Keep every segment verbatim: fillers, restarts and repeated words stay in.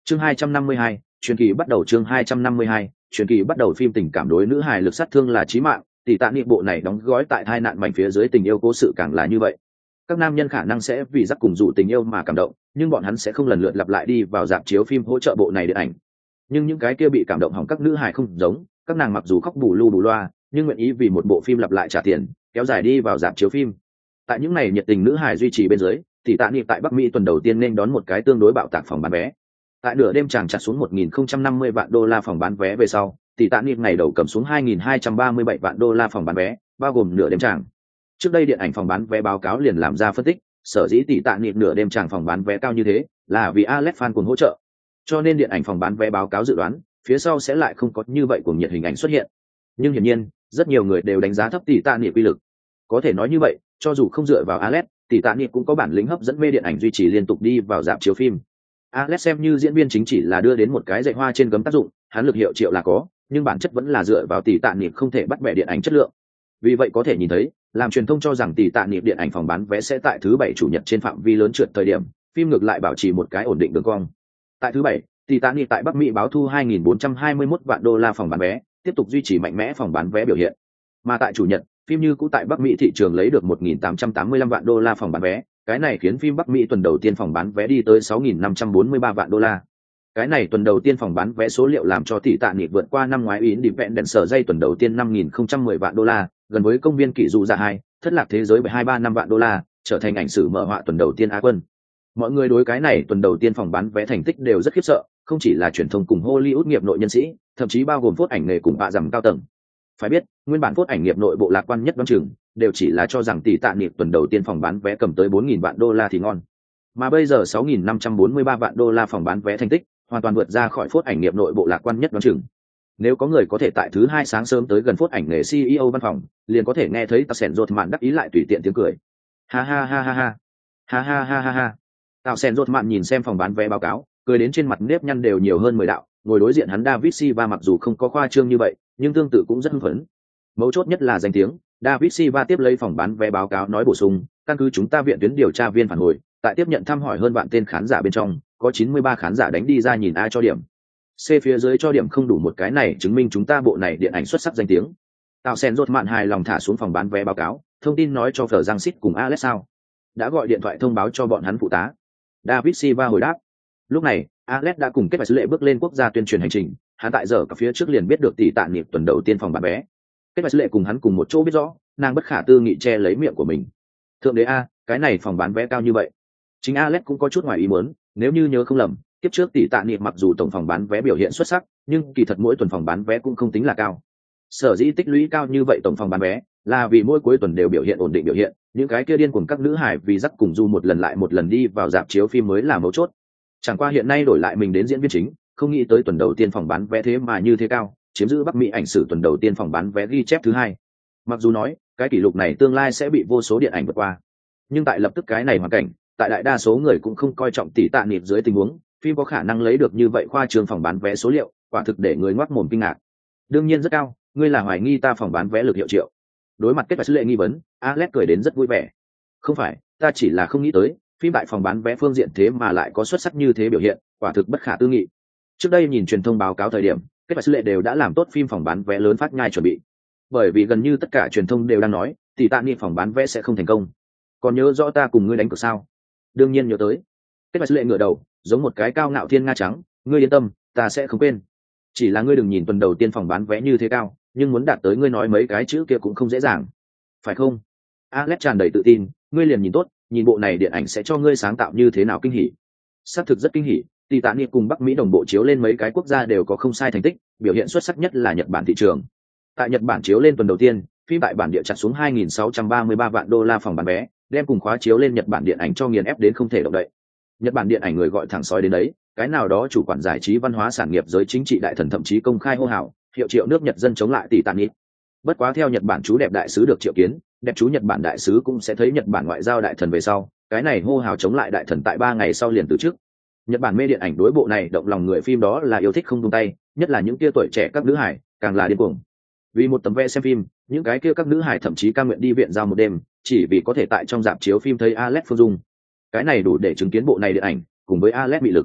Chương hai trăm năm mươi hai, truyền kỳ bắt đầu. Chương hai trăm năm mươi hai, truyền kỳ bắt đầu. Phim tình cảm đối nữ hài lực sát thương là chí mạng, tỷ tạ niệm bộ này đóng gói tại tai nạn mảnh phía dưới tình yêu cố sự càng là như vậy. Các nam nhân khả năng sẽ vì giắc cùng dụ tình yêu mà cảm động, nhưng bọn hắn sẽ không lần lượt lặp lại đi vào rạp chiếu phim hỗ trợ bộ này điện ảnh. Nhưng những cái kia bị cảm động hỏng các nữ hài không giống, các nàng mặc dù khóc bù lu bù loa, nhưng nguyện ý vì một bộ phim lặp lại trả tiền, kéo dài đi vào rạp chiếu phim. Tại những này nhiệt tình nữ hài duy trì bên dưới, tỷ tạ niệm tại Bắc Mỹ tuần đầu tiên nên đón một cái tương đối bạo tạc phòng bán vé. Tại nửa đêm chàng chặt xuống một nghìn không trăm năm mươi vạn đô la phòng bán vé về sau, tỷ tạ niệm ngày đầu cầm xuống hai nghìn hai trăm ba mươi bảy vạn đô la phòng bán vé, bao gồm nửa đêm chàng. Trước đây điện ảnh phòng bán vé báo cáo liền làm ra phân tích, sở dĩ tỷ tạ niệm nửa đêm chàng phòng bán vé cao như thế, là vì Alex fan cùng hỗ trợ. Cho nên điện ảnh phòng bán vé báo cáo dự đoán, phía sau sẽ lại không có như vậy cuồng nhiệt hình ảnh xuất hiện. Nhưng hiển nhiên, rất nhiều người đều đánh giá thấp tỷ tạ niệm uy lực. Có thể nói như vậy, cho dù không dựa vào Alex, tỷ tạ niệm cũng có bản lĩnh hấp dẫn mê điện ảnh duy trì liên tục đi vào rạp chiếu phim. Alex xem như diễn viên chính chỉ là đưa đến một cái dạy hoa trên gấm tác dụng, hắn lực hiệu triệu là có, nhưng bản chất vẫn là dựa vào tỷ tạ niệm không thể bắt bẻ điện ảnh chất lượng. Vì vậy có thể nhìn thấy, làm truyền thông cho rằng tỷ tạ niệm điện ảnh phòng bán vé sẽ tại thứ bảy chủ nhật trên phạm vi lớn trượt thời điểm, phim ngược lại bảo trì một cái ổn định đường cong. Tại thứ bảy, tỷ tạ niệm tại Bắc Mỹ báo thu hai nghìn bốn trăm hai mươi mốt vạn đô la phòng bán vé, tiếp tục duy trì mạnh mẽ phòng bán vé biểu hiện. Mà tại chủ nhật, phim như cũ tại Bắc Mỹ thị trường lấy được một nghìn tám trăm tám mươi lăm vạn đô la phòng bán vé, cái này khiến phim Bắc Mỹ tuần đầu tiên phòng bán vé đi tới sáu nghìn năm trăm bốn mươi ba vạn đô la. Cái này tuần đầu tiên phòng bán vé số liệu làm cho tỷ tạ niệm vượt qua năm ngoái Independent sở dây tuần đầu tiên năm nghìn không trăm mười vạn đô la, gần với công viên kỷ dụ dạ hai, thất lạc thế giới bảy hai ba năm vạn đô la, trở thành ảnh sử mở họa tuần đầu tiên Á quân. Mọi người đối cái này tuần đầu tiên phòng bán vé thành tích đều rất khiếp sợ, không chỉ là truyền thông cùng Hollywood nghiệp nội nhân sĩ, thậm chí bao gồm phốt ảnh nghề cùng bạ rằm cao tầng. Phải biết, nguyên bản phốt ảnh nghiệp nội bộ lạc quan nhất đoán chừng đều chỉ là cho rằng tỷ tạ niệm tuần đầu tiên phòng bán vé cầm tới bốn nghìn vạn đô la thì ngon. Mà bây giờ sáu nghìn năm trăm bốn mươi ba vạn đô la phòng bán vé thành tích, hoàn toàn vượt ra khỏi phốt ảnh nghiệp nội bộ lạc quan nhất đoán chừng. Nếu có người có thể tại thứ hai sáng sớm tới gần phốt ảnh nghề xê e ô văn phòng, liền có thể nghe thấy Tào Sèn Rột Mạn đắc ý lại tùy tiện tiếng cười. Ha ha ha ha ha. Ha ha ha ha ha. Tào Sèn Rột Mạn nhìn xem phòng bán vé báo cáo, cười đến trên mặt nếp nhăn đều nhiều hơn mười đạo, ngồi đối diện hắn David Silva mặc dù không có khoa trương như vậy, nhưng tương tự cũng rất hưng phấn. Mấu chốt nhất là danh tiếng, David Silva tiếp lấy phòng bán vé báo cáo nói bổ sung, căn cứ chúng ta viện tuyến điều tra viên phản hồi, tại tiếp nhận thăm hỏi hơn vạn tên khán giả bên trong, có chín mươi ba khán giả đánh đi ra nhìn A cho điểm. C phía dưới cho điểm không đủ một cái này chứng minh chúng ta bộ này điện ảnh xuất sắc danh tiếng. Tào Sen rốt mạn hài lòng thả xuống phòng bán vé báo cáo, thông tin nói cho Phở Giang Sít cùng Alex sao. Đã gọi điện thoại thông báo cho bọn hắn phụ tá. David Silva hồi đáp. Lúc này, Alex đã cùng kết bài sứ lệ bước lên quốc gia tuyên truyền hành trình, hắn tại giờ cả phía trước liền biết được tỷ tạ niệm tuần đầu tiên phòng bán vé. Kết bài sứ lệ cùng hắn cùng một chỗ biết rõ, nàng bất khả tư nghị che lấy miệng của mình. Thượng đế a, cái này phòng bán vé cao như vậy. Chính Alex cũng có chút ngoài ý muốn, nếu như nhớ không lầm, tiếp trước tỷ tạ niệm mặc dù tổng phòng bán vé biểu hiện xuất sắc, nhưng kỳ thật mỗi tuần phòng bán vé cũng không tính là cao. Sở dĩ tích lũy cao như vậy tổng phòng bán vé, là vì mỗi cuối tuần đều biểu hiện ổn định biểu hiện, những cái kia điên cuồng các nữ hải vì dắt cùng du một lần lại một lần đi vào rạp chiếu phim mới là mấu chốt. Chẳng qua hiện nay đổi lại mình đến diễn viên chính, không nghĩ tới tuần đầu tiên phòng bán vé thế mà như thế cao, chiếm giữ Bắc Mỹ ảnh sử tuần đầu tiên phòng bán vé ghi chép thứ hai. Mặc dù nói, cái kỷ lục này tương lai sẽ bị vô số điện ảnh vượt qua, nhưng tại lập tức cái này hoàn cảnh, tại đại đa số người cũng không coi trọng tỷ tạ niệm dưới tình huống, phim có khả năng lấy được như vậy khoa trương phòng bán vé số liệu, quả thực để người ngoác mồm kinh ngạc. Đương nhiên rất cao, ngươi là hoài nghi ta phòng bán vé lực hiệu triệu. Đối mặt kết quả sứ lệ nghi vấn, Alex cười đến rất vui vẻ. Không phải, ta chỉ là không nghĩ tới, phim tại phòng bán vé phương diện thế mà lại có xuất sắc như thế biểu hiện, quả thực bất khả tư nghị. Trước đây nhìn truyền thông báo cáo thời điểm, kết quả sứ lệ đều đã làm tốt phim phòng bán vé lớn phát nhai chuẩn bị. Bởi vì gần như tất cả truyền thông đều đang nói, tỷ tạ niệm phòng bán vé sẽ không thành công. Còn nhớ rõ ta cùng ngươi đánh cược sao? Đương nhiên nhớ tới. Kết quả sứ lệ ngửa đầu, giống một cái cao ngạo thiên nga trắng, ngươi yên tâm, ta sẽ không quên. Chỉ là ngươi đừng nhìn tuần đầu tiên phòng bán vé như thế cao, nhưng muốn đạt tới ngươi nói mấy cái chữ kia cũng không dễ dàng, phải không? Alex tràn đầy tự tin, ngươi liền nhìn tốt, nhìn bộ này điện ảnh sẽ cho ngươi sáng tạo như thế nào kinh hỉ. Xác thực rất kinh hỉ, tỷ tạ niệm cùng Bắc Mỹ đồng bộ chiếu lên mấy cái quốc gia đều có không sai thành tích, biểu hiện xuất sắc nhất là Nhật Bản thị trường. Tại Nhật Bản chiếu lên tuần đầu tiên, phim tại bản địa chặt xuống hai nghìn sáu trăm ba mươi ba vạn đô la phòng bán vé, đem cùng khóa chiếu lên Nhật Bản điện ảnh cho nghiền ép đến không thể động đậy. Nhật Bản điện ảnh người gọi thẳng sói đến đấy, cái nào đó chủ quản giải trí văn hóa sản nghiệp giới chính trị đại thần thậm chí công khai hô hào, hiệu triệu nước Nhật dân chống lại tỷ tạ niệm. Bất quá theo Nhật Bản chú đẹp đại sứ được triệu kiến, đẹp chú Nhật Bản đại sứ cũng sẽ thấy Nhật Bản ngoại giao đại thần về sau, cái này hô hào chống lại đại thần tại ba ngày sau liền từ chức. Nhật Bản mê điện ảnh đối bộ này động lòng người phim đó là yêu thích không buông tay, nhất là những kia tuổi trẻ các nữ hải, càng là điên cuồng. Vì một tấm vé xem phim, những cái kia các nữ hải thậm chí cam nguyện đi viện giao một đêm, chỉ vì có thể tại trong rạp chiếu phim thấy Alex Phương Dung. Cái này đủ để chứng kiến bộ này điện ảnh cùng với Alex bị lực.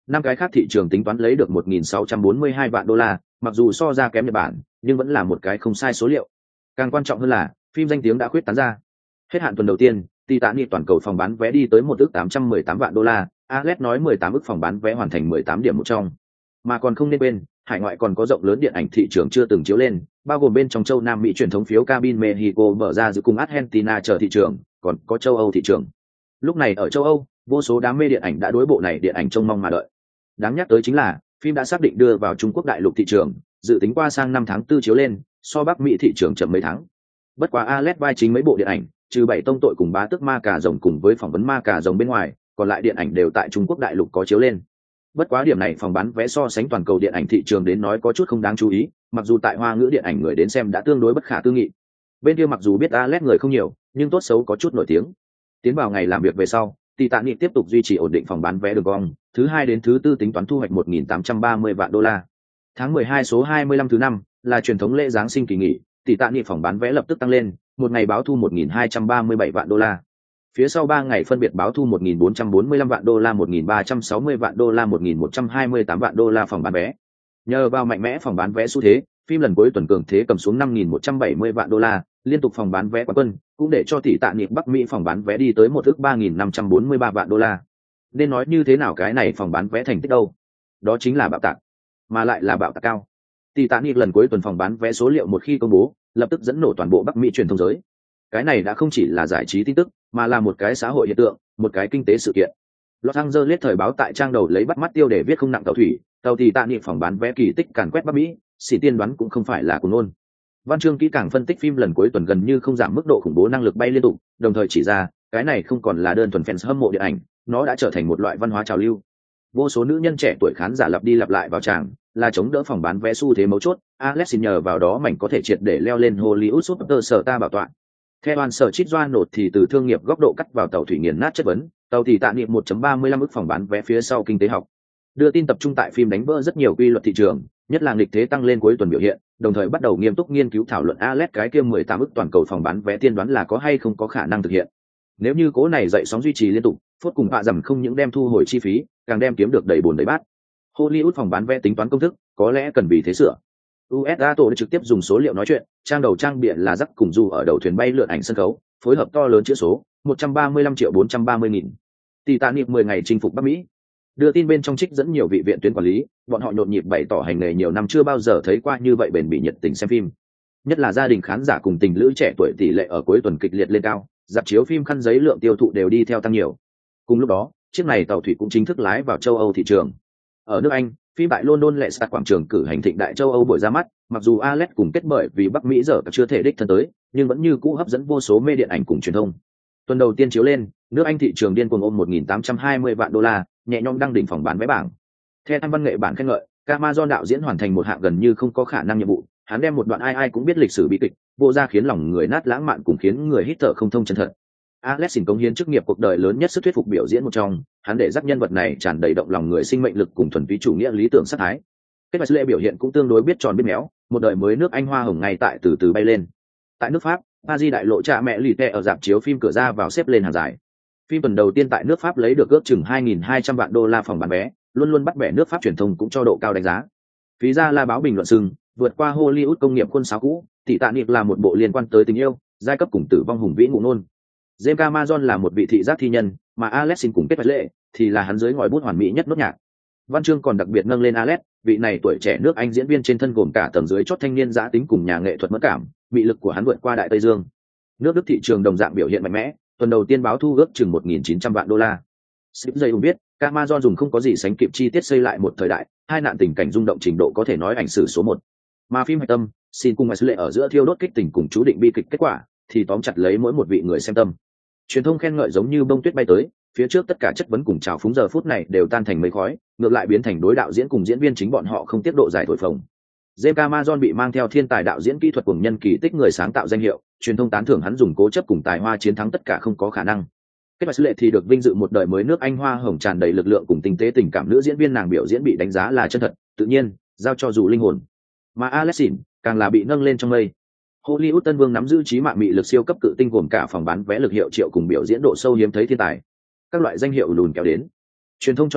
năm cái khác thị trường tính toán lấy được một nghìn sáu trăm bốn mươi hai vạn đô la, mặc dù so ra kém Nhật Bản, nhưng vẫn là một cái không sai số liệu. Càng quan trọng hơn là, phim danh tiếng đã khuyết tán ra. Hết hạn tuần đầu tiên, Titanic toàn cầu phòng bán vé đi tới một ức tám trăm mười tám vạn đô la, Alex nói mười tám ức phòng bán vé hoàn thành mười tám điểm một trong. Mà còn không nên quên, hải ngoại còn có rộng lớn điện ảnh thị trường chưa từng chiếu lên, bao gồm bên trong châu Nam Mỹ truyền thống phiếu cabin Mexico mở ra giữa cùng Argentina chờ thị trường, còn có châu Âu thị trường. Lúc này ở châu Âu, vô số đám mê điện ảnh đã đối bộ này điện ảnh trông mong mà đợi. Đáng nhắc tới chính là, phim đã xác định đưa vào Trung Quốc đại lục thị trường, dự tính qua sang năm tháng tư chiếu lên, so Bắc Mỹ thị trường chậm mấy tháng. Bất quá Alex vai chính mấy bộ điện ảnh, trừ bảy tông tội cùng bá tước ma cà rồng cùng với phỏng vấn ma cà rồng bên ngoài, còn lại điện ảnh đều tại Trung Quốc đại lục có chiếu lên. Bất quá điểm này phòng bán vé so sánh toàn cầu điện ảnh thị trường đến nói có chút không đáng chú ý, mặc dù tại Hoa ngữ điện ảnh người đến xem đã tương đối bất khả tư nghị. Bên kia mặc dù biết Alex người không nhiều, nhưng tốt xấu có chút nổi tiếng. Tiến vào ngày làm việc về sau, Titanic tiếp tục duy trì ổn định phòng bán vé đường cong, thứ hai đến thứ tư tính toán thu hoạch một nghìn tám trăm ba mươi vạn đô la. Tháng mười hai số hai mươi lăm thứ năm là truyền thống lễ giáng sinh kỳ nghỉ, Titanic phòng bán vé lập tức tăng lên, một ngày báo thu một nghìn hai trăm ba mươi bảy vạn đô la. Phía sau ba ngày phân biệt báo thu một nghìn bốn trăm bốn mươi lăm vạn đô la, một nghìn ba trăm sáu mươi vạn đô la, một nghìn một trăm hai mươi tám vạn đô la phòng bán vé. Nhờ vào mạnh mẽ phòng bán vé xu thế, phim lần cuối tuần cường thế cầm xuống năm nghìn một trăm bảy mươi vạn đô la, liên tục phòng bán vé quán quân, cũng để cho tỷ tạ niệm Bắc Mỹ phòng bán vé đi tới một ức ba nghìn năm trăm bốn mươi ba vạn đô la. Nên nói như thế nào cái này phòng bán vé thành tích đâu? Đó chính là bạo tạc, mà lại là bạo tạc cao. Tỷ tạ niệm lần cuối tuần phòng bán vé số liệu một khi công bố, lập tức dẫn nổ toàn bộ Bắc Mỹ truyền thông giới. Cái này đã không chỉ là giải trí tin tức, mà là một cái xã hội hiện tượng, một cái kinh tế sự kiện. Los Angeles thời báo tại trang đầu lấy bắt mắt tiêu để viết không nặng tàu thủy, tàu thì tạ niệm phòng bán vé kỳ tích càn quét Bắc Mỹ, xỉ tiên đoán cũng không phải là cuồng ngôn. Văn chương kỹ càng phân tích phim lần cuối tuần gần như không giảm mức độ khủng bố năng lực bay liên tục, đồng thời chỉ ra, cái này không còn là đơn thuần fans hâm mộ điện ảnh, nó đã trở thành một loại văn hóa trào lưu. Vô số nữ nhân trẻ tuổi khán giả lặp đi lặp lại vào tràng, là chống đỡ phòng bán vé xu thế mấu chốt, Alex nhờ vào đó mảnh có thể triệt để leo lên Hollywood Superstar bảo tọa. Theo An Sở Chít Doan nột thì từ thương nghiệp góc độ cắt vào tàu thủy nghiền nát chất vấn, tàu thì tạ niệm một chấm ba mươi lăm ức phòng bán vé phía sau kinh tế học. Đưa tin tập trung tại phim đánh vỡ rất nhiều quy luật thị trường, nhất là nghịch thế tăng lên cuối tuần biểu hiện, đồng thời bắt đầu nghiêm túc nghiên cứu thảo luận Alex cái kia mười tám ức toàn cầu phòng bán vé tiên đoán là có hay không có khả năng thực hiện. Nếu như cố này dậy sóng duy trì liên tục, phốt cùng bạ dầm không những đem thu hồi chi phí, càng đem kiếm được đầy bồn đầy bát. Hollywood phòng bán vé tính toán công thức, có lẽ cần vì thế sửa. u ét a tổ trực tiếp dùng số liệu nói chuyện, trang đầu trang bìa là rắc cùng dù ở đầu thuyền bay lượn ảnh sân khấu, phối hợp to lớn chữ số một trăm ba mươi lăm triệu bốn trăm ba mươi nghìn. Titanic mười ngày chinh phục Bắc Mỹ. Đưa tin bên trong trích dẫn nhiều vị viện tuyến quản lý, bọn họ nhộn nhịp bày tỏ hành nghề nhiều năm chưa bao giờ thấy qua như vậy bền bỉ nhiệt tình xem phim. Nhất là gia đình khán giả cùng tình lữ trẻ tuổi tỷ lệ ở cuối tuần kịch liệt lên cao, rạp chiếu phim khăn giấy lượng tiêu thụ đều đi theo tăng nhiều. Cùng lúc đó, chiếc này tàu thủy cũng chính thức lái vào châu Âu thị trường. Ở nước Anh, phim tại London lệ sạt quảng trường cử hành thịnh đại châu Âu buổi ra mắt, mặc dù Alex cùng kết bởi vì Bắc Mỹ giờ chưa thể đích thân tới, nhưng vẫn như cũ hấp dẫn vô số mê điện ảnh cùng truyền thông. Tuần đầu tiên chiếu lên, nước Anh thị trường điên cuồng ôm một nghìn tám trăm hai mươi vạn đô la, nhẹ nhõm đăng đỉnh phòng bán vé bảng. Theo tham văn nghệ bản khen ngợi, Amazon đạo diễn hoàn thành một hạng gần như không có khả năng nhiệm vụ, hắn đem một đoạn ai ai cũng biết lịch sử bi kịch, vô ra khiến lòng người nát lãng mạn cùng khiến người hít thở không thông chân thật. Alex xin cống hiến chức nghiệp cuộc đời lớn nhất sức thuyết phục biểu diễn một trong, hắn để dắt nhân vật này tràn đầy động lòng người sinh mệnh lực cùng thuần túy chủ nghĩa lý tưởng sát thái. Kết quả lệ biểu hiện cũng tương đối biết tròn biết méo, một đời mới nước Anh hoa hồng ngay tại từ từ bay lên. Tại nước Pháp, Paris đại lộ cha mẹ lì tè ở rạp chiếu phim cửa ra vào xếp lên hàng dài. Phim tuần đầu tiên tại nước Pháp lấy được ước chừng hai nghìn hai trăm vạn đô la phòng bán vé, luôn luôn bắt bẻ nước Pháp truyền thông cũng cho độ cao đánh giá. Phí ra La báo bình luận sừng, vượt qua Hollywood công nghiệp khuôn sáo cũ, Titanic là một bộ liên quan tới tình yêu, giai cấp cùng tử vong hùng vĩ ngụ nôn. James Cameron là một vị thị giác thi nhân, mà Alex xin cùng kết vật lệ thì là hắn dưới ngòi bút hoàn mỹ nhất nốt nhạc. Văn chương còn đặc biệt nâng lên Alex, vị này tuổi trẻ nước Anh diễn viên trên thân gồm cả tầng dưới chót thanh niên giá tính cùng nhà nghệ thuật mất cảm, bị lực của hắn vượt qua đại Tây Dương. Nước Đức thị trường đồng dạng biểu hiện mạnh mẽ, tuần đầu tiên báo thu ước chừng một nghìn chín trăm vạn đô la. Sip dây hùng biết, Amazon dùng không có gì sánh kịp chi tiết xây lại một thời đại, hai nạn tình cảnh rung động trình độ có thể nói ảnh sử số một. Mà phim hạch tâm, xin cùng Sip lệ ở giữa thiêu đốt kích tình cùng chú định bi kịch kết quả, thì tóm chặt lấy mỗi một vị người xem tâm. Truyền thông khen ngợi giống như bông tuyết bay tới, phía trước tất cả chất vấn cùng trào phúng giờ phút này đều tan thành mây khói, ngược lại biến thành đối đạo diễn cùng diễn viên chính bọn họ không tiết độ giải thổi phồng. James Cameron bị mang theo thiên tài đạo diễn kỹ thuật cùng nhân kỳ tích người sáng tạo danh hiệu, truyền thông tán thưởng hắn dùng cố chấp cùng tài hoa chiến thắng tất cả không có khả năng. Kết quả lệ thì được vinh dự một đời mới nước Anh hoa hồng tràn đầy lực lượng cùng tinh tế tình cảm nữ diễn viên nàng biểu diễn bị đánh giá là chân thật, tự nhiên, giao cho dù linh hồn. Mà Alexin càng là bị nâng lên trong mây. Hollywood tân vương nắm giữ trí mạng mị lực siêu cấp cự tinh gồm cả phòng bán vé lực hiệu triệu cùng biểu diễn độ sâu hiếm thấy thiên tài. Các loại danh hiệu lùn kéo đến. Truyền thông cho rằng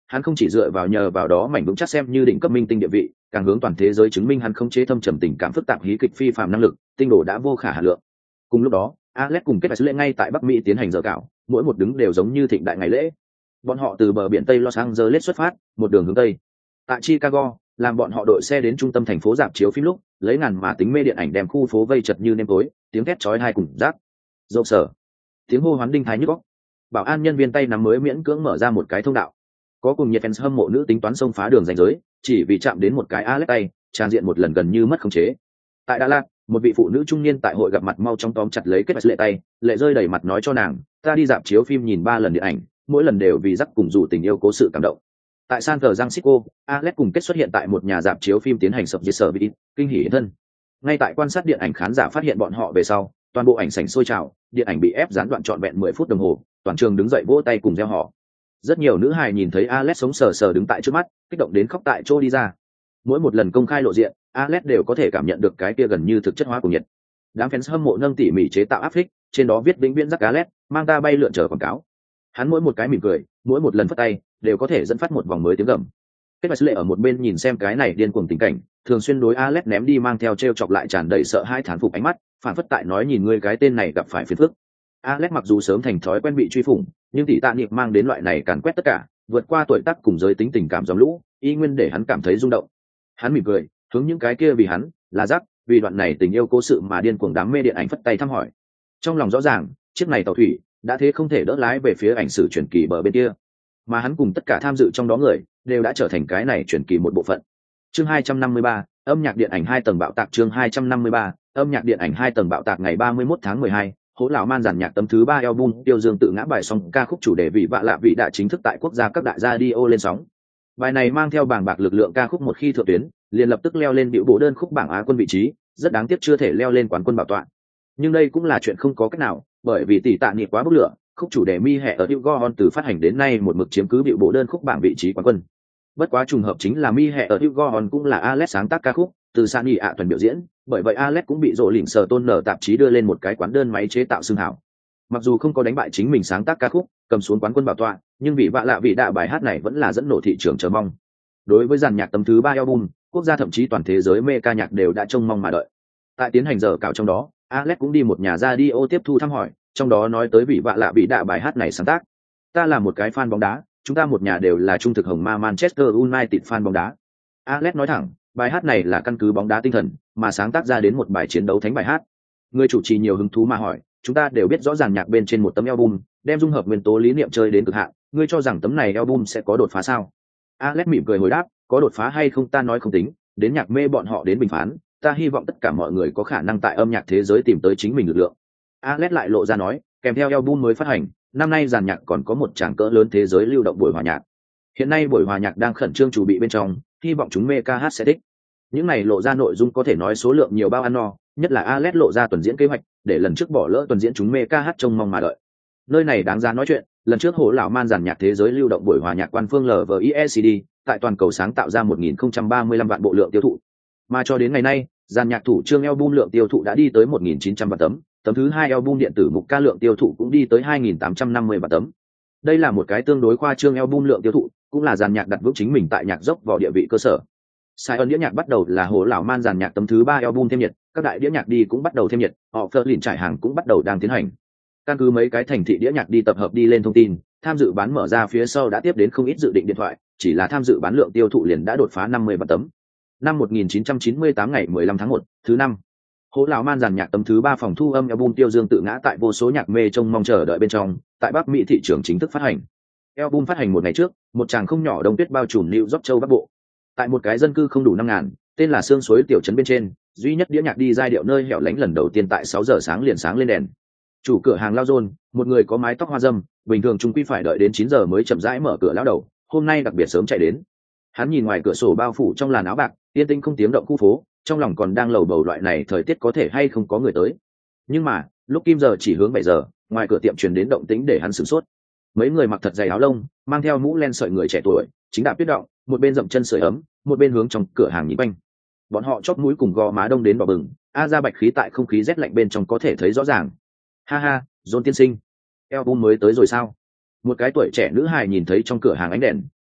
hắn không chỉ dựa vào nhờ vào đó mảnh vững chắc xem như đỉnh cấp minh tinh địa vị, càng hướng toàn thế giới chứng minh hắn không chế thâm trầm tình cảm phức tạp hí kịch phi phàm năng lực, tinh đồ đã vô khả hà lượng. Cùng lúc đó, Alex cùng kết lệ ngay tại Bắc Mỹ tiến hành giờ cạo, mỗi một đứng đều giống như thịnh đại ngày lễ. Bọn họ từ bờ biển Tây Los Angeles xuất phát, một đường hướng tây. Tại Chicago, làm bọn họ đội xe đến trung tâm thành phố rạp chiếu phim lúc, lấy ngàn mà tính mê điện ảnh đem khu phố vây chật như nêm tối, tiếng thét chói tai cùng rác. Rộp sở, tiếng hô hoán đinh thái nhức óc. Bảo an nhân viên tay nắm mới miễn cưỡng mở ra một cái thông đạo. Có cùng nhiệt fans hâm mộ nữ tính toán xông phá đường ranh giới, chỉ vì chạm đến một cái Alex tay, tràn diện một lần gần như mất khống chế. Tại Đà Lạt, một vị phụ nữ trung niên tại hội gặp mặt mau chóng tóm chặt lấy kết lệ tay, lệ rơi đầy mặt nói cho nàng, ta đi dạp chiếu phim nhìn ba lần điện ảnh, mỗi lần đều vì rắc cùng dù tình yêu cố sự cảm động. Tại San Francisco, Alex cùng kết xuất hiện tại một nhà dạp chiếu phim tiến hành sập diệt sở bị kinh hỉ hiện thân. Ngay tại quan sát điện ảnh khán giả phát hiện bọn họ về sau, toàn bộ ảnh sảnh sôi trào, điện ảnh bị ép gián đoạn trọn vẹn mười phút đồng hồ, toàn trường đứng dậy vỗ tay cùng reo hò. Rất nhiều nữ hài nhìn thấy Alex sống sờ sờ đứng tại trước mắt, kích động đến khóc tại chỗ đi ra. Mỗi một lần công khai lộ diện, Alex đều có thể cảm nhận được cái kia gần như thực chất hóa của nhiệt. Đám fans hâm mộ nâng tỉ mỉ chế tạo áp phích, trên đó viết vĩnh viễn rắc Alex, mang ta bay lượn chờ quảng cáo. Hắn mỗi một cái mỉm cười, mỗi một lần phất tay, đều có thể dẫn phát một vòng mới tiếng gầm. Kết quả lệ ở một bên nhìn xem cái này điên cuồng tình cảnh, thường xuyên đối Alex ném đi mang theo trêu chọc lại tràn đầy sợ hãi thán phục ánh mắt, phản phất tại nói nhìn ngươi cái tên này gặp phải phiền phức. Alex mặc dù sớm thành thói quen bị truy phủng, nhưng tỷ tạ niệm mang đến loại này càn quét tất cả, vượt qua tuổi tác cùng giới tính tình cảm dòng lũ, y nguyên để hắn cảm thấy rung động. Hắn mỉm cười, hướng những cái kia vì hắn, là rắc, vì đoạn này tình yêu cố sự mà điên cuồng đám mê điện ảnh phất tay thăm hỏi. Trong lòng rõ ràng, chiếc này tàu thủy đã thế không thể đỡ lái về phía ảnh sử truyền kỳ bờ bên kia, mà hắn cùng tất cả tham dự trong đó người đều đã trở thành cái này truyền kỳ một bộ phận. Chương hai trăm năm mươi ba, âm nhạc điện ảnh hai tầng bạo tạc. Chương hai trăm năm mươi ba, âm nhạc điện ảnh hai tầng bạo tạc. Ngày ba mươi mốt tháng mười hai, Hỗ lão man giàn nhạc tấm thứ ba album Tiêu Dương tự ngã bài xong ca khúc chủ đề Vị vạ lạ vị đã chính thức tại quốc gia các đại radio lên sóng. Bài này mang theo bảng bạc lực lượng ca khúc một khi thượng tuyến, liền lập tức leo lên biểu bộ đơn khúc bảng Á quân vị trí, rất đáng tiếc chưa thể leo lên quán quân bảo tọa. Nhưng đây cũng là chuyện không có cách nào, bởi vì tỷ tạ niệm quá bốc lửa, khúc chủ đề Mi Hẹ ở Hugo On từ phát hành đến nay một mực chiếm cứ biểu bộ đơn khúc bảng vị trí quán quân. Bất quá trùng hợp chính là Mi Hẹ ở Hugo On cũng là Alex sáng tác ca khúc, từ Sunny ạ toàn biểu diễn, bởi vậy Alex cũng bị rộ lỉnh sở tôn nở tạp chí đưa lên một cái quán đơn máy chế tạo xương hảo. Mặc dù không có đánh bại chính mình sáng tác ca khúc, cầm xuống quán quân bảo tọa, nhưng vị vạ lạ vị đạ bài hát này vẫn là dẫn nổ thị trường chờ mong. Đối với dàn nhạc tấm thứ ba album, quốc gia thậm chí toàn thế giới mê ca nhạc đều đã trông mong mà đợi. Tại tiến hành giờ cạo trong đó, Alex cũng đi một nhà radio tiếp thu thăm hỏi, trong đó nói tới vị vạ lạ vị đạ bài hát này sáng tác. Ta là một cái fan bóng đá, chúng ta một nhà đều là trung thực hồng ma Manchester United fan bóng đá. Alex nói thẳng, bài hát này là căn cứ bóng đá tinh thần mà sáng tác ra đến một bài chiến đấu thánh bài hát. Người chủ trì nhiều hứng thú mà hỏi, chúng ta đều biết rõ ràng nhạc bên trên một tấm album đem dung hợp nguyên tố lý niệm chơi đến cực hạn, ngươi cho rằng tấm này album sẽ có đột phá sao? Alex mỉm cười hồi đáp, có đột phá hay không ta nói không tính, đến nhạc mê bọn họ đến bình phán, ta hy vọng tất cả mọi người có khả năng tại âm nhạc thế giới tìm tới chính mình lực lượng. Alex lại lộ ra nói, kèm theo album mới phát hành, năm nay dàn nhạc còn có một tràng cỡ lớn thế giới lưu động buổi hòa nhạc. Hiện nay buổi hòa nhạc đang khẩn trương chuẩn bị bên trong, hy vọng chúng mê ca hát sẽ thích. Những này lộ ra nội dung có thể nói số lượng nhiều bao ăn no, nhất là Alex lộ ra tuần diễn kế hoạch, để lần trước bỏ lỡ tuần diễn chúng mê ca hát trông mong mà đợi. Nơi này đáng giá nói chuyện, lần trước Hỗ lão man dàn nhạc thế giới lưu động buổi hòa nhạc quan phương lờ vê i ét xê đê, tại toàn cầu sáng tạo ra một nghìn không trăm ba mươi lăm vạn bộ lượng tiêu thụ. Mà cho đến ngày nay, dàn nhạc thủ trương album lượng tiêu thụ đã đi tới một nghìn chín trăm vạn tấm, tấm thứ hai album điện tử mục ca lượng tiêu thụ cũng đi tới hai nghìn tám trăm năm mươi vạn tấm. Đây là một cái tương đối khoa trương album lượng tiêu thụ, cũng là dàn nhạc đặt vững chính mình tại nhạc dốc vào địa vị cơ sở. Sai ơn đĩa nhạc bắt đầu là Hỗ lão man dàn nhạc tấm thứ ba album thêm nhiệt, các đại đĩa nhạc đi cũng bắt đầu thêm nhiệt, họ phơ lìn trải hàng cũng bắt đầu đang tiến hành. Căn cứ mấy cái thành thị đĩa nhạc đi tập hợp đi lên thông tin, tham dự bán mở ra phía sau đã tiếp đến không ít dự định điện thoại, chỉ là tham dự bán lượng tiêu thụ liền đã đột phá năm mươi vạn tấm. Năm một nghìn chín trăm chín mươi tám ngày mười lăm tháng một, thứ năm, Hỗ lão man dàn nhạc tấm thứ ba phòng thu âm album Tiêu Dương tự ngã tại vô số nhạc mê trông mong chờ đợi bên trong, tại Bắc Mỹ thị trường chính thức phát hành. Album phát hành một ngày trước, một tràng không nhỏ đông tuyết bao trùm New York châu Bắc Bộ. Tại một cái dân cư không đủ năm ngàn, tên là Sương Suối tiểu trấn bên trên, duy nhất đĩa nhạc đi giai điệu nơi hẻo lánh lần đầu tiên tại sáu giờ sáng liền sáng lên đèn. Chủ cửa hàng Lao John, một người có mái tóc hoa râm, bình thường chúng quy phải đợi đến chín giờ mới chậm rãi mở cửa lão đầu, hôm nay đặc biệt sớm chạy đến. Hắn nhìn ngoài cửa sổ bao phủ trong làn áo bạc, yên tĩnh không tiếng động khu phố, trong lòng còn đang lầu bầu loại này thời tiết có thể hay không có người tới. Nhưng mà, lúc kim giờ chỉ hướng bảy giờ, ngoài cửa tiệm truyền đến động tĩnh để hắn sửng sốt. Mấy người mặc thật dày áo lông, mang theo mũ len sợi người trẻ tuổi, chính đạp tuyết động, một bên dậm chân sưởi ấm, một bên hướng trong cửa hàng nhìn quanh. Bọn họ chóp mũi cùng gò má đông đến đỏ bừng, a ra bạch khí tại không khí rét lạnh bên trong có thể thấy rõ ràng. Ha ha, John tiên sinh, album mới tới rồi sao? Một cái tuổi trẻ nữ hài nhìn thấy trong cửa hàng ánh đèn,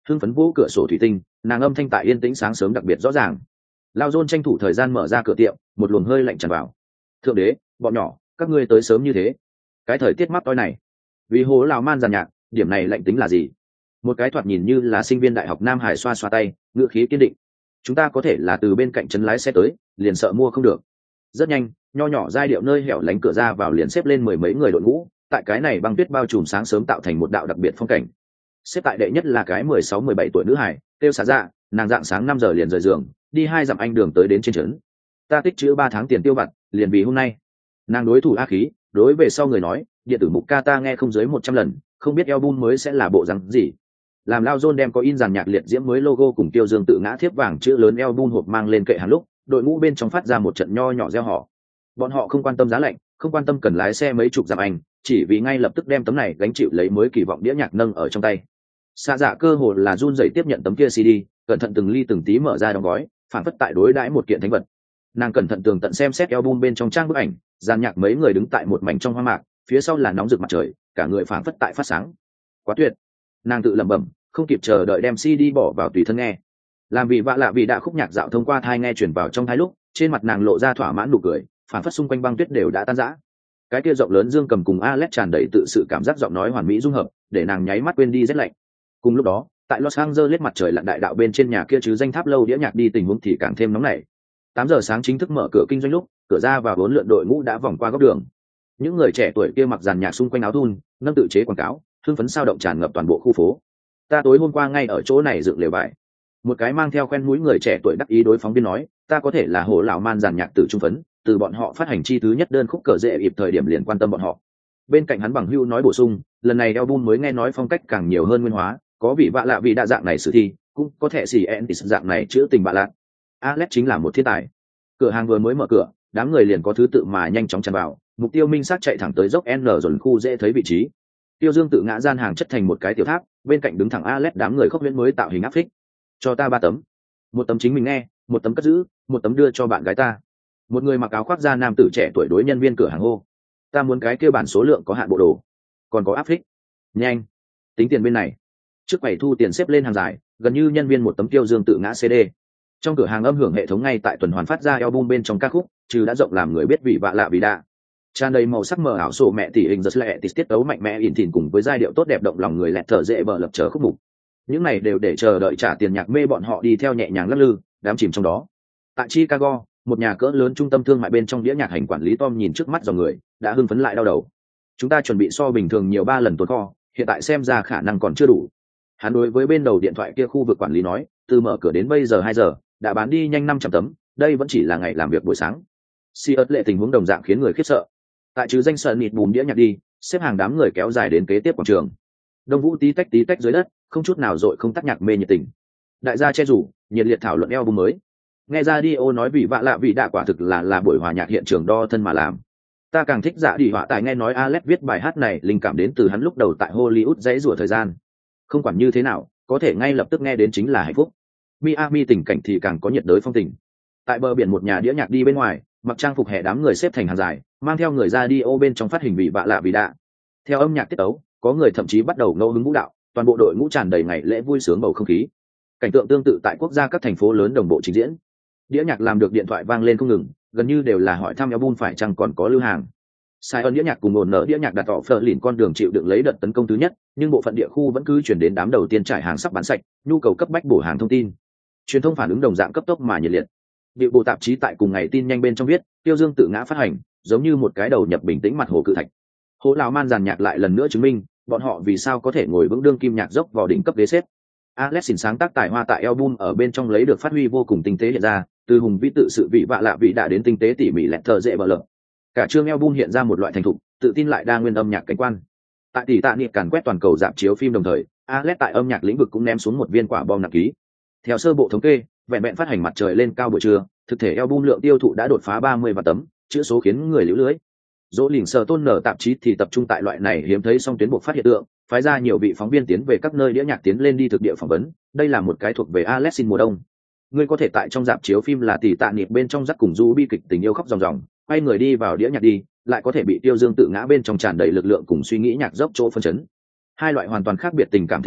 hưng phấn vũ cửa sổ thủy tinh, nàng âm thanh tại yên tĩnh sáng sớm đặc biệt rõ ràng. Lao John tranh thủ thời gian mở ra cửa tiệm, một luồng hơi lạnh tràn vào. Thượng đế, bọn nhỏ, các ngươi tới sớm như thế. Cái thời tiết mắc toi này, vì hố Lào Man giàn nhạc, điểm này lạnh tính là gì? Một cái thoạt nhìn như là sinh viên đại học Nam Hải xoa xoa tay, ngữ khí kiên định. Chúng ta có thể là từ bên cạnh trấn lái xe tới, liền sợ mua không được. Rất nhanh, nho nhỏ giai điệu nơi hẻo lánh cửa ra vào liền xếp lên mười mấy người đội ngũ, tại cái này băng tuyết bao trùm sáng sớm tạo thành một đạo đặc biệt phong cảnh. Xếp tại đệ nhất là cái mười sáu mười bảy tuổi nữ hải, tiêu xả dạ, nàng dạng sáng năm giờ liền rời giường, đi hai dặm anh đường tới đến trên trấn. Ta tích trữ ba tháng tiền tiêu vặt, liền vì hôm nay. Nàng đối thủ a khí, đối về sau người nói, điện tử mục ca ta nghe không dưới một trăm lần, không biết album mới sẽ là bộ rắn gì. Làm Lao John đem có in dàn nhạc liệt diễm mới logo cùng Tiêu Dương tự ngã thiếp vàng chữ lớn album hộp mang lên kệ hàng lúc, đội ngũ bên trong phát ra một trận nho nhỏ reo hò. Bọn họ không quan tâm giá lạnh, không quan tâm cần lái xe mấy chục dặm anh, chỉ vì ngay lập tức đem tấm này gánh chịu lấy mới kỳ vọng đĩa nhạc nâng ở trong tay. Xa dạ cơ hồ là run rẩy tiếp nhận tấm kia xê đê, cẩn thận từng ly từng tí mở ra đóng gói, phản phất tại đối đãi một kiện thánh vật. Nàng cẩn thận tường tận xem xét album bên trong trang bức ảnh, dàn nhạc mấy người đứng tại một mảnh trong hoa mạc, phía sau là nóng rực mặt trời, cả người phản phất tại phát sáng. Quá tuyệt. Nàng tự lẩm bẩm, không kịp chờ đợi đem xê đê bỏ vào tùy thân nghe. Làm vì vạ lạ vì đã khúc nhạc dạo thông qua thai nghe chuyển vào trong thai lúc, trên mặt nàng lộ ra thỏa mãn nụ cười, phản phất xung quanh băng tuyết đều đã tan rã. Cái kia rộng lớn dương cầm cùng Alex tràn đầy tự sự cảm giác giọng nói hoàn mỹ dung hợp, để nàng nháy mắt quên đi rét lạnh. Cùng lúc đó, tại Los Angeles mặt trời lặn đại đạo bên trên nhà kia chứ danh tháp lâu đĩa nhạc đi tình huống thì càng thêm nóng nảy. Tám giờ sáng chính thức mở cửa kinh doanh lúc, cửa ra và bốn lượn đội ngũ đã vòng qua góc đường. Những người trẻ tuổi kia mặc dàn nhạc xung quanh áo thun, nâng tự chế quảng cáo, hưng phấn sao động tràn ngập toàn bộ khu phố. Ta tối hôm qua ngay ở chỗ này dựng lều bài. Một cái mang theo khoen mũi người trẻ tuổi đắc ý đối phóng viên nói, ta có thể là hồ lão man dàn nhạc từ trung phấn, từ bọn họ phát hành chi thứ nhất đơn khúc cờ dễ ịp thời điểm liền quan tâm bọn họ. Bên cạnh hắn bằng hưu nói bổ sung, lần này album mới nghe nói phong cách càng nhiều hơn nguyên hóa, có vị vạ lạ vì đa dạng này sử thi, cũng có thể xì en thì dạng này chữa tình bạ lạ. Alex chính là một thiên tài. Cửa hàng vừa mới mở cửa, đám người liền có thứ tự mà nhanh chóng tràn vào, mục tiêu minh xác chạy thẳng tới dốc N dồn khu dễ thấy vị trí. Tiêu Dương tự ngã gian hàng chất thành một cái tiểu tháp, bên cạnh đứng thẳng Alex đám người khốc huyễn mới tạo hình áp phích. Cho ta ba tấm, một tấm chính mình nghe, một tấm cất giữ, một tấm đưa cho bạn gái ta. Một người mặc áo khoác da nam tử trẻ tuổi đối nhân viên cửa hàng hô, ta muốn cái kia bản số lượng có hạn bộ đồ, còn có áp phích. Nhanh, tính tiền bên này. Trước quầy thu tiền xếp lên hàng dài, gần như nhân viên một tấm Tiêu Dương tự ngã xê đê. Trong cửa hàng âm hưởng hệ thống ngay tại tuần hoàn phát ra album bên trong ca khúc, trừ đã rộng làm người biết vị vạ lạ vì đa. Tràn đầy màu sắc mờ ảo sổ mẹ tỷ hình giật lẹ tít tiết tấu mạnh mẽ in thìn cùng với giai điệu tốt đẹp động lòng người lẹt thở dễ bờ lập chờ khúc mục. Những này đều để chờ đợi trả tiền nhạc mê bọn họ đi theo nhẹ nhàng lắc lư, đám chìm trong đó. Tại Chicago, một nhà cỡ lớn trung tâm thương mại bên trong đĩa nhạc hành quản lý Tom nhìn trước mắt dòng người, đã hưng phấn lại đau đầu. Chúng ta chuẩn bị so bình thường nhiều ba lần tồn kho, hiện tại xem ra khả năng còn chưa đủ. Hắn đối với bên đầu điện thoại kia khu vực quản lý nói, từ mở cửa đến bây giờ hai giờ, đã bán đi nhanh năm trăm tấm, đây vẫn chỉ là ngày làm việc buổi sáng. Si ớt lệ tình huống đồng dạng khiến người khiếp sợ. Tại chứ danh sợ nịt bùm đĩa nhạc đi, xếp hàng đám người kéo dài đến kế tiếp quảng trường. Đông Vũ tí tách tí tách dưới đất, không chút nào dội không tắt nhạc mê nhiệt tình. Đại gia che rủ, nhiệt liệt thảo luận album mới. Nghe radio nói vì vạ lạ vì đạ quả thực là là buổi hòa nhạc hiện trường đo thân mà làm. Ta càng thích dạ đi họa tài nghe nói Alex viết bài hát này linh cảm đến từ hắn lúc đầu tại Hollywood dãy rủa thời gian. Không quản như thế nào, có thể ngay lập tức nghe đến chính là hạnh phúc. Miami tình cảnh thì càng có nhiệt đới phong tình. Tại bờ biển một nhà đĩa nhạc đi bên ngoài, mặc trang phục hè đám người xếp thành hàng dài, mang theo người ra đi ô bên trong phát hình vị vạ lạ vì đạ. Theo âm nhạc tiết tấu, có người thậm chí bắt đầu ngẫu hứng vũ đạo, toàn bộ đội ngũ tràn đầy ngày lễ vui sướng bầu không khí. Cảnh tượng tương tự tại quốc gia các thành phố lớn đồng bộ trình diễn. Đĩa nhạc làm được điện thoại vang lên không ngừng, gần như đều là hỏi thăm album phải chăng còn có lưu hàng. Sai ơn đĩa nhạc cùng ổn nở đĩa nhạc đặt tỏ phở lìn con đường chịu đựng lấy đợt tấn công thứ nhất, nhưng bộ phận địa khu vẫn cứ chuyển đến đám đầu tiên trải hàng sắp bán sạch, nhu cầu cấp bách bổ hàng thông tin. Truyền thông phản ứng đồng dạng cấp tốc mà nhiệt liệt. Điệu bộ tạp chí tại cùng ngày tin nhanh bên trong viết, Tiêu Dương tự ngã phát hành, giống như một cái đầu nhập bình tĩnh mặt hồ cự thạch. Hồ lão man giàn nhạc lại lần nữa chứng minh, bọn họ vì sao có thể ngồi vững đương kim nhạc dốc vào đỉnh cấp ghế xếp. Alex xin sáng tác tài hoa tại album ở bên trong lấy được phát huy vô cùng tinh tế hiện ra, từ hùng vĩ tự sự vị vạ lạ vị đã đến tinh tế tỉ mỉ lẹt thờ dễ bờ lợn. Cả chương album hiện ra một loại thành thục, tự tin lại đa nguyên âm nhạc cảnh quan. Tại tỷ tạ niệm càn quét toàn cầu rạp chiếu phim đồng thời, Alex tại âm nhạc lĩnh vực cũng ném xuống một viên quả bom nặng ký. Theo sơ bộ thống kê, vẹn vẹn phát hành mặt trời lên cao buổi trưa, thực thể album lượng tiêu thụ đã đột phá ba mươi vạn tấm, chữ số khiến người liễu lưới. Dỗ lỉnh sở tôn nở tạp chí thì tập trung tại loại này hiếm thấy song tuyến buộc phát hiện tượng, phái ra nhiều vị phóng viên tiến về các nơi đĩa nhạc tiến lên đi thực địa phỏng vấn. Đây là một cái thuộc về Alex xin mùa đông. Ngươi có thể tại trong rạp chiếu phim là tỷ tạ niệm bên trong dắt cùng du bi kịch tình yêu khóc ròng ròng, quay người đi vào đĩa nhạc đi, lại có thể bị Tiêu Dương tự ngã bên trong tràn đầy lực lượng cùng suy nghĩ nhạc dốc chỗ phân chấn. Hai loại hoàn toàn khác biệt tình cảm thể nghiệm,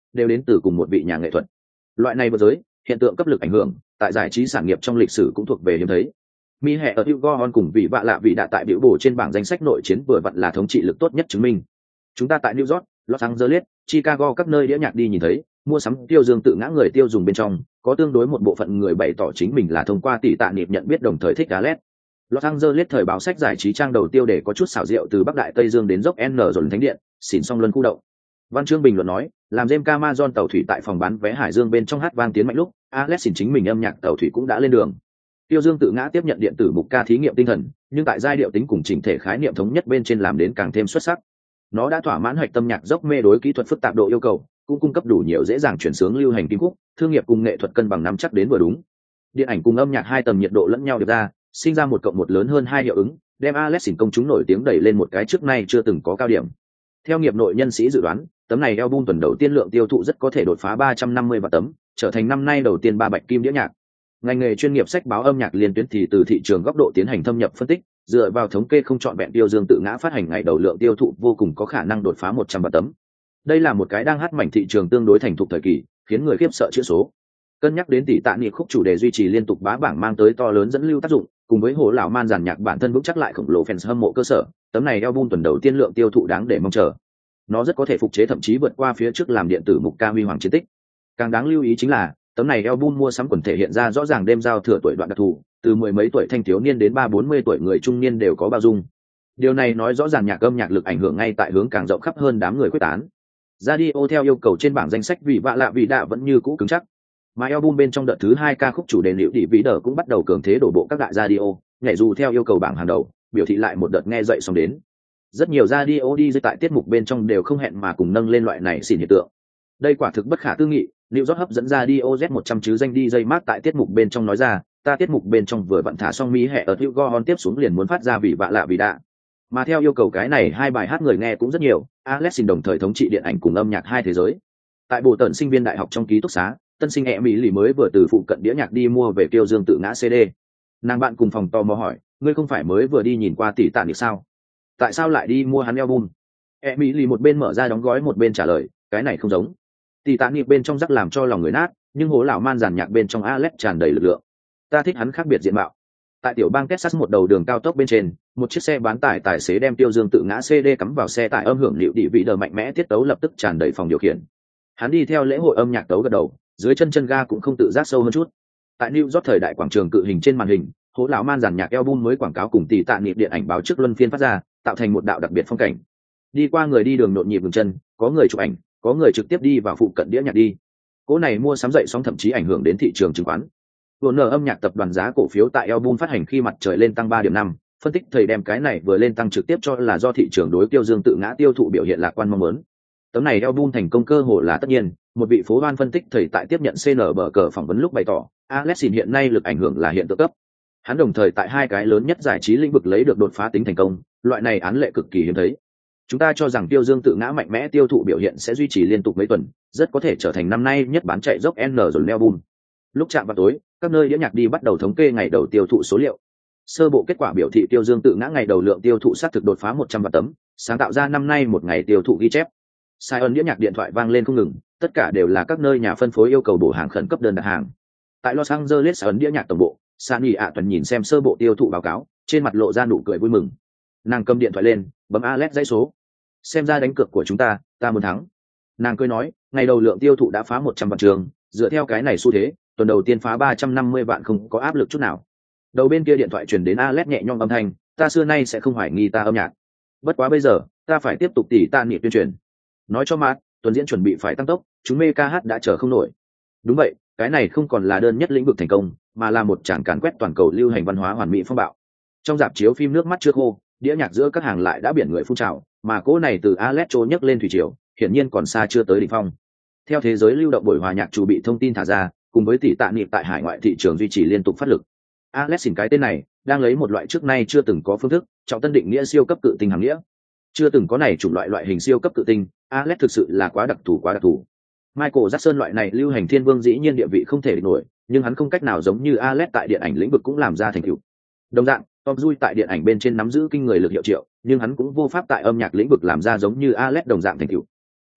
đều đến từ cùng một vị nhà nghệ thuật. Loại này vượt giới hiện tượng cấp lực ảnh hưởng tại giải trí sản nghiệp trong lịch sử cũng thuộc về hiếm thấy. Mi hệ ở Hugo Hon cùng vị vạ lạ vị đã tại biểu bổ trên bảng danh sách nội chiến vừa vặn là thống trị lực tốt nhất chứng minh. Chúng ta tại New York, Los Angeles, Chicago các nơi đĩa nhạc đi nhìn thấy, mua sắm tiêu dương tự ngã người tiêu dùng bên trong, có tương đối một bộ phận người bày tỏ chính mình là thông qua tỷ tạ niệm nhận biết đồng thời thích Alet. Los Angeles thời báo sách giải trí trang đầu tiêu đề có chút xảo diệu từ Bắc Đại Tây Dương đến dốc N rồi thánh điện, xỉn song luân khu động. Văn chương bình luận nói, làm James Cameron tàu thủy tại phòng bán vé Hải Dương bên trong hát vang tiến mạnh lúc, Alet xỉn chính mình âm nhạc tàu thủy cũng đã lên đường. Tiêu Dương tự ngã tiếp nhận điện tử mục ca thí nghiệm tinh thần, nhưng tại giai điệu tính cùng chỉnh thể khái niệm thống nhất bên trên làm đến càng thêm xuất sắc. Nó đã thỏa mãn hoạch tâm nhạc dốc mê đối kỹ thuật phức tạp độ yêu cầu, cũng cung cấp đủ nhiều dễ dàng chuyển sướng lưu hành kim khúc, thương nghiệp cùng nghệ thuật cân bằng nắm chắc đến vừa đúng. Điện ảnh cùng âm nhạc hai tầm nhiệt độ lẫn nhau được ra, sinh ra một cộng một lớn hơn hai hiệu ứng, đem Alex xỉn công chúng nổi tiếng đẩy lên một cái trước nay chưa từng có cao điểm. Theo nghiệp nội nhân sĩ dự đoán, tấm này album tuần đầu tiên lượng tiêu thụ rất có thể đột phá ba trăm năm mươi vạn tấm, trở thành năm nay đầu tiên ba bạch kim đĩa nhạc. Ngành nghề chuyên nghiệp sách báo âm nhạc liên tuyến thì từ thị trường góc độ tiến hành thâm nhập phân tích, dựa vào thống kê không chọn vẹn Tiêu Dương tự ngã phát hành ngày đầu lượng tiêu thụ vô cùng có khả năng đột phá một trăm vạn tấm. Đây là một cái đang hát mảnh thị trường tương đối thành thục thời kỳ, khiến người khiếp sợ chữ số. Cân nhắc đến tỷ tạ niệm khúc chủ đề duy trì liên tục bá bảng mang tới to lớn dẫn lưu tác dụng, cùng với hồ lão man giàn nhạc bản thân vững chắc lại khổng lồ fans hâm mộ cơ sở, tấm này album tuần đầu tiên lượng tiêu thụ đáng để mong chờ. Nó rất có thể phục chế thậm chí vượt qua phía trước làm điện tử mục ca huy hoàng chiến tích. Càng đáng lưu ý chính là tấm này album mua sắm quần thể hiện ra rõ ràng đêm giao thừa tuổi đoạn đặc thù, từ mười mấy tuổi thanh thiếu niên đến ba bốn mươi tuổi người trung niên đều có bao dung. Điều này nói rõ ràng nhạc âm nhạc lực ảnh hưởng ngay tại hướng càng rộng khắp hơn đám người quyết tán. Radio theo yêu cầu trên bảng danh sách vì vạ lạ vị đạ vẫn như cũ cứng chắc. Mà album bên trong đợt thứ hai ca khúc chủ đề liệu đỉ vĩ đờ cũng bắt đầu cường thế đổ bộ các đại radio, nhảy dù theo yêu cầu bảng hàng đầu, biểu thị lại một đợt nghe dậy xong đến. Rất nhiều radio đi dưới tại tiết mục bên trong đều không hẹn mà cùng nâng lên loại này xỉn hiện tượng. Đây quả thực bất khả tư nghị. New York hấp dẫn ra đi O Z một trăm chứ danh đi dây mát tại tiết mục bên trong nói ra, ta tiết mục bên trong vừa vận thả xong mỹ hệ ở Hugo Hon tiếp xuống liền muốn phát ra vì vạ lạ vì đạ. Mà theo yêu cầu cái này hai bài hát người nghe cũng rất nhiều, Alex xin đồng thời thống trị điện ảnh cùng âm nhạc hai thế giới. Tại bộ tận sinh viên đại học trong ký túc xá, tân sinh e mỹ lì mới vừa từ phụ cận đĩa nhạc đi mua về Tiêu Dương tự ngã xê đê. Nàng bạn cùng phòng tò mò hỏi, ngươi không phải mới vừa đi nhìn qua tỷ tạ niệm sao? Tại sao lại đi mua hắn album? E mỹ lì một bên mở ra đóng gói một bên trả lời, cái này không giống. Tỷ tạ niệm bên trong rắc làm cho lòng người nát, nhưng hố lão man giàn nhạc bên trong Alex tràn đầy lực lượng. Ta thích hắn khác biệt diện mạo. Tại tiểu bang Texas một đầu đường cao tốc bên trên, một chiếc xe bán tải tài xế đem Tiêu Dương tự ngã xê đê cắm vào xe tải âm hưởng liệu địa vị đờ mạnh mẽ tiết tấu lập tức tràn đầy phòng điều khiển. Hắn đi theo lễ hội âm nhạc tấu gật đầu, dưới chân chân ga cũng không tự giác sâu hơn chút. Tại New York thời đại quảng trường cự hình trên màn hình, hố lão man giàn nhạc album mới quảng cáo cùng tỷ tạ niệm điện ảnh báo trước luân phiên phát ra, tạo thành một đạo đặc biệt phong cảnh. Đi qua người đi đường nhộn nhịp dừng chân, có người chụp ảnh, có người trực tiếp đi vào phụ cận đĩa nhạc đi. Cỗ này mua sắm dậy sóng thậm chí ảnh hưởng đến thị trường chứng khoán. Warner âm nhạc tập đoàn giá cổ phiếu tại album phát hành khi mặt trời lên tăng ba điểm năm, phân tích thầy đem cái này vừa lên tăng trực tiếp cho là do thị trường đối Tiêu Dương tự ngã tiêu thụ biểu hiện lạc quan mong muốn. Tấm này album thành công cơ hội là tất nhiên, một vị phố ban phân tích thầy tại tiếp nhận xê en bờ cờ phỏng vấn lúc bày tỏ, Alex hiện nay lực ảnh hưởng là hiện tượng cấp. Hắn đồng thời tại hai cái lớn nhất giải trí lĩnh vực lấy được đột phá tính thành công, loại này án lệ cực kỳ hiếm thấy. Chúng ta cho rằng Tiêu Dương tự ngã mạnh mẽ tiêu thụ biểu hiện sẽ duy trì liên tục mấy tuần, rất có thể trở thành năm nay nhất bán chạy dốc N rồi album. Lúc chạm vào tối, các nơi đĩa nhạc đi bắt đầu thống kê ngày đầu tiêu thụ số liệu. Sơ bộ kết quả biểu thị Tiêu Dương tự ngã ngày đầu lượng tiêu thụ sát thực đột phá một trăm vạn tấm, sáng tạo ra năm nay một ngày tiêu thụ ghi chép. Sai ơn đĩa nhạc điện thoại vang lên không ngừng, tất cả đều là các nơi nhà phân phối yêu cầu bổ hàng khẩn cấp đơn đặt hàng. Tại Los Angeles ấn đĩa nhạc tổng bộ, Sunny ạ tuần nhìn xem sơ bộ tiêu thụ báo cáo, trên mặt lộ ra nụ cười vui mừng. Nàng cầm điện thoại lên, bấm Alex dãy số. Xem ra đánh cược của chúng ta, ta muốn thắng. Nàng cười nói, ngày đầu lượng tiêu thụ đã phá một trăm vạn trường, dựa theo cái này xu thế, tuần đầu tiên phá ba trăm năm mươi vạn không có áp lực chút nào. Đầu bên kia điện thoại truyền đến Alex nhẹ nhõm âm thanh, ta xưa nay sẽ không hoài nghi ta âm nhạc. Bất quá bây giờ, ta phải tiếp tục tỉ ta niệm tuyên truyền. Nói cho Matt, tuần diễn chuẩn bị phải tăng tốc, chúng mê ca hát đã chờ không nổi. Đúng vậy, cái này không còn là đơn nhất lĩnh vực thành công, mà là một tràng càn quét toàn cầu lưu hành văn hóa hoàn mỹ phong bạo. Trong rạp chiếu phim nước mắt chưa khô, đĩa nhạc giữa các hàng lại đã biển người phun trào, mà cỗ này từ Alex trôi nhấc lên thủy triều, hiển nhiên còn xa chưa tới đỉnh phong. Theo thế giới lưu động buổi hòa nhạc chủ bị thông tin thả ra, cùng với tỷ tạ niệm tại hải ngoại thị trường duy trì liên tục phát lực, Alex xin cái tên này đang lấy một loại trước nay chưa từng có phương thức, trọng tân định nghĩa siêu cấp cự tinh hàng nghĩa. Chưa từng có này chủng loại loại hình siêu cấp cự tinh, Alex thực sự là quá đặc thù quá đặc thù. Michael Jackson loại này lưu hành thiên vương dĩ nhiên địa vị không thể địch nổi, nhưng hắn không cách nào giống như Alex tại điện ảnh lĩnh vực cũng làm ra thành tựu. Đồng dạng, Tom Cruise tại điện ảnh bên trên nắm giữ kinh người lực hiệu triệu, nhưng hắn cũng vô pháp tại âm nhạc lĩnh vực làm ra giống như Alex đồng dạng thành tựu.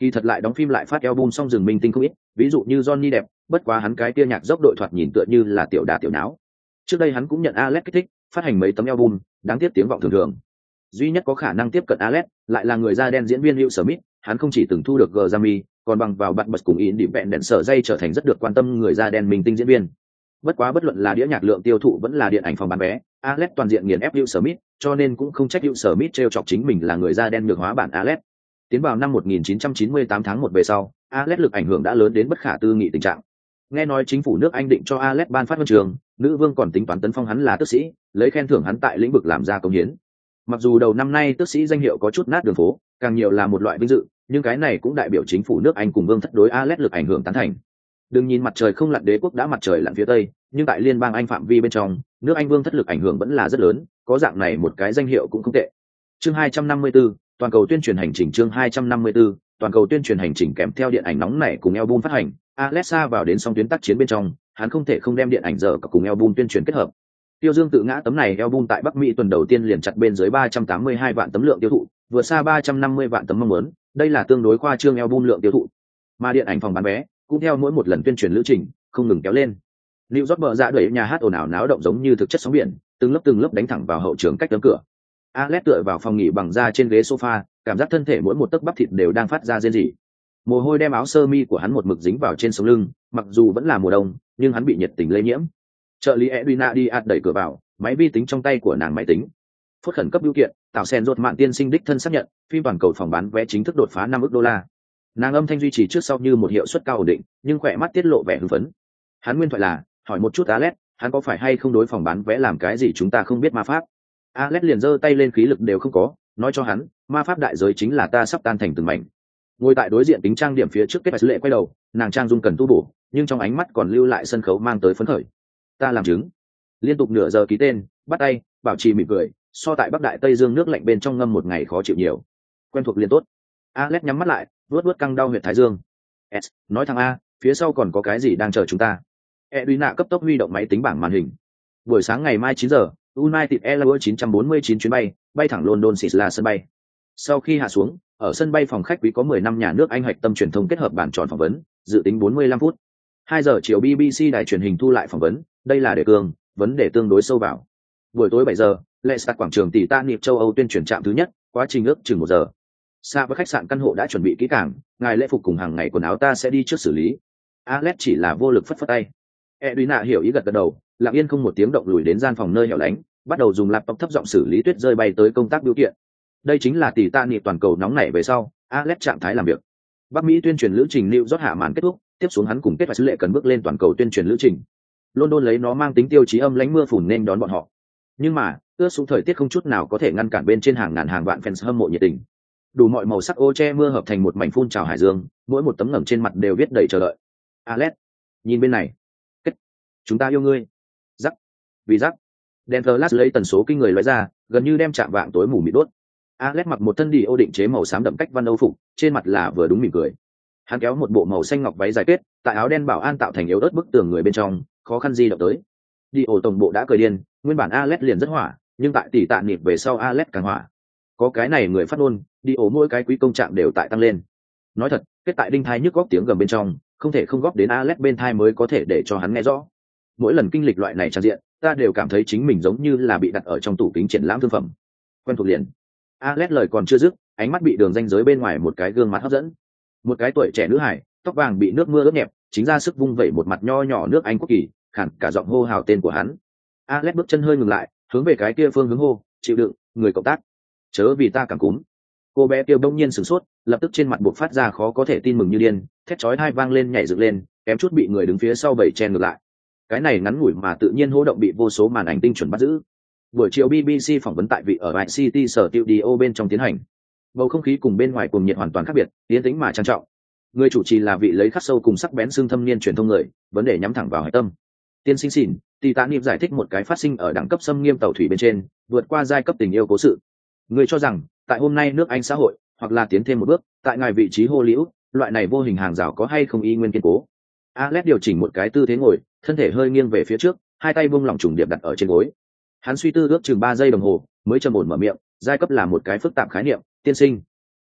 Kỳ thật lại đóng phim lại phát album xong rừng minh tinh không ít, ví dụ như Johnny đẹp, bất quá hắn cái kia nhạc dốc đội thoạt nhìn tựa như là tiểu đà tiểu não. Trước đây hắn cũng nhận Alex kích thích, phát hành mấy tấm album, đáng tiếc tiếng vọng thường thường. Duy nhất có khả năng tiếp cận Alex lại là người da đen diễn viên Will Smith, hắn không chỉ từng thu được Grammy, còn bằng vào bạn bật cùng Independent sở dây trở thành rất được quan tâm người da đen minh tinh diễn viên. Bất quá bất luận là đĩa nhạc lượng tiêu thụ vẫn là điện ảnh phòng bán vé, Alex toàn diện nghiền ép Will Smith, cho nên cũng không trách Will Smith trêu chọc chính mình là người da đen nhược hóa bản Alex. Tiến vào năm một nghìn chín trăm chín mươi tám tháng một về sau, Alex lực ảnh hưởng đã lớn đến bất khả tư nghị tình trạng. Nghe nói chính phủ nước Anh định cho Alex ban phát huân trường, nữ vương còn tính toán tấn phong hắn là tước sĩ, lấy khen thưởng hắn tại lĩnh vực làm ra công hiến. Mặc dù đầu năm nay tước sĩ danh hiệu có chút nát đường phố, càng nhiều là một loại vinh dự, nhưng cái này cũng đại biểu chính phủ nước Anh cùng vương thất đối Alex lực ảnh hưởng tán thành. Đừng nhìn mặt trời không lặn đế quốc đã mặt trời lặn phía tây, nhưng tại liên bang Anh phạm vi bên trong, nước Anh vương thất lực ảnh hưởng vẫn là rất lớn, có dạng này một cái danh hiệu cũng không tệ. Chương hai trăm năm mươi tư, toàn cầu tuyên truyền hành trình chương hai trăm năm mươi tư, toàn cầu tuyên truyền hành trình kèm theo điện ảnh nóng này cùng album phát hành, Alexa vào đến song tuyến tác chiến bên trong, hắn không thể không đem điện ảnh giờ cả cùng album tuyên truyền kết hợp. Tiêu Dương tự ngã tấm này album tại Bắc Mỹ tuần đầu tiên liền chặt bên dưới ba trăm tám mươi hai vạn tấm lượng tiêu thụ, vượt xa ba trăm năm mươi vạn tấm mong muốn, đây là tương đối khoa trương album lượng tiêu thụ. Mà điện ảnh phòng bán vé cũng theo mỗi một lần tuyên truyền lữ trình, không ngừng kéo lên. New York bờ dạ đuổi nhà hát ồn ào náo động giống như thực chất sóng biển, từng lớp từng lớp đánh thẳng vào hậu trường cách tấm cửa. Alex tựa vào phòng nghỉ bằng da trên ghế sofa, cảm giác thân thể mỗi một tấc bắp thịt đều đang phát ra rên rỉ. Mồ hôi đem áo sơ mi của hắn một mực dính vào trên sống lưng, mặc dù vẫn là mùa đông, nhưng hắn bị nhiệt tình lây nhiễm. Trợ lý Edwina đi ạt đẩy cửa vào, máy vi tính trong tay của nàng máy tính. Phốt khẩn cấp biểu kiện, tạo sen rột mạng tiên sinh đích thân xác nhận, phim toàn cầu phòng bán vé chính thức đột phá năm ức đô la. Nàng âm thanh duy trì trước sau như một hiệu suất cao ổn định, nhưng khỏe mắt tiết lộ vẻ hưng phấn. Hắn nguyên thoại là, hỏi một chút Alex, hắn có phải hay không đối phòng bán vé làm cái gì chúng ta không biết ma pháp. Alex liền giơ tay lên khí lực đều không có, nói cho hắn, ma pháp đại giới chính là ta sắp tan thành từng mảnh. Ngồi tại đối diện tính trang điểm phía trước kết sứ lệ quay đầu, nàng trang dung cần tu bổ, nhưng trong ánh mắt còn lưu lại sân khấu mang tới phấn khởi. Ta làm chứng. Liên tục nửa giờ ký tên, bắt tay, bảo trì mỉm cười, so tại Bắc Đại Tây Dương nước lạnh bên trong ngâm một ngày khó chịu nhiều. Quen thuộc liền tốt. Alex nhắm mắt lại, vuốt vuốt căng đau huyệt thái dương. S, nói thằng A, phía sau còn có cái gì đang chờ chúng ta? Edwina cấp tốc huy động máy tính bảng màn hình. Buổi sáng ngày mai chín giờ, United Airlines chín bốn chín chuyến bay, bay thẳng London Sisla sân bay. Sau khi hạ xuống, ở sân bay phòng khách quý có mười năm nhà nước Anh hạch tâm truyền thông kết hợp bản tròn phỏng vấn, dự tính bốn mươi lăm phút. hai giờ chiều bê bê xê đài truyền hình thu lại phỏng vấn, đây là đề cương, vấn đề tương đối sâu vào. Buổi tối bảy giờ, Leicester quảng trường tỷ ta niệm châu Âu tuyên truyền trạm thứ nhất, quá trình ước chừng một giờ. Xa với khách sạn căn hộ đã chuẩn bị kỹ càng, ngài lễ phục cùng hàng ngày quần áo ta sẽ đi trước xử lý. Alex chỉ là vô lực phất phất tay. Edwina hiểu ý gật gật đầu, lặng yên không một tiếng động lùi đến gian phòng nơi hẻo lánh, bắt đầu dùng laptop thấp giọng xử lý tuyết rơi bay tới công tác biểu kiện. Đây chính là tỷ ta niệm toàn cầu nóng nảy về sau, Alex trạng thái làm việc. Bắc Mỹ tuyên truyền lữ trình New York hạ màn kết thúc, tiếp xuống hắn cùng kết và sứ lệ cần bước lên toàn cầu tuyên truyền lữ trình. London lấy nó mang tính tiêu chí âm lãnh mưa phùn nên đón bọn họ. Nhưng mà, ướt xuống thời tiết không chút nào có thể ngăn cản bên trên hàng ngàn hàng vạn fans hâm mộ nhiệt tình. Đủ mọi màu sắc ô che mưa hợp thành một mảnh phun trào hải dương, mỗi một tấm ngẩng trên mặt đều viết đầy chờ đợi. Alex, nhìn bên này. Kết, chúng ta yêu ngươi. Rắc, vì rắc. Đèn flash lấy tần số kinh người lóe ra, gần như đem chạm vạng tối mù mịt đốt. Alex mặc một thân đi ô định chế màu xám đậm cách văn âu phục, trên mặt là vừa đúng mỉm cười. Hắn kéo một bộ màu xanh ngọc váy dài kết, tại áo đen bảo an tạo thành yếu ớt bức tường người bên trong, khó khăn di động tới. Đi ô tổng bộ đã cười điên, nguyên bản Alex liền rất hỏa, nhưng tại tỷ tạ nịp về sau Alex càng hỏa. Có cái này người phát ngôn, đi ô mỗi cái quý công trạng đều tại tăng lên. Nói thật, kết tại đinh thai nhức góc tiếng gầm bên trong, không thể không góp đến Alex bên thai mới có thể để cho hắn nghe rõ. Mỗi lần kinh lịch loại này trang diện, ta đều cảm thấy chính mình giống như là bị đặt ở trong tủ kính triển lãm thương phẩm. Quen thuộc liền. Alex lời còn chưa dứt, ánh mắt bị đường ranh giới bên ngoài một cái gương mặt hấp dẫn. Một cái tuổi trẻ nữ hải, tóc vàng bị nước mưa ướt nhẹp, chính ra sức vung vẩy một mặt nho nhỏ nước Anh quốc kỳ, khản cả giọng hô hào tên của hắn. Alex bước chân hơi ngừng lại, hướng về cái kia phương hướng hô, chịu đựng, người cộng tác. Chớ vì ta cảm cúm. Cô bé kia bỗng nhiên sửng sốt, lập tức trên mặt buộc phát ra khó có thể tin mừng như điên, thét chói tai vang lên nhảy dựng lên, kém chút bị người đứng phía sau bẩy chen ngược lại. Cái này ngắn ngủi mà tự nhiên hô động bị vô số màn ảnh tinh chuẩn bắt giữ. Buổi chiều bê bê xê phỏng vấn tại vị ở Vice City Studio bên trong tiến hành. Bầu không khí cùng bên ngoài cuồng nhiệt hoàn toàn khác biệt, tiến tĩnh mà trang trọng. Người chủ trì là vị lấy khắc sâu cùng sắc bén xương thâm niên truyền thông người, vấn đề nhắm thẳng vào hải tâm. Tiên sinh xỉn, Titanic giải thích một cái phát sinh ở đẳng cấp xâm nghiêm tàu thủy bên trên, vượt qua giai cấp tình yêu cố sự. Người cho rằng, tại hôm nay nước Anh xã hội, hoặc là tiến thêm một bước, tại ngài vị trí Hollywood, loại này vô hình hàng rào có hay không y nguyên kiên cố. Alex điều chỉnh một cái tư thế ngồi, thân thể hơi nghiêng về phía trước, hai tay buông lỏng trùng điệp đặt ở trên gối. Hắn suy tư ước chừng ba giây đồng hồ, mới trầm ổn mở miệng, giai cấp là một cái phức tạp khái niệm, tiên sinh.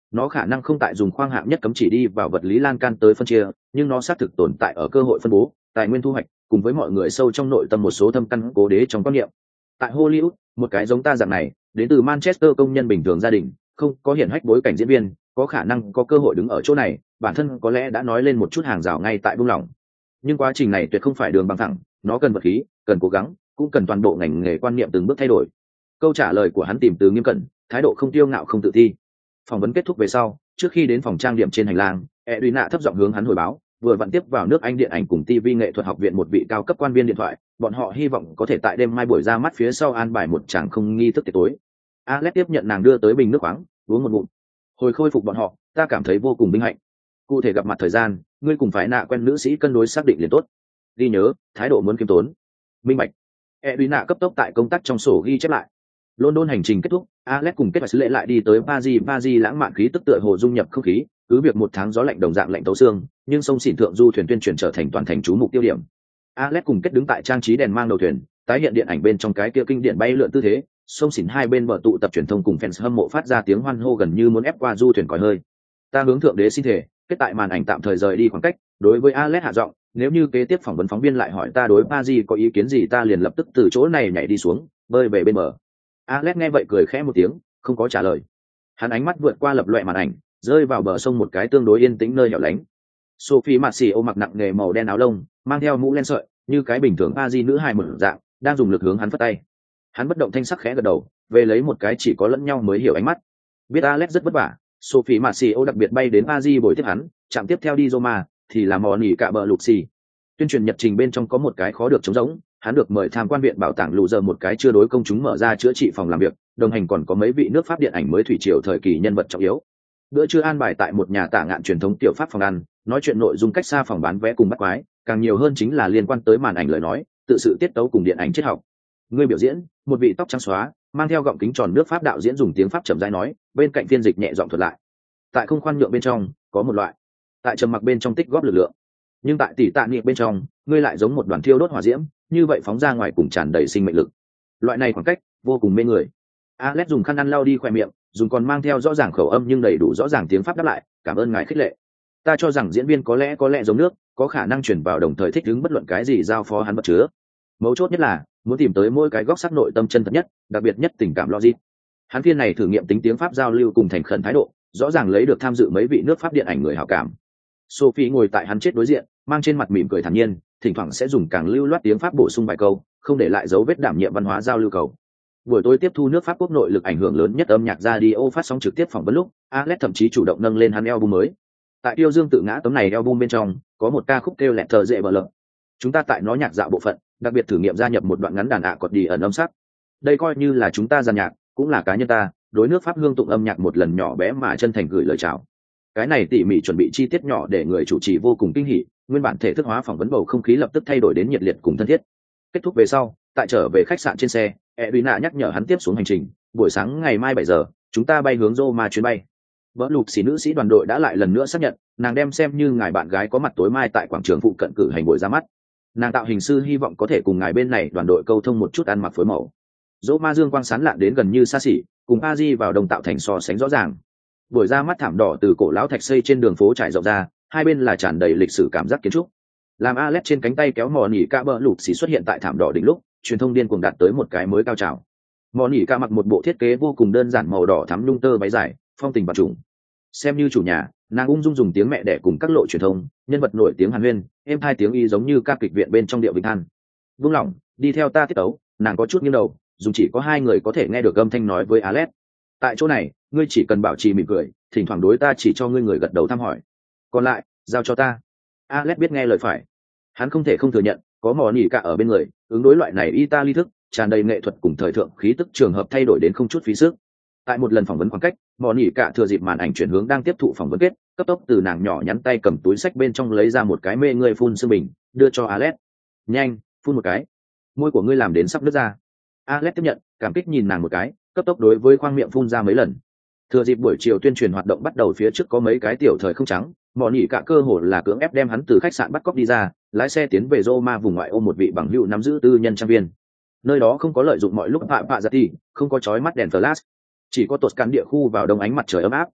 Nó khả năng không tại dùng khoang hạng nhất cấm chỉ đi vào vật lý lan can tới phân chia, nhưng nó xác thực tồn tại ở cơ hội phân bố, tài nguyên thu hoạch, cùng với mọi người sâu trong nội tâm một số thâm căn cố đế trong quan niệm. Tại Hollywood, một cái giống ta dạng này, đến từ Manchester công nhân bình thường gia đình, không có hiển hách bối cảnh diễn viên, có khả năng có cơ hội đứng ở chỗ này, bản thân có lẽ đã nói lên một chút hàng rào ngay tại buông lỏng. Nhưng quá trình này tuyệt không phải đường bằng thẳng, nó cần vật khí, cần cố gắng, cũng cần toàn bộ ngành nghề quan niệm từng bước thay đổi. Câu trả lời của hắn tìm từ nghiêm cẩn, thái độ không tiêu ngạo không tự ti. Phỏng vấn kết thúc về sau, trước khi đến phòng trang điểm trên hành lang, Edwina thấp giọng hướng hắn hồi báo, vừa vặn tiếp vào nước Anh điện ảnh cùng ti vi nghệ thuật học viện một vị cao cấp quan viên điện thoại, bọn họ hy vọng có thể tại đêm mai buổi ra mắt phía sau an bài một chàng không nghi thức tiệc tối. Alex tiếp nhận nàng đưa tới bình nước khoáng, uống một ngụm. Hồi khôi phục bọn họ, ta cảm thấy vô cùng vinh hạnh. Cụ thể gặp mặt thời gian, ngươi cùng phải nạ quen nữ sĩ cân đối xác định liền tốt. Ghi nhớ, thái độ muốn kiêm tốn. Minh bạch. Edwina cấp tốc tại công tác trong sổ ghi chép lại. London hành trình kết thúc, Alex cùng kết sứ lệ lại đi tới Paris, Paris lãng mạn khí tức tựa hồ dung nhập không khí, cứ việc một tháng gió lạnh đồng dạng lạnh tấu xương, nhưng sông xỉn thượng du thuyền tuyên truyền trở thành toàn thành chú mục tiêu điểm. Alex cùng kết đứng tại trang trí đèn mang đầu thuyền, tái hiện điện ảnh bên trong cái kia kinh điển bay lượn tư thế, sông xỉn hai bên bờ tụ tập truyền thông cùng fans hâm mộ phát ra tiếng hoan hô gần như muốn ép qua du thuyền còi hơi. Ta hướng thượng đế xin thể, kết tại màn ảnh tạm thời rời đi khoảng cách, đối với Alex hạ giọng, nếu như kế tiếp phỏng vấn phóng viên lại hỏi ta đối Paris có ý kiến gì ta liền lập tức từ chỗ này nhảy đi xuống, bơi về bên bờ. Alex nghe vậy cười khẽ một tiếng, không có trả lời. Hắn ánh mắt vượt qua lập loè màn ảnh, rơi vào bờ sông một cái tương đối yên tĩnh nơi hẻo lánh. Sophie Marcio mặc nặng nghề màu đen áo lông, mang theo mũ len sợi, như cái bình thường Paris nữ hài mở dạng, đang dùng lực hướng hắn phất tay. Hắn bất động thanh sắc khẽ gật đầu, về lấy một cái chỉ có lẫn nhau mới hiểu ánh mắt. Biết Alex rất vất vả, Sophie Marcio đặc biệt bay đến Paris bồi tiếp hắn, chạm tiếp theo đi Roma, thì là mò nỉ cả bờ lục xì. Tuyên truyền nhật trình bên trong có một cái khó được trống rỗng, hắn được mời tham quan viện bảo tàng lù giờ một cái chưa đối công chúng mở ra chữa trị phòng làm việc, đồng hành còn có mấy vị nước Pháp điện ảnh mới thủy triều thời kỳ nhân vật trọng yếu. Bữa trưa an bài tại một nhà tả ngạn truyền thống tiểu Pháp phòng ăn, nói chuyện nội dung cách xa phòng bán vé cùng bắt quái, càng nhiều hơn chính là liên quan tới màn ảnh lời nói, tự sự tiết tấu cùng điện ảnh triết học. Người biểu diễn, một vị tóc trắng xóa, mang theo gọng kính tròn nước Pháp đạo diễn dùng tiếng Pháp chậm rãi nói, bên cạnh phiên dịch nhẹ giọng thuật lại. Tại không khoan nhượng bên trong, có một loại, tại trầm mặc bên trong tích góp lực lượng, nhưng tại tỉ tạ niệm bên trong, ngươi lại giống một đoàn thiêu đốt hỏa diễm, như vậy phóng ra ngoài cùng tràn đầy sinh mệnh lực. Loại này khoảng cách vô cùng mê người. Alex dùng khăn ăn lau đi khóe miệng, dùng còn mang theo rõ ràng khẩu âm nhưng đầy đủ rõ ràng tiếng Pháp đáp lại, cảm ơn ngài khích lệ. Ta cho rằng diễn viên có lẽ có lẽ giống nước, có khả năng chuyển vào đồng thời thích ứng bất luận cái gì giao phó hắn bất chứa. Mấu chốt nhất là muốn tìm tới mỗi cái góc sắc nội tâm chân thật nhất, đặc biệt nhất tình cảm logic. Hắn phiên này thử nghiệm tính tiếng Pháp giao lưu cùng thành khẩn thái độ, rõ ràng lấy được tham dự mấy vị nước Pháp điện ảnh người hảo cảm. Sophie ngồi tại hắn chết đối diện, mang trên mặt mỉm cười thản nhiên, thỉnh thoảng sẽ dùng càng lưu loát tiếng Pháp bổ sung vài câu, không để lại dấu vết đảm nhiệm văn hóa giao lưu cầu. Buổi tối tiếp thu nước Pháp quốc nội lực ảnh hưởng lớn nhất âm nhạc radio phát sóng trực tiếp phỏng vấn lúc, Alex thậm chí chủ động nâng lên hắn album mới. Tại Tiêu Dương tự ngã tấm này album bên trong, có một ca khúc kêu lẹt thờ dễ bờ lợn. Chúng ta tại nó nhạc dạo bộ phận, đặc biệt thử nghiệm gia nhập một đoạn ngắn đàn ạ cọt đi ẩn âm sắc. Đây coi như là chúng ta giàn nhạc, cũng là cá nhân ta, đối nước Pháp hương tụng âm nhạc một lần nhỏ bé mà chân thành gửi lời chào. Cái này tỉ mỉ chuẩn bị chi tiết nhỏ để người chủ trì vô cùng kinh hỉ, nguyên bản thể thức hóa phỏng vấn bầu không khí lập tức thay đổi đến nhiệt liệt cùng thân thiết. Kết thúc về sau, tại trở về khách sạn trên xe, Edwina nhắc nhở hắn tiếp xuống hành trình, buổi sáng ngày mai bảy giờ, chúng ta bay hướng Roma chuyến bay. Vợ lục xỉ nữ sĩ đoàn đội đã lại lần nữa xác nhận, nàng đem xem như ngài bạn gái có mặt tối mai tại quảng trường phụ cận cử hành buổi ra mắt. Nàng tạo hình sư hy vọng có thể cùng ngài bên này đoàn đội câu thông một chút ăn mặc phối mẫu. Roma dương quang sáng lạn đến gần như xa xỉ, cùng Paris vào đồng tạo thành so sánh rõ ràng. Buổi ra mắt thảm đỏ từ cổ lão thạch xây trên đường phố trải rộng ra, hai bên là tràn đầy lịch sử cảm giác kiến trúc. Làm Alex trên cánh tay kéo mò nỉ ca bờ lục xì xuất hiện tại thảm đỏ đỉnh lúc, truyền thông điên cuồng đạt tới một cái mới cao trào. Mò nỉ ca mặc một bộ thiết kế vô cùng đơn giản màu đỏ thắm nhung tơ váy dài, phong tình bạt trùng. Xem như chủ nhà, nàng ung dung dùng tiếng mẹ đẻ cùng các lộ truyền thông, nhân vật nổi tiếng hàn huyên, êm hai tiếng y giống như ca kịch viện bên trong điệu vinh than. Vung lòng, đi theo ta tiết tấu, nàng có chút nghiêng đầu, dùng chỉ có hai người có thể nghe được âm thanh nói với Alex. Tại chỗ này, ngươi chỉ cần bảo trì mỉm cười, thỉnh thoảng đối ta chỉ cho ngươi người gật đầu thăm hỏi. Còn lại, giao cho ta. Alex biết nghe lời phải. Hắn không thể không thừa nhận, có mò nỉ cả ở bên người, ứng đối loại này Italy thức, tràn đầy nghệ thuật cùng thời thượng khí tức trường hợp thay đổi đến không chút phí sức. Tại một lần phỏng vấn khoảng cách, mò nỉ cả thừa dịp màn ảnh chuyển hướng đang tiếp thụ phỏng vấn kết, cấp tốc từ nàng nhỏ nhắn tay cầm túi sách bên trong lấy ra một cái mê người phun sương bình, đưa cho Alex. Nhanh, phun một cái. Môi của ngươi làm đến sắp nứt ra. Alex tiếp nhận, cảm kích nhìn nàng một cái, cấp tốc đối với khoang miệng phun ra mấy lần. Thừa dịp buổi chiều tuyên truyền hoạt động bắt đầu phía trước có mấy cái tiểu thời không trắng, mò nỉ cả cơ hồ là cưỡng ép đem hắn từ khách sạn bắt cóc đi ra, lái xe tiến về Roma vùng ngoại ô một vị bằng hữu nắm giữ tư nhân trang viên. Nơi đó không có lợi dụng mọi lúc phạm phạ giật thì, không có chói mắt đèn flash, chỉ có tột cán địa khu vào đông ánh mặt trời ấm áp,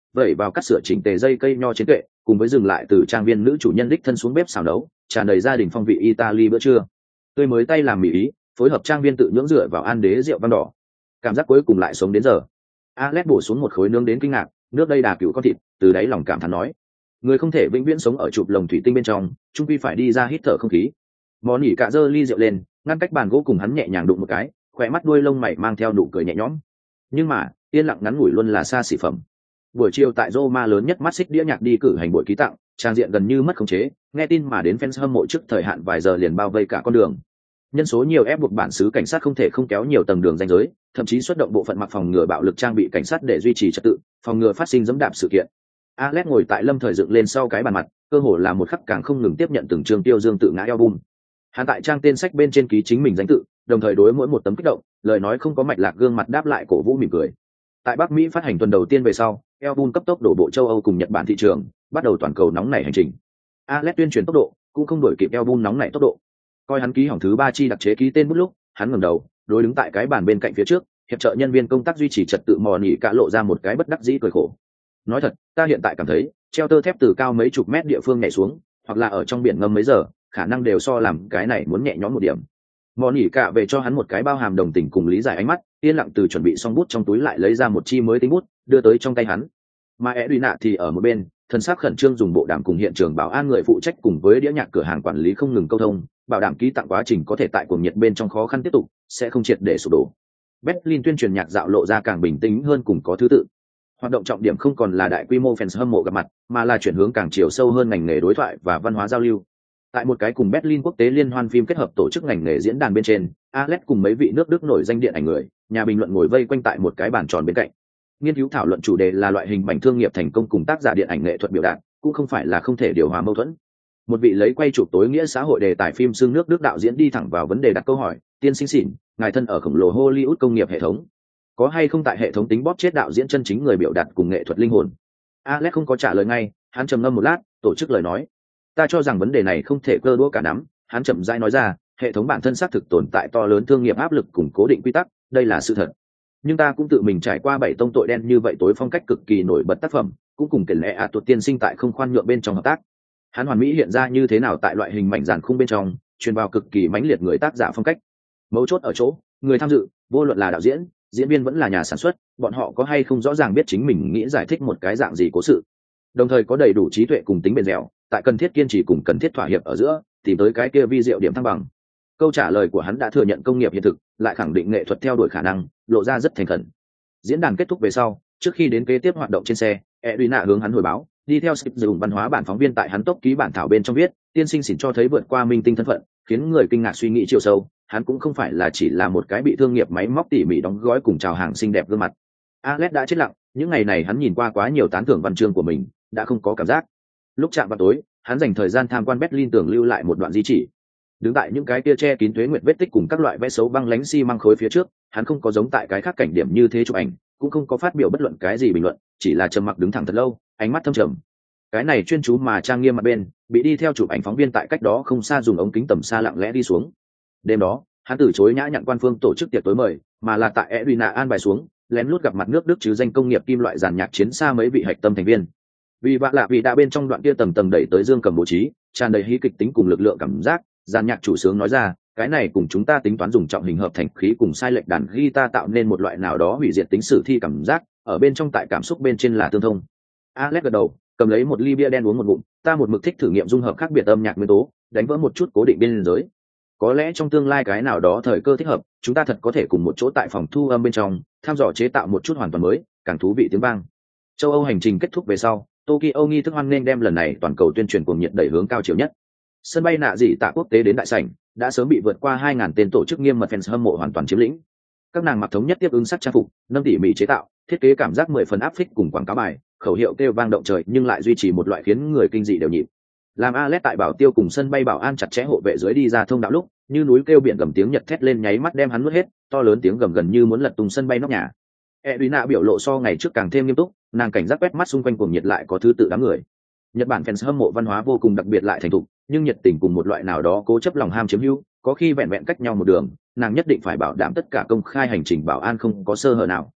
vẩy vào cắt sửa chỉnh tề dây cây nho trên kệ, cùng với dừng lại từ trang viên nữ chủ nhân đích thân xuống bếp xào nấu tràn đầy gia đình phong vị Italy bữa trưa. Tươi mới tay làm mì ý, phối hợp trang viên tự nhưỡng dựa vào an đế rượu vang đỏ, cảm giác cuối cùng lại sống đến giờ. Alex bổ xuống một khối nướng đến kinh ngạc, nước đây đà cừu con thịt, từ đáy lòng cảm thán nói: người không thể vĩnh viễn sống ở chụp lồng thủy tinh bên trong, chung quy phải đi ra hít thở không khí. Món nhỉ cả giơ ly rượu lên, ngăn cách bàn gỗ cùng hắn nhẹ nhàng đụng một cái, khỏe mắt đuôi lông mày mang theo nụ cười nhẹ nhõm. Nhưng mà yên lặng ngắn ngủi luôn là xa xỉ phẩm. Buổi chiều tại Roma lớn nhất mắt xích đĩa nhạc đi cử hành buổi ký tặng, trang diện gần như mất khống chế, nghe tin mà đến fans hâm mộ trước thời hạn vài giờ liền bao vây cả con đường. Nhân số nhiều ép buộc bản xứ cảnh sát không thể không kéo nhiều tầng đường ranh giới, thậm chí xuất động bộ phận mặc phòng ngừa bạo lực trang bị cảnh sát để duy trì trật tự, phòng ngừa phát sinh dẫm đạp sự kiện. Alex ngồi tại lâm thời dựng lên sau cái bàn mặt, cơ hồ là một khắc càng không ngừng tiếp nhận từng chương tiêu dương tự ngã album. Hắn tại trang tên sách bên trên ký chính mình danh tự, đồng thời đối mỗi một tấm kích động, lời nói không có mạch lạc gương mặt đáp lại cổ vũ mỉm cười. Tại Bắc Mỹ phát hành tuần đầu tiên về sau, album cấp tốc đổ bộ châu Âu cùng Nhật Bản thị trường, bắt đầu toàn cầu nóng nảy hành trình. Alex tuyên truyền tốc độ cũng không đổi kịp album nóng nảy tốc độ. Coi hắn ký hỏng thứ ba chi đặc chế ký tên bút lúc, hắn ngẩng đầu, đối đứng tại cái bàn bên cạnh phía trước, hiệp trợ nhân viên công tác duy trì trật tự mò nỉ cả lộ ra một cái bất đắc dĩ cười khổ. Nói thật, ta hiện tại cảm thấy, treo tơ thép từ cao mấy chục mét địa phương nhảy xuống, hoặc là ở trong biển ngâm mấy giờ, khả năng đều so làm cái này muốn nhẹ nhõm một điểm. Mò nỉ cả về cho hắn một cái bao hàm đồng tình cùng lý giải ánh mắt, yên lặng từ chuẩn bị xong bút trong túi lại lấy ra một chi mới tính bút, đưa tới trong tay hắn. Mà Edwina thì ở một bên, thân xác khẩn trương dùng bộ đàm cùng hiện trường bảo an người phụ trách cùng với đĩa nhạc cửa hàng quản lý không ngừng câu thông, bảo đảm ký tặng quá trình có thể tại cuồng nhiệt bên trong khó khăn tiếp tục, sẽ không triệt để sụp đổ. Berlin tuyên truyền nhạc dạo lộ ra càng bình tĩnh hơn cùng có thứ tự. Hoạt động trọng điểm không còn là đại quy mô fans hâm mộ gặp mặt, mà là chuyển hướng càng chiều sâu hơn ngành nghề đối thoại và văn hóa giao lưu. Tại một cái cùng Berlin quốc tế liên hoan phim kết hợp tổ chức ngành nghề diễn đàn bên trên, Alex cùng mấy vị nước Đức nổi danh điện ảnh người, nhà bình luận ngồi vây quanh tại một cái bàn tròn bên cạnh. Nghiên cứu thảo luận chủ đề là loại hình bảnh thương nghiệp thành công cùng tác giả điện ảnh nghệ thuật biểu đạt, cũng không phải là không thể điều hòa mâu thuẫn. Một vị lấy quay chụp tối nghĩa xã hội đề tài phim xương nước Đức đạo diễn đi thẳng vào vấn đề đặt câu hỏi: tiên sinh xỉn, ngài thân ở khổng lồ Hollywood công nghiệp hệ thống, có hay không tại hệ thống tính bóp chết đạo diễn chân chính người biểu đạt cùng nghệ thuật linh hồn? Alex không có trả lời ngay, hắn trầm ngâm một lát, tổ chức lời nói: ta cho rằng vấn đề này không thể cơ đũa cả nắm. Hắn chậm rãi nói ra, hệ thống bản thân xác thực tồn tại to lớn thương nghiệp áp lực cùng cố định quy tắc, đây là sự thật. Nhưng ta cũng tự mình trải qua bảy tông tội đen như vậy tối phong cách cực kỳ nổi bật tác phẩm, cũng cùng kể lẽ ạ tuột tiên sinh tại không khoan nhượng bên trong hợp tác. Hắn hoàn mỹ hiện ra như thế nào tại loại hình mảnh giản khung bên trong, truyền vào cực kỳ mãnh liệt người tác giả phong cách. Mấu chốt ở chỗ, người tham dự, vô luận là đạo diễn, diễn viên vẫn là nhà sản xuất, bọn họ có hay không rõ ràng biết chính mình nghĩ giải thích một cái dạng gì cố sự, đồng thời có đầy đủ trí tuệ cùng tính bền dẻo, tại cần thiết kiên trì cùng cần thiết thỏa hiệp ở giữa, tìm tới cái kia vi diệu điểm thăng bằng. Câu trả lời của hắn đã thừa nhận công nghiệp hiện thực, lại khẳng định nghệ thuật theo đuổi khả năng, lộ ra rất thành khẩn. Diễn đàn kết thúc về sau, trước khi đến kế tiếp hoạt động trên xe, Edwina hướng hắn hồi báo, đi theo skip dùng văn hóa bản phóng viên tại hắn tốc ký bản thảo bên trong viết, tiên sinh xỉn cho thấy vượt qua minh tinh thân phận, khiến người kinh ngạc suy nghĩ chiều sâu, hắn cũng không phải là chỉ là một cái bị thương nghiệp máy móc tỉ mỉ đóng gói cùng chào hàng xinh đẹp gương mặt. Alex đã chết lặng, những ngày này hắn nhìn qua quá nhiều tán thưởng văn chương của mình, đã không có cảm giác. Lúc chạm vào tối, hắn dành thời gian tham quan Berlin tưởng lưu lại một đoạn di chỉ. Đứng tại những cái kia che kín tuế nguyệt vết tích cùng các loại vẽ xấu băng lánh xi măng khối phía trước, hắn không có giống tại cái khác cảnh điểm như thế chụp ảnh, cũng không có phát biểu bất luận cái gì bình luận, chỉ là trầm mặc đứng thẳng thật lâu, ánh mắt thâm trầm. Cái này chuyên chú mà trang nghiêm mặt bên, bị đi theo chụp ảnh phóng viên tại cách đó không xa dùng ống kính tầm xa lặng lẽ đi xuống. Đêm đó, hắn từ chối nhã nhặn quan phương tổ chức tiệc tối mời, mà là tại Edwina an bài xuống, lén lút gặp mặt nước Đức chứ danh công nghiệp kim loại giàn nhạc chiến xa mấy vị hạch tâm thành viên. Vì vậy là vì đã bên trong đoạn kia tầng tầng đẩy tới dương cầm bố trí, tràn đầy hí kịch tính cùng lực lượng cảm giác, giàn nhạc chủ sướng nói ra, cái này cùng chúng ta tính toán dùng trọng hình hợp thành khí cùng sai lệch đàn guitar tạo nên một loại nào đó hủy diệt tính sử thi cảm giác, ở bên trong tại cảm xúc bên trên là tương thông. Alex gật đầu, cầm lấy một ly bia đen uống một ngụm, ta một mực thích thử nghiệm dung hợp khác biệt âm nhạc nguyên tố, đánh vỡ một chút cố định biên giới. Có lẽ trong tương lai cái nào đó thời cơ thích hợp, chúng ta thật có thể cùng một chỗ tại phòng thu âm bên trong, tham dò chế tạo một chút hoàn toàn mới, càng thú vị tiếng vang. Châu Âu hành trình kết thúc về sau, Tokyo nghi thức hoan nghênh đem lần này toàn cầu tuyên truyền cuồng nhiệt đẩy hướng cao chiều nhất. Sân bay nạ dị tạ quốc tế đến đại sảnh, đã sớm bị vượt qua hai ngàn tên tổ chức nghiêm mật fans hâm mộ hoàn toàn chiếm lĩnh. Các nàng mặc thống nhất tiếp ứng sắc trang phục, nâng tỉ mỉ chế tạo, thiết kế cảm giác mười phần áp phích cùng quảng cáo bài, khẩu hiệu kêu vang động trời nhưng lại duy trì một loại khiến người kinh dị đều nhịp. Làm Alex tại bảo tiêu cùng sân bay bảo an chặt chẽ hộ vệ dưới đi ra thông đạo lúc, như núi kêu biển gầm tiếng nhật thét lên nháy mắt đem hắn nuốt hết, to lớn tiếng gầm gần như muốn lật tung sân bay nóc nhà. Edwina biểu lộ so ngày trước càng thêm nghiêm túc, nàng cảnh giác quét mắt xung quanh cuồng nhiệt lại có thứ tự đám người. Nhật Bản fans hâm mộ văn hóa vô cùng đặc biệt lại thành thục, nhưng nhiệt tình cùng một loại nào đó cố chấp lòng ham chiếm hữu, có khi vẹn vẹn cách nhau một đường, nàng nhất định phải bảo đảm tất cả công khai hành trình bảo an không có sơ hở nào.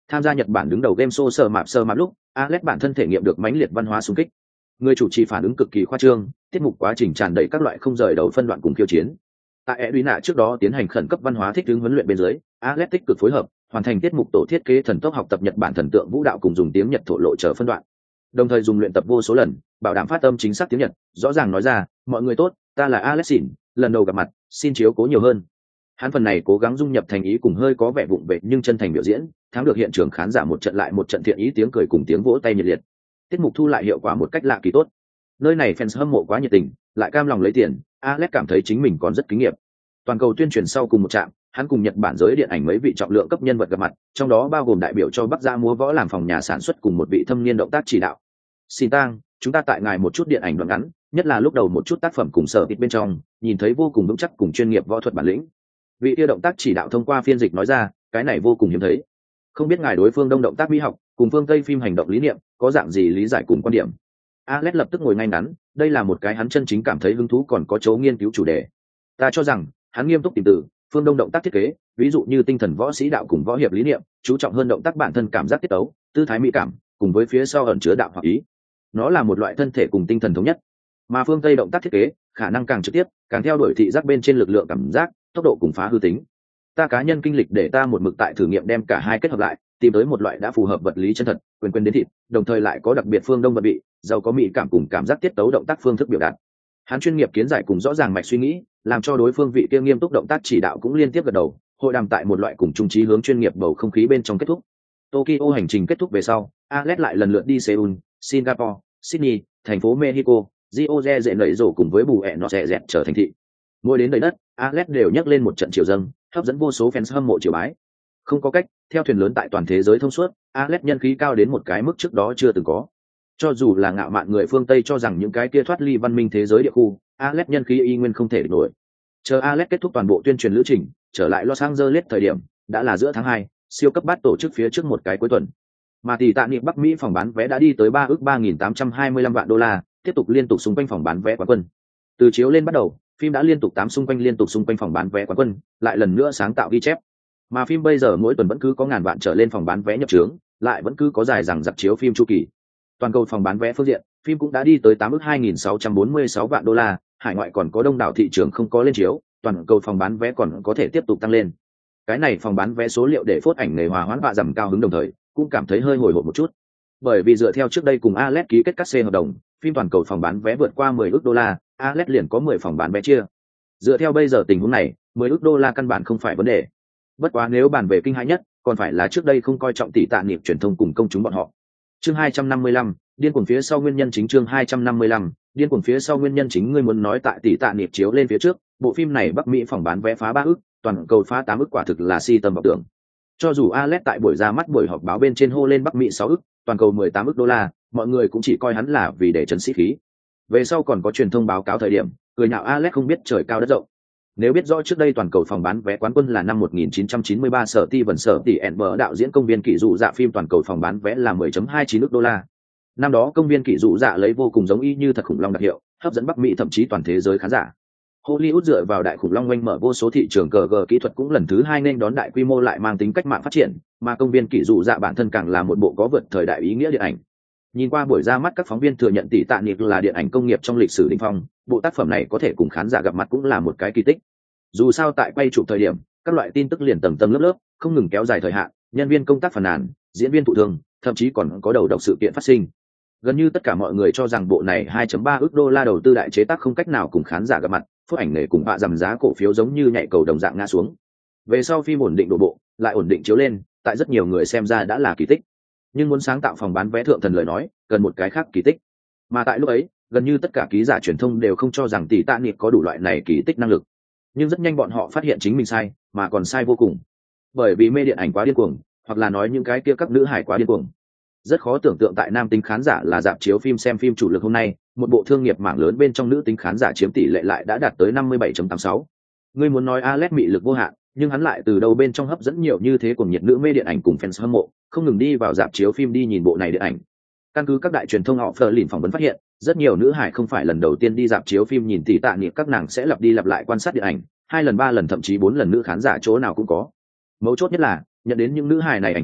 Tham gia Nhật Bản đứng đầu game show sờ mạp sờ mạp lúc, Alex bản thân thể nghiệm được mãnh liệt văn hóa xung kích. Người chủ trì phản ứng cực kỳ khoa trương, tiết mục quá trình tràn đầy các loại không rời đầu phân đoạn cùng khiêu chiến. Tại Edwina trước đó tiến hành khẩn cấp văn hóa thích ứng huấn luyện bên dưới, Alex tích cực phối hợp, hoàn thành tiết mục tổ thiết kế thần tốc học tập Nhật Bản thần tượng vũ đạo cùng dùng tiếng Nhật thổ lộ chờ phân đoạn. Đồng thời dùng luyện tập vô số lần, bảo đảm phát âm chính xác tiếng Nhật, rõ ràng nói ra, "Mọi người tốt, ta là Alex Xỉn, lần đầu gặp mặt, xin chiếu cố nhiều hơn." Hắn phần này cố gắng dung nhập thành ý cùng hơi có vẻ vụng về nhưng chân thành biểu diễn, thắng được hiện trường khán giả một trận lại một trận thiện ý tiếng cười cùng tiếng vỗ tay nhiệt liệt. Tiết mục thu lại hiệu quả một cách lạ kỳ tốt. Nơi này fans hâm mộ quá nhiệt tình, lại cam lòng lấy tiền, Alex cảm thấy chính mình còn rất kinh nghiệm. Toàn cầu tuyên truyền sau cùng một trạm, hắn cùng Nhật Bản giới điện ảnh mấy vị trọng lượng cấp nhân vật gặp mặt, trong đó bao gồm đại biểu cho Bắc Gia múa võ làm phòng nhà sản xuất cùng một vị thâm niên động tác chỉ đạo. Xin tang, chúng ta tại ngài một chút điện ảnh đoạn ngắn, nhất là lúc đầu một chút tác phẩm cùng sở kịch bên trong, nhìn thấy vô cùng vững chắc cùng chuyên nghiệp võ thuật bản lĩnh. Vị kia động tác chỉ đạo thông qua phiên dịch nói ra, cái này vô cùng hiếm thấy. Không biết ngài đối phương Đông động tác mỹ học cùng phương Tây phim hành động lý niệm có dạng gì lý giải cùng quan điểm. Alex lập tức ngồi ngay ngắn, đây là một cái hắn chân chính cảm thấy hứng thú còn có chỗ nghiên cứu chủ đề. Ta cho rằng, hắn nghiêm túc tìm từ, phương Đông động tác thiết kế, ví dụ như tinh thần võ sĩ đạo cùng võ hiệp lý niệm, chú trọng hơn động tác bản thân cảm giác tiết tấu, tư thái mỹ cảm, cùng với phía sau ẩn chứa đạo hoặc ý. Nó là một loại thân thể cùng tinh thần thống nhất. Mà phương Tây động tác thiết kế, khả năng càng trực tiếp, càng theo đuổi thị giác bên trên lực lượng cảm giác, tốc độ cùng phá hư tính. Ta cá nhân kinh lịch để ta một mực tại thử nghiệm đem cả hai kết hợp lại, tìm tới một loại đã phù hợp vật lý chân thật, quyền quyền đến thịt, đồng thời lại có đặc biệt phương Đông vật vị, giàu có mỹ cảm cùng cảm giác tiết tấu động tác phương thức biểu đạt. Hắn chuyên nghiệp kiến giải cùng rõ ràng mạch suy nghĩ, làm cho đối phương vị kia nghiêm túc động tác chỉ đạo cũng liên tiếp gật đầu, hội đàm tại một loại cùng trung trí hướng chuyên nghiệp bầu không khí bên trong kết thúc. Tokyo hành trình kết thúc về sau, Alex lại lần lượt đi Seoul, Singapore, Sydney, thành phố Mexico, Rio de Janeiro cùng với bù ẹ nó sẽ dẹt trở thành thị. Mỗi đến nơi đất, Alex đều nhắc lên một trận triều dâng, hấp dẫn vô số fans hâm mộ triều bái. Không có cách, theo thuyền lớn tại toàn thế giới thông suốt, Alex nhân khí cao đến một cái mức trước đó chưa từng có. Cho dù là ngạo mạn người phương Tây cho rằng những cái kia thoát ly văn minh thế giới địa khu, Alex nhân khí y nguyên không thể địch nổi. Chờ Alex kết thúc toàn bộ tuyên truyền lữ trình, trở lại Los Angeles thời điểm, đã là giữa tháng hai, siêu cấp bát tổ chức phía trước một cái cuối tuần. Mà tỷ tạ niệm Bắc Mỹ phòng bán vé đã đi tới ba ước ba nghìn tám trăm hai mươi lăm vạn đô la, tiếp tục liên tục xung quanh phòng bán vé quán quân. Từ chiếu lên bắt đầu, phim đã liên tục tám xung quanh liên tục xung quanh phòng bán vé quán quân, lại lần nữa sáng tạo ghi chép. Mà phim bây giờ mỗi tuần vẫn cứ có ngàn vạn trở lên phòng bán vé nhập trướng, lại vẫn cứ có dài rằng dập chiếu phim chu kỳ. Toàn cầu phòng bán vé phương diện, phim cũng đã đi tới tám ước hai nghìn sáu trăm bốn mươi sáu vạn đô la, hải ngoại còn có đông đảo thị trường không có lên chiếu, toàn cầu phòng bán vé còn có thể tiếp tục tăng lên. Cái này phòng bán vé số liệu để phốt ảnh nghề hòa hoãn vạ dầm cao hứng đồng thời, cũng cảm thấy hơi hồi hộp một chút. Bởi vì dựa theo trước đây cùng Alex ký kết cắt xê hợp đồng, phim toàn cầu phòng bán vé vượt qua mười ước đô la, Alex liền có mười phòng bán vé chia. Dựa theo bây giờ tình huống này, mười ước đô la căn bản không phải vấn đề. Bất quá nếu bàn về kinh hãi nhất, còn phải là trước đây không coi trọng tỷ tạ niệm truyền thông cùng công chúng bọn họ. Chương hai trăm năm mươi lăm, điên cuồng phía sau nguyên nhân chính chương hai trăm năm mươi lăm, điên cuồng phía sau nguyên nhân chính ngươi muốn nói tại tỷ tạ niệm chiếu lên phía trước, bộ phim này Bắc Mỹ phòng bán vé phá ba ước, toàn cầu phá tám ước quả thực là si tầm vọng tưởng. Cho dù Alex tại buổi ra mắt buổi họp báo bên trên hô lên Bắc Mỹ sáu ước, toàn cầu mười tám ước đô la, mọi người cũng chỉ coi hắn là vì để trấn sĩ khí. Về sau còn có truyền thông báo cáo thời điểm, cười nhạo Alex không biết trời cao đất rộng. Nếu biết rõ trước đây toàn cầu phòng bán vé quán quân là năm một nghìn chín trăm chín mươi ba sở ti vần sở tỷ ẻn bờ đạo diễn công viên kỷ dụ dạ phim toàn cầu phòng bán vé là mười phẩy hai chín ức đô la. Năm đó công viên kỷ dụ dạ lấy vô cùng giống y như thật khủng long đặc hiệu, hấp dẫn Bắc Mỹ thậm chí toàn thế giới khán giả. Hollywood dựa vào đại khủng long oanh mở vô số thị trường cờ gờ kỹ thuật cũng lần thứ hai nên đón đại quy mô lại mang tính cách mạng phát triển, mà công viên kỷ dụ dạ bản thân càng là một bộ có vượt thời đại ý nghĩa điện ảnh. Nhìn qua buổi ra mắt các phóng viên thừa nhận tỷ tạ niệm là điện ảnh công nghiệp trong lịch sử đỉnh phong, bộ tác phẩm này có thể cùng khán giả gặp mặt cũng là một cái kỳ tích. Dù sao tại quay chụp thời điểm, các loại tin tức liền tầng tầng lớp lớp, không ngừng kéo dài thời hạn, nhân viên công tác phàn nàn, diễn viên thụ thương, thậm chí còn có đầu độc sự kiện phát sinh. Gần như tất cả mọi người cho rằng bộ này hai phẩy ba ức đô la đầu tư đại chế tác không cách nào cùng khán giả gặp mặt, phốt ảnh nghề cùng bạ dầm giá cổ phiếu giống như nhảy cầu đồng dạng ngã xuống. Về sau phim ổn định đổ bộ, lại ổn định chiếu lên, tại rất nhiều người xem ra đã là kỳ tích. Nhưng muốn sáng tạo phòng bán vé thượng thần lời nói, cần một cái khác kỳ tích. Mà tại lúc ấy, gần như tất cả ký giả truyền thông đều không cho rằng tỷ tạ niệm có đủ loại này kỳ tích năng lực. Nhưng rất nhanh bọn họ phát hiện chính mình sai, mà còn sai vô cùng. Bởi vì mê điện ảnh quá điên cuồng, hoặc là nói những cái kia các nữ hải quá điên cuồng. Rất khó tưởng tượng tại nam tính khán giả là dạp chiếu phim xem phim chủ lực hôm nay, một bộ thương nghiệp mảng lớn bên trong nữ tính khán giả chiếm tỷ lệ lại đã đạt tới năm mươi bảy phẩy tám sáu. Ngươi muốn nói Alex mị lực vô hạn, nhưng hắn lại từ đầu bên trong hấp dẫn nhiều như thế cùng nhiệt nữ mê điện ảnh cùng fans hâm mộ, không ngừng đi vào dạp chiếu phim đi nhìn bộ này điện ảnh. Căn cứ các đại truyền thông họ Fleur lìn phỏng vấn phát hiện, rất nhiều nữ hải không phải lần đầu tiên đi dạp chiếu phim nhìn tỷ tạ niệm, các nàng sẽ lặp đi lặp lại quan sát điện ảnh, hai lần ba lần thậm chí bốn lần nữ khán giả chỗ nào cũng có. Mấu chốt nhất là nhận đến những nữ hài này ảnh hưởng,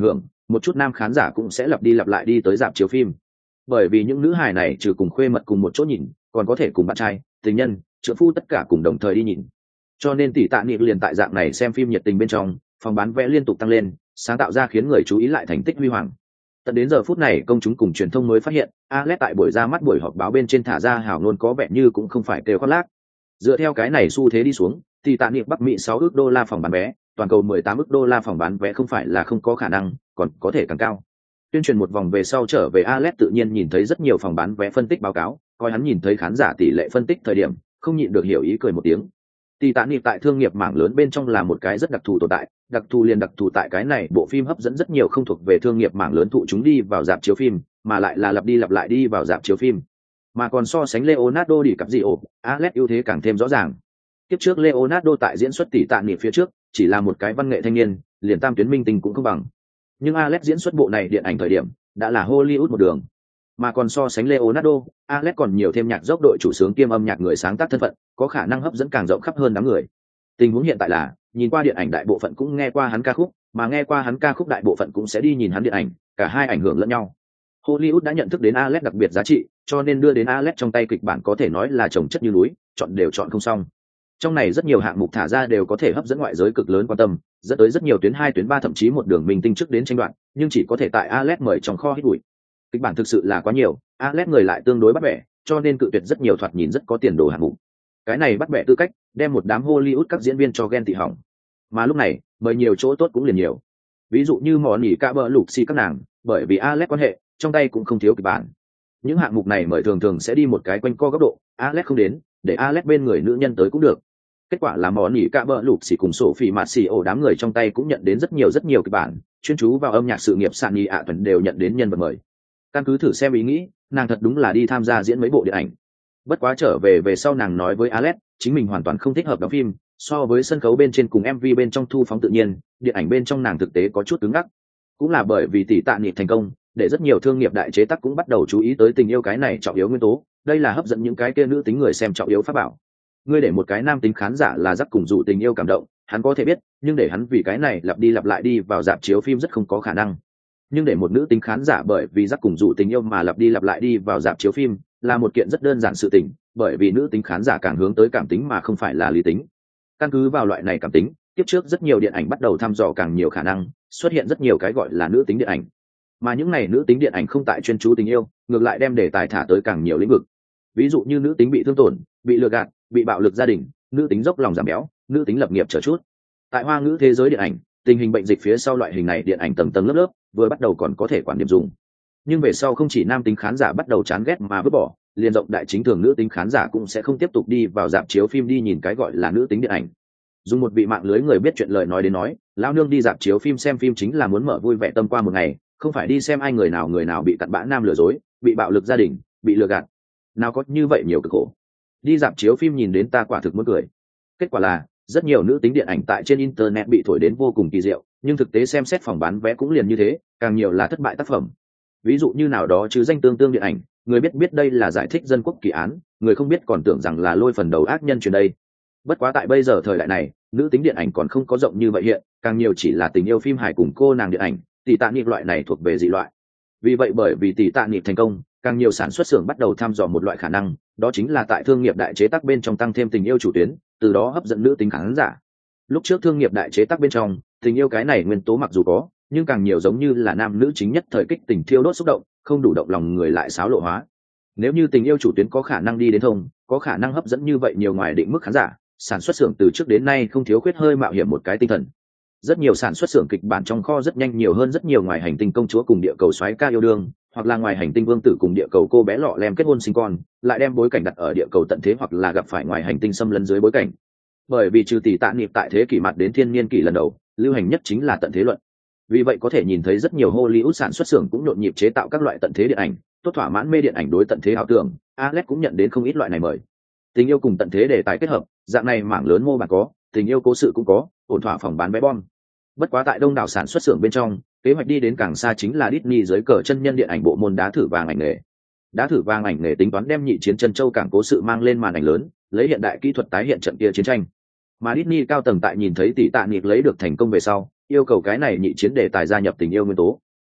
một chút nam khán giả cũng sẽ lặp đi lặp lại đi tới rạp chiếu phim, bởi vì những nữ hài này trừ cùng khuê mật cùng một chỗ nhìn, còn có thể cùng bạn trai, tình nhân, trợ phu tất cả cùng đồng thời đi nhìn. Cho nên tỷ tạ niệm liền tại dạng này xem phim nhiệt tình bên trong, phòng bán vé liên tục tăng lên, sáng tạo ra khiến người chú ý lại thành tích huy hoàng. Tận đến giờ phút này công chúng cùng truyền thông mới phát hiện, Alex tại buổi ra mắt buổi họp báo bên trên thả ra hào ngôn có vẻ như cũng không phải kêu khoác lác. Dựa theo cái này xu thế đi xuống, thì tạ niệm Bắc Mỹ sáu ức đô la phòng bán vé, toàn cầu mười tám ức đô la phòng bán vé không phải là không có khả năng, còn có thể càng cao. Tuyên truyền một vòng về sau trở về Alex tự nhiên nhìn thấy rất nhiều phòng bán vé phân tích báo cáo, coi hắn nhìn thấy khán giả tỷ lệ phân tích thời điểm, không nhịn được hiểu ý cười một tiếng. Tỷ tạ niệm tại thương nghiệp mảng lớn bên trong là một cái rất đặc thù tồn tại, đặc thù liền đặc thù tại cái này bộ phim hấp dẫn rất nhiều không thuộc về thương nghiệp mảng lớn thụ chúng đi vào rạp chiếu phim, mà lại là lặp đi lặp lại đi vào rạp chiếu phim. Mà còn so sánh Leonardo DiCaprio, Alex ưu thế càng thêm rõ ràng. Tiếp trước Leonardo tại diễn xuất tỷ tạ niệm phía trước, chỉ là một cái văn nghệ thanh niên, liền tam tuyến minh tinh cũng không bằng. Nhưng Alex diễn xuất bộ này điện ảnh thời điểm, đã là Hollywood một đường. Mà còn so sánh Leonardo, Alex còn nhiều thêm nhạc dốc đội chủ sướng kiêm âm nhạc người sáng tác thân phận, có khả năng hấp dẫn càng rộng khắp hơn đám người. Tình huống hiện tại là, nhìn qua điện ảnh đại bộ phận cũng nghe qua hắn ca khúc, mà nghe qua hắn ca khúc đại bộ phận cũng sẽ đi nhìn hắn điện ảnh, cả hai ảnh hưởng lẫn nhau. Hollywood đã nhận thức đến Alex đặc biệt giá trị, cho nên đưa đến Alex trong tay kịch bản có thể nói là chồng chất như núi, chọn đều chọn không xong. Trong này rất nhiều hạng mục thả ra đều có thể hấp dẫn ngoại giới cực lớn quan tâm, dẫn tới rất nhiều tuyến hai tuyến ba thậm chí một đường minh tinh trước đến tranh đoạn, nhưng chỉ có thể tại Alex mời trong kho hít bụi. Kịch bản thực sự là quá nhiều, Alex người lại tương đối bắt bẻ, cho nên cự tuyệt rất nhiều thoạt nhìn rất có tiền đồ hạng mục. Cái này bắt bẻ tư cách, đem một đám Hollywood các diễn viên cho ghen tị hỏng. Mà lúc này, mời nhiều chỗ tốt cũng liền nhiều. Ví dụ như món nỉ ca bờ lục xì các nàng, bởi vì Alex quan hệ, trong tay cũng không thiếu kịch bản. Những hạng mục này mời thường thường sẽ đi một cái quanh co góc độ, Alex không đến, để Alex bên người nữ nhân tới cũng được. Kết quả là món nỉ ca bờ lục xì cùng sổ phỉ mạt xì ổ đám người trong tay cũng nhận đến rất nhiều rất nhiều kịch bản, chuyên chú vào âm nhạc sự nghiệp sạn nhị ạ tuần đều nhận đến nhân vật mời. Căn cứ thử xem ý nghĩ, nàng thật đúng là đi tham gia diễn mấy bộ điện ảnh. Bất quá trở về về sau nàng nói với Alex, chính mình hoàn toàn không thích hợp đóng phim, so với sân khấu bên trên cùng em vê bên trong thu phóng tự nhiên, điện ảnh bên trong nàng thực tế có chút cứng ngắc. Cũng là bởi vì tỷ tạ niệm thành công, để rất nhiều thương nghiệp đại chế tác cũng bắt đầu chú ý tới tình yêu cái này trọng yếu nguyên tố, đây là hấp dẫn những cái kia nữ tính người xem trọng yếu pháp bảo. Ngươi để một cái nam tính khán giả là dắt cùng dụ tình yêu cảm động, hắn có thể biết, nhưng để hắn vì cái này lặp đi lặp lại đi vào rạp chiếu phim rất không có khả năng. Nhưng để một nữ tính khán giả bởi vì dắt cùng dụ tình yêu mà lặp đi lặp lại đi vào rạp chiếu phim là một kiện rất đơn giản sự tình, bởi vì nữ tính khán giả càng hướng tới cảm tính mà không phải là lý tính. Căn cứ vào loại này cảm tính, tiếp trước rất nhiều điện ảnh bắt đầu thăm dò càng nhiều khả năng, xuất hiện rất nhiều cái gọi là nữ tính điện ảnh. Mà những này nữ tính điện ảnh không tại chuyên chú tình yêu, ngược lại đem đề tài thả tới càng nhiều lĩnh vực. Ví dụ như nữ tính bị thương tổn, bị lừa gạt, bị bạo lực gia đình, nữ tính dốc lòng giảm béo, nữ tính lập nghiệp trở chút. Tại hoa ngữ thế giới điện ảnh, tình hình bệnh dịch phía sau loại hình này điện ảnh tầng tầng lớp lớp, vừa bắt đầu còn có thể quản điểm dùng. Nhưng về sau không chỉ nam tính khán giả bắt đầu chán ghét mà vứt bỏ, liền rộng đại chính thường nữ tính khán giả cũng sẽ không tiếp tục đi vào rạp chiếu phim đi nhìn cái gọi là nữ tính điện ảnh. Dùng một vị mạng lưới người biết chuyện lời nói đến nói, lão nương đi rạp chiếu phim xem phim chính là muốn mở vui vẻ tâm qua một ngày, không phải đi xem ai người nào người nào bị cặn bã nam lừa dối, bị bạo lực gia đình, bị lừa gạt. Nào có như vậy nhiều cực khổ. Đi rạp chiếu phim nhìn đến ta quả thực muốn cười. Kết quả là rất nhiều nữ tính điện ảnh tại trên internet bị thổi đến vô cùng kỳ diệu, nhưng thực tế xem xét phòng bán vé cũng liền như thế, càng nhiều là thất bại tác phẩm. Ví dụ như nào đó chứ danh tương tương điện ảnh, người biết biết đây là giải thích dân quốc kỳ án, người không biết còn tưởng rằng là lôi phần đầu ác nhân truyền đây. Bất quá tại bây giờ thời đại này, nữ tính điện ảnh còn không có rộng như vậy hiện, càng nhiều chỉ là tình yêu phim hài cùng cô nàng điện ảnh, tỷ tạ niệm loại này thuộc về dị loại. Vì vậy bởi vì tỷ tạ niệm thành công, càng nhiều sản xuất xưởng bắt đầu thăm dò một loại khả năng, đó chính là tại thương nghiệp đại chế tác bên trong tăng thêm tình yêu chủ tuyến, từ đó hấp dẫn nữ tính khán giả. Lúc trước thương nghiệp đại chế tác bên trong, tình yêu cái này nguyên tố mặc dù có, nhưng càng nhiều giống như là nam nữ chính nhất thời kích tình thiêu đốt xúc động, không đủ động lòng người lại xáo lộ hóa. Nếu như tình yêu chủ tuyến có khả năng đi đến thông, có khả năng hấp dẫn như vậy nhiều ngoài định mức khán giả, sản xuất xưởng từ trước đến nay không thiếu khuyết hơi mạo hiểm một cái tinh thần. Rất nhiều sản xuất xưởng kịch bản trong kho rất nhanh nhiều hơn rất nhiều ngoài hành tinh công chúa cùng địa cầu soái ca yêu đương, hoặc là ngoài hành tinh vương tử cùng địa cầu cô bé lọ lem kết hôn sinh con, lại đem bối cảnh đặt ở địa cầu tận thế hoặc là gặp phải ngoài hành tinh xâm lấn dưới bối cảnh. Bởi vì trừ tỷ tạ niệm tại thế kỷ mặt đến thiên niên kỷ lần đầu, lưu hành nhất chính là tận thế luận. Vì vậy có thể nhìn thấy rất nhiều Hollywood sản xuất xưởng cũng nhộn nhịp chế tạo các loại tận thế điện ảnh, tốt thỏa mãn mê điện ảnh đối tận thế ảo tưởng. Alex cũng nhận đến không ít loại này mời. Tình yêu cùng tận thế đề tài kết hợp, dạng này mảng lớn mô bản có, tình yêu cố sự cũng có, ổn thỏa phòng bán vé bom. Bất quá tại đông đảo sản xuất xưởng bên trong, kế hoạch đi đến càng xa chính là Disney dưới cờ chân nhân điện ảnh bộ môn đá thử vàng ảnh nghề. Đá thử vàng ảnh nghề tính toán đem nhị chiến chân châu cảng cố sự mang lên màn ảnh lớn, lấy hiện đại kỹ thuật tái hiện trận kia chiến tranh. Mà Disney cao tầng tại nhìn thấy tỷ tạ niệm lấy được thành công về sau, yêu cầu cái này nhị chiến đề tài gia nhập tình yêu nguyên tố.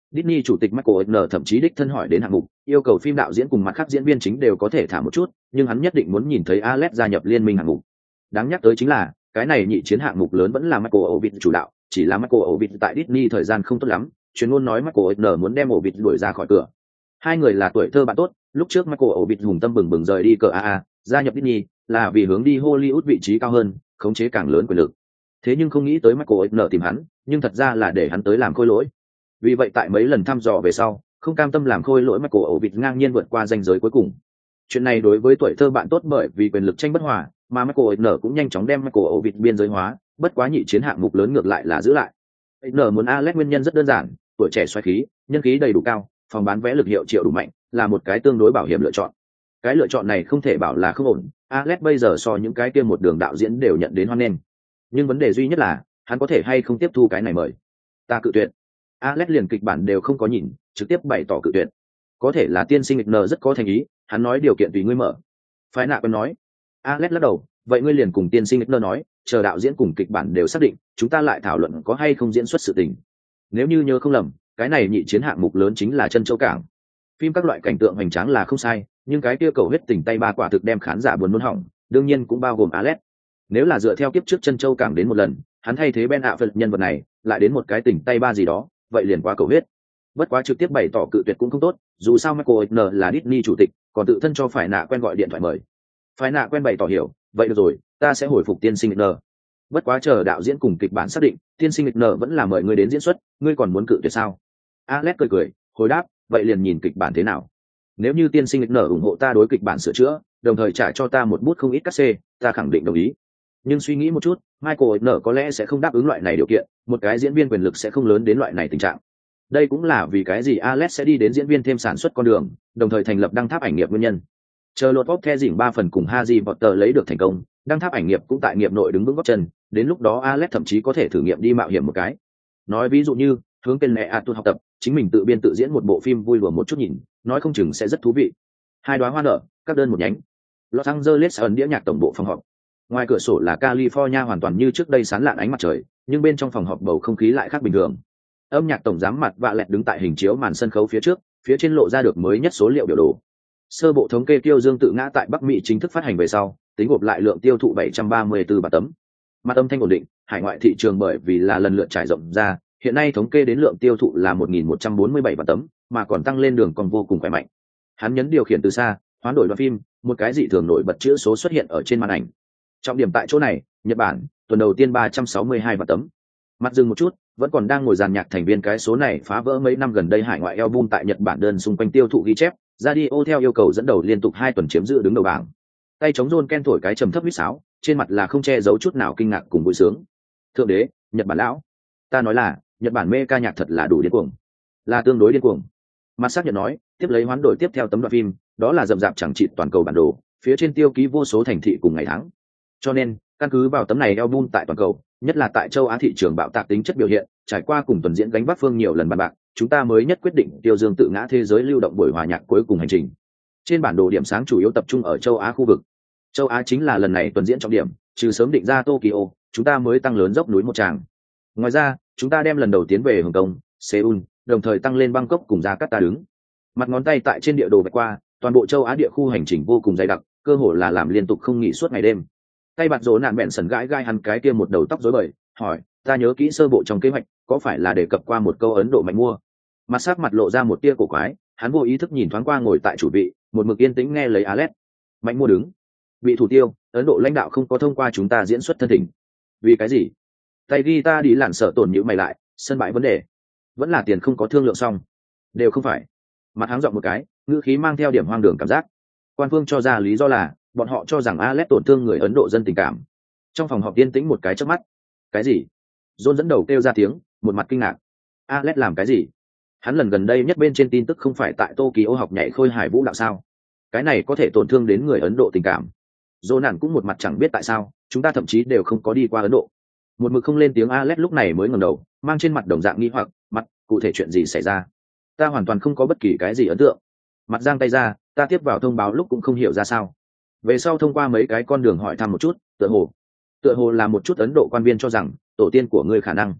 Disney chủ tịch Michael Eisner thậm chí đích thân hỏi đến hạng mục, yêu cầu phim đạo diễn cùng mặt khác diễn viên chính đều có thể thả một chút, nhưng hắn nhất định muốn nhìn thấy Alex gia nhập liên minh hạng mục. Đáng nhắc tới chính là, cái này nhị chiến hạng mục lớn vẫn là Michael Ovit chủ đạo, chỉ là Michael Ovit tại Disney thời gian không tốt lắm, truyền ngôn nói Michael Eisner muốn đem Ovit đuổi ra khỏi cửa. Hai người là tuổi thơ bạn tốt, lúc trước Michael Ovit hùng tâm bừng bừng rời đi cờ a a, gia nhập Disney là vì hướng đi Hollywood vị trí cao hơn, khống chế càng lớn quyền lực. Thế nhưng không nghĩ tới Michael Eisner tìm hắn, nhưng thật ra là để hắn tới làm khôi lỗi. Vì vậy tại mấy lần thăm dò về sau, không cam tâm làm khôi lỗi Michael Ovit ngang nhiên vượt qua ranh giới cuối cùng. Chuyện này đối với tuổi thơ bạn tốt bởi vì quyền lực tranh bất hòa, mà Michael Eisner cũng nhanh chóng đem Michael Ovit biên giới hóa, bất quá nhị chiến hạng mục lớn ngược lại là giữ lại. Eisner muốn Alex nguyên nhân rất đơn giản, tuổi trẻ xoáy khí, nhân khí đầy đủ cao, phòng bán vé lực hiệu triệu đủ mạnh, là một cái tương đối bảo hiểm lựa chọn. Cái lựa chọn này không thể bảo là không ổn, Alex bây giờ so những cái kia một đường đạo diễn đều nhận đến hoan nghênh. Nhưng vấn đề duy nhất là, hắn có thể hay không tiếp thu cái này mời. Ta cự tuyệt. Alex liền kịch bản đều không có nhìn, trực tiếp bày tỏ cự tuyệt. Có thể là tiên sinh Eisner rất có thành ý, hắn nói điều kiện tùy ngươi mở. Phái nạ còn nói. Alex lắc đầu, vậy ngươi liền cùng tiên sinh Eisner nói, chờ đạo diễn cùng kịch bản đều xác định, chúng ta lại thảo luận có hay không diễn xuất sự tình. Nếu như nhớ không lầm, cái này nhị chiến hạng mục lớn chính là Chân Châu Cảng. Phim các loại cảnh tượng hoành tráng là không sai, nhưng cái kia cầu huyết tình tay ba quả thực đem khán giả buồn nôn hỏng, đương nhiên cũng bao gồm Alex. Nếu là dựa theo kiếp trước Chân Châu Cảng đến một lần, hắn thay thế Ben Affleck nhân vật này, lại đến một cái tình tay ba gì đó, vậy liền quá cầu huyết. Bất quá trực tiếp bày tỏ cự tuyệt cũng không tốt, dù sao Michael Eisner là Disney chủ tịch, còn tự thân cho phải nạ quen gọi điện thoại mời. Phải nạ quen bày tỏ hiểu, vậy được rồi, ta sẽ hồi phục tiên sinh Eisner. Bất quá chờ đạo diễn cùng kịch bản xác định, tiên sinh Eisner vẫn là mời ngươi đến diễn xuất, ngươi còn muốn cự tuyệt sao? Alex cười cười, hồi đáp, vậy liền nhìn kịch bản thế nào. Nếu như tiên sinh Eisner ủng hộ ta đối kịch bản sửa chữa, đồng thời trả cho ta một bút không ít cát xê, ta khẳng định đồng ý. Nhưng suy nghĩ một chút, Michael Eisner có lẽ sẽ không đáp ứng loại này điều kiện, một cái diễn viên quyền lực sẽ không lớn đến loại này tình trạng. Đây cũng là vì cái gì Alex sẽ đi đến diễn viên thêm sản xuất con đường, đồng thời thành lập đăng tháp ảnh nghiệp nguyên nhân. Chờ lột bóc the dỉm ba phần cùng Harry Potter lấy được thành công, đăng tháp ảnh nghiệp cũng tại nghiệp nội đứng vững gót chân, đến lúc đó Alex thậm chí có thể thử nghiệm đi mạo hiểm một cái. Nói ví dụ như, hướng tên mẹ Atut học tập, chính mình tự biên tự diễn một bộ phim vui đùa một chút nhìn, nói không chừng sẽ rất thú vị. Hai đóa hoa nở, các đơn một nhánh. Los Angeles ẩn đĩa nhạc tổng bộ phòng họp. Ngoài cửa sổ là California hoàn toàn như trước đây sáng lạn ánh mặt trời, nhưng bên trong phòng họp bầu không khí lại khác bình thường. Âm nhạc tổng giám mặt vạ lẹt đứng tại hình chiếu màn sân khấu phía trước, phía trên lộ ra được mới nhất số liệu biểu đồ. Sơ bộ thống kê Kiêu Dương tự ngã tại Bắc Mỹ chính thức phát hành về sau, tính gộp lại lượng tiêu thụ bảy trăm ba mươi tư bản tấm. Mặt âm thanh ổn định, hải ngoại thị trường bởi vì là lần lượt trải rộng ra, hiện nay thống kê đến lượng tiêu thụ là một nghìn một trăm bốn mươi bảy bản tấm, mà còn tăng lên đường còn vô cùng khỏe mạnh. Hắn nhấn điều khiển từ xa, hoán đổi đoạn phim, một cái dị thường nổi bật chữ số xuất hiện ở trên màn ảnh. Trọng điểm tại chỗ này, Nhật Bản, tuần đầu tiên ba trăm sáu mươi hai bản tấm. Mặt dừng một chút, vẫn còn đang ngồi dàn nhạc thành viên cái số này phá vỡ mấy năm gần đây hải ngoại album tại Nhật Bản đơn xung quanh tiêu thụ ghi chép, radio theo yêu cầu dẫn đầu liên tục hai tuần chiếm giữ đứng đầu bảng. Tay chống John Ken thổi cái trầm thấp huýt sáo, trên mặt là không che giấu chút nào kinh ngạc cùng vui sướng. Thượng đế, Nhật Bản lão, ta nói là, Nhật Bản mê ca nhạc thật là đủ điên cuồng, là tương đối điên cuồng. Mặt xác nhận nói, tiếp lấy hoán đổi tiếp theo tấm đoạn phim, đó là rậm rạp chẳng trị toàn cầu bản đồ, phía trên tiêu ký vô số thành thị cùng ngày tháng. Cho nên, căn cứ vào tấm này album tại toàn cầu, nhất là tại châu Á thị trường bạo tạc tính chất biểu hiện, trải qua cùng tuần diễn gánh vác phương nhiều lần bàn bạc, chúng ta mới nhất quyết định Tiêu Dương tự ngã thế giới lưu động buổi hòa nhạc cuối cùng hành trình. Trên bản đồ điểm sáng chủ yếu tập trung ở châu Á khu vực. Châu Á chính là lần này tuần diễn trọng điểm, trừ sớm định ra Tokyo, chúng ta mới tăng lớn dốc núi một tràng. Ngoài ra, chúng ta đem lần đầu tiến về Hồng Kông, Seoul, đồng thời tăng lên Bangkok cùng Jakarta đứng. Mặt ngón tay tại trên địa đồ vạch qua, toàn bộ châu Á địa khu hành trình vô cùng dày đặc, cơ hội là làm liên tục không nghỉ suốt ngày đêm. Tay bạt rỗ nạn bẹn sần gãi gai hắn cái kia một đầu tóc rối bời, hỏi, ta nhớ kỹ sơ bộ trong kế hoạch, có phải là đề cập qua một câu Ấn Độ mạnh mua? Mặt sắc mặt lộ ra một tia cổ quái, hắn vô ý thức nhìn thoáng qua ngồi tại chủ vị, một mực yên tĩnh nghe lấy Alex. Mạnh mua đứng, bị thủ tiêu, Ấn Độ lãnh đạo không có thông qua chúng ta diễn xuất thân thỉnh. Vì cái gì? Tay ghi ta đi lặn sợ tổn nhữ mày lại, sân bãi vấn đề, vẫn là tiền không có thương lượng xong, đều không phải. Mặt háng giọng một cái, ngữ khí mang theo điểm hoang đường cảm giác. Quan phương cho ra lý do là, bọn họ cho rằng Alex tổn thương người Ấn Độ dân tình cảm. Trong phòng họp yên tĩnh một cái chớp mắt. Cái gì? John dẫn đầu kêu ra tiếng, một mặt kinh ngạc. Alex làm cái gì? Hắn lần gần đây nhất bên trên tin tức không phải tại Tokyo học nhảy khôi hài vũ đạo sao? Cái này có thể tổn thương đến người Ấn Độ tình cảm. Jonan cũng một mặt chẳng biết tại sao, chúng ta thậm chí đều không có đi qua Ấn Độ. Một mực không lên tiếng Alex lúc này mới ngẩng đầu, mang trên mặt đồng dạng nghi hoặc, mặt, cụ thể chuyện gì xảy ra? Ta hoàn toàn không có bất kỳ cái gì ấn tượng. Mặt giang tay ra, ta tiếp vào thông báo lúc cũng không hiểu ra sao. Về sau thông qua mấy cái con đường hỏi thăm một chút, tựa hồ tựa hồ là một chút Ấn Độ quan viên cho rằng tổ tiên của ngươi khả năng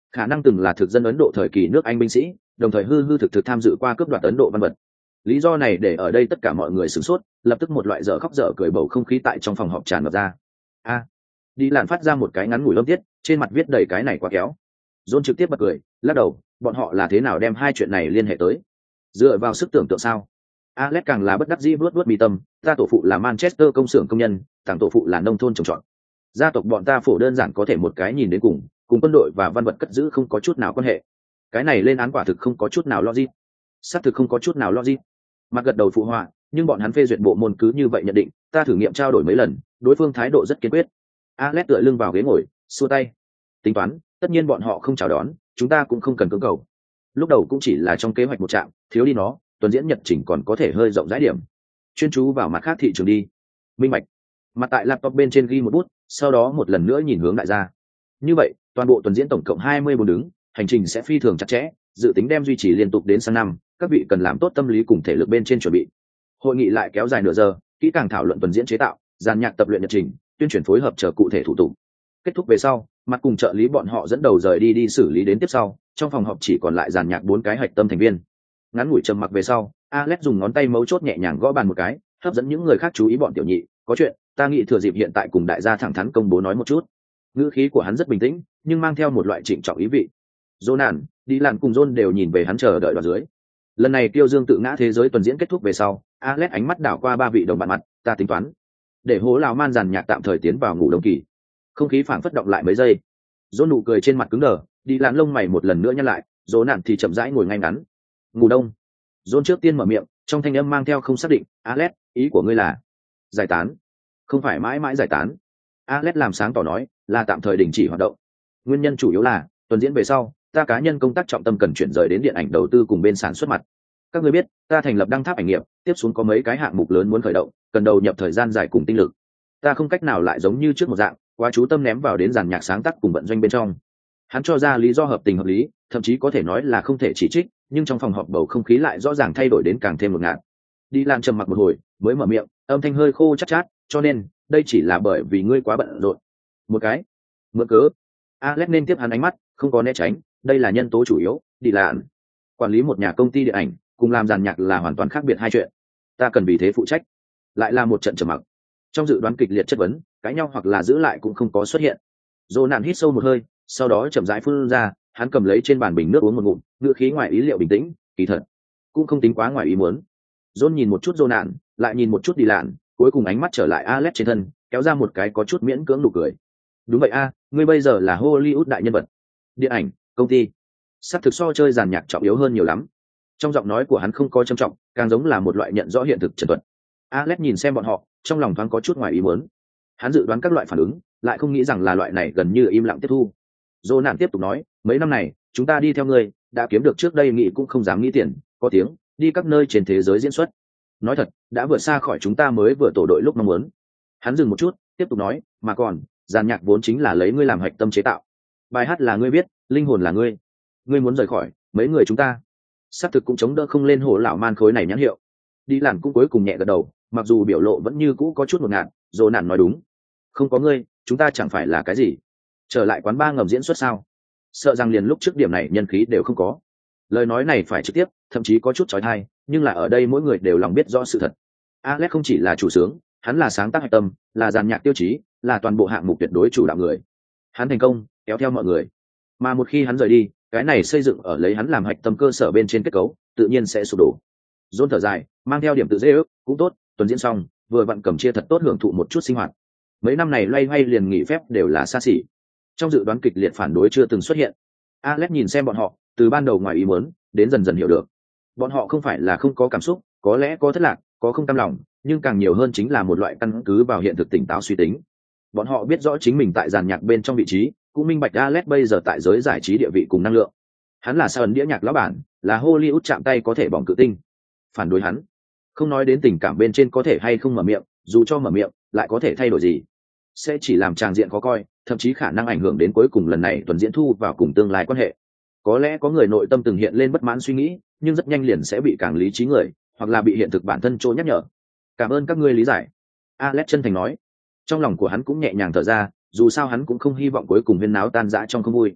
khả năng từng là thực dân Ấn Độ thời kỳ nước Anh binh sĩ, đồng thời hư hư thực thực tham dự qua cướp đoạt Ấn Độ văn vật. Lý do này để ở đây tất cả mọi người sửng sốt, lập tức một loại dở khóc dở cười bầu không khí tại trong phòng họp tràn ngập ra. A, đi lạn phát ra một cái ngắn ngủi lâm tiết, trên mặt viết đầy cái này quá kéo. John trực tiếp bật cười, lắc đầu, bọn họ là thế nào đem hai chuyện này liên hệ tới? Dựa vào sức tưởng tượng sao? Alex càng là bất đắc dĩ vuốt vuốt mi tâm, ta tổ phụ là Manchester công xưởng công nhân, thằng tổ phụ là nông thôn trồng trọt. Gia tộc bọn ta phổ đơn giản có thể một cái nhìn đến cùng, cùng quân đội và văn vật cất giữ không có chút nào quan hệ. Cái này lên án quả thực không có chút nào logic. Xác thực không có chút nào logic. Mặt gật đầu phụ họa, nhưng bọn hắn phê duyệt bộ môn cứ như vậy nhận định, ta thử nghiệm trao đổi mấy lần, đối phương thái độ rất kiên quyết. Alex tựa lưng vào ghế ngồi, xua tay. Tính toán, tất nhiên bọn họ không chào đón, chúng ta cũng không cần cưỡng cầu. Lúc đầu cũng chỉ là trong kế hoạch một trạm, thiếu đi nó, tuần diễn nhật trình còn có thể hơi rộng rãi điểm. Chuyên chú vào mặt khác thị trường đi. Minh bạch. Mặt tại laptop bên trên ghi một bút, sau đó một lần nữa nhìn hướng đại gia. Như vậy, toàn bộ tuần diễn tổng cộng hai mươi bốn đứng, hành trình sẽ phi thường chặt chẽ, dự tính đem duy trì liên tục đến sang năm, các vị cần làm tốt tâm lý cùng thể lực bên trên chuẩn bị. Hội nghị lại kéo dài nửa giờ, kỹ càng thảo luận tuần diễn chế tạo, dàn nhạc tập luyện nhật trình, tuyên truyền phối hợp chờ cụ thể thủ tục. Kết thúc về sau, mặt cùng trợ lý bọn họ dẫn đầu rời đi đi xử lý đến tiếp sau, trong phòng họp chỉ còn lại dàn nhạc bốn cái hạch tâm thành viên. Ngắn ngủi trầm mặc về sau, Alex dùng ngón tay mấu chốt nhẹ nhàng gõ bàn một cái, hấp dẫn những người khác chú ý bọn tiểu nhị, có chuyện, ta nghĩ thừa dịp hiện tại cùng đại gia thẳng thắn công bố nói một chút. Ngữ khí của hắn rất bình tĩnh, nhưng mang theo một loại trịnh trọng ý vị. Jonan, đi lặn cùng John đều nhìn về hắn chờ đợi đoạn dưới. Lần này Tiêu Dương tự ngã thế giới tuần diễn kết thúc về sau, Alex ánh mắt đảo qua ba vị đồng bạn mặt, ta tính toán để hố lào man dàn nhạc tạm thời tiến vào ngủ đông kỳ. Không khí phảng phất động lại mấy giây. John nụ cười trên mặt cứng đờ, đi lặn lông mày một lần nữa nhăn lại, Jonan thì chậm rãi ngồi ngay ngắn. Ngủ đông. John trước tiên mở miệng, trong thanh âm mang theo không xác định, Alex, ý của ngươi là giải tán? Không phải mãi mãi giải tán. Alex làm sáng tỏ nói, là tạm thời đình chỉ hoạt động. Nguyên nhân chủ yếu là tuần diễn về sau, ta cá nhân công tác trọng tâm cần chuyển rời đến điện ảnh đầu tư cùng bên sản xuất mặt. Các ngươi biết, ta thành lập đăng tháp ảnh nghiệp, tiếp xuống có mấy cái hạng mục lớn muốn khởi động, cần đầu nhập thời gian dài cùng tinh lực. Ta không cách nào lại giống như trước một dạng, quá chú tâm ném vào đến dàn nhạc sáng tác cùng vận doanh bên trong. Hắn cho ra lý do hợp tình hợp lý, thậm chí có thể nói là không thể chỉ trích, nhưng trong phòng họp bầu không khí lại rõ ràng thay đổi đến càng thêm một ngạt. Đi Lan trầm mặc một hồi, mới mở miệng, âm thanh hơi khô chát chát, cho nên, đây chỉ là bởi vì ngươi quá bận rộn. Một cái mượn cớ. Alex nên tiếp hắn ánh mắt, không có né tránh, đây là nhân tố chủ yếu. Đi Lan quản lý một nhà công ty điện ảnh, cùng làm dàn nhạc là hoàn toàn khác biệt hai chuyện. Ta cần vì thế phụ trách. Lại là một trận trầm mặc. Trong dự đoán kịch liệt chất vấn, cãi nhau hoặc là giữ lại cũng không có xuất hiện. Jonan hít sâu một hơi, sau đó chậm rãi phun ra, hắn cầm lấy trên bàn bình nước uống một ngụm, ngữ khí ngoài ý liệu bình tĩnh, kỳ thật cũng không tính quá ngoài ý muốn. John nhìn một chút Jonan, lại nhìn một chút Đi Lạn, cuối cùng ánh mắt trở lại Alex trên thân, kéo ra một cái có chút miễn cưỡng nụ cười. Đúng vậy a, ngươi bây giờ là Hollywood đại nhân vật, điện ảnh, công ty, sắp thực so chơi giàn nhạc trọng yếu hơn nhiều lắm. Trong giọng nói của hắn không có trầm trọng, càng giống là một loại nhận rõ hiện thực trần thuật. Alex nhìn xem bọn họ, trong lòng thoáng có chút ngoài ý muốn. Hắn dự đoán các loại phản ứng, lại không nghĩ rằng là loại này gần như im lặng tiếp thu. Jonan tiếp tục nói, mấy năm này, chúng ta đi theo ngươi, đã kiếm được trước đây nghĩ cũng không dám nghĩ tiền, có tiếng, đi các nơi trên thế giới diễn xuất. Nói thật, đã vượt xa khỏi chúng ta mới vừa tổ đội lúc mong muốn. Hắn dừng một chút, tiếp tục nói, mà còn, dàn nhạc vốn chính là lấy ngươi làm hạch tâm chế tạo. Bài hát là ngươi viết, linh hồn là ngươi. Ngươi muốn rời khỏi, mấy người chúng ta, xác thực cũng chống đỡ không lên hổ lão man khối này nhãn hiệu. Đi Lạn cũng cuối cùng nhẹ gật đầu, mặc dù biểu lộ vẫn như cũ có chút một ngạt. Jonan nói đúng, không có ngươi, chúng ta chẳng phải là cái gì. Trở lại quán ba ngầm diễn xuất sao? Sợ rằng liền lúc trước điểm này nhân khí đều không có. Lời nói này phải trực tiếp, thậm chí có chút trói thai, nhưng là ở đây mỗi người đều lòng biết rõ sự thật. Alex không chỉ là chủ sướng, hắn là sáng tác hạch tâm, là dàn nhạc tiêu chí, là toàn bộ hạng mục tuyệt đối chủ đạo người. Hắn thành công, kéo theo mọi người. Mà một khi hắn rời đi, cái này xây dựng ở lấy hắn làm hạch tâm cơ sở bên trên kết cấu, tự nhiên sẽ sụp đổ. John thở dài, mang theo điểm tự dễ ước, cũng tốt, tuần diễn xong, vừa vặn cầm chia thật tốt hưởng thụ một chút sinh hoạt. Mấy năm này loay hoay liền nghỉ phép đều là xa xỉ. Trong dự đoán kịch liệt phản đối chưa từng xuất hiện. Alex nhìn xem bọn họ, từ ban đầu ngoài ý muốn, đến dần dần hiểu được. Bọn họ không phải là không có cảm xúc, có lẽ có thất lạc, có không cam lòng, nhưng càng nhiều hơn chính là một loại căn cứ vào hiện thực tỉnh táo suy tính. Bọn họ biết rõ chính mình tại dàn nhạc bên trong vị trí, cũng minh bạch Alex bây giờ tại giới giải trí địa vị cùng năng lượng. Hắn là sao ấn đĩa nhạc lão bản, là Hollywood chạm tay có thể bỏng cự tinh. Phản đối hắn, không nói đến tình cảm bên trên có thể hay không mở miệng, dù cho mở miệng, lại có thể thay đổi gì? Sẽ chỉ làm tràng diện khó coi, thậm chí khả năng ảnh hưởng đến cuối cùng lần này tuần diễn thu vào cùng tương lai quan hệ. Có lẽ có người nội tâm từng hiện lên bất mãn suy nghĩ, nhưng rất nhanh liền sẽ bị càng lý trí người, hoặc là bị hiện thực bản thân trô nhắc nhở. Cảm ơn các ngươi lý giải. Alex chân thành nói. Trong lòng của hắn cũng nhẹ nhàng thở ra, dù sao hắn cũng không hy vọng cuối cùng huyên náo tan rã trong không vui.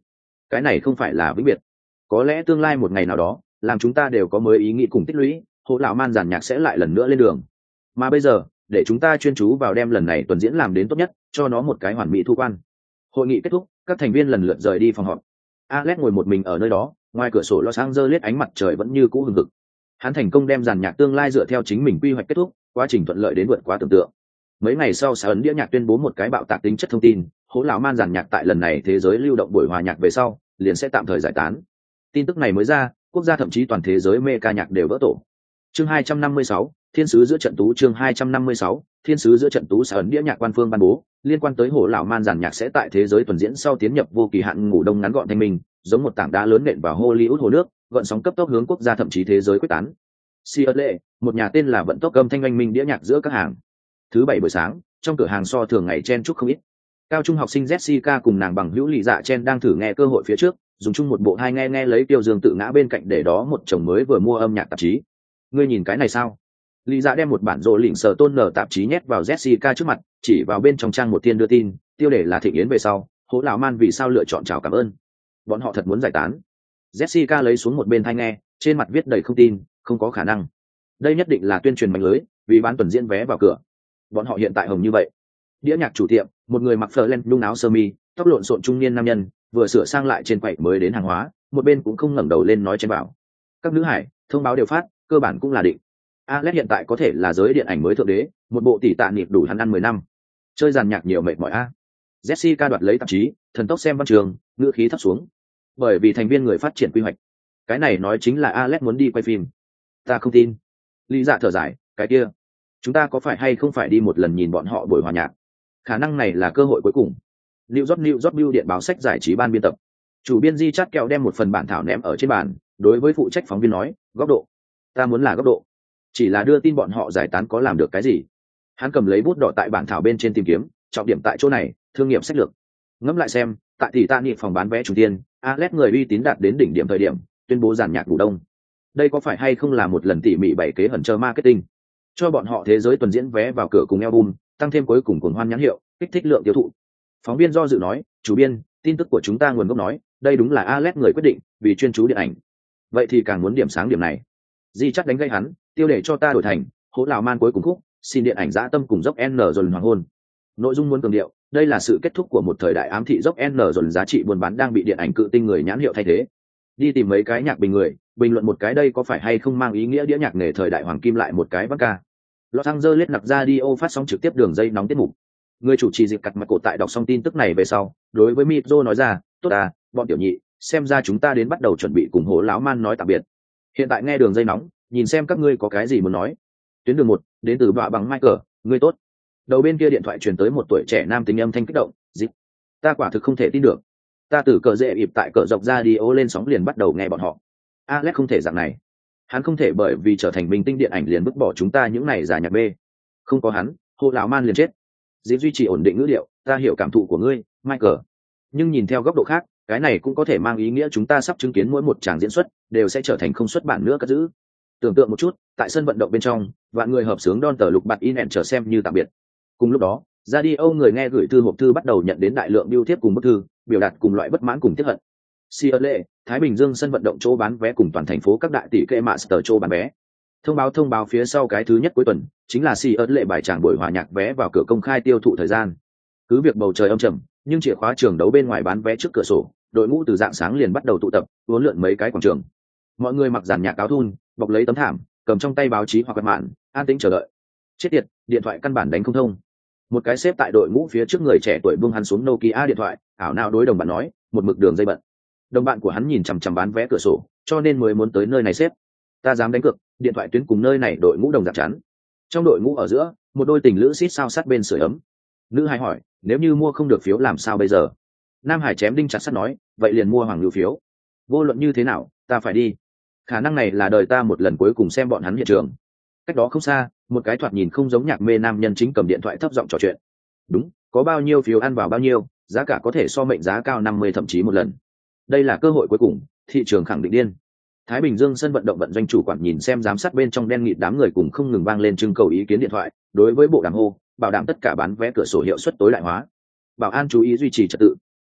cái này không phải là vĩnh biệt. Có lẽ tương lai một ngày nào đó làm chúng ta đều có mới ý nghĩ cùng tích lũy, Hồ lão man giàn nhạc sẽ lại lần nữa lên đường. Mà bây giờ để chúng ta chuyên chú vào đem lần này tuần diễn làm đến tốt nhất, cho nó một cái hoàn mỹ thu quan. Hội nghị kết thúc, các thành viên lần lượt rời đi phòng họp. Alex ngồi một mình ở nơi đó, ngoài cửa sổ Los Angeles ánh mặt trời vẫn như cũ hừng hực. Hắn thành công đem dàn nhạc tương lai dựa theo chính mình quy hoạch kết thúc, quá trình thuận lợi đến vượt quá tưởng tượng. Mấy ngày sau, Sở ấn đĩa nhạc tuyên bố một cái bạo tạc tính chất thông tin, Hố lão man dàn nhạc tại lần này thế giới lưu động buổi hòa nhạc về sau, liền sẽ tạm thời giải tán. Tin tức này mới ra, quốc gia thậm chí toàn thế giới mê ca nhạc đều vỡ tổ. Chương hai trăm năm mươi sáu, Thiên sứ giữa trận tú. Chương hai trăm năm mươi sáu, Thiên sứ giữa trận tú. Sở ấn đĩa nhạc quan phương ban bố, liên quan tới Hổ lão man dàn nhạc sẽ tại thế giới tuần diễn sau tiến nhập vô kỳ hạn ngủ đông ngắn gọn thanh minh, giống một tảng đá lớn nện vào Hollywood hồ nước, gợn sóng cấp tốc hướng quốc gia thậm chí thế giới quyết tán. Seattle, một nhà tên là vận tốc âm thanh anh minh đĩa nhạc giữa các hàng. Thứ bảy buổi sáng, trong cửa hàng so thường ngày chen chúc không ít. Cao trung học sinh Jessica cùng nàng bằng hữu lì dạ chen đang thử nghe cơ hội phía trước, dùng chung một bộ hai nghe nghe lấy Tiêu Dương tự ngã bên cạnh để đó một chồng mới vừa mua âm nhạc tạp chí. Ngươi nhìn cái này sao? Lý Dạ đem một bản rộ lỉnh sở tôn nở tạp chí nhét vào Jessica trước mặt, chỉ vào bên trong trang một thiên đưa tin, tiêu đề là thịnh yến về sau, Hố lão man vì sao lựa chọn chào cảm ơn. Bọn họ thật muốn giải tán. Jessica lấy xuống một bên tai nghe, trên mặt viết đầy không tin, không có khả năng. Đây nhất định là tuyên truyền mạnh lưới, vì bán tuần diễn vé vào cửa. Bọn họ hiện tại hồng như vậy. Đĩa nhạc chủ tiệm, một người mặc phờ len nhung áo sơ mi, tóc lộn xộn trung niên nam nhân, vừa sửa sang lại trên quầy mới đến hàng hóa, một bên cũng không ngẩng đầu lên nói trên bảo. Các nữ hải, thông báo đều phát, cơ bản cũng là định. Alex hiện tại có thể là giới điện ảnh mới thượng đế, một bộ tỷ tạ niệm đủ hắn ăn mười năm. Chơi dàn nhạc nhiều mệt mỏi a. Jessica đoạt lấy tạp chí, thần tốc xem văn trường, ngữ khí thấp xuống. Bởi vì thành viên người phát triển quy hoạch. Cái này nói chính là Alex muốn đi quay phim. Ta không tin. Lý Dạ thở dài, cái kia, chúng ta có phải hay không phải đi một lần nhìn bọn họ buổi hòa nhạc? Khả năng này là cơ hội cuối cùng. New York New York Bill điện báo sách giải trí ban biên tập. Chủ biên Di Chát Kẹo đem một phần bản thảo ném ở trên bàn, đối với phụ trách phóng viên nói, góc độ. Ta muốn là góc độ. Chỉ là đưa tin bọn họ giải tán có làm được cái gì? Hắn cầm lấy bút đỏ tại bản thảo bên trên tìm kiếm, trọng điểm tại chỗ này, thương nghiệp sách lược. Ngẫm lại xem, tại tỷ tạ niệm phòng bán vé trung tiên, Alex người uy tín đạt đến đỉnh điểm thời điểm, tuyên bố giàn nhạc ngủ đông. Đây có phải hay không là một lần tỉ mỉ bảy kế hẩn chờ marketing, cho bọn họ thế giới tuần diễn vé vào cửa cùng album, tăng thêm cuối cùng cuồng hoan nhãn hiệu, kích thích lượng tiêu thụ. Phóng viên do dự nói, chủ biên, tin tức của chúng ta nguồn gốc nói, đây đúng là Alex người quyết định, vì chuyên chú điện ảnh. Vậy thì càng muốn điểm sáng điểm này. Di chắc đánh gây hắn, tiêu đề cho ta đổi thành, Hố lão man cuối cùng khúc, xin điện ảnh dã tâm cùng dốc N rồi hoàng hôn. Nội dung muốn cường điệu, đây là sự kết thúc của một thời đại ám thị dốc N rồi giá trị buôn bán đang bị điện ảnh cự tinh người nhãn hiệu thay thế. Đi tìm mấy cái nhạc bình người, bình luận một cái đây có phải hay không mang ý nghĩa đĩa nhạc nghề thời đại hoàng kim lại một cái vắt ca. Los Angeles nặc radio phát sóng trực tiếp đường dây nóng tiết mục. Người chủ trì dịp cặt mặt cổ tại đọc xong tin tức này về sau, đối với Mitro nói ra, tốt à, bọn tiểu nhị, xem ra chúng ta đến bắt đầu chuẩn bị cùng Hố lão man nói tạm biệt. Hiện tại nghe đường dây nóng, nhìn xem các ngươi có cái gì muốn nói. Tuyến đường một, đến từ bạ bằng Michael, ngươi tốt. Đầu bên kia điện thoại truyền tới một tuổi trẻ nam tính âm thanh kích động, dịp. Ta quả thực không thể tin được. Ta từ cờ dễ ịp tại cờ dọc ra đi ô lên sóng liền bắt đầu nghe bọn họ. Alex không thể dạng này. Hắn không thể bởi vì trở thành minh tinh điện ảnh liền vứt bỏ chúng ta những này giả nhạc bê. Không có hắn, Hố lão man liền chết. Dịp duy trì ổn định ngữ điệu, ta hiểu cảm thụ của ngươi, Michael. Nhưng nhìn theo góc độ khác, cái này cũng có thể mang ý nghĩa chúng ta sắp chứng kiến mỗi một tràng diễn xuất đều sẽ trở thành không xuất bản nữa cất giữ. Tưởng tượng một chút, tại sân vận động bên trong, vạn người hợp sướng đon tờ lục bạt in ẻn trở xem như tạm biệt. Cùng lúc đó, radio người nghe gửi thư hộp thư bắt đầu nhận đến đại lượng bưu thiếp cùng bức thư, biểu đạt cùng loại bất mãn cùng tiếc hận. Seattle, Thái Bình Dương sân vận động chỗ bán vé cùng toàn thành phố các đại tỷ kệ master chỗ bán vé. Thông báo thông báo phía sau cái thứ nhất cuối tuần, chính là Seattle bài tràng buổi hòa nhạc vé vào cửa công khai tiêu thụ thời gian. Cứ việc bầu trời âm trầm, nhưng chìa khóa trường đấu bên ngoài bán vé trước cửa sổ, đội ngũ từ dạng sáng liền bắt đầu tụ tập, uốn lượn mấy cái quảng trường. Mọi người mặc giàn nhạc áo thun, bọc lấy tấm thảm, cầm trong tay báo chí hoặc văn mạn, an tĩnh chờ đợi. Chết tiệt, điện thoại căn bản đánh không thông. Một cái xếp tại đội ngũ phía trước người trẻ tuổi buông hắn xuống Nokia điện thoại, ảo não đối đồng bạn nói, một mực đường dây bận. Đồng bạn của hắn nhìn chằm chằm bán vé cửa sổ, cho nên mới muốn tới nơi này xếp. Ta dám đánh cược, điện thoại tuyến cùng nơi này đội ngũ đồng dạng chắn. Trong đội ngũ ở giữa, một đôi tình lữ xít sao sát bên sưởi ấm. Nữ hài hỏi, nếu như mua không được phiếu làm sao bây giờ? Nam hải chém đinh chặt sắt nói, vậy liền mua hoàng lưu phiếu. Vô luận như thế nào, ta phải đi. Khả năng này là đời ta một lần cuối cùng xem bọn hắn hiện trường. Cách đó không xa, một cái thoạt nhìn không giống nhạc mê nam nhân chính cầm điện thoại thấp giọng trò chuyện. Đúng, có bao nhiêu phiếu ăn vào bao nhiêu, giá cả có thể so mệnh giá cao năm mươi thậm chí một lần. Đây là cơ hội cuối cùng, thị trường khẳng định điên. Thái Bình Dương sân vận động vận doanh chủ quản nhìn xem giám sát bên trong đen nghịt đám người cùng không ngừng vang lên trưng cầu ý kiến điện thoại, đối với bộ đàm hô, bảo đảm tất cả bán vé cửa sổ hiệu suất tối đại hóa. Bảo an chú ý duy trì trật tự.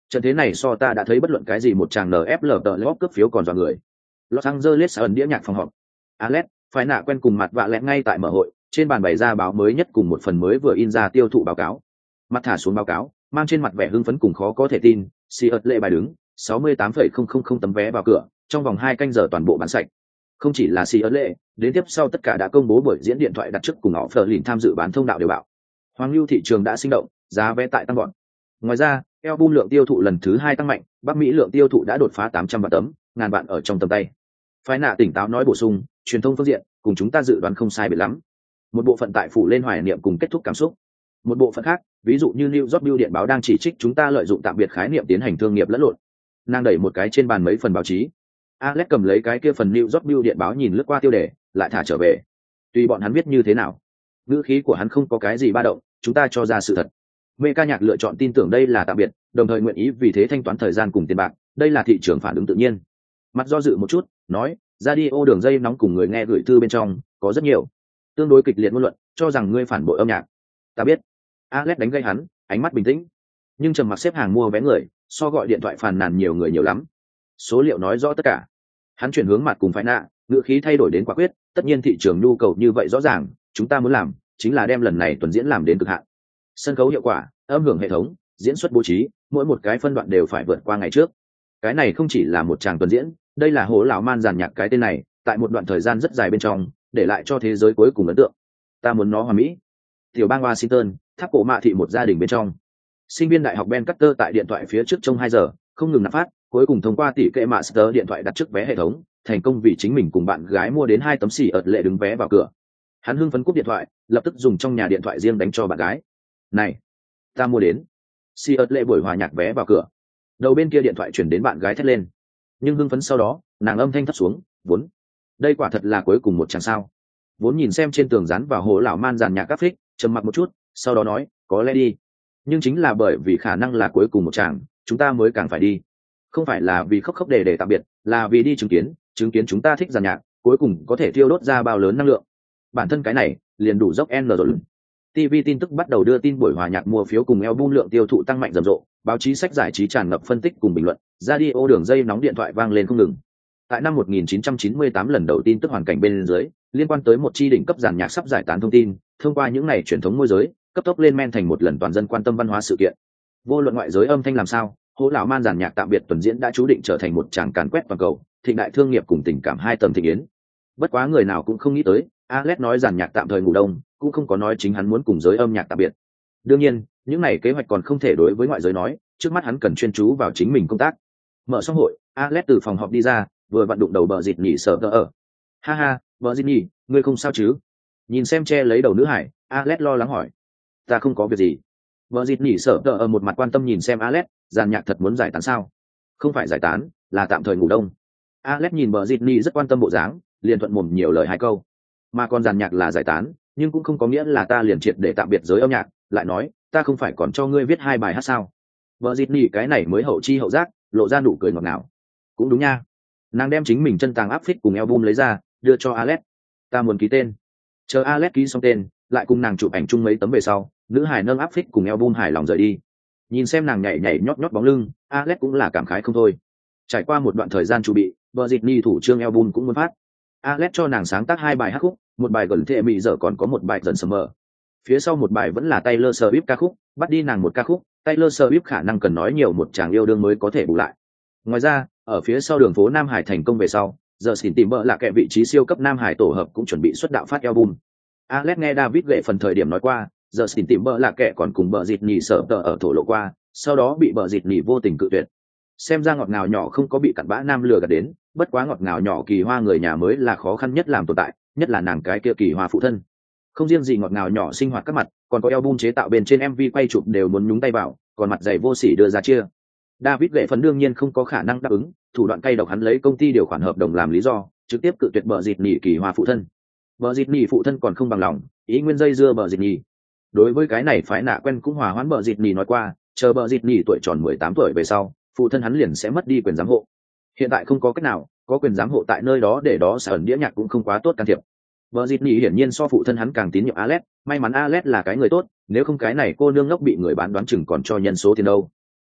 Trận thế này so ta đã thấy bất luận cái gì một chàng en ép lờ tờ lóp cướp phiếu còn dọa người. Los Angeles ẩn đĩa nhạc phòng họp. Alex, phải nạ quen cùng mặt vạ lẹ ngay tại mở hội, trên bàn bày ra báo mới nhất cùng một phần mới vừa in ra tiêu thụ báo cáo. Mặt thả xuống báo cáo, mang trên mặt vẻ hưng phấn cùng khó có thể tin, si ớt lệ bài đứng, sáu mươi tám phẩy không không không tấm vé vào cửa, trong vòng hai canh giờ toàn bộ bán sạch. Không chỉ là si ớt lệ, đến tiếp sau tất cả đã công bố buổi diễn điện thoại đặt trước cùng họ phờ lìn tham dự bán thông đạo đều bảo. Hoàng lưu thị trường đã sinh động, giá vé tại tăng gọn. Ngoài ra, album lượng tiêu thụ lần thứ hai tăng mạnh, Bắc Mỹ lượng tiêu thụ đã đột phá tám trăm vạn tấm, ngàn vạn ở trong tầm tay. Phái nạ tỉnh táo nói bổ sung, truyền thông phương diện, cùng chúng ta dự đoán không sai biệt lắm. Một bộ phận tại phủ lên hoài niệm cùng kết thúc cảm xúc. Một bộ phận khác, ví dụ như New York Bill điện báo đang chỉ trích chúng ta lợi dụng tạm biệt khái niệm tiến hành thương nghiệp lẫn lộn. Nàng đẩy một cái trên bàn mấy phần báo chí. Alex cầm lấy cái kia phần New York Bill điện báo nhìn lướt qua tiêu đề, lại thả trở về. Tùy bọn hắn viết như thế nào, ngữ khí của hắn không có cái gì ba động, chúng ta cho ra sự thật. Mê ca nhạc lựa chọn tin tưởng đây là tạm biệt, đồng thời nguyện ý vì thế thanh toán thời gian cùng tiền bạc, đây là thị trường phản ứng tự nhiên. Mặt do dự một chút, nói, radio đường dây nóng cùng người nghe gửi thư bên trong có rất nhiều tương đối kịch liệt ngôn luận, cho rằng ngươi phản bội âm nhạc. Ta biết. Alex đánh gây hắn, ánh mắt bình tĩnh, nhưng trầm mặc xếp hàng mua vé người, so gọi điện thoại phàn nàn nhiều người nhiều lắm. Số liệu nói rõ tất cả. Hắn chuyển hướng mặt cùng phái nạ, ngữ khí thay đổi đến quả quyết, tất nhiên thị trường nhu cầu như vậy rõ ràng, chúng ta muốn làm chính là đem lần này tuần diễn làm đến cực hạn. Sân khấu hiệu quả, âm hưởng hệ thống, diễn xuất bố trí, mỗi một cái phân đoạn đều phải vượt qua ngày trước. Cái này không chỉ là một tràng tuần diễn, đây là hố lão man giàn nhạc cái tên này, tại một đoạn thời gian rất dài bên trong, để lại cho thế giới cuối cùng ấn tượng. Ta muốn nó hoàn mỹ. Tiểu bang Washington, tháp cổ mạ thị một gia đình bên trong. Sinh viên đại học Ben Carter tại điện thoại phía trước trong hai giờ, không ngừng nạp phát, cuối cùng thông qua tỷ kệ Master điện thoại đặt trước vé hệ thống, thành công vì chính mình cùng bạn gái mua đến hai tấm xì ợt lệ đứng vé vào cửa. Hắn hưng phấn cúp điện thoại, lập tức dùng trong nhà điện thoại riêng đánh cho bạn gái. Này, ta mua đến xì ợt lệ buổi hòa nhạc vé vào cửa. Đầu bên kia điện thoại chuyển đến bạn gái thét lên, nhưng hưng phấn sau đó, nàng âm thanh thấp xuống, vốn. Đây quả thật là cuối cùng một chàng sao. Vốn nhìn xem trên tường dán vào hồ lão man giàn nhạc cáp phích, trầm mặc một chút, sau đó nói, có lẽ đi. Nhưng chính là bởi vì khả năng là cuối cùng một chàng, chúng ta mới càng phải đi. Không phải là vì khóc khóc để để tạm biệt, là vì đi chứng kiến, chứng kiến chúng ta thích giàn nhạc, cuối cùng có thể tiêu đốt ra bao lớn năng lượng. Bản thân cái này, liền đủ dốc N rồi. ti vi tin tức bắt đầu đưa tin buổi hòa nhạc mua phiếu cùng album lượng tiêu thụ tăng mạnh rầm rộ, báo chí sách giải trí tràn ngập phân tích cùng bình luận, radio đường dây nóng điện thoại vang lên không ngừng. Tại năm một nghìn chín trăm chín mươi tám lần đầu tin tức hoàn cảnh bên dưới, liên quan tới một chi đỉnh cấp giàn nhạc sắp giải tán thông tin, thông qua những ngày truyền thống môi giới, cấp tốc lên men thành một lần toàn dân quan tâm văn hóa sự kiện. Vô luận ngoại giới âm thanh làm sao, hố lão man giàn nhạc tạm biệt tuần diễn đã chú định trở thành một tràng càn quét toàn cầu, thịnh đại thương nghiệp cùng tình cảm hai tầm thịnh yến. Bất quá người nào cũng không nghĩ tới, Alex nói giàn nhạc tạm thời ngủ đông, cũng không có nói chính hắn muốn cùng giới âm nhạc tạm biệt. Đương nhiên, những này kế hoạch còn không thể đối với ngoại giới nói, trước mắt hắn cần chuyên chú vào chính mình công tác. Mở xong hội, Alex từ phòng họp đi ra, vừa vặn đụng đầu bờ dịt nhỉ sợ ở. Ha ha, bờ dịt nhỉ, ngươi không sao chứ? Nhìn xem che lấy đầu nữ hải, Alex lo lắng hỏi. Ta không có việc gì. Bờ dịt nhỉ sợ ở một mặt quan tâm nhìn xem Alex, giàn nhạc thật muốn giải tán sao? Không phải giải tán, là tạm thời ngủ đông. Alex nhìn bờ dịt nhỉ rất quan tâm bộ dáng, liền thuận mồm nhiều lời hai câu. Mà còn giàn nhạc là giải tán, nhưng cũng không có nghĩa là ta liền triệt để tạm biệt giới âm nhạc, lại nói, ta không phải còn cho ngươi viết hai bài hát sao? Vợ dịt nhỉ cái này mới hậu chi hậu giác, lộ ra nụ cười ngọt ngào. Cũng đúng nha. Nàng đem chính mình chân tàng áp phích cùng album lấy ra, đưa cho Alex. Ta muốn ký tên. Chờ Alex ký xong tên, lại cùng nàng chụp ảnh chung mấy tấm về sau, nữ hải nâng áp phích cùng album hài lòng rời đi. Nhìn xem nàng nhảy nhảy nhót nhót bóng lưng, Alex cũng là cảm khái không thôi. Trải qua một đoạn thời gian chuẩn bị, vợ dịt nhỉ thủ trương album cũng muốn phát. Alex cho nàng sáng tác hai bài hát khúc, một bài gần thệ mị giờ còn có một bài dần summer. Phía sau một bài vẫn là Taylor Swift ca khúc, bắt đi nàng một ca khúc, Taylor Swift khả năng cần nói nhiều một chàng yêu đương mới có thể bù lại. Ngoài ra, ở phía sau đường phố Nam Hải thành công về sau, giờ xin tìm bợ là kẻ vị trí siêu cấp Nam Hải tổ hợp cũng chuẩn bị xuất đạo phát album. Alex nghe David gệ phần thời điểm nói qua, giờ xin tìm bợ là kẻ còn cùng bợ dịt nhỉ sợ tờ ở thổ lộ qua, sau đó bị bợ dịt nhỉ vô tình cự tuyệt. Xem ra ngọt ngào nhỏ không có bị cặn bã nam lừa gạt đến, bất quá ngọt ngào nhỏ kỳ hoa người nhà mới là khó khăn nhất làm tồn tại, nhất là nàng cái kia kỳ hoa phụ thân. Không riêng gì ngọt ngào nhỏ sinh hoạt các mặt, còn có album chế tạo bên trên em vê quay chụp đều muốn nhúng tay vào, còn mặt dày vô sỉ đưa ra chia. David gệ phần đương nhiên không có khả năng đáp ứng, thủ đoạn cay độc hắn lấy công ty điều khoản hợp đồng làm lý do, trực tiếp cự tuyệt bợ dịt nhỉ kỳ hoa phụ thân. Bợ dịt nhỉ phụ thân còn không bằng lòng, ý nguyên dây dưa bợ dịt nhỉ. Đối với cái này phải nạ quen cũng hòa hoãn bợ dịt nhỉ nói qua, chờ bợ dịt nhỉ tuổi tròn mười tám tuổi về sau, phụ thân hắn liền sẽ mất đi quyền giám hộ. Hiện tại không có cách nào, có quyền giám hộ tại nơi đó để đó sẽ ẩn đĩa nhạc cũng không quá tốt can thiệp. Bợ dịt nhỉ hiển nhiên so phụ thân hắn càng tín nhiệm Alex, may mắn Alex là cái người tốt, nếu không cái này cô nương ngốc bị người bán đoán chừng còn cho nhân số tiền đâu.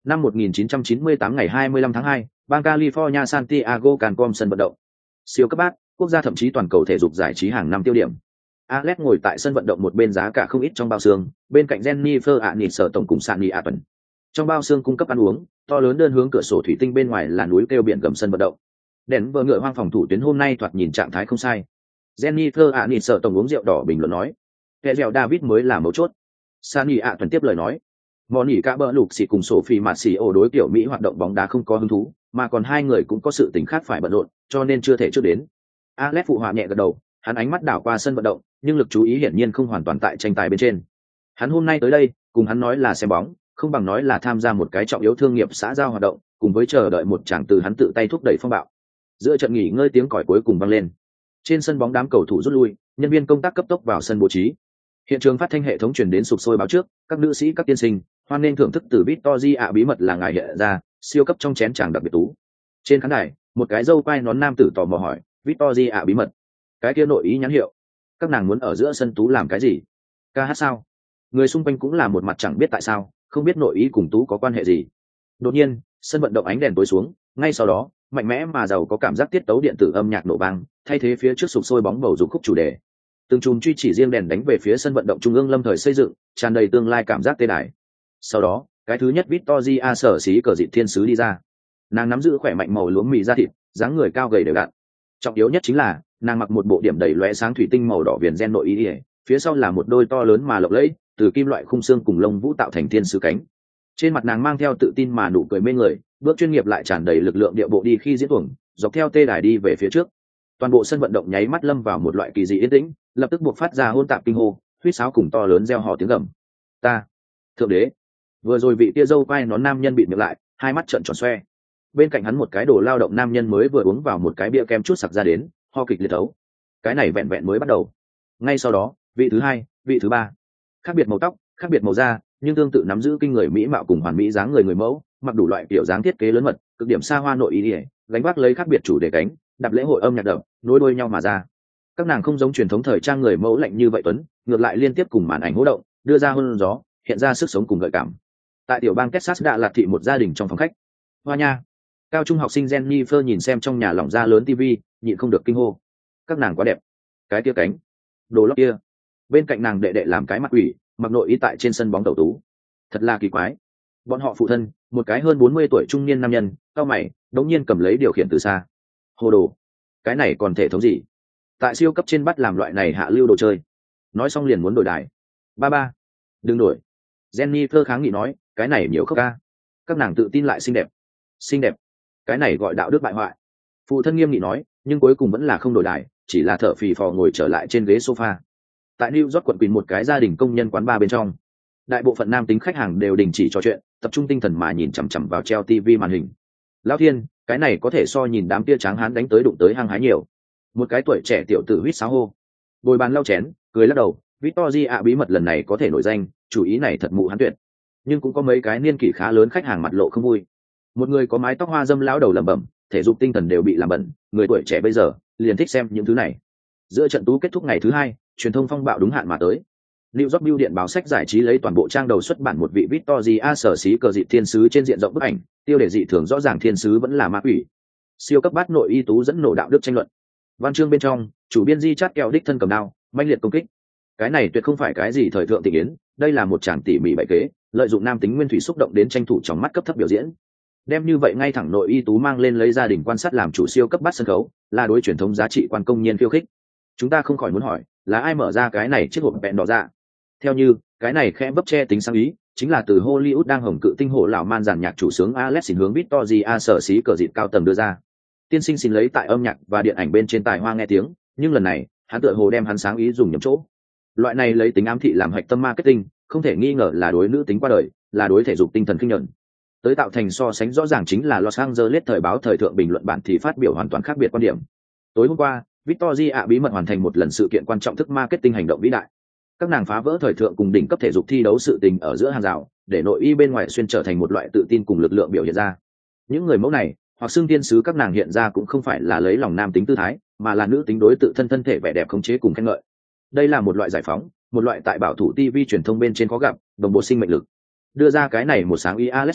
Năm một nghìn chín trăm chín mươi tám ngày hai mươi lăm tháng hai, bang California Santiago Cancom sân vận động. Siêu cấp bát, quốc gia thậm chí toàn cầu thể dục giải trí hàng năm tiêu điểm. Alex ngồi tại sân vận động một bên giá cả không ít trong bao xương, bên cạnh Jennifer Aniston tổng cùng Sunny Aton. Trong bao xương cung cấp ăn uống, to lớn đơn hướng cửa sổ thủy tinh bên ngoài là núi kêu biển gầm sân vận động. Đèn vợ ngựa hoang phòng thủ tuyến hôm nay thoạt nhìn trạng thái không sai. Jennifer Aniston tổng uống rượu đỏ bình luận nói, kẻ dẻo David mới là mấu chốt. Sunny Aton tiếp lời nói, Monica bỡ lục xì cùng Sophie Marcio đối tiểu Mỹ hoạt động bóng đá không có hứng thú, mà còn hai người cũng có sự tình khác phải bận rộn, cho nên chưa thể trước đến. Alex phụ họa nhẹ gật đầu, hắn ánh mắt đảo qua sân vận động, nhưng lực chú ý hiển nhiên không hoàn toàn tại tranh tài bên trên. Hắn hôm nay tới đây, cùng hắn nói là xem bóng, không bằng nói là tham gia một cái trọng yếu thương nghiệp xã giao hoạt động, cùng với chờ đợi một chàng từ hắn tự tay thúc đẩy phong bạo. Giữa trận nghỉ ngơi tiếng còi cuối cùng vang lên. Trên sân bóng đám cầu thủ rút lui, nhân viên công tác cấp tốc vào sân bố trí. Hiện trường phát thanh hệ thống truyền đến sục sôi báo trước, các nữ sĩ các tiên sinh, hoan nên thưởng thức từ Victory ạ bí mật là ngài hiện ra, siêu cấp trong chén tràng đặc biệt tú. Trên khán đài, một cái dâu quai nón nam tử tò mò hỏi, Victory ạ bí mật, cái kia nội ý nhãn hiệu, các nàng muốn ở giữa sân tú làm cái gì? Ca hát sao? Người xung quanh cũng là một mặt chẳng biết tại sao, không biết nội ý cùng tú có quan hệ gì. Đột nhiên, sân vận động ánh đèn tối xuống, ngay sau đó, mạnh mẽ mà giàu có cảm giác tiết tấu điện tử âm nhạc nổ vang, thay thế phía trước sục sôi bóng bầu dục khúc chủ đề. Từng chùm truy chỉ riêng đèn đánh về phía sân vận động trung ương lâm thời xây dựng, tràn đầy tương lai cảm giác tê đài. Sau đó, cái thứ nhất Victoria sở xí cờ dịt thiên sứ đi ra. Nàng nắm giữ khỏe mạnh màu lúa mì da thịt, dáng người cao gầy đều đặn. Trọng yếu nhất chính là, nàng mặc một bộ điểm đầy lóe sáng thủy tinh màu đỏ viền gen nội y, phía sau là một đôi to lớn mà lộng lẫy, từ kim loại khung xương cùng lông vũ tạo thành thiên sứ cánh. Trên mặt nàng mang theo tự tin mà nụ cười mê người, bước chuyên nghiệp lại tràn đầy lực lượng điệu bộ đi khi diễn tuồng, dọc theo tê đài đi về phía trước. Toàn bộ sân vận động nháy mắt lâm vào một loại kỳ dị yên tĩnh, lập tức buộc phát ra hôn tạp kinh hô, huýt sáo cùng to lớn reo hò tiếng gầm. Ta, thượng đế! Vừa rồi vị tia dâu quai nón nam nhân bịt miệng lại, hai mắt trợn tròn xoe. Bên cạnh hắn một cái đồ lao động nam nhân mới vừa uống vào một cái bia kem chút sặc ra đến, ho kịch liệt thấu. Cái này vẹn vẹn mới bắt đầu. Ngay sau đó, vị thứ hai, vị thứ ba, khác biệt màu tóc, khác biệt màu da, nhưng tương tự nắm giữ kinh người mỹ mạo cùng hoàn mỹ dáng người người mẫu, mặc đủ loại kiểu dáng thiết kế lớn mật, cực điểm xa hoa nội ý ỉa, gánh vác lấy khác biệt chủ đề cánh, đạp lễ hội âm nhạc đậm, nối đuôi nhau mà ra. Các nàng không giống truyền thống thời trang người mẫu lạnh như vậy tuấn, ngược lại liên tiếp cùng màn ảnh hô động, đưa ra hôn gió, hiện ra sức sống cùng gợi cảm. Tại tiểu bang Texas Đạ Lạt thị một gia đình trong phòng khách. Hoa nha. Cao trung học sinh Jennifer nhìn xem trong nhà lỏng ra lớn tivi, nhịn không được kinh hô. Các nàng quá đẹp. Cái kia cánh, đồ lót kia. Bên cạnh nàng đệ đệ làm cái mặt quỷ, mặc nội y tại trên sân bóng tẩu tú. Thật là kỳ quái. Bọn họ phụ thân, một cái hơn bốn mươi tuổi trung niên nam nhân, cao mày, đống nhiên cầm lấy điều khiển từ xa. Hồ đồ. Cái này còn thể thống gì? Tại siêu cấp trên bắt làm loại này hạ lưu đồ chơi. Nói xong liền muốn đổi đài. Ba ba. Đừng đổi. Jennifer kháng nghị nói, cái này nhiều khóc ca. Các nàng tự tin lại xinh đẹp. Xinh đẹp. Cái này gọi đạo đức bại hoại. Phụ thân nghiêm nghị nói, nhưng cuối cùng vẫn là không đổi đài, chỉ là thở phì phò ngồi trở lại trên ghế sofa. Tại New York quận Quỳnh một cái gia đình công nhân quán bar bên trong, đại bộ phận nam tính khách hàng đều đình chỉ trò chuyện, tập trung tinh thần mà nhìn chằm chằm vào treo tivi màn hình. Lão thiên, cái này có thể so nhìn đám tia tráng hán đánh tới đụng tới hăng hái nhiều. Một cái tuổi trẻ tiểu tử huýt sáo hô. Bồi bàn lau chén, cười lắc đầu, Victory ạ bí mật lần này có thể nổi danh, chủ ý này thật mụ hắn tuyệt. Nhưng cũng có mấy cái niên kỷ khá lớn khách hàng mặt lộ không vui. Một người có mái tóc hoa dâm lão đầu lẩm bẩm, thể dục tinh thần đều bị làm bẩn, người tuổi trẻ bây giờ liền thích xem những thứ này. Giữa trận tú kết thúc ngày thứ hai, truyền thông phong bạo đúng hạn mà tới. New York Bill điện báo sách giải trí lấy toàn bộ trang đầu xuất bản một vị Victoria sở xí cờ dị thiên sứ trên diện rộng bức ảnh, tiêu đề dị thường rõ ràng thiên sứ vẫn là ma quỷ. Siêu cấp bát nội y tú dẫn nổ đạo đức tranh luận. Văn chương bên trong, chủ biên di chát keo đích thân cầm đao, manh liệt công kích. Cái này tuyệt không phải cái gì thời thượng tình yến, đây là một tràng tỉ mỉ bày kế, lợi dụng nam tính nguyên thủy xúc động đến tranh thủ trong mắt cấp thấp biểu diễn. Đem như vậy ngay thẳng nội y tú mang lên lấy gia đình quan sát làm chủ siêu cấp bát sân khấu, là đối truyền thống giá trị quan công nhiên khiêu khích. Chúng ta không khỏi muốn hỏi, là ai mở ra cái này chiếc hộp bẹn đỏ ra? Theo như, cái này khẽ bấp che tính sáng ý, chính là từ Hollywood đang hồng cự tinh hổ lão man giàn nhạc chủ sướng Alex xin hướng Victoria sở xí cờ dịt cao tầng đưa ra. Tiên sinh xin lấy tại âm nhạc và điện ảnh bên trên tài hoa nghe tiếng, nhưng lần này, hắn tựa hồ đem hắn sáng ý dùng nhầm chỗ. Loại này lấy tính ám thị làm hạch tâm marketing, không thể nghi ngờ là đối nữ tính qua đời, là đối thể dục tinh thần kinh nhận. Tới tạo thành so sánh rõ ràng chính là Los Angeles thời báo thời thượng bình luận bản thì phát biểu hoàn toàn khác biệt quan điểm. Tối hôm qua, Victoria bí mật hoàn thành một lần sự kiện quan trọng thức marketing hành động vĩ đại. Các nàng phá vỡ thời thượng cùng đỉnh cấp thể dục thi đấu sự tình ở giữa hàng rào, để nội y bên ngoài xuyên trở thành một loại tự tin cùng lực lượng biểu hiện ra. Những người mẫu này, hoặc xưng thiên sứ các nàng hiện ra cũng không phải là lấy lòng nam tính tư thái, mà là nữ tính đối tự thân thân thể vẻ đẹp khống chế cùng khen ngợi. Đây là một loại giải phóng, một loại tại bảo thủ ti vi truyền thông bên trên có gặp, đồng bộ sinh mệnh lực. Đưa ra cái này một sáng ý Alexin,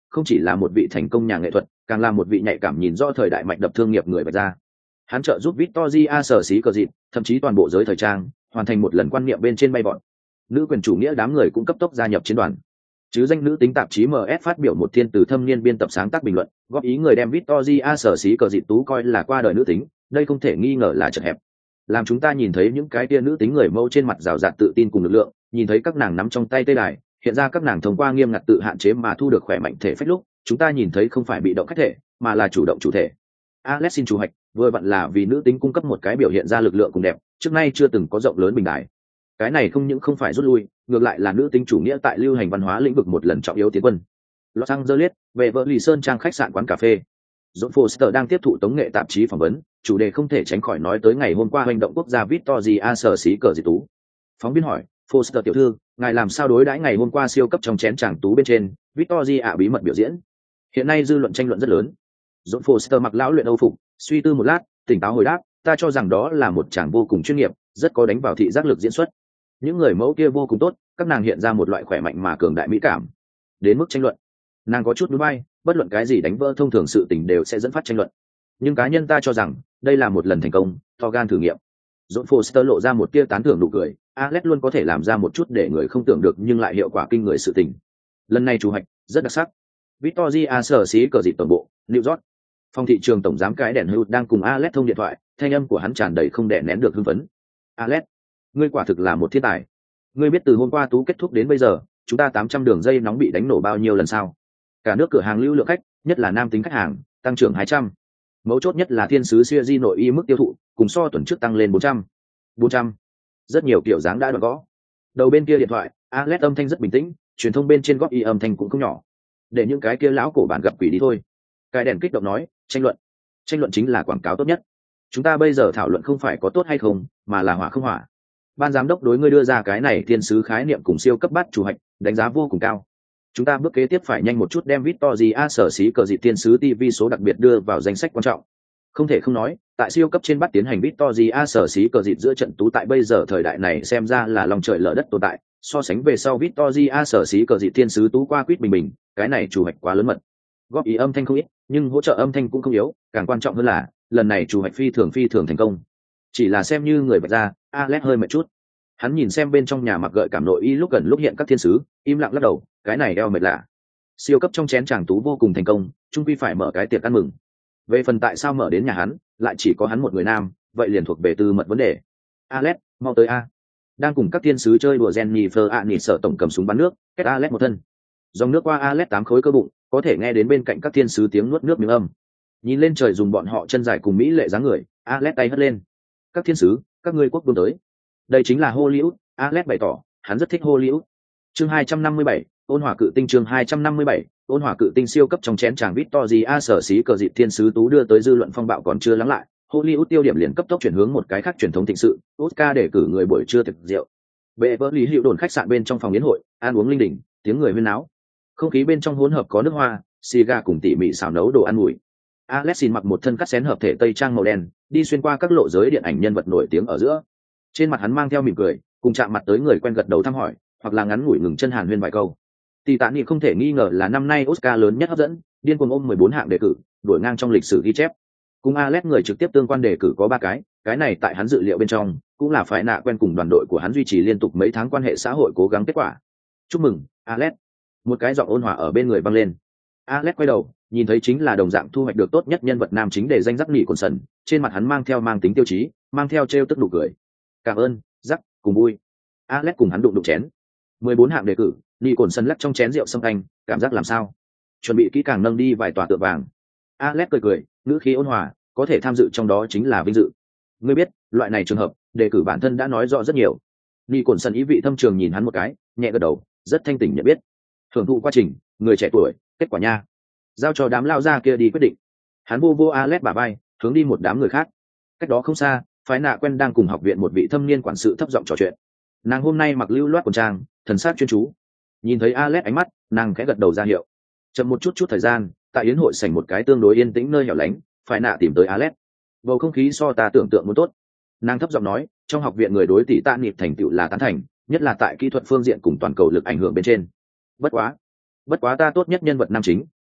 không chỉ là một vị thành công nhà nghệ thuật, càng là một vị nhạy cảm nhìn rõ thời đại mạch đập thương nghiệp người vạch ra. Hắn trợ giúp Victoria sở xí cờ dịt, thậm chí toàn bộ giới thời trang, hoàn thành một lần quan niệm bên trên bay vọt. Nữ quyền chủ nghĩa đám người cũng cấp tốc gia nhập chiến đoàn. Chứ danh nữ tính tạp chí em ét phát biểu một thiên từ thâm niên biên tập sáng tác bình luận, góp ý người đem Victoria sở xí cờ dịt tú coi là qua đời nữ tính, đây không thể nghi ngờ là chật hẹp. Làm chúng ta nhìn thấy những cái tia nữ tính người mẫu trên mặt rào rạt tự tin cùng lực lượng, nhìn thấy các nàng nắm trong tay tê đài, hiện ra các nàng thông qua nghiêm ngặt tự hạn chế mà thu được khỏe mạnh thể phách lúc, chúng ta nhìn thấy không phải bị động khách thể, mà là chủ động chủ thể. Alex xin chủ hoạch, vừa vặn là vì nữ tính cung cấp một cái biểu hiện ra lực lượng cùng đẹp, trước nay chưa từng có rộng lớn bình đại. Cái này không những không phải rút lui, ngược lại là nữ tính chủ nghĩa tại lưu hành văn hóa lĩnh vực một lần trọng yếu tiến quân. Los Angeles, về vợ Lì Sơn trang khách sạn quán cà phê. John Foster đang tiếp thụ tống nghệ tạp chí phỏng vấn, chủ đề không thể tránh khỏi nói tới ngày hôm qua hành động quốc gia Victoria sở xí cờ dị tú. Phóng viên hỏi, Foster tiểu thư, ngài làm sao đối đãi ngày hôm qua siêu cấp trong chén tràng tú bên trên, Victoria bí mật biểu diễn? Hiện nay dư luận tranh luận rất lớn. John Foster mặc lão luyện Âu phục, suy tư một lát, tỉnh táo hồi đáp, ta cho rằng đó là một chàng vô cùng chuyên nghiệp, rất có đánh vào thị giác lực diễn xuất. Những người mẫu kia vô cùng tốt, các nàng hiện ra một loại khỏe mạnh mà cường đại mỹ cảm. Đến mức tranh luận, nàng có chút núi bay, bất luận cái gì đánh vỡ thông thường sự tình đều sẽ dẫn phát tranh luận. Nhưng cá nhân ta cho rằng, đây là một lần thành công, to gan thử nghiệm. John Foster lộ ra một tia tán thưởng nụ cười, Alex luôn có thể làm ra một chút để người không tưởng được nhưng lại hiệu quả kinh người sự tình. Lần này chủ hoạch rất đặc sắc. Victoria sở xí cờ dịp tổng bộ, New York. Phòng thị trường tổng giám cái đèn hưu đang cùng Alex thông điện thoại, thanh âm của hắn tràn đầy không đè nén được hưng phấn. Alex, ngươi quả thực là một thiên tài. Ngươi biết từ hôm qua tú kết thúc đến bây giờ, chúng ta tám trăm đường dây nóng bị đánh nổ bao nhiêu lần sao? Cả nước cửa hàng lưu lượng khách, nhất là nam tính khách hàng, tăng trưởng hai trăm. Mấu chốt nhất là thiên sứ siêu di nội y mức tiêu thụ, cùng so tuần trước tăng lên bốn trăm. bốn trăm. Rất nhiều kiểu dáng đã đoạn gõ. Đầu bên kia điện thoại, Alex âm thanh rất bình tĩnh, truyền thông bên trên góp y âm thanh cũng không nhỏ. Để những cái kia lão cổ bản gặp quỷ đi thôi. Cái đèn kích động nói, tranh luận. Tranh luận chính là quảng cáo tốt nhất. Chúng ta bây giờ thảo luận không phải có tốt hay không, mà là hỏa không hỏa. Ban giám đốc đối ngươi đưa ra cái này thiên sứ khái niệm cùng siêu cấp bát chủ hạch, đánh giá vô cùng cao. Chúng ta bước kế tiếp phải nhanh một chút đem Victoria sở xí cờ dịp thiên sứ ti vi số đặc biệt đưa vào danh sách quan trọng. Không thể không nói, tại siêu cấp trên bắt tiến hành Victoria sở xí cờ dịp giữa trận tú tại bây giờ thời đại này xem ra là lòng trời lở đất tồn tại, so sánh về sau Victoria sở xí cờ dịp thiên sứ tú qua quýt bình bình, cái này chủ hạch quá lớn mật. Góp ý âm thanh không ít, nhưng hỗ trợ âm thanh cũng không yếu, càng quan trọng hơn là, lần này chủ hạch phi thường phi thường thành công. Chỉ là xem như người bạch ra, Alex hơi mệt chút. Hắn nhìn xem bên trong nhà mặc gợi cảm nội y lúc gần lúc hiện các thiên sứ, im lặng lắc đầu, cái này eo mệt lạ. Siêu cấp trong chén chàng tú vô cùng thành công, trung quy phải mở cái tiệc ăn mừng. Về phần tại sao mở đến nhà hắn, lại chỉ có hắn một người nam, vậy liền thuộc về tư mật vấn đề. Alex, mau tới a. Đang cùng các thiên sứ chơi đùa Jennifer Aniston tổng cầm súng bắn nước, kết Alex một thân. Dòng nước qua Alex tám khối cơ bụng, có thể nghe đến bên cạnh các thiên sứ tiếng nuốt nước miếng âm. Nhìn lên trời dùng bọn họ chân dài cùng mỹ lệ dáng người, Alex tay hất lên. Các thiên sứ, các ngươi quốc vương tới. Đây chính là Hollywood, Alex bày tỏ, hắn rất thích Hollywood. Chương hai trăm năm mươi bảy, ôn hòa cự tinh chương hai trăm năm mươi bảy, ôn hòa cự tinh siêu cấp trong chén tràng Victoria sở xí cờ dịp thiên sứ tú đưa tới dư luận phong bạo còn chưa lắng lại, Hollywood tiêu điểm liền cấp tốc chuyển hướng một cái khác truyền thống thịnh sự, Oscar để cử người buổi trưa thực rượu. Beverly Hills đồn khách sạn bên trong phòng yến hội, ăn uống linh đình, tiếng người huyên náo. Không khí bên trong hỗn hợp có nước hoa, xì gà cùng tỉ mỉ xào nấu đồ ăn mùi. Alexin mặc một thân cắt xén hợp thể tây trang màu đen, đi xuyên qua các lộ giới điện ảnh nhân vật nổi tiếng ở giữa. Trên mặt hắn mang theo mỉm cười, cùng chạm mặt tới người quen gật đầu thăm hỏi, hoặc là ngắn ngủi ngừng chân hàn huyên vài câu. Titanic không thể nghi ngờ là năm nay Oscar lớn nhất hấp dẫn, điên cuồng ôm mười bốn hạng đề cử, đuổi ngang trong lịch sử ghi chép. Cùng Alex người trực tiếp tương quan đề cử có ba cái, cái này tại hắn dự liệu bên trong, cũng là phải nạ quen cùng đoàn đội của hắn duy trì liên tục mấy tháng quan hệ xã hội cố gắng kết quả. Chúc mừng, Alex. Một cái giọng ôn hòa ở bên người vang lên. Alex quay đầu, nhìn thấy chính là đồng dạng thu hoạch được tốt nhất nhân vật nam chính để danh Jack Nicholson, trên mặt hắn mang theo mang tính tiêu chí, mang theo trêu tức nụ cười. Cảm ơn, Jack, cùng vui. Alex cùng hắn đụng đụng chén. mười bốn hạng đề cử, Nicholson lắc trong chén rượu sâm anh, cảm giác làm sao? Chuẩn bị kỹ càng nâng đi vài tòa tượng vàng. Alex cười cười, ngữ khí ôn hòa, có thể tham dự trong đó chính là vinh dự. Ngươi biết, loại này trường hợp, đề cử bản thân đã nói rõ rất nhiều. Nicholson ý vị thâm trường nhìn hắn một cái, nhẹ gật đầu, rất thanh tỉnh nhận biết. Thưởng thụ quá trình, người trẻ tuổi, kết quả nha. Giao cho đám lao ra kia đi quyết định. Hắn vô vô Alex bả vai, hướng đi một đám người khác. Cách đó không xa, phái nạ quen đang cùng học viện một vị thâm niên quản sự thấp giọng trò chuyện. Nàng hôm nay mặc lưu loát quần trang, thần sắc chuyên chú. Nhìn thấy Alex ánh mắt, nàng khẽ gật đầu ra hiệu. Chậm một chút chút thời gian, tại yến hội sảnh một cái tương đối yên tĩnh nơi hẻo lánh, phái nạ tìm tới Alex. Bầu không khí so ta tưởng tượng muốn tốt. Nàng thấp giọng nói, trong học viện người đối tỷ tạ nịp thành tựu là tán thành, nhất là tại kỹ thuật phương diện cùng toàn cầu lực ảnh hưởng bên trên. Bất quá, bất quá ta tốt nhất nhân vật nam chính,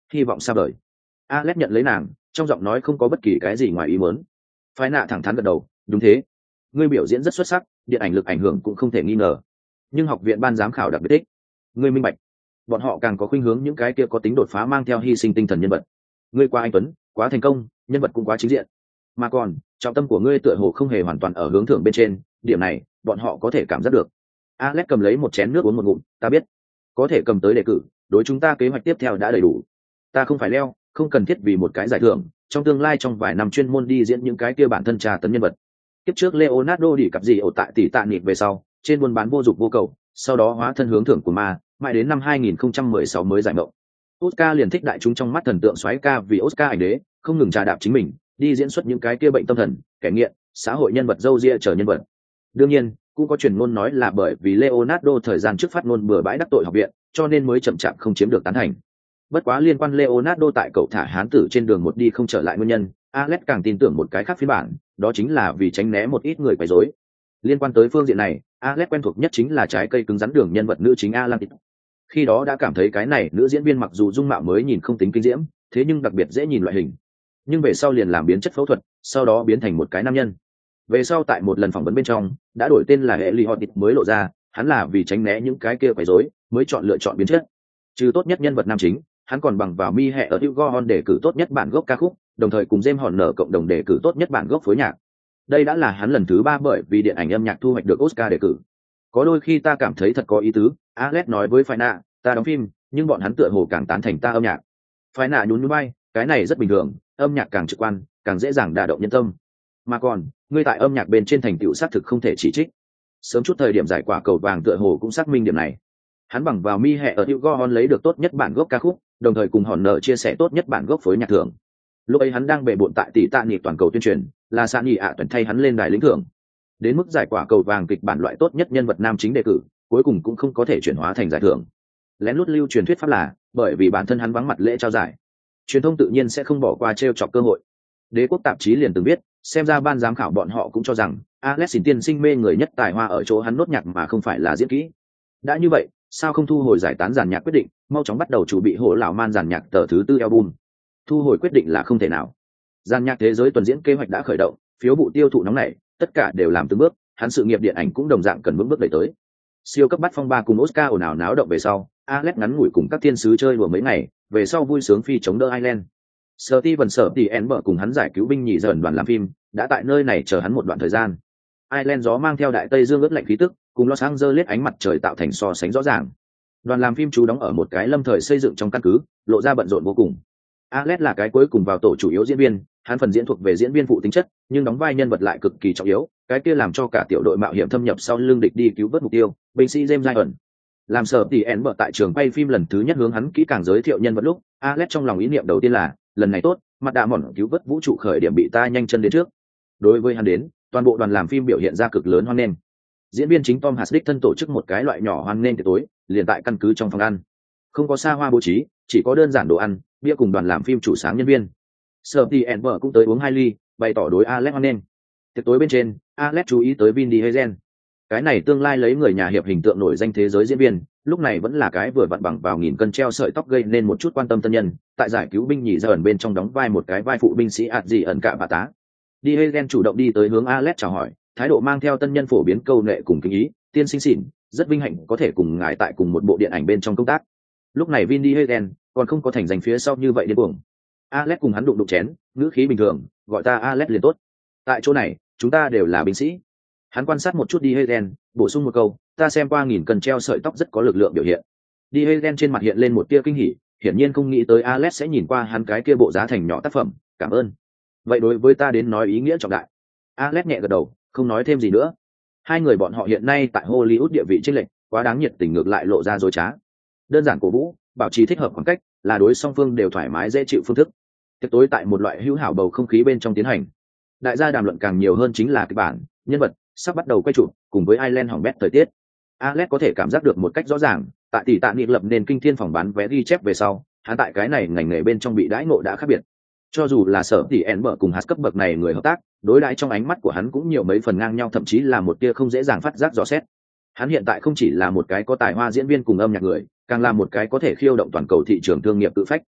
hy vọng xa vời. Alex nhận lấy nàng, trong giọng nói không có bất kỳ cái gì ngoài ý muốn. Phái nạ thẳng thắn gật đầu, đúng thế, ngươi biểu diễn rất xuất sắc, điện ảnh lực ảnh hưởng cũng không thể nghi ngờ, nhưng học viện ban giám khảo đặc biệt thích ngươi minh bạch, bọn họ càng có khuynh hướng những cái kia có tính đột phá mang theo hy sinh tinh thần nhân vật. Ngươi quá anh tuấn, quá thành công, nhân vật cũng quá chính diện, mà còn trọng tâm của ngươi tựa hồ không hề hoàn toàn ở hướng thượng bên trên, điểm này bọn họ có thể cảm giác được. Alex cầm lấy một chén nước uống một ngụm, ta biết, có thể cầm tới đề cử, đối chúng ta kế hoạch tiếp theo đã đầy đủ. Ta không phải leo, không cần thiết vì một cái giải thưởng, trong tương lai trong vài năm chuyên môn đi diễn những cái kia bản thân trà tấn nhân vật. Tiếp trước Leonardo đi cặp gì ở tại tỷ tạ nịt về sau, trên buôn bán vô dụng vô cầu, sau đó hóa thân hướng thưởng của ma, mãi đến năm hai nghìn không trăm mười sáu mới giải mộng. Oscar liền thích đại chúng trong mắt thần tượng soái ca vì Oscar ảnh đế, không ngừng trà đạp chính mình, đi diễn xuất những cái kia bệnh tâm thần, kẻ nghiện, xã hội nhân vật dâu ria trở nhân vật. Đương nhiên, cũng có truyền ngôn nói là bởi vì Leonardo thời gian trước phát ngôn bừa bãi đắc tội học viện, cho nên mới chậm chạp không chiếm được tán thành. Bất quá liên quan Leonardo tại cậu thả hán tử trên đường một đi không trở lại nguyên nhân, Alex càng tin tưởng một cái khác phiên bản, đó chính là vì tránh né một ít người quấy rối. Liên quan tới phương diện này, Alex quen thuộc nhất chính là trái cây cứng rắn đường nhân vật nữ chính Alan. Khi đó đã cảm thấy cái này nữ diễn viên mặc dù dung mạo mới nhìn không tính kinh diễm, thế nhưng đặc biệt dễ nhìn loại hình. Nhưng về sau liền làm biến chất phẫu thuật, sau đó biến thành một cái nam nhân. Về sau tại một lần phỏng vấn bên trong, đã đổi tên là Eli Hotit mới lộ ra, hắn là vì tránh né những cái kia quấy rối, mới chọn lựa chọn biến chất. Trừ tốt nhất nhân vật nam chính, hắn còn bằng vào mi hệ ở Hugo Hon để cử tốt nhất bản gốc ca khúc, đồng thời cùng James Horner cộng đồng đề cử tốt nhất bản gốc phối nhạc. Đây đã là hắn lần thứ ba bởi vì điện ảnh âm nhạc thu hoạch được Oscar đề cử. Có đôi khi ta cảm thấy thật có ý tứ, Alex nói với Phái Nạ, ta đóng phim, nhưng bọn hắn tựa hồ càng tán thành ta âm nhạc. Phái Nạ nhún nhún vai, cái này rất bình thường, âm nhạc càng trực quan, càng dễ dàng đả động nhân tâm. Mà còn, ngươi tại âm nhạc bên trên thành tựu xác thực không thể chỉ trích. Sớm chút thời điểm giải quả cầu vàng tựa hồ cũng xác minh điểm này. Hắn bằng vào mi hệ ở Hugo Hon lấy được tốt nhất bản gốc ca khúc, đồng thời cùng Horner chia sẻ tốt nhất bản gốc phối nhạc thưởng. Lúc ấy hắn đang bề bộn tại tỷ tạ nhị toàn cầu tuyên truyền, là Sạn nhị ạ tuyển thay hắn lên đài lĩnh thưởng. Đến mức giải quả cầu vàng kịch bản loại tốt nhất nhân vật nam chính đề cử, cuối cùng cũng không có thể chuyển hóa thành giải thưởng. Lén lút lưu truyền thuyết pháp là, bởi vì bản thân hắn vắng mặt lễ trao giải, truyền thông tự nhiên sẽ không bỏ qua trêu chọc cơ hội. Đế quốc tạp chí liền từng biết, xem ra ban giám khảo bọn họ cũng cho rằng Alex tiên sinh mê người nhất tài hoa ở chỗ hắn nốt nhạc mà không phải là diễn kỹ. Đã như vậy, sao không thu hồi giải tán giàn nhạc quyết định, mau chóng bắt đầu chuẩn bị hộ lão man giàn nhạc tờ thứ tư album. Thu hồi quyết định là không thể nào. Giàn nhạc thế giới tuần diễn kế hoạch đã khởi động, phiếu vụ tiêu thụ nóng này, tất cả đều làm từng bước, hắn sự nghiệp điện ảnh cũng đồng dạng cần vững bước đẩy tới. Siêu cấp bắt phong ba cùng Oscar ồn ào náo động về sau, Alex ngắn ngủi cùng các thiên sứ chơi đùa mấy ngày, về sau vui sướng phi chống đỡ Ireland. Steven Sở thì En bở cùng hắn giải cứu binh nhì dần đoàn làm phim, đã tại nơi này chờ hắn một đoạn thời gian. Ireland gió mang theo đại tây dương ướt lạnh khí tức, cùng Los Angeles ánh mặt trời tạo thành so sánh rõ ràng. Đoàn làm phim trú đóng ở một cái lâm thời xây dựng trong căn cứ, lộ ra bận rộn vô cùng. Alex là cái cuối cùng vào tổ chủ yếu diễn viên, hắn phần diễn thuộc về diễn viên phụ tính chất, nhưng đóng vai nhân vật lại cực kỳ trọng yếu, cái kia làm cho cả tiểu đội mạo hiểm thâm nhập sau lưng địch đi cứu vớt mục tiêu, binh sĩ James Ryan. Làm Sở thì En bở tại trường quay phim lần thứ nhất hướng hắn kỹ càng giới thiệu nhân vật lúc, Alex trong lòng ý niệm đầu tiên là, lần này tốt, mặt đạ mòn cứu vớt vũ trụ khởi điểm bị ta nhanh chân đến trước. Đối với hắn đến, toàn bộ đoàn làm phim biểu hiện ra cực lớn hoan nghênh. Diễn viên chính Tom Hanks đích thân tổ chức một cái loại nhỏ hoan nghênh tiệc tối, liền tại căn cứ trong phòng ăn. Không có xa hoa bố trí, chỉ có đơn giản đồ ăn, bia cùng đoàn làm phim chủ sáng nhân viên. Sở thì En bở cũng tới uống hai ly, bày tỏ đối Alex hoan nghênh. Tiệc tối bên trên, Alex chú ý tới Vin Diesel. Cái này tương lai lấy người nhà hiệp hình tượng nổi danh thế giới diễn viên, lúc này vẫn là cái vừa vặn bằng vào nghìn cân treo sợi tóc gây nên một chút quan tâm tân nhân, tại giải cứu binh nhì giờ ẩn bên trong đóng vai một cái vai phụ binh sĩ ạt gì ẩn cả bà tá. Diesel chủ động đi tới hướng Alex chào hỏi, thái độ mang theo tân nhân phổ biến câu nệ cùng kính ý, tiên sinh xỉn, rất vinh hạnh có thể cùng ngài tại cùng một bộ điện ảnh bên trong công tác. Lúc này Vin Diesel còn không có thành danh phía sau như vậy điên cuồng. Alex cùng hắn đụng đụng chén, ngữ khí bình thường, gọi ta Alex liền tốt. Tại chỗ này, chúng ta đều là binh sĩ. Hắn quan sát một chút Diesel, bổ sung một câu, ta xem qua nghìn cần treo sợi tóc rất có lực lượng biểu hiện. Diesel trên mặt hiện lên một tia kinh hỉ, hiển nhiên không nghĩ tới Alex sẽ nhìn qua hắn cái kia bộ giá thành nhỏ tác phẩm, cảm ơn. Vậy đối với ta đến nói ý nghĩa trọng đại. Alex nhẹ gật đầu, không nói thêm gì nữa. Hai người bọn họ hiện nay tại Hollywood địa vị chênh lệch, quá đáng nhiệt tình ngược lại lộ ra dối trá. Đơn giản cổ vũ, bảo trì thích hợp khoảng cách, là đối song phương đều thoải mái dễ chịu phương thức. Tiệc tối tại một loại hữu hảo bầu không khí bên trong tiến hành. Đại gia đàm luận càng nhiều hơn chính là kịch bản, nhân vật, sắp bắt đầu quay chụp, cùng với Ireland hỏng bét thời tiết. Alex có thể cảm giác được một cách rõ ràng, tại tỷ tạ nghị lập nên kinh thiên phòng bán vé ghi chép về sau, hắn tại cái này ngành nghề bên trong bị đãi ngộ đã khác biệt. Cho dù là Sở thì En bở cùng hắn cấp bậc này người hợp tác, đối đãi trong ánh mắt của hắn cũng nhiều mấy phần ngang nhau, thậm chí là một tia không dễ dàng phát giác rõ xét. Hắn hiện tại không chỉ là một cái có tài hoa diễn viên cùng âm nhạc người, càng là một cái có thể khiêu động toàn cầu thị trường thương nghiệp tự phách.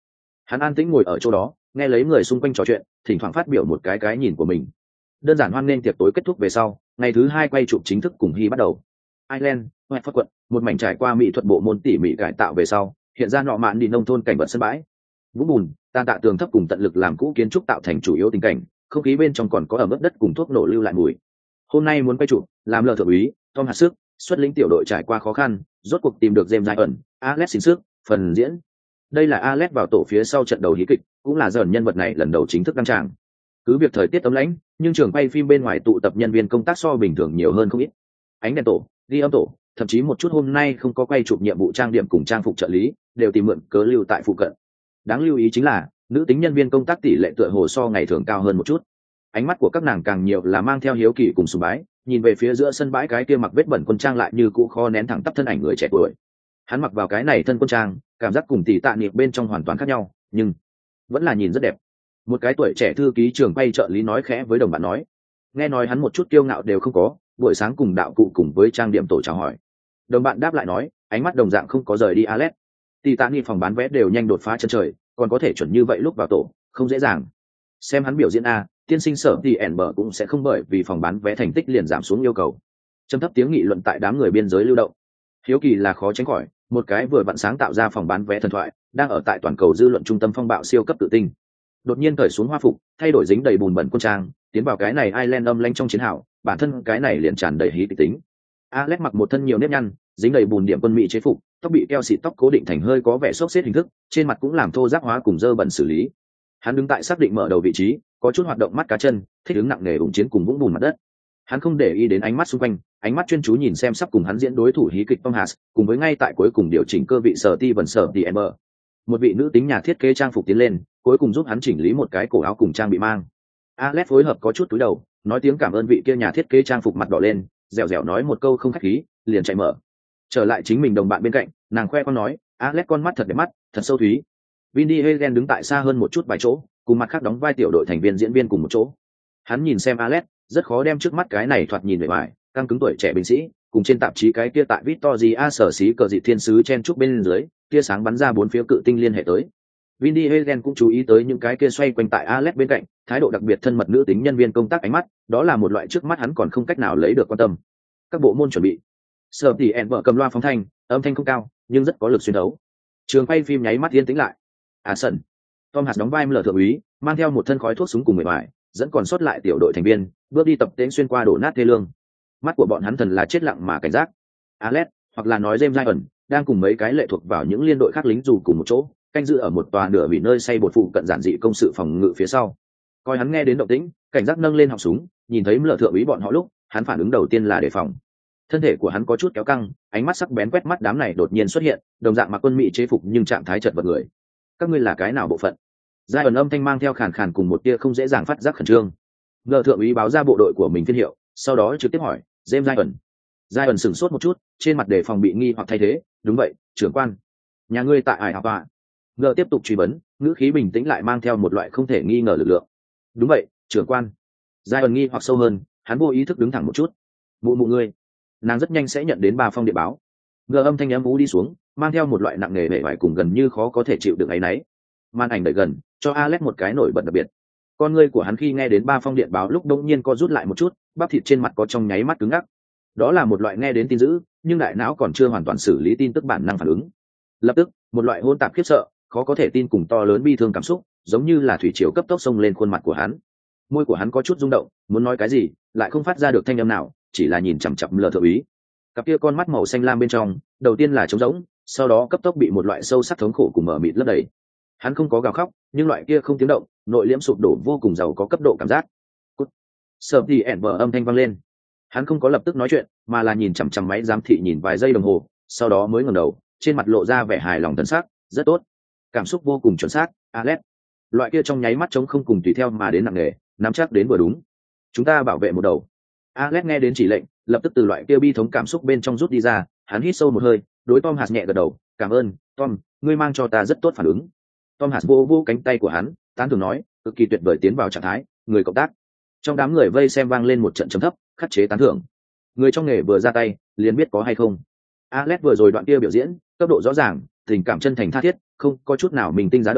Hắn an tĩnh ngồi ở chỗ đó, nghe lấy người xung quanh trò chuyện, thỉnh thoảng phát biểu một cái cái nhìn của mình. Đơn giản hoan nghênh tiệc tối kết thúc về sau, ngày thứ hai quay chụp chính thức cùng Hy bắt đầu. Ireland, Watford quận, một mảnh trải qua mỹ thuật bộ môn tỉ mỉ cải tạo về sau, hiện ra nọ mạn đi nông thôn cảnh vật sân bãi. Vũng bùn, tàn tạ tường thấp cùng tận lực làm cũ kiến trúc tạo thành chủ yếu tình cảnh, không khí bên trong còn có ẩm ướt đất cùng thuốc nổ lưu lại mùi. Hôm nay muốn quay chụp, làm lờ thượng úy, Tom hạt sức, xuất lĩnh tiểu đội trải qua khó khăn, rốt cuộc tìm được James Ryan, Alex xin sức, phần diễn. Đây là Alex vào tổ phía sau trận đầu hí kịch, cũng là dần nhân vật này lần đầu chính thức đăng tràng. Cứ việc thời tiết ấm lãnh, nhưng trường quay phim bên ngoài tụ tập nhân viên công tác so bình thường nhiều hơn không ít. Ánh đèn tổ, ghi âm tổ, thậm chí một chút hôm nay không có quay chụp nhiệm vụ trang điểm cùng trang phục trợ lý, đều tìm mượn cớ lưu tại phụ cận. Đáng lưu ý chính là, nữ tính nhân viên công tác tỷ lệ tựa hồ so ngày thường cao hơn một chút. Ánh mắt của các nàng càng nhiều là mang theo hiếu kỳ cùng sùng bái, nhìn về phía giữa sân bãi cái kia mặc vết bẩn quân trang lại như cũ kho nén thẳng tắp thân ảnh người trẻ tuổi. Hắn mặc vào cái này thân quân trang, cảm giác cùng tỷ tạ niệm bên trong hoàn toàn khác nhau, nhưng vẫn là nhìn rất đẹp. Một cái tuổi trẻ thư ký trưởng quay trợ lý nói khẽ với đồng bạn nói, nghe nói hắn một chút kiêu ngạo đều không có, buổi sáng cùng đạo cụ cùng với trang điểm tổ chào hỏi. Đồng bạn đáp lại nói, ánh mắt đồng dạng không có rời đi Alex. Tỷ tạ niệm phòng bán vé đều nhanh đột phá chân trời, còn có thể chuẩn như vậy lúc vào tổ, không dễ dàng. Xem hắn biểu diễn a, tiên sinh sở thì ẻn bờ cũng sẽ không bởi vì phòng bán vé thành tích liền giảm xuống yêu cầu. Trầm thấp tiếng nghị luận tại đám người biên giới lưu động. Hiếu kỳ là khó tránh khỏi, một cái vừa vặn sáng tạo ra phòng bán vé thần thoại, đang ở tại toàn cầu dư luận trung tâm phong bạo siêu cấp tự tinh. Đột nhiên cởi xuống hoa phục, thay đổi dính đầy bùn bẩn quân trang, tiến vào cái này Ireland âm lãnh trong chiến hào, bản thân cái này liền tràn đầy hí kịch tính. Alex mặc một thân nhiều nếp nhăn, dính đầy bùn điểm quân mỹ chế phục, tóc bị keo xịt tóc cố định thành hơi có vẻ xốc xếp hình thức, trên mặt cũng làm thô ráp hóa cùng dơ bẩn xử lý. Hắn đứng tại xác định mở đầu vị trí, có chút hoạt động mắt cá chân, thích ứng nặng nề ủng chiến cùng vũng bùn mặt đất. Hắn không để ý đến ánh mắt xung quanh, ánh mắt chuyên chú nhìn xem sắp cùng hắn diễn đối thủ hí kịch Tom Hanks, cùng với ngay tại cuối cùng điều chỉnh cơ vị sở ti vần sở thì Ember. Một vị nữ tính nhà thiết kế trang phục tiến lên, cuối cùng giúp hắn chỉnh lý một cái cổ áo cùng trang bị mang. Alex phối hợp có chút túi đầu, nói tiếng cảm ơn vị kia nhà thiết kế trang phục mặt đỏ lên, dẻo dẻo nói một câu không khách khí, liền chạy mở. Trở lại chính mình đồng bạn bên cạnh, nàng khoe con nói, Alex con mắt thật đẹp mắt, thật sâu thúy. Vinny Hagen đứng tại xa hơn một chút vài chỗ, cùng mặt khác đóng vai tiểu đội thành viên diễn viên cùng một chỗ. Hắn nhìn xem Alex, rất khó đem trước mắt cái này thoạt nhìn bề ngoài, căng cứng tuổi trẻ binh sĩ, cùng trên tạp chí cái kia tại Victoria sở xí cờ dị thiên sứ chen trúc bên dưới, tia sáng bắn ra bốn phía cự tinh liên hệ tới. Vinny Hagen cũng chú ý tới những cái kia xoay quanh tại Alex bên cạnh, thái độ đặc biệt thân mật nữ tính nhân viên công tác ánh mắt, đó là một loại trước mắt hắn còn không cách nào lấy được quan tâm. Các bộ môn chuẩn bị. Sở tỷ ẹn vợ cầm loa phóng thanh, âm thanh không cao, nhưng rất có lực xuyên đấu. Trường quay phim nháy mắt yên tĩnh lại. À sân. Tom Hanks đóng vai lờ thượng úy, mang theo một thân khói thuốc súng cùng mười bài, dẫn còn sót lại tiểu đội thành viên, bước đi tập tễnh xuyên qua đổ nát thê lương. Mắt của bọn hắn thần là chết lặng mà cảnh giác. Alex, hoặc là nói James Ryan, đang cùng mấy cái lệ thuộc vào những liên đội khác lính dù cùng một chỗ, canh giữ ở một tòa nửa bị nơi xây bột phụ cận giản dị công sự phòng ngự phía sau. Coi hắn nghe đến động tĩnh, cảnh giác nâng lên họng súng, nhìn thấy lờ thượng úy bọn họ lúc, hắn phản ứng đầu tiên là đề phòng. Thân thể của hắn có chút kéo căng, ánh mắt sắc bén quét mắt đám này đột nhiên xuất hiện, đồng dạng mặc quân mỹ chế phục nhưng trạng thái chật vật người. Các ngươi là cái nào bộ phận? Giai ẩn âm thanh mang theo khàn khàn cùng một tia không dễ dàng phát giác khẩn trương. Ngờ thượng úy báo ra bộ đội của mình phiên hiệu, sau đó trực tiếp hỏi, James Giai ẩn. Giai ẩn sửng sốt một chút, trên mặt đề phòng bị nghi hoặc thay thế, đúng vậy, trưởng quan. Nhà ngươi tại Ải Hava. Ngờ tiếp tục truy vấn, ngữ khí bình tĩnh lại mang theo một loại không thể nghi ngờ lực lượng. Đúng vậy, trưởng quan. Giai ẩn nghi hoặc sâu hơn, hắn vô ý thức đứng thẳng một chút. Mụ mụ ngươi. Nàng rất nhanh sẽ nhận đến ba phong điện báo. Ngờ âm thanh ấm ú đi xuống, mang theo một loại nặng nề bề ngoài cùng gần như khó có thể chịu được ấy nấy. Màn ảnh đợi gần, cho Alex một cái nổi bật đặc biệt. Con ngươi của hắn khi nghe đến ba phong điện báo lúc đống nhiên co rút lại một chút, bắp thịt trên mặt có trong nháy mắt cứng ngắc. Đó là một loại nghe đến tin dữ, nhưng đại não còn chưa hoàn toàn xử lý tin tức bản năng phản ứng. Lập tức, một loại hỗn tạp khiếp sợ, khó có thể tin cùng to lớn bi thương cảm xúc, giống như là thủy triều cấp tốc xông lên khuôn mặt của hắn. Môi của hắn có chút rung động, muốn nói cái gì, lại không phát ra được thanh âm nào, chỉ là nhìn chằm chằm lờ thượng úy. Cặp kia con mắt màu xanh lam bên trong, đầu tiên là trống rỗng, sau đó cấp tốc bị một loại sâu sắc thống khổ cùng mờ mịt lấp đầy. Hắn không có gào khóc, nhưng loại kia không tiếng động, nội liễm sụp đổ vô cùng giàu có cấp độ cảm giác. Cút. Sợ thì ẻn vợ âm thanh vang lên. Hắn không có lập tức nói chuyện, mà là nhìn chằm chằm máy giám thị nhìn vài giây đồng hồ, sau đó mới ngẩng đầu, trên mặt lộ ra vẻ hài lòng thần sắc, rất tốt. Cảm xúc vô cùng chuẩn xác, Alex. Loại kia trong nháy mắt trống không cùng tùy theo mà đến nặng nề, nắm chắc đến vừa đúng. Chúng ta bảo vệ một đầu. Alex nghe đến chỉ lệnh, lập tức từ loại kia bi thống cảm xúc bên trong rút đi ra, hắn hít sâu một hơi, đối Tom Hanks nhẹ gật đầu, cảm ơn, Tom, ngươi mang cho ta rất tốt phản ứng. Tom Hanks vô vô cánh tay của hắn, tán thưởng nói, cực kỳ tuyệt vời tiến vào trạng thái, người cộng tác. Trong đám người vây xem vang lên một trận trầm thấp, khắc chế tán thưởng. Người trong nghề vừa ra tay, liền biết có hay không. Alex vừa rồi đoạn kia biểu diễn, cấp độ rõ ràng, tình cảm chân thành tha thiết, không có chút nào mình tinh giá đỡ,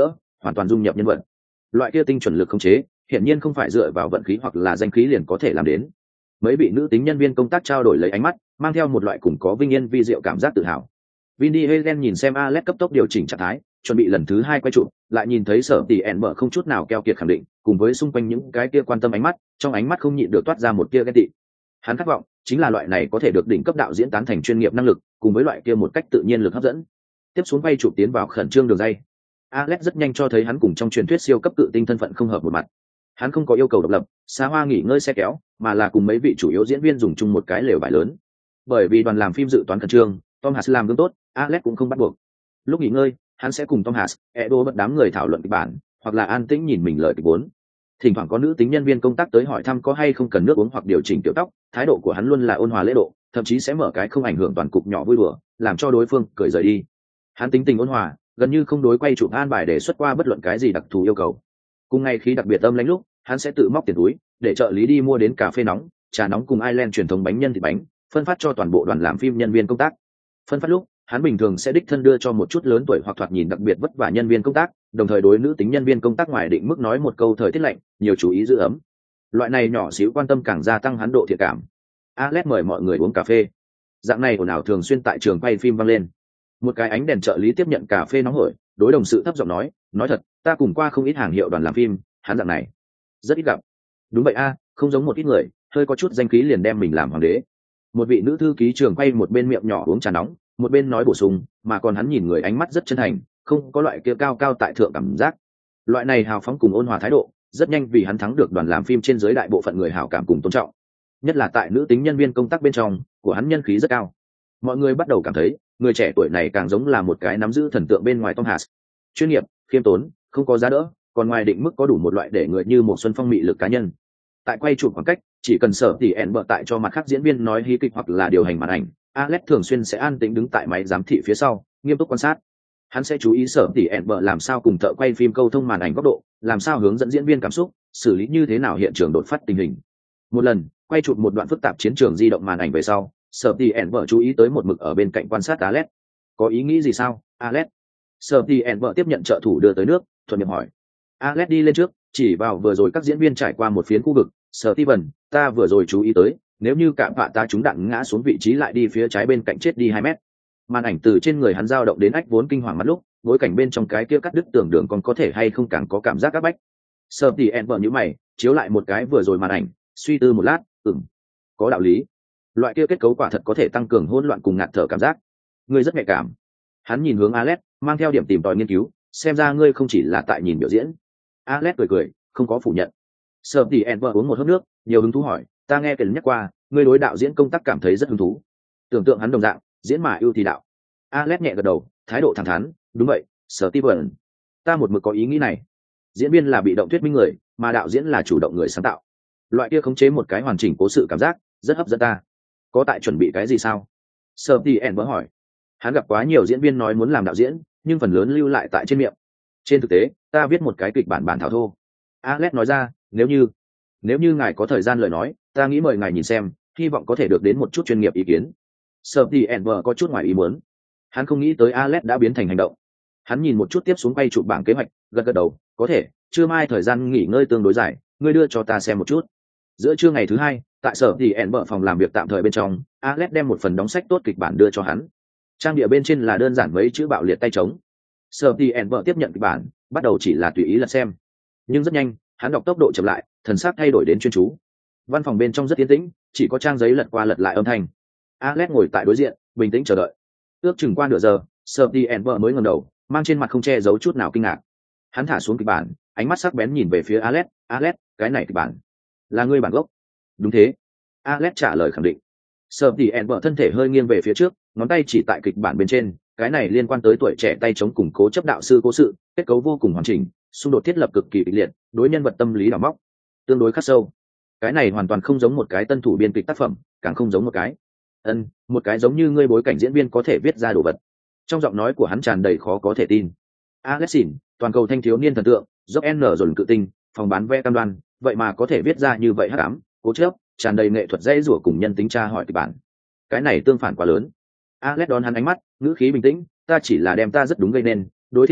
hoàn toàn dung nhập nhân vật. Loại kia tinh chuẩn lực khống chế hiển nhiên không phải dựa vào vận khí hoặc là danh khí liền có thể làm đến. Mấy vị nữ tính nhân viên công tác trao đổi lấy ánh mắt, mang theo một loại cùng có vinh yên vi diệu cảm giác tự hào. Vin Diesel nhìn xem Alex cấp tốc điều chỉnh trạng thái, chuẩn bị lần thứ hai quay chụp, lại nhìn thấy Sở Tỷ ẻn bở không chút nào keo kiệt khẳng định, cùng với xung quanh những cái kia quan tâm ánh mắt, trong ánh mắt không nhịn được toát ra một tia ghen tị. Hắn khát vọng chính là loại này có thể được đỉnh cấp đạo diễn tán thành chuyên nghiệp năng lực, cùng với loại kia một cách tự nhiên lực hấp dẫn. Tiếp xuống quay chụp tiến vào khẩn trương đường dây. Alex rất nhanh cho thấy hắn cùng trong truyền thuyết siêu cấp cự tinh thân phận không hợp một mặt. Hắn không có yêu cầu độc lập, xa hoa nghỉ ngơi xe kéo, mà là cùng mấy vị chủ yếu diễn viên dùng chung một cái lều vải lớn. Bởi vì đoàn làm phim dự toán khẩn trương, Tom Hanks làm gương tốt, Alex cũng không bắt buộc. Lúc nghỉ ngơi, hắn sẽ cùng Tom Hanks, Edo bật đám người thảo luận kịch bản, hoặc là an tĩnh nhìn mình lời kịch vốn. Thỉnh thoảng có nữ tính nhân viên công tác tới hỏi thăm có hay không cần nước uống hoặc điều chỉnh kiểu tóc, thái độ của hắn luôn là ôn hòa lễ độ, thậm chí sẽ mở cái không ảnh hưởng toàn cục nhỏ vui đùa, làm cho đối phương cười rời đi. Hắn tính tình ôn hòa, gần như không đối quay chụp an bài để xuất qua bất luận cái gì đặc thù yêu cầu. Cùng ngày khi đặc biệt âm lãnh lúc, hắn sẽ tự móc tiền túi để trợ lý đi mua đến cà phê nóng, trà nóng cùng Ireland truyền thống bánh nhân thịt bánh, phân phát cho toàn bộ đoàn làm phim nhân viên công tác. Phân phát lúc, hắn bình thường sẽ đích thân đưa cho một chút lớn tuổi hoặc thoạt nhìn đặc biệt vất vả nhân viên công tác, đồng thời đối nữ tính nhân viên công tác ngoài định mức nói một câu thời tiết lạnh, nhiều chú ý giữ ấm. Loại này nhỏ xíu quan tâm càng gia tăng hắn độ thiện cảm. Alex mời mọi người uống cà phê. Dạng này ồn ào thường xuyên tại trường quay phim vang lên. Một cái ánh đèn trợ lý tiếp nhận cà phê nóng hổi, đối đồng sự thấp giọng nói, nói thật, ta cùng qua không ít hàng hiệu đoàn làm phim, hắn dạng này rất ít gặp. Đúng vậy a, không giống một ít người, hơi có chút danh khí liền đem mình làm hoàng đế. Một vị nữ thư ký trường quay một bên miệng nhỏ uống trà nóng, một bên nói bổ sung, mà còn hắn nhìn người ánh mắt rất chân thành, không có loại kia cao cao tại thượng cảm giác. Loại này hào phóng cùng ôn hòa thái độ, rất nhanh vì hắn thắng được đoàn làm phim trên dưới đại bộ phận người hảo cảm cùng tôn trọng. Nhất là tại nữ tính nhân viên công tác bên trong, của hắn nhân khí rất cao. Mọi người bắt đầu cảm thấy, người trẻ tuổi này càng giống là một cái nắm giữ thần tượng bên ngoài Tom Hanks. Chuyên nghiệp, khiêm tốn, không có giá đỡ, còn ngoài định mức có đủ một loại để người như một xuân phong mị lực cá nhân. Tại quay chụp khoảng cách, chỉ cần Sở Tỷ ẻn bợ tại cho mặt khác diễn viên nói hí kịch hoặc là điều hành màn ảnh, Alex thường xuyên sẽ an tĩnh đứng tại máy giám thị phía sau, nghiêm túc quan sát. Hắn sẽ chú ý Sở Tỷ ẻn bợ làm sao cùng thợ quay phim câu thông màn ảnh góc độ, làm sao hướng dẫn diễn viên cảm xúc, xử lý như thế nào hiện trường đột phát tình hình. Một lần, quay chụp một đoạn phức tạp chiến trường di động màn ảnh về sau, Sở Tỷ ẻn bợ chú ý tới một mực ở bên cạnh quan sát Alex. Có ý nghĩ gì sao, Alex? Sở Tỷ ẻn bợ tiếp nhận trợ thủ đưa tới nước, thuận miệng hỏi. Alex đi lên trước, chỉ vào vừa rồi các diễn viên trải qua một phiến khu vực. Sở Steven, ta vừa rồi chú ý tới, nếu như cả vạ ta trúng đạn ngã xuống vị trí lại đi phía trái bên cạnh chết đi hai mét. Màn ảnh từ trên người hắn dao động đến ách vốn kinh hoàng mắt lúc, bối cảnh bên trong cái kia cắt đứt tưởng đường còn có thể hay không càng có cảm giác áp bách. Sở Steven vợ như mày, chiếu lại một cái vừa rồi màn ảnh, suy tư một lát, ừm, có đạo lý. Loại kia kết cấu quả thật có thể tăng cường hỗn loạn cùng ngạt thở cảm giác. Ngươi rất nhạy cảm. Hắn nhìn hướng Alex, mang theo điểm tìm tòi nghiên cứu, xem ra ngươi không chỉ là tại nhìn biểu diễn. Alex cười cười, không có phủ nhận. Sở Tỷ ẻn vợ uống một hớp nước, nhiều hứng thú hỏi, ta nghe kể nhắc qua, ngươi đối đạo diễn công tác cảm thấy rất hứng thú. Tưởng tượng hắn đồng dạng, diễn mà ưu thì đạo. Alex nhẹ gật đầu, thái độ thẳng thắn, đúng vậy, Sở Steven, ta một mực có ý nghĩ này. Diễn viên là bị động thuyết minh người, mà đạo diễn là chủ động người sáng tạo. Loại kia khống chế một cái hoàn chỉnh cố sự cảm giác, rất hấp dẫn ta. Có tại chuẩn bị cái gì sao? Sở Tỷ ẻn vợ hỏi. Hắn gặp quá nhiều diễn viên nói muốn làm đạo diễn, nhưng phần lớn lưu lại tại trên miệng. Trên thực tế, ta viết một cái kịch bản bản thảo thô. Alex nói ra, nếu như nếu như ngài có thời gian lời nói, ta nghĩ mời ngài nhìn xem, hy vọng có thể được đến một chút chuyên nghiệp ý kiến. Sở Tỷ ẻn vợ có chút ngoài ý muốn. Hắn không nghĩ tới Alex đã biến thành hành động. Hắn nhìn một chút tiếp xuống quay chụp bảng kế hoạch, gật gật đầu, có thể, trưa mai thời gian nghỉ ngơi tương đối dài, ngươi đưa cho ta xem một chút. Giữa trưa ngày thứ hai, tại Sở Tỷ ẻn vợ phòng làm việc tạm thời bên trong, Alex đem một phần đóng sách tốt kịch bản đưa cho hắn. Trang địa bên trên là đơn giản mấy chữ bạo liệt tay trống. Sở Tỷ ẻn vợ tiếp nhận kịch bản, bắt đầu chỉ là tùy ý lật xem, nhưng rất nhanh hắn đọc tốc độ chậm lại, thần sắc thay đổi đến chuyên chú. Văn phòng bên trong rất yên tĩnh, chỉ có trang giấy lật qua lật lại âm thanh. Alex ngồi tại đối diện, bình tĩnh chờ đợi. Ước chừng qua nửa giờ, Sở Tỷ ẻn vợ mới ngẩng đầu, mang trên mặt không che giấu chút nào kinh ngạc. Hắn thả xuống kịch bản, ánh mắt sắc bén nhìn về phía Alex. Alex, cái này kịch bản là ngươi bản gốc? Đúng thế. Alex trả lời khẳng định. Sở Tỷ ẻn vợ thân thể hơi nghiêng về phía trước, ngón tay chỉ tại kịch bản bên trên. Cái này liên quan tới tuổi trẻ tay chống củng cố chấp đạo sư cố sự, kết cấu vô cùng hoàn chỉnh, xung đột thiết lập cực kỳ kịch liệt, đối nhân vật tâm lý đào móc tương đối khắc sâu. Cái này hoàn toàn không giống một cái tân thủ biên kịch tác phẩm, càng không giống một cái ân một cái giống như ngươi bối cảnh diễn viên có thể viết ra đồ vật. Trong giọng nói của hắn tràn đầy khó có thể tin. Alexin, toàn cầu thanh thiếu niên thần tượng, dốc n dồn cự tinh, phòng bán vé cam đoan, vậy mà có thể viết ra như vậy hắc ám, cố chấp, tràn đầy nghệ thuật dễ rủa cùng nhân tính tra hỏi kịch bản. Cái này tương phản quá lớn. Alex đón hắn ánh mắt, ngữ khí bình tĩnh, ta chỉ là đem ta rất đúng gây nên, đối thiên phú,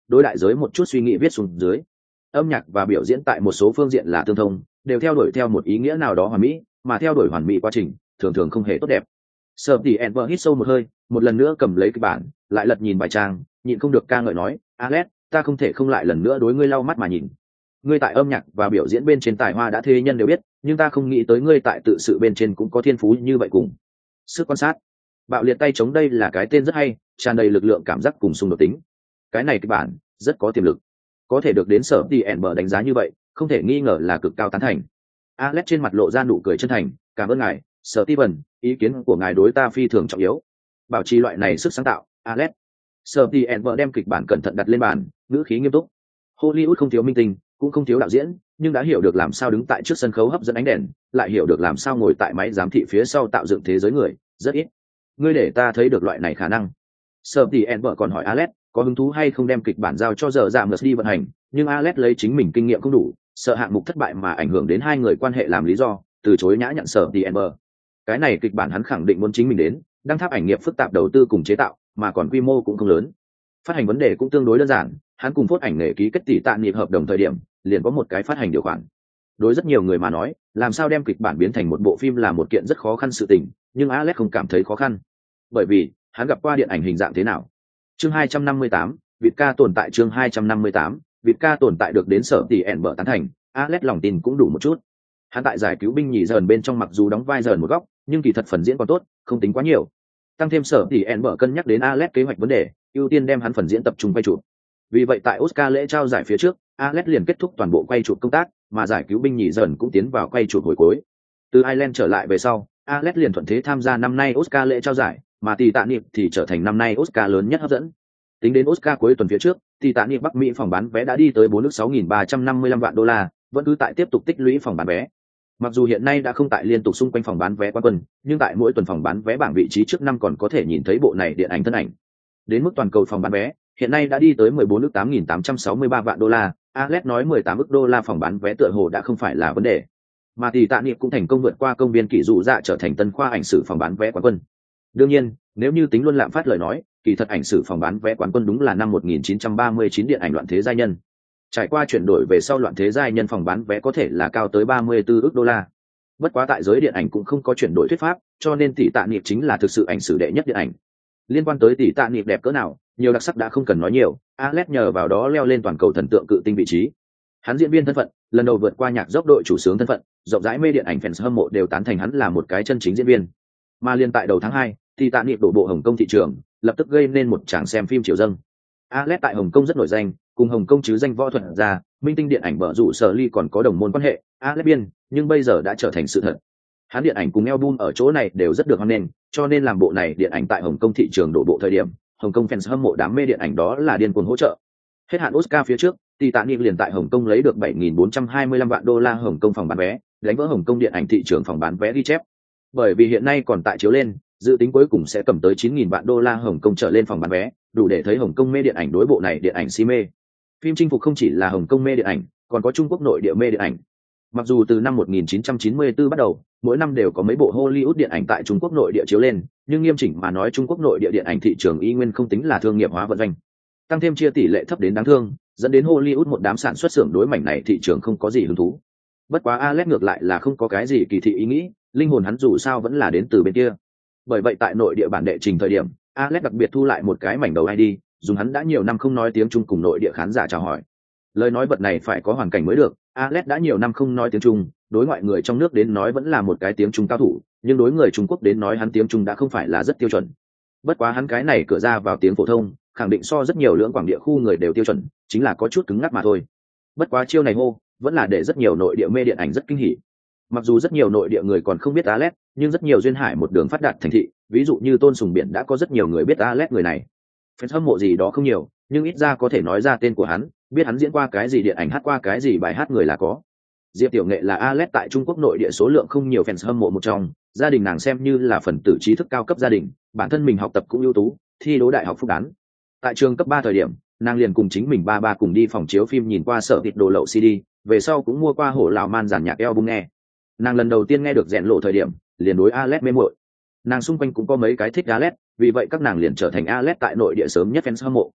đối đại giới một chút suy nghĩ viết xuống dưới. Âm nhạc và biểu diễn tại một số phương diện là tương thông, đều theo đuổi theo một ý nghĩa nào đó hoàn mỹ, mà theo đuổi hoàn mỹ quá trình thường thường không hề tốt đẹp. Sở Tỷ Enver hít sâu một hơi, một lần nữa cầm lấy cái bản, lại lật nhìn bài trang, nhịn không được ca ngợi nói, Alex, ta không thể không lại lần nữa đối ngươi lau mắt mà nhìn. Ngươi tại âm nhạc và biểu diễn bên trên tài hoa đã thế nhân đều biết, nhưng ta không nghĩ tới ngươi tại tự sự bên trên cũng có thiên phú như vậy cùng. Sức quan sát, bạo liệt tay chống đây là cái tên rất hay, tràn đầy lực lượng cảm giác cùng xung đột tính. Cái này cái bản rất có tiềm lực, có thể được đến Sở Tỷ Enver đánh giá như vậy, không thể nghi ngờ là cực cao tán thành. Alex trên mặt lộ ra nụ cười chân thành, cảm ơn ngài, Sở Steven, ý kiến của ngài đối ta phi thường trọng yếu. Bảo trì loại này sức sáng tạo, Alex. Sở Tỷ Enver đem kịch bản cẩn thận đặt lên bàn, ngữ khí nghiêm túc. Hollywood không thiếu minh tinh, cũng không thiếu đạo diễn, nhưng đã hiểu được làm sao đứng tại trước sân khấu hấp dẫn ánh đèn, lại hiểu được làm sao ngồi tại máy giám thị phía sau tạo dựng thế giới người, rất ít. Ngươi để ta thấy được loại này khả năng. Sở Tỷ Enver còn hỏi Alex, có hứng thú hay không đem kịch bản giao cho giờ giảm đi vận hành, nhưng Alex lấy chính mình kinh nghiệm không đủ, sợ hạng mục thất bại mà ảnh hưởng đến hai người quan hệ làm lý do, từ chối nhã nhận Sở Tỷ Enver. Cái này kịch bản hắn khẳng định muốn chính mình đến, đăng tháp ảnh nghiệp phức tạp đầu tư cùng chế tạo, mà còn quy mô cũng không lớn. Phát hành vấn đề cũng tương đối đơn giản, hắn cùng phốt ảnh nghề ký kết tỷ tạ nghiệp hợp đồng thời điểm, liền có một cái phát hành điều khoản. Đối rất nhiều người mà nói, làm sao đem kịch bản biến thành một bộ phim là một kiện rất khó khăn sự tình, nhưng Alex không cảm thấy khó khăn, bởi vì hắn gặp qua điện ảnh hình dạng thế nào. Chương hai trăm năm mươi tám, Việt ca tồn tại. Chương hai trăm năm mươi tám, Việt ca tồn tại được đến Sở Tỷ Enver tán thành, Alex lòng tin cũng đủ một chút. Hắn tại giải cứu binh nhì dần bên trong mặc dù đóng vai dần một góc, nhưng kỳ thật phần diễn còn tốt, không tính quá nhiều. Tăng thêm Sở Tỷ Enver cân nhắc đến Alex kế hoạch vấn đề, ưu tiên đem hắn phần diễn tập trung quay chụp. Vì vậy tại Oscar lễ trao giải phía trước, Alex liền kết thúc toàn bộ quay chụp công tác, mà giải cứu binh nhì dần cũng tiến vào quay chụp hồi cuối. Từ Ireland trở lại về sau, Alex liền thuận thế tham gia năm nay Oscar lễ trao giải, mà Tỷ Tạ Niệm thì trở thành năm nay Oscar lớn nhất hấp dẫn. Tính đến Oscar cuối tuần phía trước, Tỷ Tạ Niệm Bắc Mỹ phòng bán vé đã đi tới bốn ước sáu nghìn ba trăm năm mươi lăm vạn đô la, vẫn cứ tại tiếp tục tích lũy phòng bán vé. Mặc dù hiện nay đã không tại liên tục xung quanh phòng bán vé quán quân, nhưng tại mỗi tuần phòng bán vé bảng vị trí trước năm còn có thể nhìn thấy bộ này điện ảnh thân ảnh. Đến mức toàn cầu phòng bán vé, hiện nay đã đi tới mười bốn ước tám nghìn tám trăm sáu mươi ba vạn đô la, Alex nói mười tám ước đô la phòng bán vé tựa hồ đã không phải là vấn đề. Mà Tỷ Tạ Niệm cũng thành công vượt qua công viên kỷ dụ dạ trở thành tân khoa ảnh sử phòng bán vé quán quân. Đương nhiên, nếu như tính luôn lạm phát lời nói, kỳ thật ảnh sử phòng bán vé quán quân đúng là năm một nghìn chín trăm ba mươi chín điện ảnh Loạn thế giai nhân. Trải qua chuyển đổi về sau Loạn thế giai nhân phòng bán vé có thể là cao tới ba mươi tư ước đô la. Bất quá tại giới điện ảnh cũng không có chuyển đổi thuyết pháp, cho nên Tỷ Tạ Niệm chính là thực sự ảnh sử đệ nhất điện ảnh. Liên quan tới Tỷ Tạ Niệm đẹp cỡ nào, nhiều đặc sắc đã không cần nói nhiều, Alex nhờ vào đó leo lên toàn cầu thần tượng cự tinh vị trí. Hắn diễn viên thân phận, lần đầu vượt qua nhạc dốc đội chủ sướng thân phận, rộng rãi mê điện ảnh fans hâm mộ đều tán thành hắn là một cái chân chính diễn viên. Mà liên tại đầu tháng hai, Tỷ Tạ Niệm đổ bộ Hồng Kông thị trường, lập tức gây nên một tràng xem phim chiều dâng. Alex tại Hồng Kông rất nổi danh, cùng Hồng Kông chứ danh võ thuật ra, minh tinh điện ảnh bở rủ sở ly còn có đồng môn quan hệ, Alex biên, nhưng bây giờ đã trở thành sự thật. Hắn điện ảnh cùng album ở chỗ này đều rất được hoan nghênh, cho nên làm bộ này điện ảnh tại Hồng Kông thị trường đổ bộ thời điểm, Hồng Kông fans hâm mộ đám mê điện ảnh đó là điên cuồng hỗ trợ. Hết hạn Oscar phía trước, Tỷ Tạ Niệm liền tại Hồng Kông lấy được bảy nghìn bốn trăm hai mươi lăm vạn đô la Hồng Kông phòng bán vé, đánh vỡ Hồng Kông điện ảnh thị trường phòng bán vé ghi chép. Bởi vì hiện nay còn tại chiếu lên, dự tính cuối cùng sẽ cầm tới chín nghìn vạn đô la Hồng Kông trở lên phòng bán vé, đủ để thấy Hồng Kông mê điện ảnh đối bộ này điện ảnh si mê. Phim chinh phục không chỉ là Hồng Kông mê điện ảnh, còn có Trung Quốc nội địa mê điện ảnh. Mặc dù từ năm một nghìn chín trăm chín mươi tư bắt đầu, mỗi năm đều có mấy bộ Hollywood điện ảnh tại Trung Quốc nội địa chiếu lên, nhưng nghiêm chỉnh mà nói Trung Quốc nội địa điện ảnh thị trường y nguyên không tính là thương nghiệp hóa vận doanh. Tăng thêm chia tỷ lệ thấp đến đáng thương, dẫn đến Hollywood một đám sản xuất xưởng đối mảnh này thị trường không có gì hứng thú. Bất quá Alex ngược lại là không có cái gì kỳ thị ý nghĩ, linh hồn hắn dù sao vẫn là đến từ bên kia. Bởi vậy tại nội địa bản đệ trình thời điểm, Alex đặc biệt thu lại một cái mảnh đầu i đê, dùng hắn đã nhiều năm không nói tiếng Trung cùng nội địa khán giả chào hỏi. Lời nói vật này phải có hoàn cảnh mới được, Alex đã nhiều năm không nói tiếng Trung, đối ngoại người trong nước đến nói vẫn là một cái tiếng Trung cao thủ, nhưng đối người Trung Quốc đến nói hắn tiếng Trung đã không phải là rất tiêu chuẩn. Bất quá hắn cái này cửa ra vào tiếng phổ thông, khẳng định so rất nhiều lưỡng quảng địa khu người đều tiêu chuẩn, chính là có chút cứng ngắc mà thôi. Bất quá chiêu này hô, vẫn là để rất nhiều nội địa mê điện ảnh rất kinh hỉ. Mặc dù rất nhiều nội địa người còn không biết Alex, nhưng rất nhiều duyên hải một đường phát đạt thành thị, ví dụ như Tôn Sùng Biển đã có rất nhiều người biết Alex người này. Fans hâm mộ gì đó không nhiều, nhưng ít ra có thể nói ra tên của hắn, biết hắn diễn qua cái gì điện ảnh, hát qua cái gì bài hát người là có. Diệp Tiểu Nghệ là Alex tại Trung Quốc nội địa số lượng không nhiều fans hâm mộ một trong, gia đình nàng xem như là phần tử trí thức cao cấp gia đình, bản thân mình học tập cũng ưu tú, thi đỗ đại học Phúc Đán. Tại trường cấp ba thời điểm, nàng liền cùng chính mình ba ba cùng đi phòng chiếu phim nhìn qua Sở Thịt Đồ Lậu xê đê, về sau cũng mua qua Hổ Lào Man giàn nhạc album nghe. Nàng lần đầu tiên nghe được Rèn Lộ thời điểm, liền đối Alex mê muội. Nàng xung quanh cũng có mấy cái thích Alex, vì vậy các nàng liền trở thành Alex tại nội địa sớm nhất fans hâm mộ.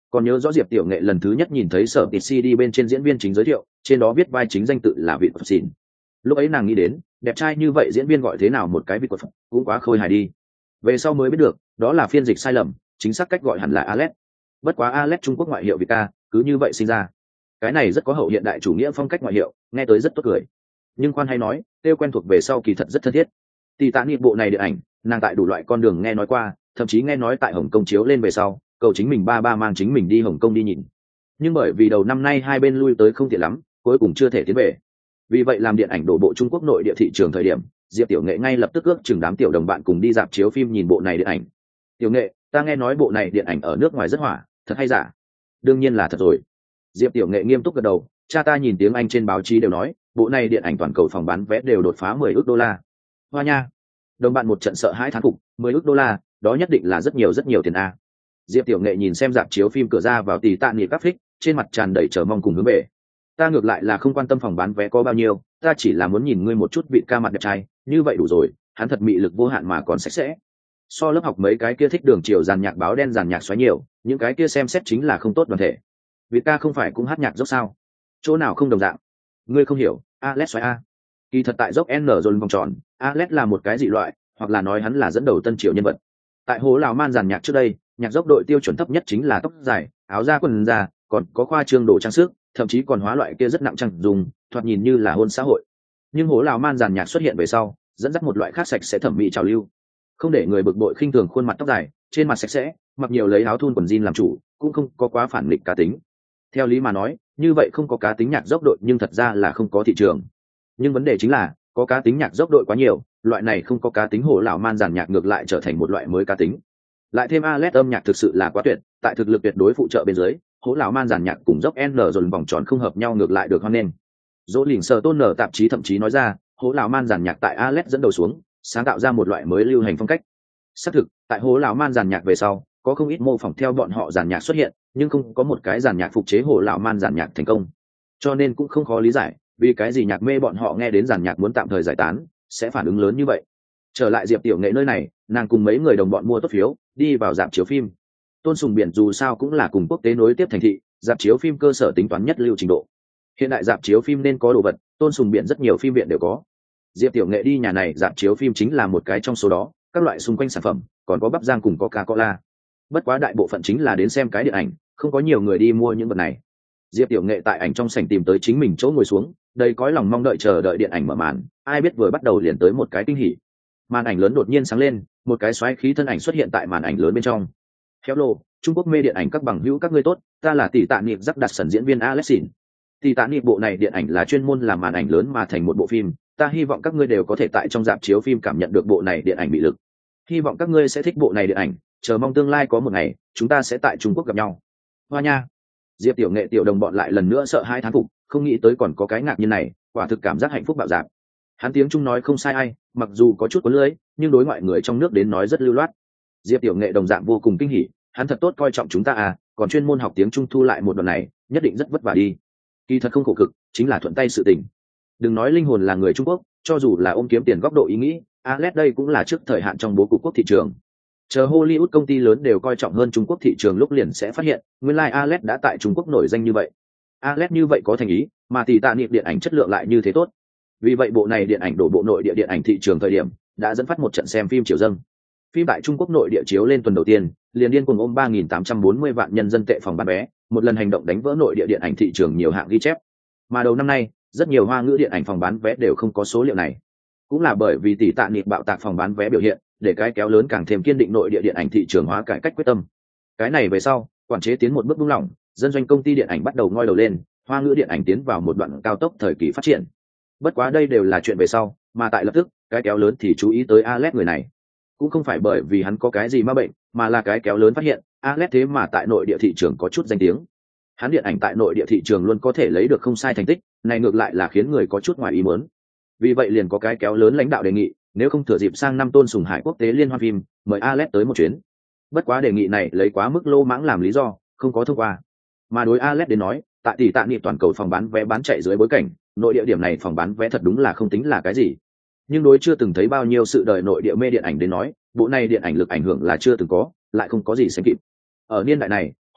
Còn nhớ rõ Diệp Tiểu Nghệ lần thứ nhất nhìn thấy sở tịt xê đê bên trên diễn viên chính giới thiệu, trên đó viết vai chính danh tự là Vịt Quật Xỉn. Lúc ấy nàng nghĩ đến, đẹp trai như vậy diễn viên gọi thế nào một cái Vịt Quật, cũng quá khôi hài đi. Về sau mới biết được, đó là phiên dịch sai lầm, chính xác cách gọi hẳn là Alex. Bất quá Alex Trung Quốc ngoại hiệu Vịt ca, cứ như vậy sinh ra. Cái này rất có hậu hiện đại chủ nghĩa phong cách ngoại hiệu, nghe tới rất tốt cười. Nhưng khoan hay nói, tiêu quen thuộc về sau kỳ thật rất thân thiết. Titanic bộ này điện ảnh, nàng tại đủ loại con đường nghe nói qua, thậm chí nghe nói tại Hồng Kông chiếu lên về sau, cầu chính mình ba ba mang chính mình đi Hồng Kông đi nhìn. Nhưng bởi vì đầu năm nay hai bên lui tới không tiện lắm, cuối cùng chưa thể tiến về. Vì vậy làm điện ảnh đổ bộ Trung Quốc nội địa thị trường thời điểm, Diệp Tiểu Nghệ ngay lập tức ước chừng đám tiểu đồng bạn cùng đi dạp chiếu phim nhìn bộ này điện ảnh. Tiểu Nghệ, ta nghe nói bộ này điện ảnh ở nước ngoài rất hỏa, thật hay giả? Đương nhiên là thật rồi. Diệp Tiểu Nghệ nghiêm túc gật đầu, cha ta nhìn tiếng Anh trên báo chí đều nói, bộ này điện ảnh toàn cầu phòng bán vé đều đột phá mười ức đô la. Hoa nha. Đồng bạn một trận sợ hãi thán phục, mười ức đô la, đó nhất định là rất nhiều rất nhiều tiền a. Diệp Tiểu Nghệ nhìn xem dạp chiếu phim cửa ra vào tỉ tạ nghỉ cắp phích, trên mặt tràn đầy chờ mong cùng hướng về. Ta ngược lại là không quan tâm phòng bán vé có bao nhiêu, ta chỉ là muốn nhìn ngươi một chút vị ca mặt đẹp trai, như vậy đủ rồi, hắn thật mị lực vô hạn mà còn sạch sẽ. So lớp học mấy cái kia thích đường chiều dàn nhạc báo đen dàn nhạc xoáy nhiều, những cái kia xem xét chính là không tốt đoàn thể. Vị ca không phải cũng hát nhạc dốc sao? Chỗ nào không đồng dạng? Ngươi không hiểu, Alex xoáy a. Kỳ thật tại dốc N rồi vòng tròn, Alex là một cái dị loại, hoặc là nói hắn là dẫn đầu tân triều nhân vật. Tại hố lào man dàn nhạc trước đây, nhạc dốc đội tiêu chuẩn thấp nhất chính là tóc dài, áo da quần da, còn có khoa trương đồ trang sức, thậm chí còn hóa loại kia rất nặng trang dùng, thoạt nhìn như là hôn xã hội. Nhưng hố lào man dàn nhạc xuất hiện về sau, dẫn dắt một loại khác sạch sẽ thẩm mỹ trào lưu, không để người bực bội khinh thường khuôn mặt tóc dài, trên mặt sạch sẽ, mặc nhiều lấy áo thun quần jean làm chủ, cũng không có quá phản nghịch cá tính. Theo lý mà nói, như vậy không có cá tính nhạc dốc đội nhưng thật ra là không có thị trường. Nhưng vấn đề chính là, có cá tính nhạc dốc đội quá nhiều, loại này không có cá tính hổ lão man giàn nhạc ngược lại trở thành một loại mới cá tính. Lại thêm Alex âm nhạc thực sự là quá tuyệt, tại thực lực tuyệt đối phụ trợ bên dưới, hổ lão man giàn nhạc cùng dốc N rồi vòng tròn không hợp nhau ngược lại được hoan nghênh. Dỗ lỉnh sở tôn nở tạp chí thậm chí nói ra, hổ lão man giàn nhạc tại Alex dẫn đầu xuống, sáng tạo ra một loại mới lưu hành phong cách. Xác thực, tại hổ lão man giàn nhạc về sau, có không ít mô phỏng theo bọn họ giàn nhạc xuất hiện, nhưng không có một cái giàn nhạc phục chế hổ lão man giàn nhạc thành công. Cho nên cũng không khó lý giải, vì cái gì nhạc mê bọn họ nghe đến giàn nhạc muốn tạm thời giải tán, sẽ phản ứng lớn như vậy. Trở lại Diệp Tiểu Nghệ nơi này, nàng cùng mấy người đồng bọn mua tốt phiếu, đi vào rạp chiếu phim. Tôn Sùng Biển dù sao cũng là cùng quốc tế nối tiếp thành thị, rạp chiếu phim cơ sở tính toán nhất lưu trình độ. Hiện đại rạp chiếu phim nên có đồ vật, Tôn Sùng Biển rất nhiều phim viện đều có. Diệp Tiểu Nghệ đi nhà này rạp chiếu phim chính là một cái trong số đó, các loại xung quanh sản phẩm, còn có bắp rang cùng Coca-Cola. Bất quá đại bộ phận chính là đến xem cái điện ảnh, không có nhiều người đi mua những vật này. Diệp Tiểu Nghệ tại ảnh trong sảnh tìm tới chính mình chỗ ngồi xuống, đầy cõi lòng mong đợi chờ đợi điện ảnh mở màn, ai biết vừa bắt đầu liền tới một cái kinh hỉ. Màn ảnh lớn đột nhiên sáng lên, một cái xoáy khí thân ảnh xuất hiện tại màn ảnh lớn bên trong. Hello, Trung Quốc mê điện ảnh các bằng hữu các ngươi tốt, ta là tỷ tạ niệm dắt đặt sẩn diễn viên Alexin. Tỷ tạ niệm bộ này điện ảnh là chuyên môn làm màn ảnh lớn mà thành một bộ phim, ta hy vọng các ngươi đều có thể tại trong rạp chiếu phim cảm nhận được bộ này điện ảnh bị lực. Hy vọng các ngươi sẽ thích bộ này điện ảnh, chờ mong tương lai có một ngày chúng ta sẽ tại Trung Quốc gặp nhau. Hoa nha. Diệp Tiểu Nghệ tiểu đồng bọn lại lần nữa sợ hai thán phục, không nghĩ tới còn có cái ngạc như này, quả thực cảm giác hạnh phúc bạo dạn. Hắn tiếng Trung nói không sai ai, mặc dù có chút cuốn lưỡi, nhưng đối ngoại người trong nước đến nói rất lưu loát. Diệp Tiểu Nghệ đồng dạng vô cùng kinh hỉ, hắn thật tốt coi trọng chúng ta à, còn chuyên môn học tiếng Trung thu lại một đoạn này, nhất định rất vất vả đi. Kỳ thật không khổ cực, chính là thuận tay sự tình. Đừng nói linh hồn là người Trung Quốc, cho dù là ôm kiếm tiền góc độ ý nghĩ, Alex đây cũng là trước thời hạn trong bố cục quốc thị trường. Chờ Hollywood công ty lớn đều coi trọng hơn Trung Quốc thị trường lúc liền sẽ phát hiện, nguyên lai like Alex đã tại Trung Quốc nổi danh như vậy. Alex như vậy có thành ý, mà tỷ tạ niệm điện ảnh chất lượng lại như thế tốt. Vì vậy bộ này điện ảnh đổ bộ nội địa điện ảnh thị trường thời điểm, đã dẫn phát một trận xem phim chiều dâng. Phim tại Trung Quốc nội địa chiếu lên tuần đầu tiên, liền điên cuồng ôm ba nghìn tám trăm bốn mươi vạn nhân dân tệ phòng bán vé, một lần hành động đánh vỡ nội địa điện ảnh thị trường nhiều hạng ghi chép. Mà đầu năm nay, rất nhiều hoa ngữ điện ảnh phòng bán vé đều không có số liệu này. Cũng là bởi vì tỷ tạ niệm bạo tạc phòng bán vé biểu hiện, để cái kéo lớn càng thêm kiên định nội địa điện ảnh thị trường hóa cải cách quyết tâm. Cái này về sau, quản chế tiến một bước buông lỏng, dân doanh công ty điện ảnh bắt đầu ngoi đầu lên, hoa ngữ điện ảnh tiến vào một đoạn cao tốc thời kỳ phát triển. Bất quá đây đều là chuyện về sau, mà tại lập tức, cái kéo lớn thì chú ý tới Alex người này. Cũng không phải bởi vì hắn có cái gì ma bệnh, mà là cái kéo lớn phát hiện, Alex thế mà tại nội địa thị trường có chút danh tiếng. Hắn điện ảnh tại nội địa thị trường luôn có thể lấy được không sai thành tích, này ngược lại là khiến người có chút ngoài ý muốn. Vì vậy liền có cái kéo lớn lãnh đạo đề nghị, nếu không thừa dịp sang năm Tôn Sùng Hải quốc tế liên hoan phim, mời Alex tới một chuyến. Bất quá đề nghị này lấy quá mức lô mãng làm lý do, không có thông qua. Mà đối Alex đến nói, tại tỷ tạ niệm toàn cầu phòng bán vé bán chạy dưới bối cảnh, nội địa điểm này phòng bán vé thật đúng là không tính là cái gì. Nhưng đối chưa từng thấy bao nhiêu sự đời nội địa mê điện ảnh đến nói, bộ này điện ảnh lực ảnh hưởng là chưa từng có, lại không có gì xem kịp. Ở niên đại này,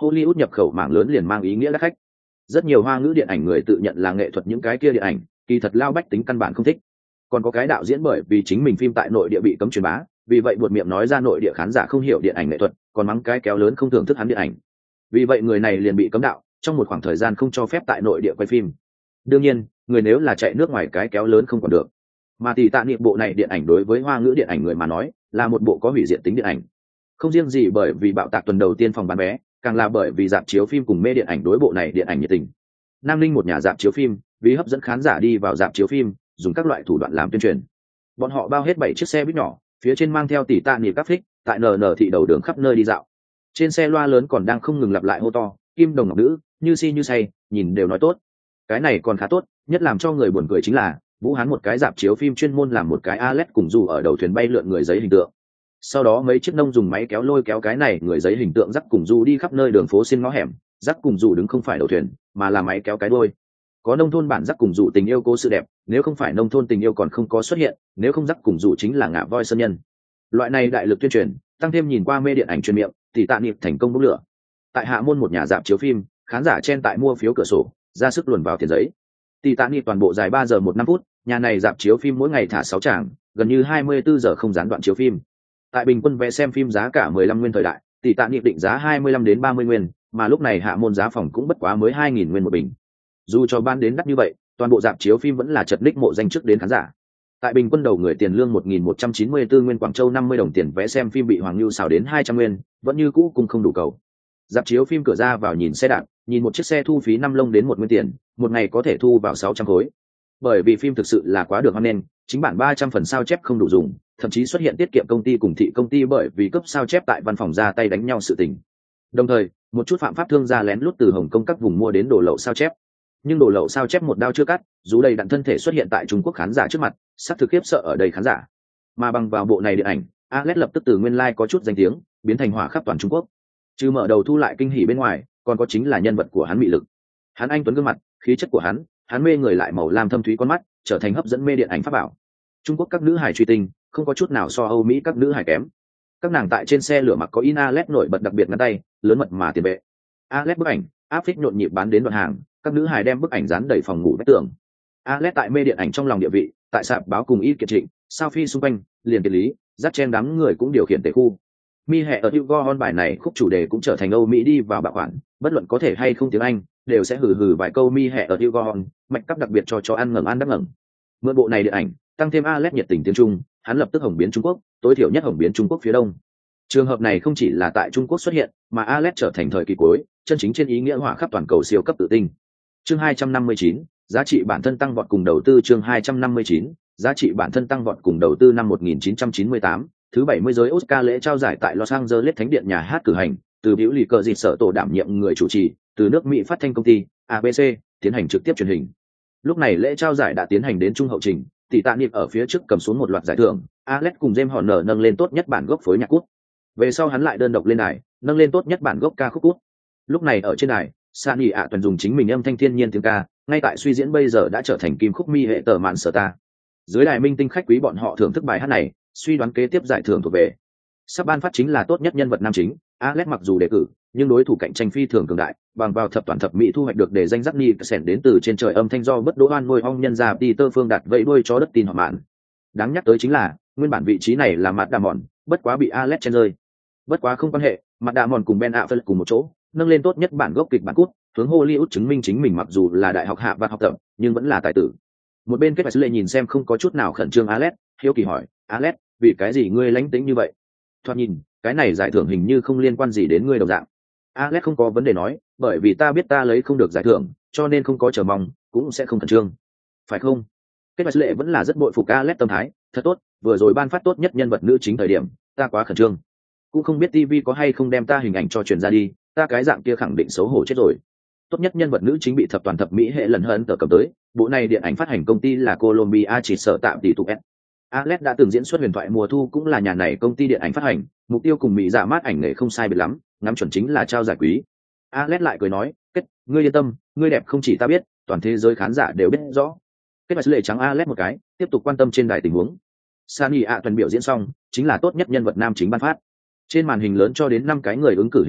Hollywood nhập khẩu mảng lớn liền mang ý nghĩa đắt khách. Rất nhiều hoa ngữ điện ảnh người tự nhận là nghệ thuật những cái kia điện ảnh, kỳ thật lao bách tính căn bản không thích. Còn có cái đạo diễn bởi vì chính mình phim tại nội địa bị cấm truyền bá, vì vậy buột miệng nói ra nội địa khán giả không hiểu điện ảnh nghệ thuật, còn mắng cái kéo lớn không thưởng thức hắn điện ảnh. Vì vậy người này liền bị cấm đạo, trong một khoảng thời gian không cho phép tại nội địa quay phim. Đương nhiên, người nếu là chạy nước ngoài cái kéo lớn không còn được. Mà tỷ tạ niệm bộ này điện ảnh đối với hoa ngữ điện ảnh người mà nói, là một bộ có hủy diệt tính điện ảnh. Không riêng gì bởi vì bạo tạc tuần đầu tiên phòng bán vé, càng là bởi vì rạp chiếu phim cùng mê điện ảnh đối bộ này điện ảnh nhiệt tình. Nam Ninh một nhà rạp chiếu phim, vì hấp dẫn khán giả đi vào rạp chiếu phim, dùng các loại thủ đoạn làm tuyên truyền. Bọn họ bao hết bảy chiếc xe buýt nhỏ, phía trên mang theo tỷ tạ niệm các phích, tại nở nở thị đầu đường khắp nơi đi dạo. Trên xe loa lớn còn đang không ngừng lặp lại hô to, kim đồng ngọc nữ, như si như say, nhìn đều nói tốt. Cái này còn khá tốt, nhất làm cho người buồn cười chính là Vũ Hán một cái rạp chiếu phim chuyên môn làm một cái Alex cùng dù ở đầu thuyền bay lượn người giấy hình tượng. Sau đó mấy chiếc nông dùng máy kéo lôi kéo cái này người giấy hình tượng dắt cùng dù đi khắp nơi đường phố xin ngõ hẻm, dắt cùng dù đứng không phải đầu thuyền, mà là máy kéo cái đuôi. Có nông thôn bản dắt cùng dù tình yêu cố sự đẹp, nếu không phải nông thôn tình yêu còn không có xuất hiện, nếu không dắt cùng dù chính là ngả voi sơn nhân. Loại này đại lực tuyên truyền, tăng thêm nhìn qua mê điện ảnh truyền miệng, thì tạ niệm thành công bốc lửa. Tại Hạ Môn một nhà rạp chiếu phim, khán giả chen tại mua phiếu cửa sổ, ra sức luồn vào tiền giấy. Tỷ tạ niệm toàn bộ dài ba giờ một năm phút, nhà này rạp chiếu phim mỗi ngày thả sáu tràng, gần như hai mươi bốn giờ không gián đoạn chiếu phim. Tại bình quân vé xem phim giá cả mười lăm nguyên thời đại, tỷ tạ niệm định giá hai mươi lăm đến ba mươi nguyên, mà lúc này Hạ Môn giá phòng cũng bất quá mới hai nghìn nguyên một bình. Dù cho ban đến đắt như vậy, toàn bộ rạp chiếu phim vẫn là chật ních mộ danh trước đến khán giả. Tại bình quân đầu người tiền lương một nghìn một trăm chín mươi tư nguyên Quảng Châu năm mươi đồng tiền vé xem phim bị Hoàng Nưu xào đến hai trăm nguyên, vẫn như cũ cùng không đủ cầu. Rạp chiếu phim cửa ra vào nhìn xe đạp, nhìn một chiếc xe thu phí năm lông đến một nguyên tiền, một ngày có thể thu vào sáu trăm khối. Bởi vì phim thực sự là quá được hoan nghênh, chính bản ba trăm phần sao chép không đủ dùng, thậm chí xuất hiện tiết kiệm công ty cùng thị công ty bởi vì cấp sao chép tại văn phòng ra tay đánh nhau sự tình. Đồng thời, một chút phạm pháp thương gia lén lút từ Hồng Kông các vùng mua đến đồ lậu sao chép. Nhưng đồ lậu sao chép một đao chưa cắt, dù đầy đặn thân thể xuất hiện tại Trung Quốc khán giả trước mặt, sắp thực khiếp sợ ở đây khán giả. Mà bằng vào bộ này điện ảnh, Alex lập tức từ nguyên lai like có chút danh tiếng, biến thành hỏa khắp toàn Trung Quốc. Trừ mở đầu thu lại kinh hỉ bên ngoài, còn có chính là nhân vật của hắn mị lực. Hắn anh tuấn gương mặt, khí chất của hắn, hắn mê người lại màu lam thâm thúy con mắt, trở thành hấp dẫn mê điện ảnh pháp bảo. Trung Quốc các nữ hài truy tinh, không có chút nào so Âu Mỹ các nữ hài kém. Các nàng tại trên xe lửa mặc có in Alex nổi bật đặc biệt ngắn tay, lớn mật mà tiền vệ. Alex bức ảnh, áp phích nhộn nhịp bán đến đoạn hàng, các nữ hài đem bức ảnh dán đầy phòng ngủ vách tường. Alex tại mê điện ảnh trong lòng địa vị, tại sạp báo cùng y kiệt trịnh, sao phi xung quanh, liền kiệt lý, dắt chen đám người cũng điều khiển tể khu. Mi hẹ ở Hugo Hon bài này khúc chủ đề cũng trở thành Âu Mỹ đi vào bạo khoản, bất luận có thể hay không tiếng Anh, đều sẽ hừ hừ vài câu mi hẹ ở Hugo Hon, mạch cấp đặc biệt cho cho ăn ngẩng ăn đắc ngẩng. Mượn bộ này điện ảnh, tăng thêm Alex nhiệt tình tiếng Trung, hắn lập tức hồng biến Trung Quốc, tối thiểu nhất hồng biến Trung Quốc phía đông. Trường hợp này không chỉ là tại Trung Quốc xuất hiện, mà Alex trở thành thời kỳ cuối, chân chính trên ý nghĩa hỏa khắp toàn cầu siêu cấp tự tinh. Chương hai trăm năm mươi chín, giá trị bản thân tăng vọt cùng đầu tư. Chương hai trăm năm mươi chín, giá trị bản thân tăng vọt cùng đầu tư. Năm một nghìn chín trăm chín mươi tám, thứ bảy mươi giới Oscar lễ trao giải tại Los Angeles Thánh điện nhà hát cử hành, từ biểu lì cờ dịt sở tổ đảm nhiệm người chủ trì, từ nước Mỹ phát thanh công ty a bê xê tiến hành trực tiếp truyền hình. Lúc này lễ trao giải đã tiến hành đến trung hậu trình, tỷ tạ niệm ở phía trước cầm xuống một loạt giải thưởng, Alex cùng James Horner nâng lên tốt nhất bản gốc phối nhạc cút. Về sau hắn lại đơn độc lên đài, nâng lên tốt nhất bản gốc ca khúc cút. Lúc này ở trên đài, Sani ạ toàn dùng chính mình âm thanh thiên nhiên tiếng ca, ngay tại suy diễn bây giờ đã trở thành kim khúc mi hệ tờ mạn sở ta. Dưới đài minh tinh khách quý bọn họ thưởng thức bài hát này, suy đoán kế tiếp giải thưởng thuộc về. Sắp ban phát chính là tốt nhất nhân vật nam chính, Alex mặc dù đề cử, nhưng đối thủ cạnh tranh phi thường cường đại, bằng vào thập toàn thập mỹ thu hoạch được để danh Jack Nicholson đến từ trên trời âm thanh do bất đỗ oan nuôi ong nhân ra Peter Phương đặt vẫy đuôi cho đất tin họ mạn. Đáng nhắc tới chính là, nguyên bản vị trí này là Matt Damon, bất quá bị Alex chen rơi. Bất quá không quan hệ, Matt Damon cùng Ben Affleck cùng một chỗ, nâng lên tốt nhất bản gốc kịch bản cút, hướng Hollywood chứng minh chính mình mặc dù là đại học hạ và học tập, nhưng vẫn là tài tử. Một bên kết lệ nhìn xem không có chút nào khẩn trương Alex, hiếu kỳ hỏi, Alex, vì cái gì ngươi lánh tính như vậy? Thoạt nhìn, cái này giải thưởng hình như không liên quan gì đến ngươi đồng dạng. Alex không có vấn đề nói, bởi vì ta biết ta lấy không được giải thưởng, cho nên không có chờ mong, cũng sẽ không khẩn trương. Phải không? Kết lệ vẫn là rất bội phục Alex tâm thái, thật tốt, vừa rồi ban phát tốt nhất nhân vật nữ chính thời điểm, ta quá khẩn trương. Cũng không biết ti vi có hay không đem ta hình ảnh cho truyền ra đi, ta cái dạng kia khẳng định xấu hổ chết rồi. Tốt nhất nhân vật nữ chính bị thập toàn thập mỹ hệ lần hơn tờ cầm tới, bộ này điện ảnh phát hành công ty là Columbia chỉ sở tạm tỷ tụ S. Alex đã từng diễn xuất huyền thoại mùa thu cũng là nhà này công ty điện ảnh phát hành, mục tiêu cùng mỹ giả mát ảnh nghề không sai biệt lắm, ngắm chuẩn chính là trao giải quý. Alex lại cười nói, kết, ngươi yên tâm, ngươi đẹp không chỉ ta biết, toàn thế giới khán giả đều biết rõ. Kết mà lệ trắng Alex một cái, tiếp tục quan tâm trên đài tình huống. Sani ạ toàn biểu diễn xong, chính là tốt nhất nhân vật nam chính ban phát. Trên màn hình lớn cho đến năm cái người ứng cử hình ảnh,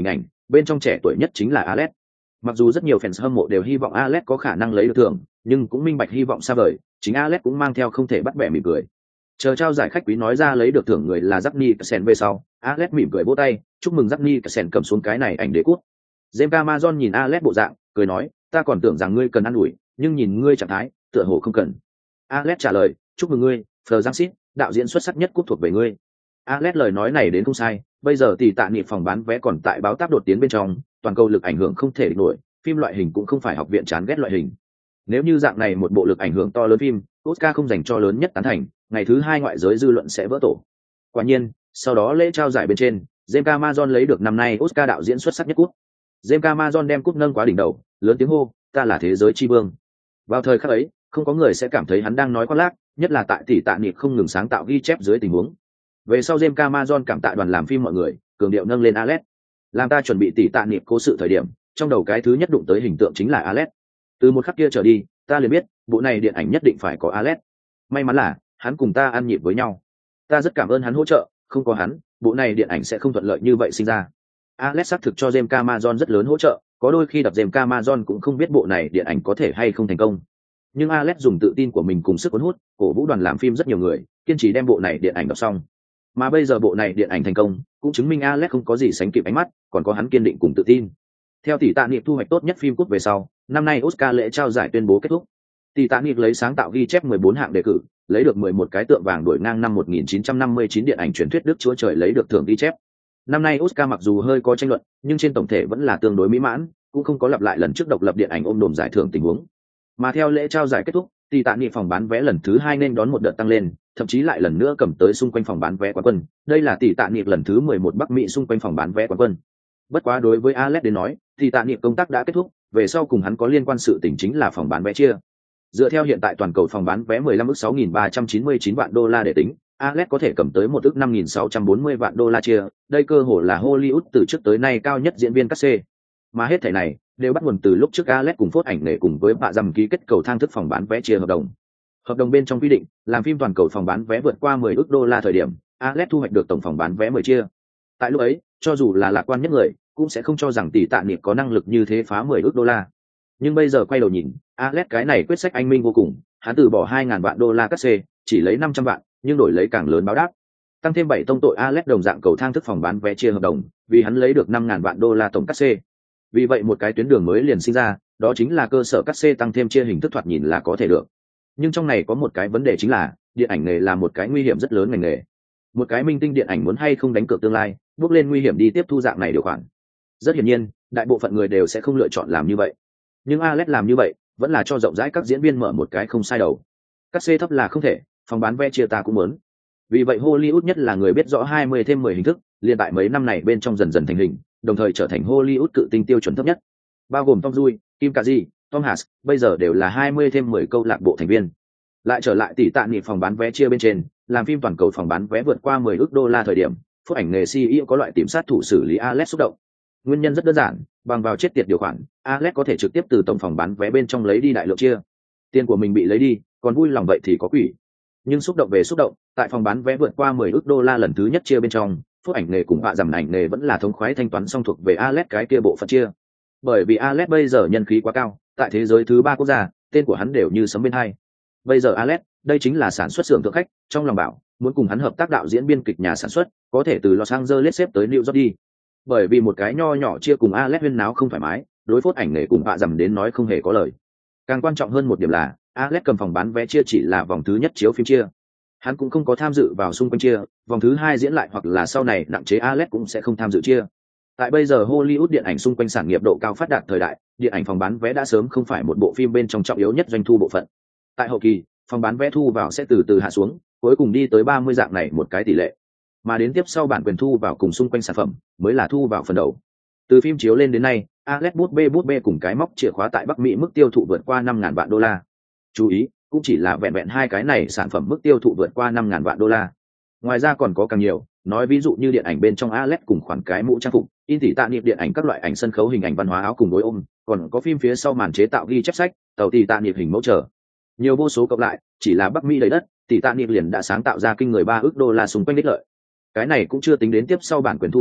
bên trong trẻ tuổi nhất chính là Alex. Mặc dù rất nhiều fans hâm mộ đều hy vọng Alex có khả năng lấy được thưởng, nhưng cũng minh bạch hy vọng xa vời, chính Alex cũng mang theo không thể bắt bẻ mỉm cười. Chờ trao giải khách quý nói ra lấy được thưởng người là Jackny Cassen về sau, Alex mỉm cười vỗ tay, chúc mừng Jackny Cassen cầm xuống cái này ảnh đế cút. James Cameron nhìn Alex bộ dạng, cười nói, ta còn tưởng rằng ngươi cần ăn ủi, nhưng nhìn ngươi trạng thái, tựa hồ không cần. Alex trả lời, chúc mừng ngươi, Fleur Giang đạo diễn xuất sắc nhất cúp thuộc về ngươi. Alex lời nói này đến không sai, bây giờ thì tạ niệm phòng bán vé còn tại báo táp đột tiến bên trong, toàn cầu lực ảnh hưởng không thể địch nổi, phim loại hình cũng không phải học viện chán ghét loại hình. Nếu như dạng này một bộ lực ảnh hưởng to lớn phim, Oscar không dành cho lớn nhất tán thành, ngày thứ hai ngoại giới dư luận sẽ vỡ tổ. Quả nhiên, sau đó lễ trao giải bên trên, James Cameron lấy được năm nay Oscar đạo diễn xuất sắc nhất cúp. James Cameron đem cúp nâng quá đỉnh đầu, lớn tiếng hô, ta là thế giới chi vương. Vào thời khắc ấy, không có người sẽ cảm thấy hắn đang nói khoác lác, nhất là tại tỷ tạ niệm không ngừng sáng tạo ghi chép dưới tình huống. Về sau James Cameron cảm tạ đoàn làm phim mọi người, cường điệu nâng lên Alex. Làm ta chuẩn bị tỷ tạ niệm cố sự thời điểm, trong đầu cái thứ nhất đụng tới hình tượng chính là Alex. Từ một khắc kia trở đi, ta liền biết, bộ này điện ảnh nhất định phải có Alex. May mắn là, hắn cùng ta ăn nhịp với nhau. Ta rất cảm ơn hắn hỗ trợ, không có hắn, bộ này điện ảnh sẽ không thuận lợi như vậy sinh ra. Alex xác thực cho James Cameron rất lớn hỗ trợ, có đôi khi đập James Cameron cũng không biết bộ này điện ảnh có thể hay không thành công. Nhưng Alex dùng tự tin của mình cùng sức cuốn hút, cổ vũ đoàn làm phim rất nhiều người, kiên trì đem bộ này điện ảnh đọc xong. Mà bây giờ bộ này điện ảnh thành công, cũng chứng minh Alex không có gì sánh kịp ánh mắt, còn có hắn kiên định cùng tự tin. Theo tỷ tạ niệm thu hoạch tốt nhất phim cúp về sau, năm nay Oscar lễ trao giải tuyên bố kết thúc. Tỷ tạ niệm lấy sáng tạo ghi chép mười bốn hạng đề cử, lấy được mười một cái tượng vàng đuổi ngang năm một nghìn chín trăm năm mươi chín điện ảnh truyền thuyết Đức Chúa Trời lấy được thưởng ghi chép. Năm nay Oscar mặc dù hơi có tranh luận, nhưng trên tổng thể vẫn là tương đối mỹ mãn, cũng không có lặp lại lần trước độc lập điện ảnh ôm đồm giải thưởng tình huống. Mà theo lễ trao giải kết thúc, tỷ tạ niệm phòng bán vé lần thứ hai nên đón một đợt tăng lên, thậm chí lại lần nữa cầm tới xung quanh phòng bán vé quán quân. Đây là tỷ tạ niệm lần thứ mười một Bắc Mỹ xung quanh phòng bán vé quán quân. Bất quá đối với Alex đến nói, tỷ tạ niệm công tác đã kết thúc, về sau cùng hắn có liên quan sự tình chính là phòng bán vé chia. Dựa theo hiện tại toàn cầu phòng bán vé mười lăm ức sáu nghìn ba trăm chín mươi chín vạn đô la để tính, Alex có thể cầm tới một ức năm nghìn sáu trăm bốn mươi vạn đô la chia, đây cơ hội là Hollywood từ trước tới nay cao nhất diễn viên cát xê. Mà hết thảy này đều bắt nguồn từ lúc trước Alex cùng Phốt ảnh nghệ cùng với bạ dầm ký kết cầu thang thức phòng bán vé chia hợp đồng. Hợp đồng bên trong quy định, làm phim toàn cầu phòng bán vé vượt qua mười ức đô la thời điểm, Alex thu hoạch được tổng phòng bán vé mười chia. Tại lúc ấy, cho dù là lạc quan nhất người, cũng sẽ không cho rằng tỷ tạ niệm có năng lực như thế phá mười ức đô la. Nhưng bây giờ quay đầu nhìn, Alex cái này quyết sách anh minh vô cùng, hắn từ bỏ hai ngàn vạn đô la cát xê, chỉ lấy năm trăm vạn, nhưng đổi lấy càng lớn báo đáp. Tăng thêm bảy tông tội Alex đồng dạng cầu thang thức phòng bán vé chia hợp đồng, vì hắn lấy được năm ngàn vạn đô la tổng cát xê. Vì vậy một cái tuyến đường mới liền sinh ra, đó chính là cơ sở cát xê tăng thêm chia hình thức thoạt nhìn là có thể được. Nhưng trong này có một cái vấn đề chính là, điện ảnh nghề là một cái nguy hiểm rất lớn ngành nghề. Một cái minh tinh điện ảnh muốn hay không đánh cược tương lai, bước lên nguy hiểm đi tiếp thu dạng này điều khoản. Rất hiển nhiên, đại bộ phận người đều sẽ không lựa chọn làm như vậy. Nhưng Alex làm như vậy, vẫn là cho rộng rãi các diễn viên mở một cái không sai đầu. Cát xê thấp là không thể, phòng bán vé chia ta cũng muốn. Vì vậy Hollywood nhất là người biết rõ hai mươi thêm mười hình thức, liên tại mấy năm này bên trong dần dần thành hình, đồng thời trở thành Hollywood cự tinh tiêu chuẩn thấp nhất. Bao gồm Tom Cruise, Kim Kaji, Tom Hanks, bây giờ đều là hai mươi thêm mười câu lạc bộ thành viên. Lại trở lại tỷ tạ niệm phòng bán vé chia bên trên, làm phim toàn cầu phòng bán vé vượt qua mười ức đô la thời điểm, Phúc ảnh nghề xê e ô có loại tìm sát thủ xử lý Alex xúc động. Nguyên nhân rất đơn giản, bằng vào chết tiệt điều khoản, Alex có thể trực tiếp từ tổng phòng bán vé bên trong lấy đi đại lượng chia. Tiền của mình bị lấy đi, còn vui lòng vậy thì có quỷ. Nhưng xúc động về xúc động, tại phòng bán vé vượt qua mười ức đô la lần thứ nhất chia bên trong, Phúc ảnh nghề cùng họa dầm ảnh nghề vẫn là thống khoái thanh toán xong thuộc về Alex cái kia bộ phận chia. Bởi vì Alex bây giờ nhân khí quá cao, tại thế giới thứ ba quốc gia, tên của hắn đều như sấm bên hai. Bây giờ Alex, đây chính là sản xuất xưởng thượng khách, trong lòng bảo, muốn cùng hắn hợp tác đạo diễn biên kịch nhà sản xuất, có thể từ Los Angeles xếp tới New York đi. Bởi vì một cái nho nhỏ chia cùng Alex huyên náo không thoải mái, đối phốt ảnh nghề cùng họa dầm đến nói không hề có lời. Càng quan trọng hơn một điểm là, Alex cầm phòng bán vé chia chỉ là vòng thứ nhất chiếu phim chia. Hắn cũng không có tham dự vào xung quanh chia, vòng thứ hai diễn lại hoặc là sau này nặng chế Alex cũng sẽ không tham dự chia. Tại bây giờ Hollywood điện ảnh xung quanh sản nghiệp độ cao phát đạt thời đại, điện ảnh phòng bán vé đã sớm không phải một bộ phim bên trong trọng yếu nhất doanh thu bộ phận. Tại hậu kỳ, phòng bán vé thu vào sẽ từ từ hạ xuống, cuối cùng đi tới ba mươi dạng này một cái tỷ lệ. Mà đến tiếp sau bản quyền thu vào cùng xung quanh sản phẩm, mới là thu vào phần đầu. Từ phim chiếu lên đến nay, Alex bút bê bút bê cùng cái móc chìa khóa tại Bắc Mỹ mức tiêu thụ vượt qua năm ngàn vạn đô la. Chú ý, cũng chỉ là vẹn vẹn hai cái này sản phẩm mức tiêu thụ vượt qua năm ngàn vạn đô la. Ngoài ra còn có càng nhiều, nói ví dụ như điện ảnh bên trong Alex cùng khoản cái mũ trang phục, in tỷ tạ niệm điện ảnh các loại ảnh sân khấu hình ảnh văn hóa áo cùng đối ôm, còn có phim phía sau màn chế tạo ghi chép sách, tàu tỷ tạ niệm hình mẫu trở. Nhiều vô số cộng lại, chỉ là Bắc Mỹ đầy đất, tỷ tạ niệm liền đã sáng tạo ra kinh người ba ức đô la xung quanh đích lợi. Cái này cũng chưa tính đến tiếp sau bản quyền thu vào,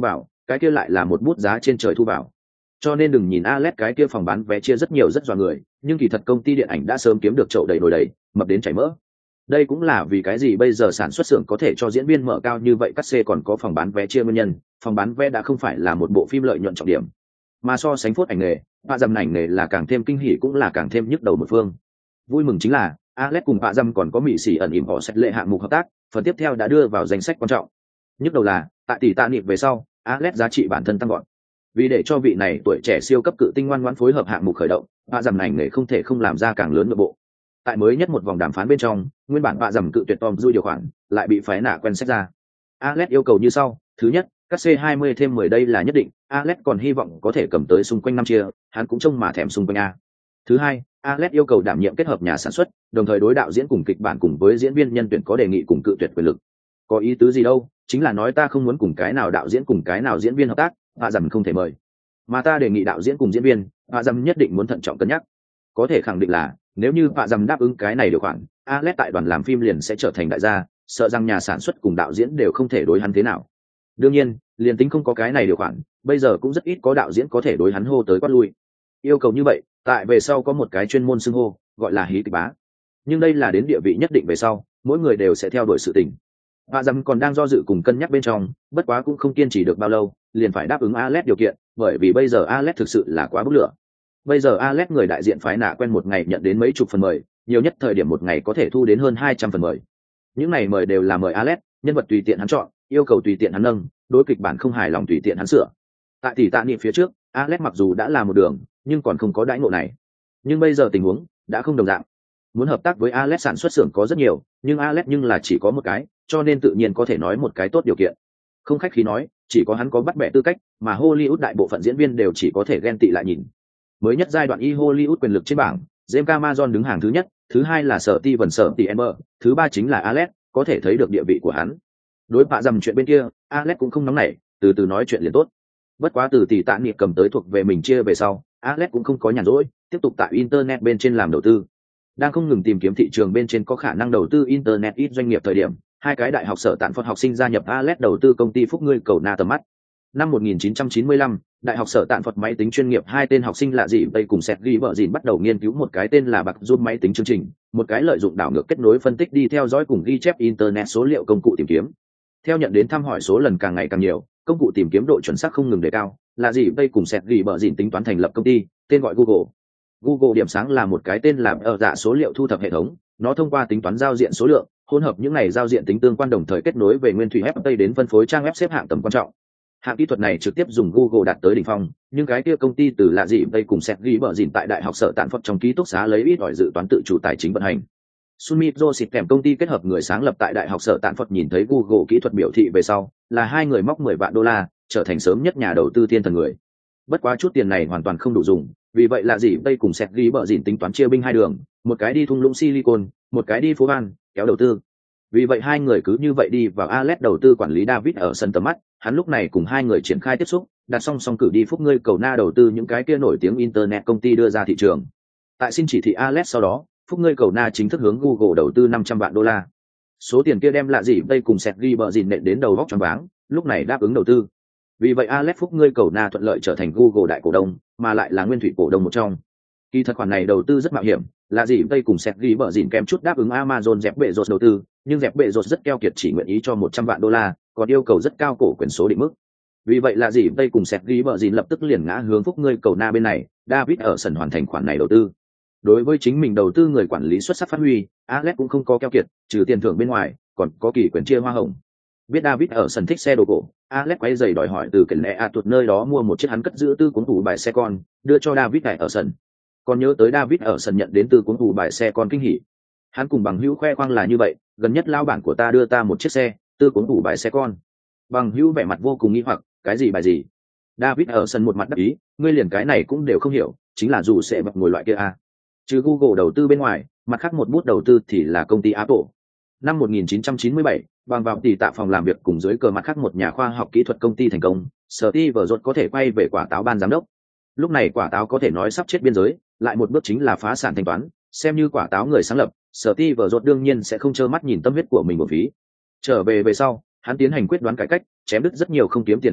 cái kia lại là một bút giá trên trời thu vào. Cho nên đừng nhìn Alex cái kia phòng bán vé chia rất nhiều rất dọa người, nhưng kỳ thật công ty điện ảnh đã sớm kiếm được chậu đầy nồi đầy, mập đến chảy mỡ. Đây cũng là vì cái gì bây giờ sản xuất xưởng có thể cho diễn viên mở cao như vậy cắt xê còn có phòng bán vé chia nguyên nhân. Phòng bán vé đã không phải là một bộ phim lợi nhuận trọng điểm, mà so sánh phốt ảnh nghề, họa dầm ảnh nghề là càng thêm kinh hỉ cũng là càng thêm nhức đầu một phương. Vui mừng chính là Alex cùng họa dầm còn có mỹ sĩ ẩn ỉm họ sẽ lệ hạng mục hợp tác, phần tiếp theo đã đưa vào danh sách quan trọng. Nhức đầu là tại tỷ tạ niệm về sau, Alex giá trị bản thân tăng gọn. Vì để cho vị này tuổi trẻ siêu cấp cự tinh ngoan ngoãn phối hợp hạng mục khởi động, họa dầm ảnh nghề không thể không làm ra càng lớn nội bộ. Tại mới nhất một vòng đàm phán bên trong, nguyên bản họa dầm cự tuyệt Tom Cruise điều khoản lại bị phái nạ quen xét ra. Alex yêu cầu như sau: thứ nhất, cắt xê hai mươi thêm mười đây là nhất định, Alex còn hy vọng có thể cầm tới xung quanh năm chia, hắn cũng trông mà thèm xung quanh a. Thứ hai, Alex yêu cầu đảm nhiệm kết hợp nhà sản xuất, đồng thời đối đạo diễn cùng kịch bản cùng với diễn viên nhân tuyển có đề nghị cùng cự tuyệt quyền lực. Có ý tứ gì đâu, chính là nói ta không muốn cùng cái nào đạo diễn cùng cái nào diễn viên hợp tác, họa dầm không thể mời. Mà ta đề nghị đạo diễn cùng diễn viên, họa dầm nhất định muốn thận trọng cân nhắc. Có thể khẳng định là nếu như họa dầm đáp ứng cái này điều khoản, Alex tại đoàn làm phim liền sẽ trở thành đại gia, sợ rằng nhà sản xuất cùng đạo diễn đều không thể đối hắn thế nào. Đương nhiên, liền tính không có cái này điều khoản, bây giờ cũng rất ít có đạo diễn có thể đối hắn hô tới quát lui. Yêu cầu như vậy, tại về sau có một cái chuyên môn xưng hô, gọi là hí kịch bá. Nhưng đây là đến địa vị nhất định về sau, mỗi người đều sẽ theo đuổi sự tình. Họa dầm còn đang do dự cùng cân nhắc bên trong, bất quá cũng không kiên trì được bao lâu, liền phải đáp ứng Alex điều kiện, bởi vì bây giờ Alex thực sự là quá bức lửa. Bây giờ Alex người đại diện phái nạ quen một ngày nhận đến mấy chục phần mời, nhiều nhất thời điểm một ngày có thể thu đến hơn hai trăm phần mời. Những này mời đều là mời Alex, nhân vật tùy tiện hắn chọn, yêu cầu tùy tiện hắn nâng, đối kịch bản không hài lòng tùy tiện hắn sửa. Tại tỷ tạ niệm phía trước, Alex mặc dù đã là một đường, nhưng còn không có đãi ngộ này. Nhưng bây giờ tình huống đã không đồng dạng. Muốn hợp tác với Alex sản xuất xưởng có rất nhiều, nhưng Alex nhưng là chỉ có một cái, cho nên tự nhiên có thể nói một cái tốt điều kiện. Không khách khí nói, chỉ có hắn có bắt bẻ tư cách, mà Hollywood đại bộ phận diễn viên đều chỉ có thể ghen tị lại nhìn. Mới nhất giai đoạn y Hollywood quyền lực trên bảng, James Cameron đứng hàng thứ nhất, thứ hai là Sở Ti Vân Sở Ti Ember, thứ ba chính là Alex, có thể thấy được địa vị của hắn. Đối bạ dầm chuyện bên kia, Alex cũng không nóng nảy, từ từ nói chuyện liền tốt. Bất quá từ tỷ tạ niệm cầm tới thuộc về mình chia về sau, Alex cũng không có nhàn rỗi, tiếp tục tại internet bên trên làm đầu tư. Đang không ngừng tìm kiếm thị trường bên trên có khả năng đầu tư internet ít doanh nghiệp thời điểm, hai cái đại học sở tạn phật học sinh gia nhập Alex đầu tư công ty Phúc Ngươi Cầu Na tầm mắt. Năm một nghìn chín trăm chín mươi lăm, đại học sở tạn phật máy tính chuyên nghiệp hai tên học sinh lạ dị Tây cùng Seth Ghi vợ dìn bắt đầu nghiên cứu một cái tên là bạc giúp máy tính chương trình, một cái lợi dụng đảo ngược kết nối phân tích đi theo dõi cùng ghi chép internet số liệu công cụ tìm kiếm. Theo nhận đến thăm hỏi số lần càng ngày càng nhiều, công cụ tìm kiếm độ chuẩn xác không ngừng đề cao, lạ dị Tây cùng Seth Ghi vợ dìn tính toán thành lập công ty, tên gọi Google. Google điểm sáng là một cái tên làm ở dạ số liệu thu thập hệ thống, nó thông qua tính toán giao diện số lượng, hỗn hợp những này giao diện tính tương quan đồng thời kết nối về nguyên thủy ép tây đến phân phối trang web xếp hạng tầm quan trọng. Hạng kỹ thuật này trực tiếp dùng Google đạt tới đỉnh phong, nhưng cái kia công ty từ lạ dị Tây cùng Seth ghi bở dìn tại đại học sở tạn phật trong ký túc xá lấy ít ỏi dự toán tự chủ tài chính vận hành. Sunmit Joseph kèm công ty kết hợp người sáng lập tại đại học sở tạn phật nhìn thấy Google kỹ thuật biểu thị về sau, là hai người móc mười vạn đô la, trở thành sớm nhất nhà đầu tư thiên thần người. Bất quá chút tiền này hoàn toàn không đủ dùng, vì vậy là gì Tây cùng Seth ghi bở dìn tính toán chia binh hai đường, một cái đi thung lũng Silicon, một cái đi phố Van, kéo đầu tư. Vì vậy hai người cứ như vậy đi vào Alex đầu tư quản lý David ở sân tầm mắt, hắn lúc này cùng hai người triển khai tiếp xúc, đặt song song cử đi Phúc Ngươi Cầu Na đầu tư những cái kia nổi tiếng internet công ty đưa ra thị trường. Tại xin chỉ thị Alex sau đó, Phúc Ngươi Cầu Na chính thức hướng Google đầu tư năm trăm vạn đô la. Số tiền kia đem lạ gì Tây cùng Seth ghi bở dìn nện đến đầu góc choáng váng, lúc này đáp ứng đầu tư. Vì vậy Alex Phúc Ngươi Cầu Na thuận lợi trở thành Google đại cổ đông, mà lại là nguyên thủy cổ đông một trong. Kỳ thật khoản này đầu tư rất mạo hiểm, là gì Tây cùng Seth ghi bở dìn kèm chút đáp ứng Amazon dẹp bệ rột đầu tư, nhưng dẹp bệ rột rất keo kiệt chỉ nguyện ý cho một trăm vạn đô la, còn yêu cầu rất cao cổ quyền số định mức. Vì vậy là gì Tây cùng Seth ghi bở dìn lập tức liền ngã hướng Phúc Ngươi Cầu Na bên này, David ở sân hoàn thành khoản này đầu tư. Đối với chính mình đầu tư người quản lý xuất sắc phát huy, Alex cũng không có keo kiệt, trừ tiền thưởng bên ngoài, còn có kỳ quyền chia hoa hồng. Biết David ở sân thích xe đồ cổ, Alex quay giày đòi hỏi từ kền lệ a tuột nơi đó mua một chiếc hắn cất giữ tư cuốn tủ bài xe con, đưa cho David tại ở sân. Còn nhớ tới David ở sân nhận đến tư cuốn tủ bài xe con kinh hỉ. Hắn cùng bằng hữu khoe khoang là như vậy, gần nhất lao bản của ta đưa ta một chiếc xe, tư cuốn tủ bài xe con. Bằng hữu vẻ mặt vô cùng nghi hoặc, cái gì bài gì? David ở sân một mặt đắc ý, ngươi liền cái này cũng đều không hiểu, chính là dù sẽ bập ngồi loại kia à. Trừ Google đầu tư bên ngoài, mặt khác một bút đầu tư thì là công ty Apple. Năm một nghìn chín trăm chín mươi bảy, bằng vào tỷ tạ phòng làm việc cùng dưới cờ mặt khác một nhà khoa học kỹ thuật công ty thành công, Steve Jobs có thể quay về quả táo ban giám đốc. Lúc này quả táo có thể nói sắp chết biên giới, lại một bước chính là phá sản thanh toán, xem như quả táo người sáng lập, Steve Jobs đương nhiên sẽ không trơ mắt nhìn tâm huyết của mình uổng phí. Trở về về sau, hắn tiến hành quyết đoán cải cách, chém đứt rất nhiều không kiếm tiền hạng mục,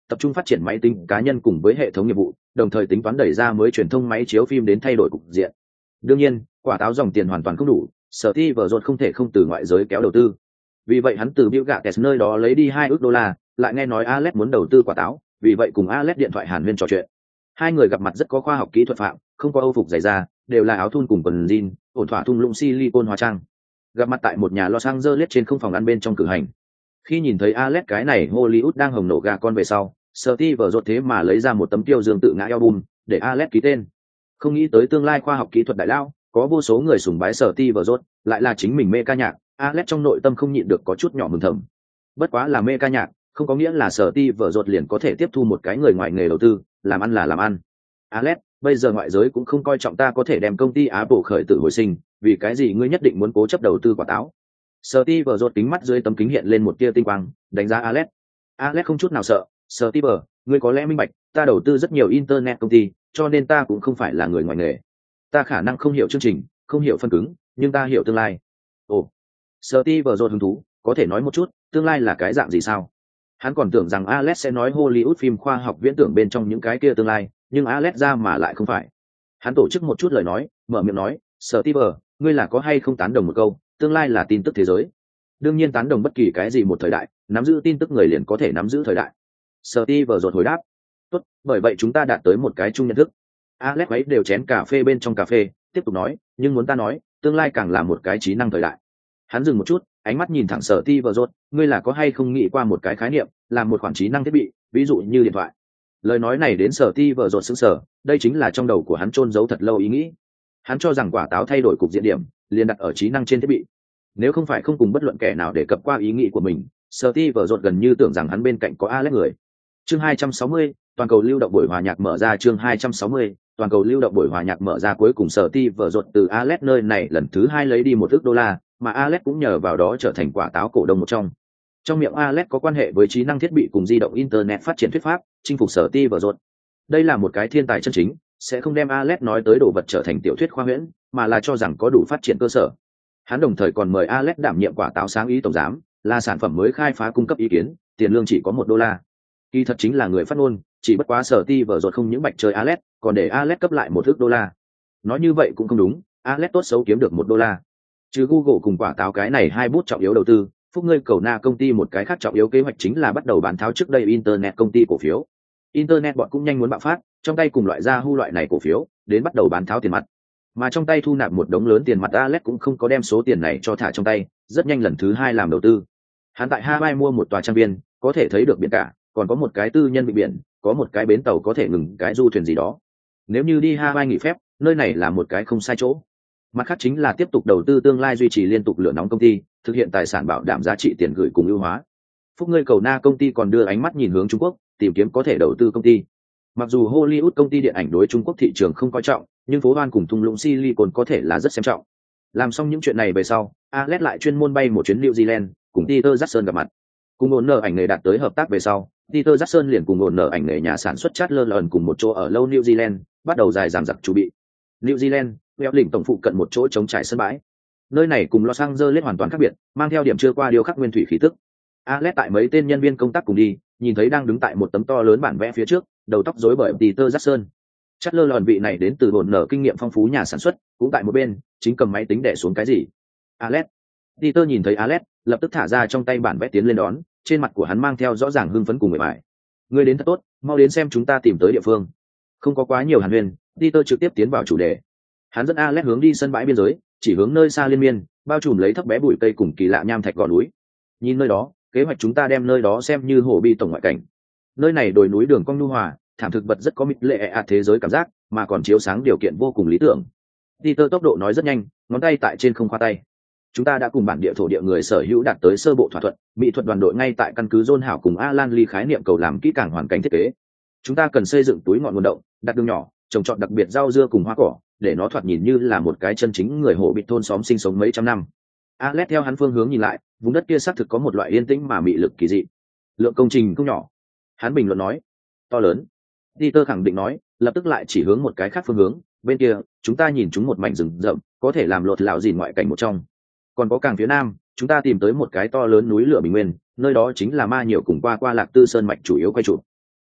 tập trung phát triển máy tính cá nhân cùng với hệ thống nghiệp vụ, đồng thời tính toán đẩy ra mới truyền thông máy chiếu phim đến thay đổi cục diện. Đương nhiên, quả táo dòng tiền hoàn toàn không đủ, Steve Jobs không thể không từ ngoại giới kéo đầu tư. Vì vậy hắn từ Bill Gates nơi đó lấy đi hai ức đô la, lại nghe nói Alex muốn đầu tư quả táo, vì vậy cùng Alex điện thoại hàn huyên trò chuyện. Hai người gặp mặt rất có khoa học kỹ thuật phạm, không có âu phục dày da, đều là áo thun cùng quần jean, ổn thỏa thung lũng silicon hóa trang. Gặp mặt tại một nhà Los Angeles trên không phòng ăn bên trong cử hành. Khi nhìn thấy Alex cái này Hollywood đang hồng nổ gà con về sau, Steve Jobs thế mà lấy ra một tấm tiêu dương tự ngã album để Alex ký tên. Không nghĩ tới tương lai khoa học kỹ thuật đại lao, có vô số người sùng bái Steve Jobs, lại là chính mình mê ca nhạc, Alex trong nội tâm không nhịn được có chút nhỏ mừng thầm. Bất quá là mê ca nhạc, không có nghĩa là Steve Jobs liền có thể tiếp thu một cái người ngoài nghề đầu tư, làm ăn là làm ăn. Alex, bây giờ ngoại giới cũng không coi trọng ta có thể đem công ty Apple khởi tử hồi sinh, vì cái gì ngươi nhất định muốn cố chấp đầu tư quả táo? Steve Jobs kính mắt dưới tấm kính hiện lên một tia tinh quang, đánh giá Alex. Alex không chút nào sợ, Steve, ngươi có lẽ minh bạch, ta đầu tư rất nhiều internet công ty, cho nên ta cũng không phải là người ngoài nghề. Ta khả năng không hiểu chương trình, không hiểu phân cứng, nhưng ta hiểu tương lai. Ồ, Steve Jobs hứng thú, có thể nói một chút, tương lai là cái dạng gì sao? Hắn còn tưởng rằng Alex sẽ nói Hollywood phim khoa học viễn tưởng bên trong những cái kia tương lai, nhưng Alex ra mà lại không phải. Hắn tổ chức một chút lời nói, mở miệng nói, Steve, ngươi là có hay không tán đồng một câu, tương lai là tin tức thế giới. Đương nhiên tán đồng bất kỳ cái gì một thời đại, nắm giữ tin tức người liền có thể nắm giữ thời đại. Steve Jobs hồi đáp, tốt, bởi vậy chúng ta đạt tới một cái chung nhận thức. Alex ấy đều chén cà phê bên trong cà phê, tiếp tục nói, nhưng muốn ta nói, tương lai càng là một cái trí năng thời đại. Hắn dừng một chút, ánh mắt nhìn thẳng Steve Jobs, ngươi là có hay không nghĩ qua một cái khái niệm, làm một khoản trí năng thiết bị, ví dụ như điện thoại. Lời nói này đến Steve Jobs sững sờ, đây chính là trong đầu của hắn chôn giấu thật lâu ý nghĩ. Hắn cho rằng quả táo thay đổi cục diện điểm, liền đặt ở trí năng trên thiết bị. Nếu không phải không cùng bất luận kẻ nào để cập qua ý nghĩ của mình, Steve Jobs gần như tưởng rằng hắn bên cạnh có Alex người. Chương hai trăm sáu mươi, toàn cầu lưu động buổi hòa nhạc mở ra. Chương hai trăm sáu mươi, toàn cầu lưu động buổi hòa nhạc mở ra. Cuối cùng Steve Jobs từ Alex nơi này lần thứ hai lấy đi một ức đô la, mà Alex cũng nhờ vào đó trở thành quả táo cổ đông một trong. Trong miệng Alex có quan hệ với trí năng thiết bị cùng di động internet phát triển thuyết pháp, chinh phục Steve Jobs. Đây là một cái thiên tài chân chính, sẽ không đem Alex nói tới đồ vật trở thành tiểu thuyết khoa huyễn, mà là cho rằng có đủ phát triển cơ sở. Hắn đồng thời còn mời Alex đảm nhiệm quả táo sáng ý tổng giám, là sản phẩm mới khai phá cung cấp ý kiến, tiền lương chỉ có một đô la. Kỳ thật chính là người phát ngôn, chỉ bất quá Steve Jobs không những bạch chơi Alex, còn để Alex cấp lại một ức đô la. Nói như vậy cũng không đúng, Alex tốt xấu kiếm được một đô la. Chứ Google cùng quả táo cái này hai bút trọng yếu đầu tư, phúc ngươi cầu na công ty một cái khác trọng yếu kế hoạch chính là bắt đầu bán tháo trước đây internet công ty cổ phiếu. Internet bọn cũng nhanh muốn bạo phát, trong tay cùng loại Yahoo loại này cổ phiếu, đến bắt đầu bán tháo tiền mặt. Mà trong tay thu nạp một đống lớn tiền mặt, Alex cũng không có đem số tiền này cho thả trong tay, rất nhanh lần thứ hai làm đầu tư. Hắn tại Hawaii mua một tòa trang viên, có thể thấy được biển cả, còn có một cái tư nhân bị biển, có một cái bến tàu có thể ngừng cái du thuyền gì đó. Nếu như đi Hawaii nghỉ phép, nơi này là một cái không sai chỗ. Mặt khác chính là tiếp tục đầu tư tương lai duy trì liên tục lửa nóng công ty, thực hiện tài sản bảo đảm giá trị tiền gửi cùng ưu hóa. Phúc ngươi cầu na công ty còn đưa ánh mắt nhìn hướng Trung Quốc, tìm kiếm có thể đầu tư công ty. Mặc dù Hollywood công ty điện ảnh đối Trung Quốc thị trường không coi trọng, nhưng phố Hoan cùng thung lũng Silicon có thể là rất xem trọng. Làm xong những chuyện này về sau, Alex lại chuyên môn bay một chuyến New Zealand, cùng Peter Jackson gặp mặt. Cùng ổn nợ ảnh nghề đạt tới hợp tác về sau, Peter Jackson liền cùng ổn nợ ảnh nghề nhà sản xuất Chatler lần cùng một chỗ ở lâu New Zealand, bắt đầu dài dằng dặc chuẩn bị. New Zealand, Wales lĩnh tổng phụ cận một chỗ trống trải sân bãi. Nơi này cùng Los Angeles hoàn toàn khác biệt, mang theo điểm chưa qua điêu khắc nguyên thủy khí tức. Alex tại mấy tên nhân viên công tác cùng đi, nhìn thấy đang đứng tại một tấm to lớn bản vẽ phía trước, đầu tóc rối bời Peter Jackson. Chatler lần vị này đến từ ổn nợ kinh nghiệm phong phú nhà sản xuất, cũng tại một bên, chính cầm máy tính đè xuống cái gì. Alex. Peter nhìn thấy Alex, lập tức thả ra trong tay bản vẽ tiến lên đón, trên mặt của hắn mang theo rõ ràng hưng phấn cùng người bài. Ngươi đến thật tốt, mau đến xem chúng ta tìm tới địa phương. Không có quá nhiều hàn huyên, Peter trực tiếp tiến vào chủ đề. Hắn dẫn Alex hướng đi sân bãi biên giới, chỉ hướng nơi xa liên miên, bao trùm lấy thấp bé bụi cây cùng kỳ lạ nham thạch gò núi. Nhìn nơi đó, kế hoạch chúng ta đem nơi đó xem như hồ bi tổng ngoại cảnh. Nơi này đồi núi đường cong nhu hòa, thảm thực vật rất có mịt lệ ạ thế giới cảm giác, mà còn chiếu sáng điều kiện vô cùng lý tưởng. Peter tốc độ nói rất nhanh, ngón tay tại trên không khoa tay. Chúng ta đã cùng bản địa thổ địa người sở hữu đạt tới sơ bộ thỏa thuận, mỹ thuật đoàn đội ngay tại căn cứ John Hảo cùng Alan Lee khái niệm cầu làm kỹ càng hoàn cảnh thiết kế. Chúng ta cần xây dựng túi ngọn nguồn động, đặt đường nhỏ, trồng trọt đặc biệt rau dưa cùng hoa cỏ, để nó thoạt nhìn như là một cái chân chính người hộ bị thôn xóm sinh sống mấy trăm năm. Alex theo hắn phương hướng nhìn lại, vùng đất kia xác thực có một loại yên tĩnh mà mị lực kỳ dị. Lượng công trình không nhỏ. Hắn bình luận nói, to lớn. Peter khẳng định nói, lập tức lại chỉ hướng một cái khác phương hướng, bên kia, chúng ta nhìn chúng một mảnh rừng rậm, có thể làm lột lạo dìn ngoại cảnh một trong. Còn có càng phía nam, chúng ta tìm tới một cái to lớn núi lửa bình nguyên, nơi đó chính là ma nhiều cùng qua qua lạc tư sơn mạch chủ yếu quay trụ.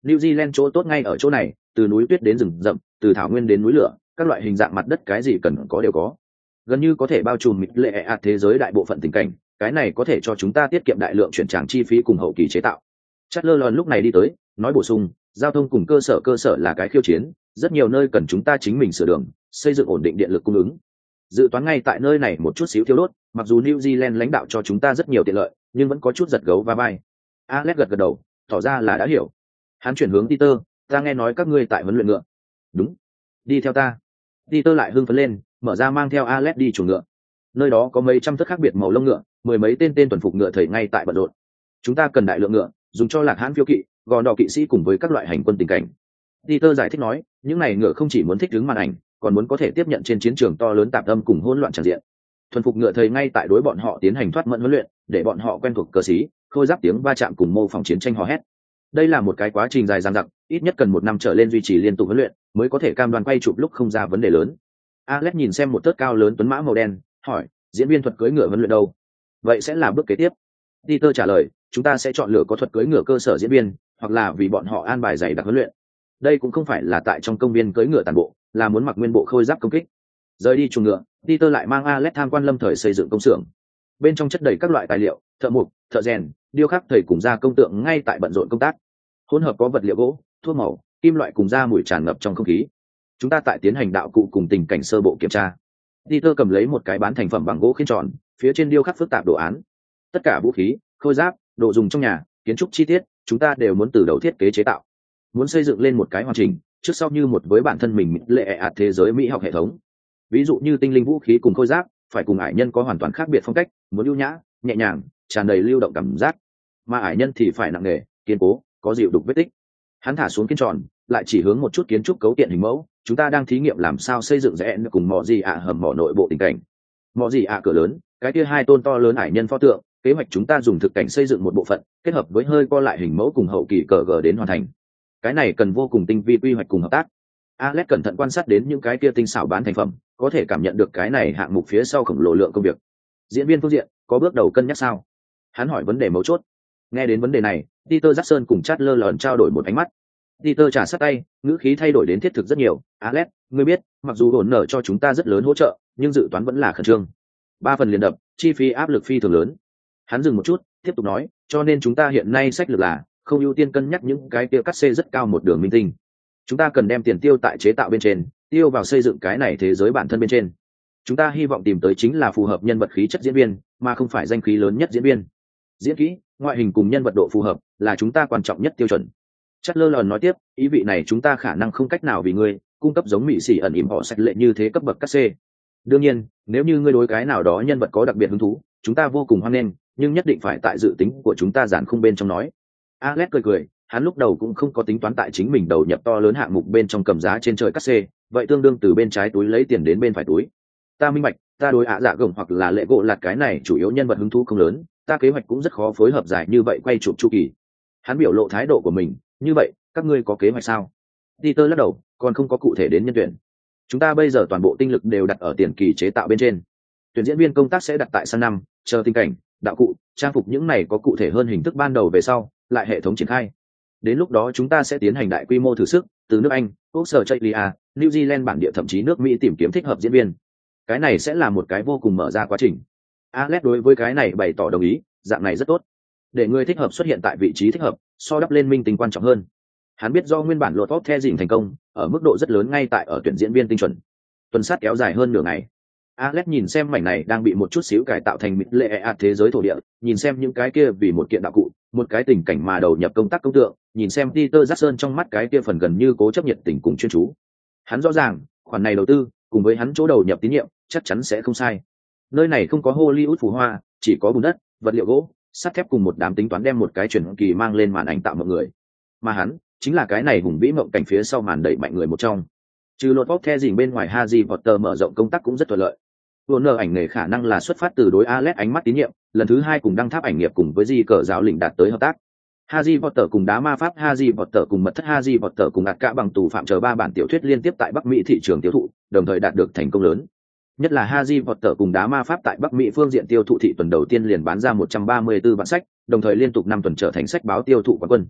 New Zealand chỗ tốt ngay ở chỗ này, từ núi tuyết đến rừng rậm, từ thảo nguyên đến núi lửa, các loại hình dạng mặt đất cái gì cần có đều có, gần như có thể bao trùm mịt lệ ạt thế giới đại bộ phận tình cảnh. Cái này có thể cho chúng ta tiết kiệm đại lượng chuyển tràng chi phí cùng hậu kỳ chế tạo. Chatlerlon lúc này đi tới, nói bổ sung, giao thông cùng cơ sở cơ sở là cái khiêu chiến, rất nhiều nơi cần chúng ta chính mình sửa đường, xây dựng ổn định điện lực cung ứng. Dự toán ngay tại nơi này một chút xíu thiếu đốt, mặc dù New Zealand lãnh đạo cho chúng ta rất nhiều tiện lợi, nhưng vẫn có chút giật gấu va vai. Alex gật gật đầu, tỏ ra là đã hiểu. Hắn chuyển hướng Peter, ta nghe nói các ngươi tại huấn luyện ngựa. Đúng, đi theo ta. Peter lại hưng phấn lên, mở ra mang theo Alex đi chuồng ngựa. Nơi đó có mấy trăm thất khác biệt màu lông ngựa, mười mấy tên tên tuần phục ngựa thầy ngay tại bận rộn. Chúng ta cần đại lượng ngựa, dùng cho lạc hãn phiêu kỵ, gò đỏ kỵ sĩ cùng với các loại hành quân tình cảnh. Peter giải thích nói, những này ngựa không chỉ muốn thích ứng màn ảnh, còn muốn có thể tiếp nhận trên chiến trường to lớn tạp âm cùng hỗn loạn tràn diện. Thuần phục ngựa thầy ngay tại đối bọn họ tiến hành thoát mẫn huấn luyện, để bọn họ quen thuộc cờ xí, khôi giáp tiếng va chạm cùng mô phỏng chiến tranh hò hét. Đây là một cái quá trình dài dằng dặc, ít nhất cần một năm trở lên duy trì liên tục huấn luyện, mới có thể cam đoan quay chụp lúc không ra vấn đề lớn. Alex nhìn xem một tớt cao lớn tuấn mã màu đen, hỏi, diễn viên thuật cưỡi ngựa huấn luyện đâu? Vậy sẽ là bước kế tiếp. Peter trả lời, chúng ta sẽ chọn lựa có thuật cưỡi ngựa cơ sở diễn viên, hoặc là vì bọn họ an bài dày đặc huấn luyện. Đây cũng không phải là tại trong công viên cưỡi ngựa toàn bộ, là muốn mặc nguyên bộ khôi giáp công kích. Rời đi chuồng ngựa, Peter lại mang Alex tham quan lâm thời xây dựng công xưởng. Bên trong chất đầy các loại tài liệu, thợ mộc, thợ rèn, điêu khắc thầy cùng gia công tượng ngay tại bận rộn công tác. Hỗn hợp có vật liệu gỗ, thuốc màu, kim loại cùng da mùi tràn ngập trong không khí. Chúng ta tại tiến hành đạo cụ cùng tình cảnh sơ bộ kiểm tra. Peter cầm lấy một cái bán thành phẩm bằng gỗ khiên tròn, phía trên điêu khắc phức tạp đồ án. Tất cả vũ khí, khôi giáp, đồ dùng trong nhà, kiến trúc chi tiết, chúng ta đều muốn từ đầu thiết kế chế tạo. Muốn xây dựng lên một cái hoàn chỉnh, trước sau như một với bản thân mình lệ ạt thế giới mỹ học hệ thống. Ví dụ như tinh linh vũ khí cùng khôi giáp, phải cùng ải nhân có hoàn toàn khác biệt phong cách, muốn ưu nhã, nhẹ nhàng, tràn đầy lưu động cảm giác. Mà ải nhân thì phải nặng nề, kiên cố, có dịu đục vết tích. Hắn thả xuống kiên tròn, lại chỉ hướng một chút kiến trúc cấu kiện hình mẫu. Chúng ta đang thí nghiệm làm sao xây dựng rẽ cùng mỏ gì ạ hầm mỏ nội bộ tình cảnh. Mỏ gì ạ cửa lớn, cái kia hai tôn to lớn ải nhân pho tượng, kế hoạch chúng ta dùng thực cảnh xây dựng một bộ phận, kết hợp với hơi co lại hình mẫu cùng hậu kỳ cờ gờ đến hoàn thành. Cái này cần vô cùng tinh vi quy hoạch cùng hợp tác. Alex cẩn thận quan sát đến những cái kia tinh xảo bán thành phẩm, có thể cảm nhận được cái này hạng mục phía sau khổng lồ lượng công việc. Diễn viên phương diện, có bước đầu cân nhắc sao? Hắn hỏi vấn đề mấu chốt. Nghe đến vấn đề này, Peter Jackson cùng Chatler lờn trao đổi một ánh mắt. Peter trả sát tay, ngữ khí thay đổi đến thiết thực rất nhiều. Alex, ngươi biết, mặc dù hồn nở cho chúng ta rất lớn hỗ trợ, nhưng dự toán vẫn là khẩn trương. Ba phần liền đập, chi phí áp lực phi thường lớn. Hắn dừng một chút, tiếp tục nói, cho nên chúng ta hiện nay sách lược là không ưu tiên cân nhắc những cái kia cắt xê rất cao một đường minh tinh. Chúng ta cần đem tiền tiêu tại chế tạo bên trên, tiêu vào xây dựng cái này thế giới bản thân bên trên. Chúng ta hy vọng tìm tới chính là phù hợp nhân vật khí chất diễn viên, mà không phải danh khí lớn nhất diễn viên. Diễn kỹ, ngoại hình cùng nhân vật độ phù hợp là chúng ta quan trọng nhất tiêu chuẩn. Chatler lần nói tiếp, ý vị này chúng ta khả năng không cách nào vì ngươi cung cấp giống mỹ sĩ ẩn ỉm họ sạch lệ như thế cấp bậc cắt xê. Đương nhiên, nếu như ngươi đối cái nào đó nhân vật có đặc biệt hứng thú, chúng ta vô cùng hoan nghênh, nhưng nhất định phải tại dự tính của chúng ta giản khung bên trong nói. Alex cười cười, hắn lúc đầu cũng không có tính toán tại chính mình đầu nhập to lớn hạng mục bên trong cầm giá trên trời cắt xê, vậy tương đương từ bên trái túi lấy tiền đến bên phải túi. Ta minh bạch, ta đối ạ dạ gồng hoặc là lệ gỗ lạt cái này chủ yếu nhân vật hứng thú không lớn, ta kế hoạch cũng rất khó phối hợp dài như vậy quay chụp chu kỳ. Hắn biểu lộ thái độ của mình, như vậy, các ngươi có kế hoạch sao? Peter lắc đầu, còn không có cụ thể đến nhân tuyển. Chúng ta bây giờ toàn bộ tinh lực đều đặt ở tiền kỳ chế tạo bên trên. Tuyển diễn viên công tác sẽ đặt tại sang năm, chờ tình cảnh, đạo cụ, trang phục những này có cụ thể hơn hình thức ban đầu về sau, lại hệ thống triển khai. Đến lúc đó chúng ta sẽ tiến hành đại quy mô thử sức, từ nước Anh, Úc Sở Chailia, New Zealand bản địa thậm chí nước Mỹ tìm kiếm thích hợp diễn viên. Cái này sẽ là một cái vô cùng mở ra quá trình. Alex đối với cái này bày tỏ đồng ý, dạng này rất tốt. Để người thích hợp xuất hiện tại vị trí thích hợp, so đắp lên minh tính quan trọng hơn. Hắn biết do nguyên bản lột top the dình thành công, ở mức độ rất lớn ngay tại ở tuyển diễn viên tinh chuẩn. Tuần sát kéo dài hơn nửa ngày. Alex nhìn xem mảnh này đang bị một chút xíu cải tạo thành mịt lệ ạt thế giới thổ địa, nhìn xem những cái kia vì một kiện đạo cụ, một cái tình cảnh mà đầu nhập công tác công tượng, nhìn xem Peter Jackson trong mắt cái kia phần gần như cố chấp nhiệt tình cùng chuyên chú. Hắn rõ ràng, khoản này đầu tư, cùng với hắn chỗ đầu nhập tín nhiệm, chắc chắn sẽ không sai. Nơi này không có Hollywood phù hoa, chỉ có bùn đất, vật liệu gỗ, sắt thép cùng một đám tính toán đem một cái truyền kỳ mang lên màn ảnh tạo mọi người. Mà hắn, chính là cái này hùng vĩ mộng cảnh phía sau màn đẩy mạnh người một trong. Trừ lột bóc the dình bên ngoài, Harry Potter mở rộng công tác cũng rất thuận lợi. Warner ảnh nghề khả năng là xuất phát từ đối Alex ánh mắt tín nhiệm, lần thứ hai cùng đăng tháp ảnh nghiệp cùng với Di cờ giáo lĩnh đạt tới hợp tác. Harry Potter cùng đá ma pháp Harry Potter cùng mật thất Harry Potter cùng ạt cả bằng tù phạm chờ ba bản tiểu thuyết liên tiếp tại Bắc Mỹ thị trường tiêu thụ, đồng thời đạt được thành công lớn. Nhất là Harry Potter cùng đá ma pháp tại Bắc Mỹ phương diện tiêu thụ thị tuần đầu tiên liền bán ra một trăm ba mươi tư bản sách, đồng thời liên tục năm tuần trở thành sách báo tiêu thụ quán quân.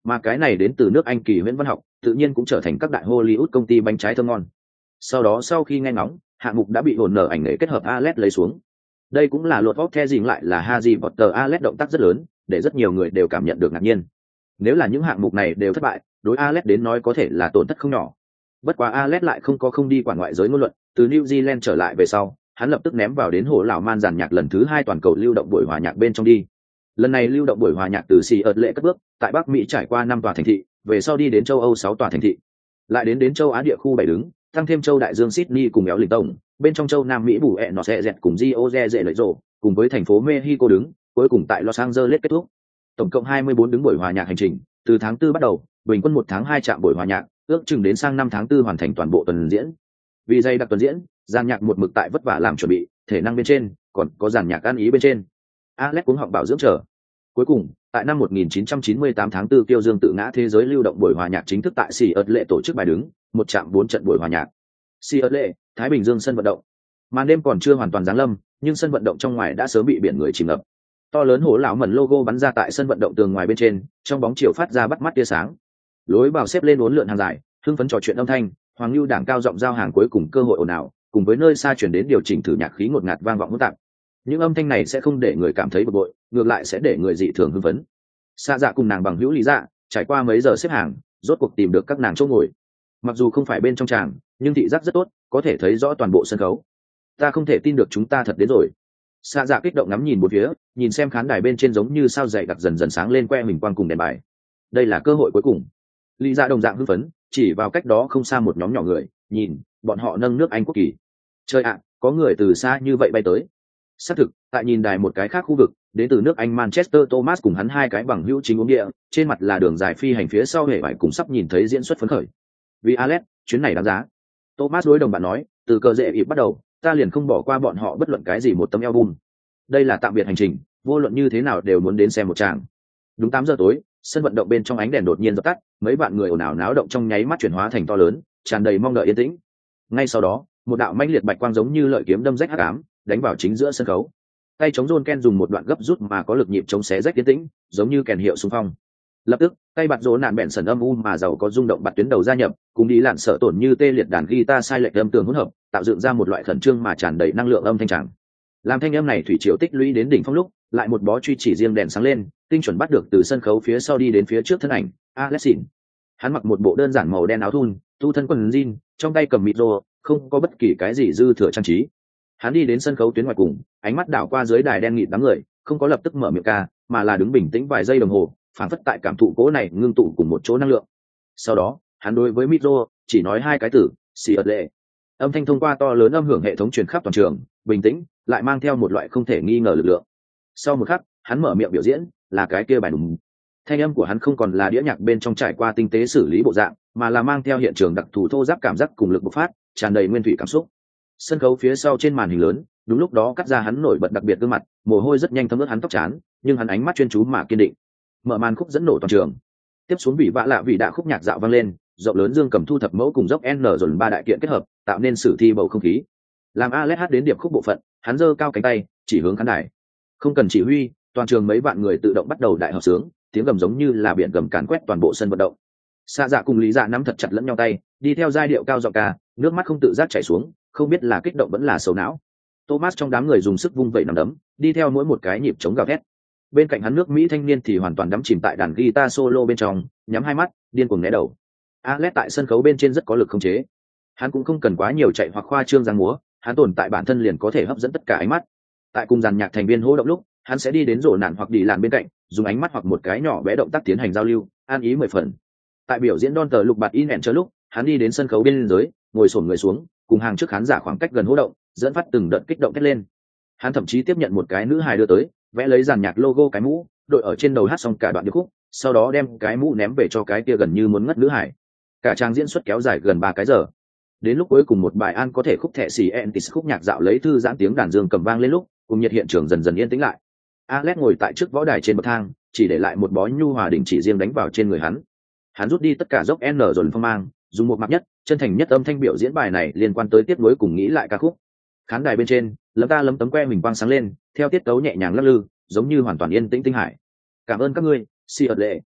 Mà cái này đến từ nước Anh kỳ huyễn văn học, tự nhiên cũng trở thành các đại Hollywood công ty bánh trái thơm ngon. Sau đó sau khi nghe ngóng, hạng mục đã bị hồn nở ảnh nghệ kết hợp Alex lấy xuống. Đây cũng là lột vóc the dình lại là Harry Potter Alex động tác rất lớn, để rất nhiều người đều cảm nhận được ngạc nhiên. Nếu là những hạng mục này đều thất bại, đối Alex đến nói có thể là tổn thất không nhỏ. Bất quá Alex lại không có không đi quản ngoại giới ngôn luận, từ New Zealand trở lại về sau, hắn lập tức ném vào đến hồ lão man giàn nhạc lần thứ hai toàn cầu lưu động buổi hòa nhạc bên trong đi. Lần này lưu động buổi hòa nhạc từ xì ợt lệ cất bước, tại Bắc Mỹ trải qua năm tòa thành thị, về sau đi đến châu Âu sáu tòa thành thị, lại đến đến châu Á địa khu bảy đứng, tăng thêm châu Đại Dương Sydney cùng éo lình tổng, bên trong châu Nam Mỹ bù ẹ nó sẽ dẹt cùng Rio de Janeiro, cùng với thành phố Mexico đứng, cuối cùng tại Los Angeles kết thúc. Tổng cộng hai mươi bốn đứng buổi hòa nhạc hành trình, từ tháng tư bắt đầu, bình quân một tháng hai trạm buổi hòa nhạc, ước chừng đến sang năm tháng tư hoàn thành toàn bộ tuần diễn. Vì dày đặc tuần diễn, dàn nhạc một mực tại vất vả làm chuẩn bị, thể năng bên trên, còn có dàn nhạc ăn ý bên trên. Alex cũng học bảo dưỡng trở. Cuối cùng, tại năm một nghìn chín trăm chín mươi tám tháng tư Kiêu Dương tự ngã thế giới lưu động buổi hòa nhạc chính thức tại xì ợt lệ tổ chức bài đứng, một trạm bốn trận buổi hòa nhạc. xì ợt lệ, Thái Bình Dương sân vận động. Màn đêm còn chưa hoàn toàn giáng lâm, nhưng sân vận động trong ngoài đã sớm bị biển người chìm ngập. To lớn hổ lão mẩn logo bắn ra tại sân vận động tường ngoài bên trên, trong bóng chiều phát ra bắt mắt tia sáng. Lối vào xếp lên uốn lượn hàng dài, hưng phấn trò chuyện âm thanh, Hoàng Lưu đảng cao giọng giao hàng cuối cùng cơ hội ồn ào, cùng với nơi xa chuyển đến điều chỉnh thử nhạc khí ngột ngạt vang vọng hỗn tạp. Những âm thanh này sẽ không để người cảm thấy bực bội, ngược lại sẽ để người dị thường hưng phấn. Xa dạ cùng nàng bằng hữu lý dạ, trải qua mấy giờ xếp hàng, rốt cuộc tìm được các nàng chỗ ngồi. Mặc dù không phải bên trong tràng, nhưng thị giác rất tốt, có thể thấy rõ toàn bộ sân khấu. Ta không thể tin được chúng ta thật đến rồi. Xa dạ kích động ngắm nhìn bốn phía, nhìn xem khán đài bên trên giống như sao dày đặc dần dần sáng lên que mình quang cùng đèn bài. Đây là cơ hội cuối cùng. Lý dạ đồng dạng hưng phấn, chỉ vào cách đó không xa một nhóm nhỏ người, nhìn, bọn họ nâng nước Anh quốc kỳ. Trời ạ, có người từ xa như vậy bay tới. Xác thực, tại nhìn đài một cái khác khu vực, đến từ nước Anh Manchester Thomas cùng hắn hai cái bằng hữu chính uống địa, trên mặt là đường dài phi hành phía sau hề vải cùng sắp nhìn thấy diễn xuất phấn khởi. Vì Alex, chuyến này đáng giá. Thomas đối đồng bạn nói, từ cờ rễ ịp bắt đầu, ta liền không bỏ qua bọn họ bất luận cái gì một tấm album. Đây là tạm biệt hành trình, vô luận như thế nào đều muốn đến xem một tràng. Đúng tám giờ tối, sân vận động bên trong ánh đèn đột nhiên dập tắt, mấy bạn người ồn ào náo động trong nháy mắt chuyển hóa thành to lớn, tràn đầy mong đợi yên tĩnh. Ngay sau đó, một đạo mãnh liệt bạch quang giống như lợi kiếm đâm rách hắc ám, đánh vào chính giữa sân khấu. Tay chống John Ken dùng một đoạn gấp rút mà có lực nhịp chống xé rách tiến tĩnh, giống như kèn hiệu xung phong. Lập tức, tay bạt rỗ nạn bẹn sần âm u mà giàu có rung động bạt tuyến đầu gia nhập, cùng đi lặn sợ tổn như tê liệt đàn guitar sai lệch âm tường hỗn hợp, tạo dựng ra một loại khẩn trương mà tràn đầy năng lượng âm thanh tràng. Làm thanh âm này thủy triều tích lũy đến đỉnh phong lúc, lại một bó truy chỉ riêng đèn sáng lên, tinh chuẩn bắt được từ sân khấu phía sau đi đến phía trước thân ảnh, Alexin. Hắn mặc một bộ đơn giản màu đen áo thun, tu thân quần jean, trong tay cầm micro, không có bất kỳ cái gì dư thừa trang trí. Hắn đi đến sân khấu tuyến ngoài cùng, ánh mắt đảo qua dưới đài đen nghịt đám người, không có lập tức mở miệng ca, mà là đứng bình tĩnh vài giây đồng hồ, phản phất tại cảm thụ cố này ngưng tụ cùng một chỗ năng lượng. Sau đó, hắn đối với micro chỉ nói hai cái từ, xì ợt lệ. Âm thanh thông qua to lớn âm hưởng hệ thống truyền khắp toàn trường, bình tĩnh, lại mang theo một loại không thể nghi ngờ lực lượng. Sau một khắc, hắn mở miệng biểu diễn, là cái kia bài đùng. Thanh âm của hắn không còn là đĩa nhạc bên trong trải qua tinh tế xử lý bộ dạng, mà là mang theo hiện trường đặc thù thô ráp cảm giác cùng lực bộc phát, tràn đầy nguyên thủy cảm xúc. Sân khấu phía sau trên màn hình lớn, đúng lúc đó cắt ra hắn nổi bật đặc biệt gương mặt, mồ hôi rất nhanh thấm ướt hắn tóc trán, nhưng hắn ánh mắt chuyên chú mà kiên định. Mở màn khúc dẫn nổ toàn trường. Tiếp xuống vị vạ lạ vị đã khúc nhạc dạo vang lên, rộng lớn dương cầm thu thập mẫu cùng dốc N dồn ba đại kiện kết hợp, tạo nên sử thi bầu không khí. Làm Alex hát đến điệp khúc bộ phận, hắn giơ cao cánh tay, chỉ hướng khán đài. Không cần chỉ huy, toàn trường mấy vạn người tự động bắt đầu đại hợp sướng, tiếng gầm giống như là biển gầm càn quét toàn bộ sân vận động. Xa dạ cùng Lý Dạ nắm thật chặt lẫn nhau tay, đi theo giai điệu cao giọng ca, nước mắt không tự giác chảy xuống, không biết là kích động vẫn là sầu não. Thomas trong đám người dùng sức vung vẩy nắm đấm, đi theo mỗi một cái nhịp chống gào thét. Bên cạnh hắn nước Mỹ thanh niên thì hoàn toàn đắm chìm tại đàn guitar solo bên trong, nhắm hai mắt, điên cuồng né đầu. Alex tại sân khấu bên trên rất có lực khống chế. Hắn cũng không cần quá nhiều chạy hoặc khoa trương giang múa, hắn tồn tại bản thân liền có thể hấp dẫn tất cả ánh mắt. Tại cùng dàn nhạc thành viên hô động lúc, hắn sẽ đi đến rổ nạn hoặc đi làn bên cạnh, dùng ánh mắt hoặc một cái nhỏ bé động tác tiến hành giao lưu, an ý mười phần. Tại biểu diễn Don tờ lục bạt in ẻn chờ lúc, hắn đi đến sân khấu bên dưới, ngồi xổm người xuống, cùng hàng trước khán giả khoảng cách gần hô động, dẫn phát từng đợt kích động thét lên. Hắn thậm chí tiếp nhận một cái nữ hài đưa tới, vẽ lấy dàn nhạc logo cái mũ, đội ở trên đầu hát xong cả đoạn điệp khúc, sau đó đem cái mũ ném về cho cái kia gần như muốn ngất nữ hài. Cả trang diễn xuất kéo dài gần ba cái giờ. Đến lúc cuối cùng một bài an có thể khúc thẻ xì entis khúc nhạc dạo lấy thư giãn tiếng đàn dương cầm vang lên lúc, cùng nhiệt hiện trường dần dần yên tĩnh lại. Alex ngồi tại trước võ đài trên bậc thang, chỉ để lại một bó nhu hòa đỉnh chỉ riêng đánh vào trên người hắn. Hắn rút đi tất cả dốc N dồn phong mang, dùng một mặt nhất, chân thành nhất âm thanh biểu diễn bài này liên quan tới tiếp nối cùng nghĩ lại ca khúc. Khán đài bên trên, lấm ta lấm tấm que mình quang sáng lên, theo tiết tấu nhẹ nhàng lắc lư, giống như hoàn toàn yên tĩnh tinh hải. Cảm ơn các ngươi, si ợt lệ.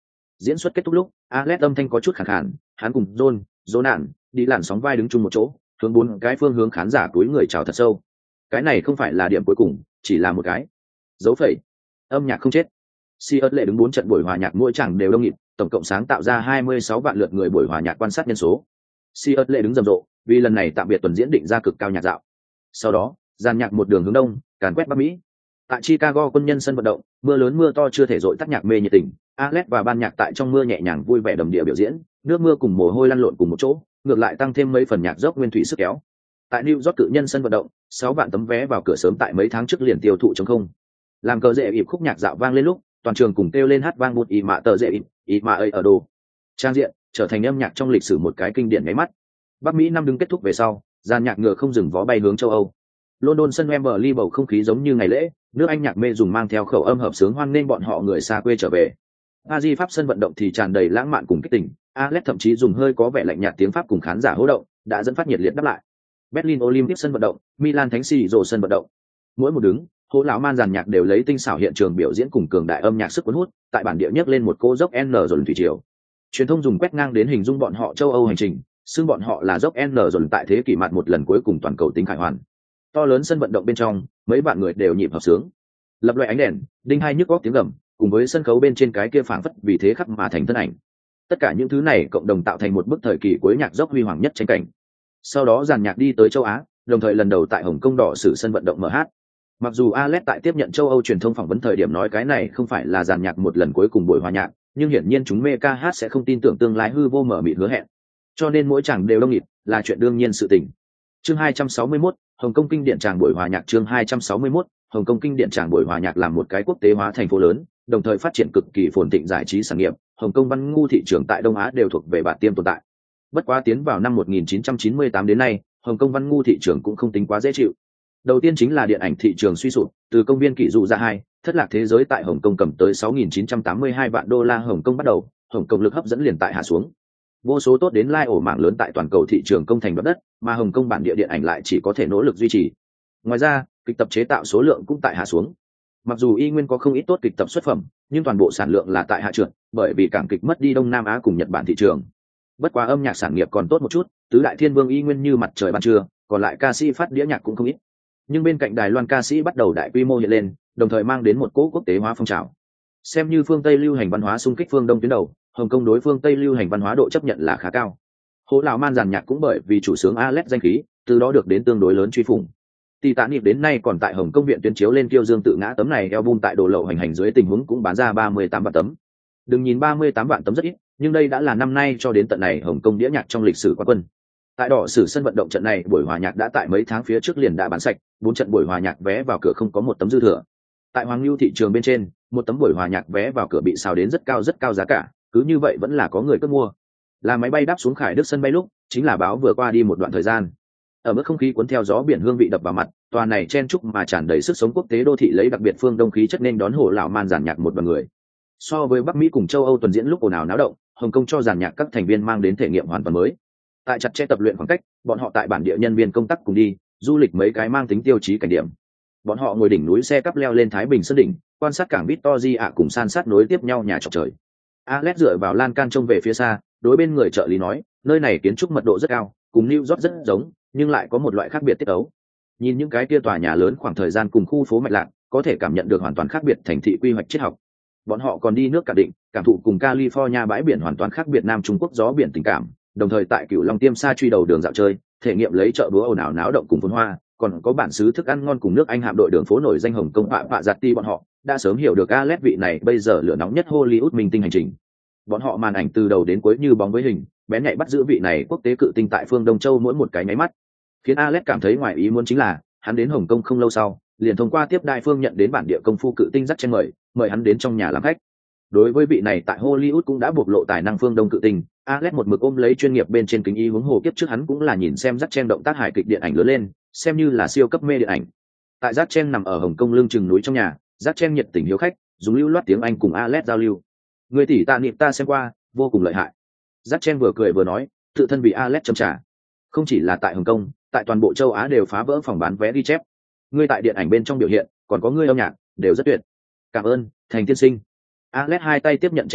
Diễn xuất kết thúc lúc, Alex âm thanh có chút khàn khàn, hắn cùng John, Jonan đi làn sóng vai đứng chung một chỗ, hướng bốn cái phương hướng khán giả túi người chào thật sâu. Cái này không phải là điểm cuối cùng, chỉ là một cái dấu phẩy. Âm nhạc không chết. Siêu lệ đứng bốn trận buổi hòa nhạc mỗi chàng đều đông nghịt, tổng cộng sáng tạo ra hai mươi sáu vạn lượt người buổi hòa nhạc quan sát nhân số. Siêu lệ đứng rầm rộ, vì lần này tạm biệt tuần diễn định ra cực cao nhạc dạo. Sau đó, dàn nhạc một đường hướng đông, càn quét Bắc Mỹ. Tại Chicago quân nhân sân vận động, mưa lớn mưa to chưa thể dội tắt nhạc mê nhiệt tình, Alex và ban nhạc tại trong mưa nhẹ nhàng vui vẻ đầm địa biểu diễn, nước mưa cùng mồ hôi lăn lộn cùng một chỗ, ngược lại tăng thêm mấy phần nhạc dốc nguyên thủy sức kéo. Tại New York cự nhân sân vận động, sáu vạn tấm vé vào cửa sớm tại mấy tháng trước liền tiêu thụ trống không. Làm cờ dễ ịp khúc nhạc dạo vang lên lúc, toàn trường cùng kêu lên hát vang một ý mạ tờ dễ ịp, ý mạ ấy ở đồ. Trang diện trở thành âm nhạc trong lịch sử một cái kinh điển nháy mắt. Bắc Mỹ năm đứng kết thúc về sau, dàn nhạc ngựa không dừng vó bay hướng châu Âu. London sân Wembley bầu không khí giống như ngày lễ, nước Anh nhạc mê dùng mang theo khẩu âm hợp sướng hoan nghênh bọn họ người xa quê trở về. Paris Pháp sân vận động thì tràn đầy lãng mạn cùng kích tình, Alex thậm chí dùng hơi có vẻ lạnh nhạt tiếng Pháp cùng khán giả hô động, đã dẫn phát nhiệt liệt đáp lại. Berlin Olympic sân vận động, Milan Thánh Siro sân vận động. Mỗi một đứng, hố lão man dàn nhạc đều lấy tinh xảo hiện trường biểu diễn cùng cường đại âm nhạc sức cuốn hút, tại bản địa nhấc lên một cô dốc N dồn thủy triều. Truyền thông dùng quét ngang đến hình dung bọn họ châu Âu hành trình, xưng bọn họ là dốc N dồn tại thế kỷ mặt một lần cuối cùng toàn cầu tính khải hoàn. To lớn sân vận động bên trong, mấy bạn người đều nhịp hợp sướng. Lập loại ánh đèn, đinh hai nhức góc tiếng gầm, cùng với sân khấu bên trên cái kia phảng phất vì thế khắc mà thành thân ảnh. Tất cả những thứ này cộng đồng tạo thành một bức thời kỳ cuối nhạc dốc huy hoàng nhất tranh cảnh. Sau đó dàn nhạc đi tới châu Á, đồng thời lần đầu tại Hồng Kông đỏ sử sân vận động mở hát. Mặc dù Alex tại tiếp nhận châu Âu truyền thông phỏng vấn thời điểm nói cái này không phải là dàn nhạc một lần cuối cùng buổi hòa nhạc, nhưng hiển nhiên chúng mê ca hát sẽ không tin tưởng tương lai hư vô mở mịt hứa hẹn. Cho nên mỗi chàng đều đông nghịt, là chuyện đương nhiên sự tình. Chương hai trăm sáu mươi mốt, Hồng Kông kinh điển tràng buổi hòa nhạc. Chương hai trăm sáu mươi mốt, Hồng Kông kinh điển tràng buổi hòa nhạc làm một cái quốc tế hóa thành phố lớn, đồng thời phát triển cực kỳ phồn thịnh giải trí sản nghiệp. Hồng Kông văn ngu thị trường tại Đông Á đều thuộc về bản tiêm tồn tại. Bất quá tiến vào năm một nghìn chín trăm chín mươi tám đến nay, Hồng Kông văn ngu thị trường cũng không tính quá dễ chịu. Đầu tiên chính là điện ảnh thị trường suy sụp, từ công viên kỷ dụ ra hai, thất lạc thế giới tại Hồng Kông cầm tới sáu nghìn chín trăm tám mươi hai vạn đô la Hồng Kông bắt đầu, Hồng Kông lực hấp dẫn liền tại hạ xuống. Vô số tốt đến lai ổ mạng lớn tại toàn cầu thị trường công thành đoạt đất, mà Hồng Kông bản địa điện ảnh lại chỉ có thể nỗ lực duy trì. Ngoài ra, kịch tập chế tạo số lượng cũng tại hạ xuống. Mặc dù y nguyên có không ít tốt kịch tập xuất phẩm, nhưng toàn bộ sản lượng là tại hạ trượt, bởi vì cảng kịch mất đi Đông Nam Á cùng Nhật Bản thị trường. Bất quá âm nhạc sản nghiệp còn tốt một chút, tứ đại thiên vương y nguyên như mặt trời ban trưa, còn lại ca sĩ phát đĩa nhạc cũng không ít. Nhưng bên cạnh Đài Loan ca sĩ bắt đầu đại quy mô hiện lên, đồng thời mang đến một cỗ quốc tế hóa phong trào. Xem như phương Tây lưu hành văn hóa xung kích phương Đông tuyến đầu, Hồng Kông đối phương Tây lưu hành văn hóa độ chấp nhận là khá cao. Hố lão man dàn nhạc cũng bởi vì chủ sướng Alex danh khí, từ đó được đến tương đối lớn truy phủng. Titanic đến nay còn tại Hồng Kông viện tuyên chiếu lên Kiêu Dương tự ngã tấm này album tại đồ lậu hành hành dưới tình huống cũng bán ra ba mươi tám vạn tấm. Đừng nhìn ba mươi tám vạn tấm rất ít, nhưng đây đã là năm nay cho đến tận này Hồng Kông đĩa nhạc trong lịch sử quán quân. Tại đỏ sử sân vận động trận này, buổi hòa nhạc đã tại mấy tháng phía trước liền đã bán sạch, bốn trận buổi hòa nhạc vé vào cửa không có một tấm dư thừa. Tại Hoàng Lưu thị trường bên trên, một tấm buổi hòa nhạc vé vào cửa bị xào đến rất cao rất cao giá cả, cứ như vậy vẫn là có người cất mua. Là máy bay đáp xuống Khải Đức sân bay lúc, chính là báo vừa qua đi một đoạn thời gian. Ở mức không khí cuốn theo gió biển hương vị đập vào mặt, tòa này chen chúc mà tràn đầy sức sống quốc tế đô thị lấy đặc biệt phương đông khí chất nên đón hồ lão man giàn nhạc một đoàn người. So với Bắc Mỹ cùng châu Âu tuần diễn lúc ồn ào náo động, Hồng Kông cho giàn nhạc các thành viên mang đến thể nghiệm hoàn toàn mới. Tại chặt chẽ tập luyện khoảng cách, bọn họ tại bản địa nhân viên công tác cùng đi du lịch mấy cái mang tính tiêu chí cảnh điểm. Bọn họ ngồi đỉnh núi xe cắp leo lên Thái Bình Sơn đỉnh, quan sát cảng Victoria ạ cùng san sát nối tiếp nhau nhà trọc trời. Alex dựa vào lan can trông về phía xa, đối bên người trợ lý nói, nơi này kiến trúc mật độ rất cao, cùng New York rất giống, nhưng lại có một loại khác biệt tiết tấu. Nhìn những cái kia tòa nhà lớn khoảng thời gian cùng khu phố mạch lạc, có thể cảm nhận được hoàn toàn khác biệt thành thị quy hoạch triết học. Bọn họ còn đi nước cả định, cảm thụ cùng California bãi biển hoàn toàn khác biệt Nam Trung Quốc gió biển tình cảm, đồng thời tại Cửu Long Tiêm Sa truy đầu đường dạo chơi, thể nghiệm lấy chợ búa ồn ào náo động cùng phồn hoa, còn có bản xứ thức ăn ngon cùng nước Anh hạm đội đường phố nổi danh Hồng Kông Pạ Pạ Giặt Ti. Bọn họ đã sớm hiểu được Alex vị này bây giờ lửa nóng nhất Hollywood minh tinh hành trình. Bọn họ màn ảnh từ đầu đến cuối như bóng với hình, bén nhạy bắt giữ vị này quốc tế cự tinh tại phương Đông Châu mỗi một cái nháy mắt. Khiến Alex cảm thấy ngoài ý muốn chính là, hắn đến Hồng Kông không lâu sau, liền thông qua tiếp đại phương nhận đến bản địa công phu cự tinh dắt chen mời, mời hắn đến trong nhà làm khách. Đối với vị này tại Hollywood cũng đã bộc lộ tài năng phương Đông cự tinh, Alex một mực ôm lấy chuyên nghiệp bên trên kính y huống hồ kiếp trước hắn cũng là nhìn xem dắt chen động tác hài kịch điện ảnh lớn lên, xem như là siêu cấp mê điện ảnh. Tại dắt chen nằm ở Hồng Kông lưng chừng núi trong nhà, dắt chen nhiệt tình hiếu khách, dùng lưu loát tiếng Anh cùng Alex giao lưu. Người tỷ tạ niệm ta xem qua, vô cùng lợi hại. Dắt chen vừa cười vừa nói, tự thân bị Alex châm trả. Không chỉ là tại Hồng Kông, tại toàn bộ châu Á đều phá vỡ phòng bán vé ghi chép. Ngươi tại điện ảnh bên trong biểu hiện, còn có ngươi âm nhạc, đều rất tuyệt. Cảm ơn, Thành tiên sinh. Alex hai tay tiếp nhận chén trà,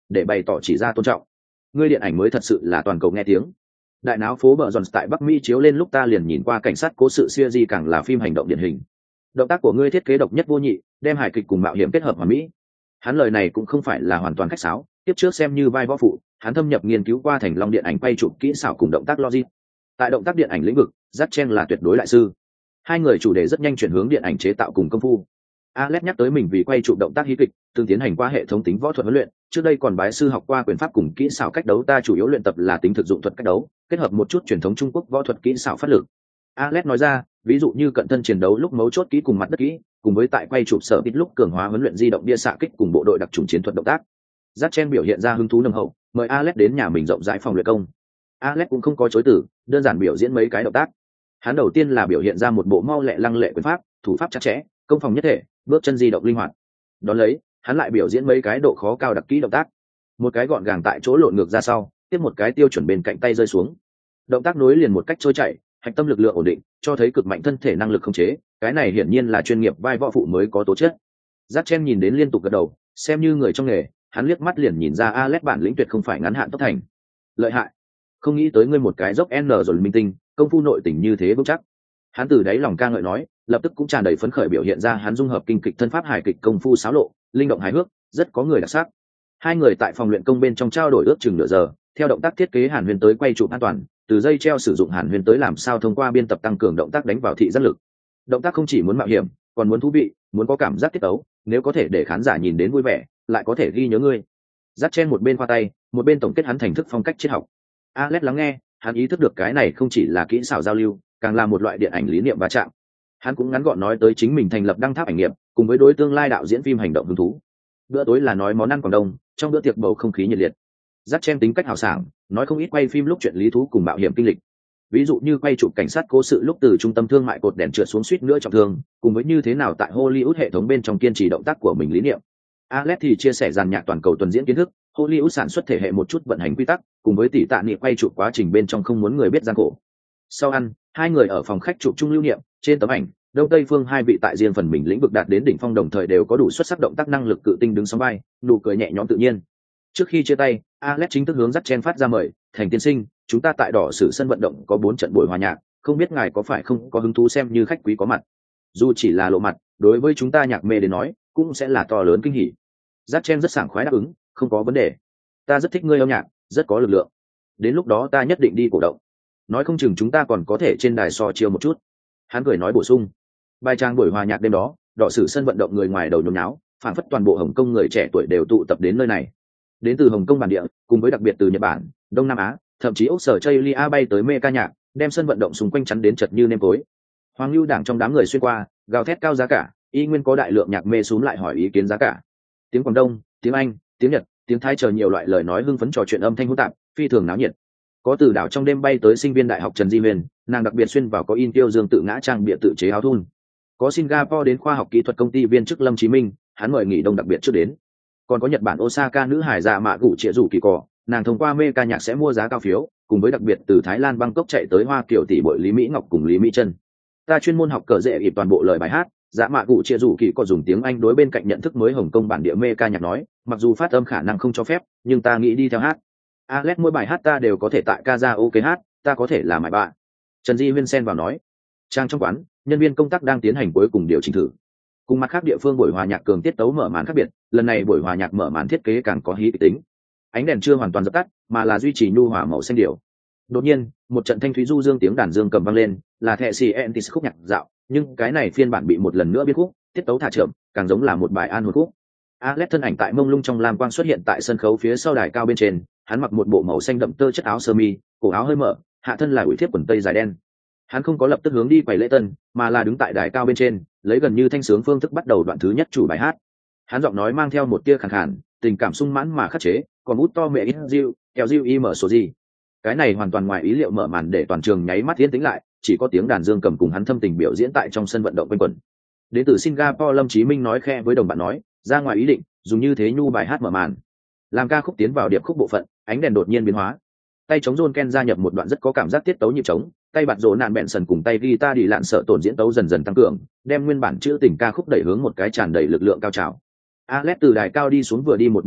để bày tỏ chỉ ra tôn trọng. Ngươi điện ảnh mới thật sự là toàn cầu nghe tiếng. Đại náo phố bờ giòn tại Bắc Mỹ chiếu lên lúc ta liền nhìn qua cảnh sát cố sự series càng là phim hành động điển hình. Động tác của ngươi thiết kế độc nhất vô nhị, đem hài kịch cùng mạo hiểm kết hợp hoàn mỹ. Hắn lời này cũng không phải là hoàn toàn khách sáo, tiếp trước xem như vai võ phụ, hắn thâm nhập nghiên cứu qua thành long điện ảnh quay chụp kỹ xảo cùng động tác logic. Tại động tác điện ảnh lĩnh vực, Jack Chen là tuyệt đối đại sư. Hai người chủ đề rất nhanh chuyển hướng điện ảnh chế tạo cùng công phu. Alex nhắc tới mình vì quay chụp động tác hí kịch, từng tiến hành qua hệ thống tính võ thuật huấn luyện, trước đây còn bái sư học qua quyền pháp cùng kỹ xảo cách đấu, ta chủ yếu luyện tập là tính thực dụng thuật cách đấu, kết hợp một chút truyền thống Trung Quốc võ thuật kỹ xảo phát lực. Alex nói ra, ví dụ như cận thân chiến đấu lúc mấu chốt kỹ cùng mặt đất kỹ, cùng với tại quay chụp sở kích lúc cường hóa huấn luyện di động bia xạ kích cùng bộ đội đặc trùng chiến thuật động tác. Jack Chen biểu hiện ra hứng thú nồng hậu, mời Alex đến nhà mình rộng rãi phòng luyện công. Alex cũng không có chối từ, đơn giản biểu diễn mấy cái động tác. Hắn đầu tiên là biểu hiện ra một bộ mau lẹ lăng lệ quyền pháp, thủ pháp chặt chẽ, công phòng nhất thể, bước chân di động linh hoạt. Đón lấy, hắn lại biểu diễn mấy cái độ khó cao đặc kỹ động tác. Một cái gọn gàng tại chỗ lộn ngược ra sau, tiếp một cái tiêu chuẩn bên cạnh tay rơi xuống. Động tác nối liền một cách trôi chảy, hạch tâm lực lượng ổn định, cho thấy cực mạnh thân thể năng lực khống chế, cái này hiển nhiên là chuyên nghiệp vai võ phụ mới có tố chất. Jack Chen nhìn đến liên tục gật đầu, xem như người trong nghề, hắn liếc mắt liền nhìn ra Alex bản lĩnh tuyệt không phải ngắn hạn tốc thành. Lợi hại, không nghĩ tới ngươi một cái dốc N rồi minh tinh, công phu nội tình như thế vững chắc. Hắn từ đáy lòng ca ngợi nói, lập tức cũng tràn đầy phấn khởi biểu hiện ra hắn dung hợp kinh kịch thân pháp hài kịch công phu xáo lộ, linh động hài hước, rất có người đặc sắc. Hai người tại phòng luyện công bên trong trao đổi ước chừng nửa giờ, theo động tác thiết kế Hàn Huyền tới quay chụp an toàn, từ dây treo sử dụng Hàn Huyền tới làm sao thông qua biên tập tăng cường động tác đánh vào thị giác lực. Động tác không chỉ muốn mạo hiểm, còn muốn thú vị, muốn có cảm giác tiết tấu, nếu có thể để khán giả nhìn đến vui vẻ, lại có thể ghi nhớ ngươi. Dắt Chen một bên khoa tay, một bên tổng kết hắn thành thức phong cách triết học. Alex lắng nghe, hắn ý thức được cái này không chỉ là kỹ xảo giao lưu, càng là một loại điện ảnh lý niệm va chạm. Hắn cũng ngắn gọn nói tới chính mình thành lập đăng tháp ảnh nghiệp, cùng với đối tương lai đạo diễn phim hành động hứng thú. Bữa tối là nói món ăn Quảng Đông, trong bữa tiệc bầu không khí nhiệt liệt. Dắt Chen tính cách hào sảng, nói không ít quay phim lúc chuyện lý thú cùng mạo hiểm kinh lịch. Ví dụ như quay chụp cảnh sát cố sự lúc từ trung tâm thương mại cột đèn trượt xuống suýt nữa trọng thương, cùng với như thế nào tại Hollywood hệ thống bên trong kiên trì động tác của mình lý niệm. Alex thì chia sẻ dàn nhạc toàn cầu tuần diễn kiến thức, Hollywood sản xuất thể hệ một chút vận hành quy tắc, cùng với tỷ tạ niệm quay chụp quá trình bên trong không muốn người biết gian khổ. Sau ăn, hai người ở phòng khách chụp chung lưu niệm, trên tấm ảnh, Đông Tây phương hai vị tại riêng phần mình lĩnh vực đạt đến đỉnh phong đồng thời đều có đủ xuất sắc động tác năng lực cự tinh đứng sóng vai, nụ cười nhẹ nhõm tự nhiên. Trước khi chia tay, Alex chính thức hướng Dắt Chen phát ra mời, "Thành tiên sinh, chúng ta tại đỏ sử sân vận động có bốn trận buổi hòa nhạc, không biết ngài có phải không có hứng thú xem như khách quý có mặt. Dù chỉ là lộ mặt, đối với chúng ta nhạc mê đến nói, cũng sẽ là to lớn kinh hỉ." Dắt Chen rất sảng khoái đáp ứng, "Không có vấn đề. Ta rất thích ngươi âm nhạc, rất có lực lượng. Đến lúc đó ta nhất định đi cổ động. Nói không chừng chúng ta còn có thể trên đài so chiêu một chút." Hắn cười nói bổ sung. Bài trang buổi hòa nhạc đêm đó, đỏ sử sân vận động người ngoài đầu nhốn nháo, phảng phất toàn bộ Hồng Kông người trẻ tuổi đều tụ tập đến nơi này. Đến từ Hồng Kông bản địa, cùng với đặc biệt từ Nhật Bản, Đông Nam Á, thậm chí Úc Sở Chaylia bay tới mê ca nhạc, đem sân vận động xung quanh chắn đến chật như nêm tối. Hoàng Lưu Đảng trong đám người xuyên qua, gào thét cao giá cả, y nguyên có đại lượng nhạc mê xúm lại hỏi ý kiến giá cả. Tiếng Quảng Đông, tiếng Anh, tiếng Nhật, tiếng Thái chờ nhiều loại lời nói hưng phấn trò chuyện âm thanh hỗn tạp, phi thường náo nhiệt. Có từ đảo trong đêm bay tới sinh viên đại học Trần Di Huyền, nàng đặc biệt xuyên vào có in tiêu dương tự ngã trang bịa tự chế áo thun. Có Singapore đến khoa học kỹ thuật công ty viên chức Lâm Chí Minh, hắn mời nghỉ đông đặc biệt trước đến. Còn có Nhật Bản Osaka nữ hài dạ mạ gụ trịa rủ kỳ cỏ, nàng thông qua mê ca nhạc sẽ mua giá cao phiếu, cùng với đặc biệt từ Thái Lan Bangkok chạy tới Hoa Kiều tỷ bội Lý Mỹ Ngọc cùng Lý Mỹ Trân. Ta chuyên môn học cờ dễ ịp toàn bộ lời bài hát, dạ mạ gụ trịa rủ kỳ có dùng tiếng Anh đối bên cạnh nhận thức mới Hồng Kông bản địa mê ca nhạc nói, mặc dù phát âm khả năng không cho phép, nhưng ta nghĩ đi theo hát. Alex mỗi bài hát ta đều có thể tại karaoke hát, ta có thể là mại bạn. Trần Di Huyên xen vào nói. Trang trong quán, nhân viên công tác đang tiến hành cuối cùng điều chỉnh thử. Cùng mặt khác địa phương buổi hòa nhạc cường tiết tấu mở màn khác biệt, lần này buổi hòa nhạc mở màn thiết kế càng có hí kịch tính. Ánh đèn chưa hoàn toàn dập tắt, mà là duy trì nhu hòa màu xanh điệu. Đột nhiên, một trận thanh thúy du dương tiếng đàn dương cầm vang lên, là thệ xì entis khúc nhạc dạo, nhưng cái này phiên bản bị một lần nữa biến khúc, tiết tấu thả chậm, càng giống là một bài an hồn khúc. Alex thân ảnh tại mông lung trong lam quang xuất hiện tại sân khấu phía sau đài cao bên trên, hắn mặc một bộ màu xanh đậm tơ chất áo sơ mi, cổ áo hơi mở, hạ thân là ủi thiếp quần tây dài đen. Hắn không có lập tức hướng đi quầy lễ tân, mà là đứng tại đài cao bên trên, lấy gần như thanh sướng phương thức bắt đầu đoạn thứ nhất chủ bài hát. Hắn giọng nói mang theo một tia khàn khàn, tình cảm sung mãn mà khắc chế, còn út to mẹ ít diêu, kéo diêu y mở số gì. Cái này hoàn toàn ngoài ý liệu mở màn để toàn trường nháy mắt yên tĩnh lại, chỉ có tiếng đàn dương cầm cùng hắn thâm tình biểu diễn tại trong sân vận động quanh quẩn. Đến từ Singapore Lâm Chí Minh nói khe với đồng bạn nói, ra ngoài ý định, dùng như thế nhu bài hát mở màn. Làm ca khúc tiến vào điệp khúc bộ phận, ánh đèn đột nhiên biến hóa. Tay trống John Ken gia nhập một đoạn rất có cảm giác tiết tấu nhịp trống, tay bạt rỗ nạn bẹn sần cùng tay guitar đi lạn sợ tổn diễn tấu dần dần tăng cường, đem nguyên bản chữ tình ca khúc đẩy hướng một cái tràn đầy lực lượng cao trào. Alex từ đài cao đi xuống vừa đi một bên hát,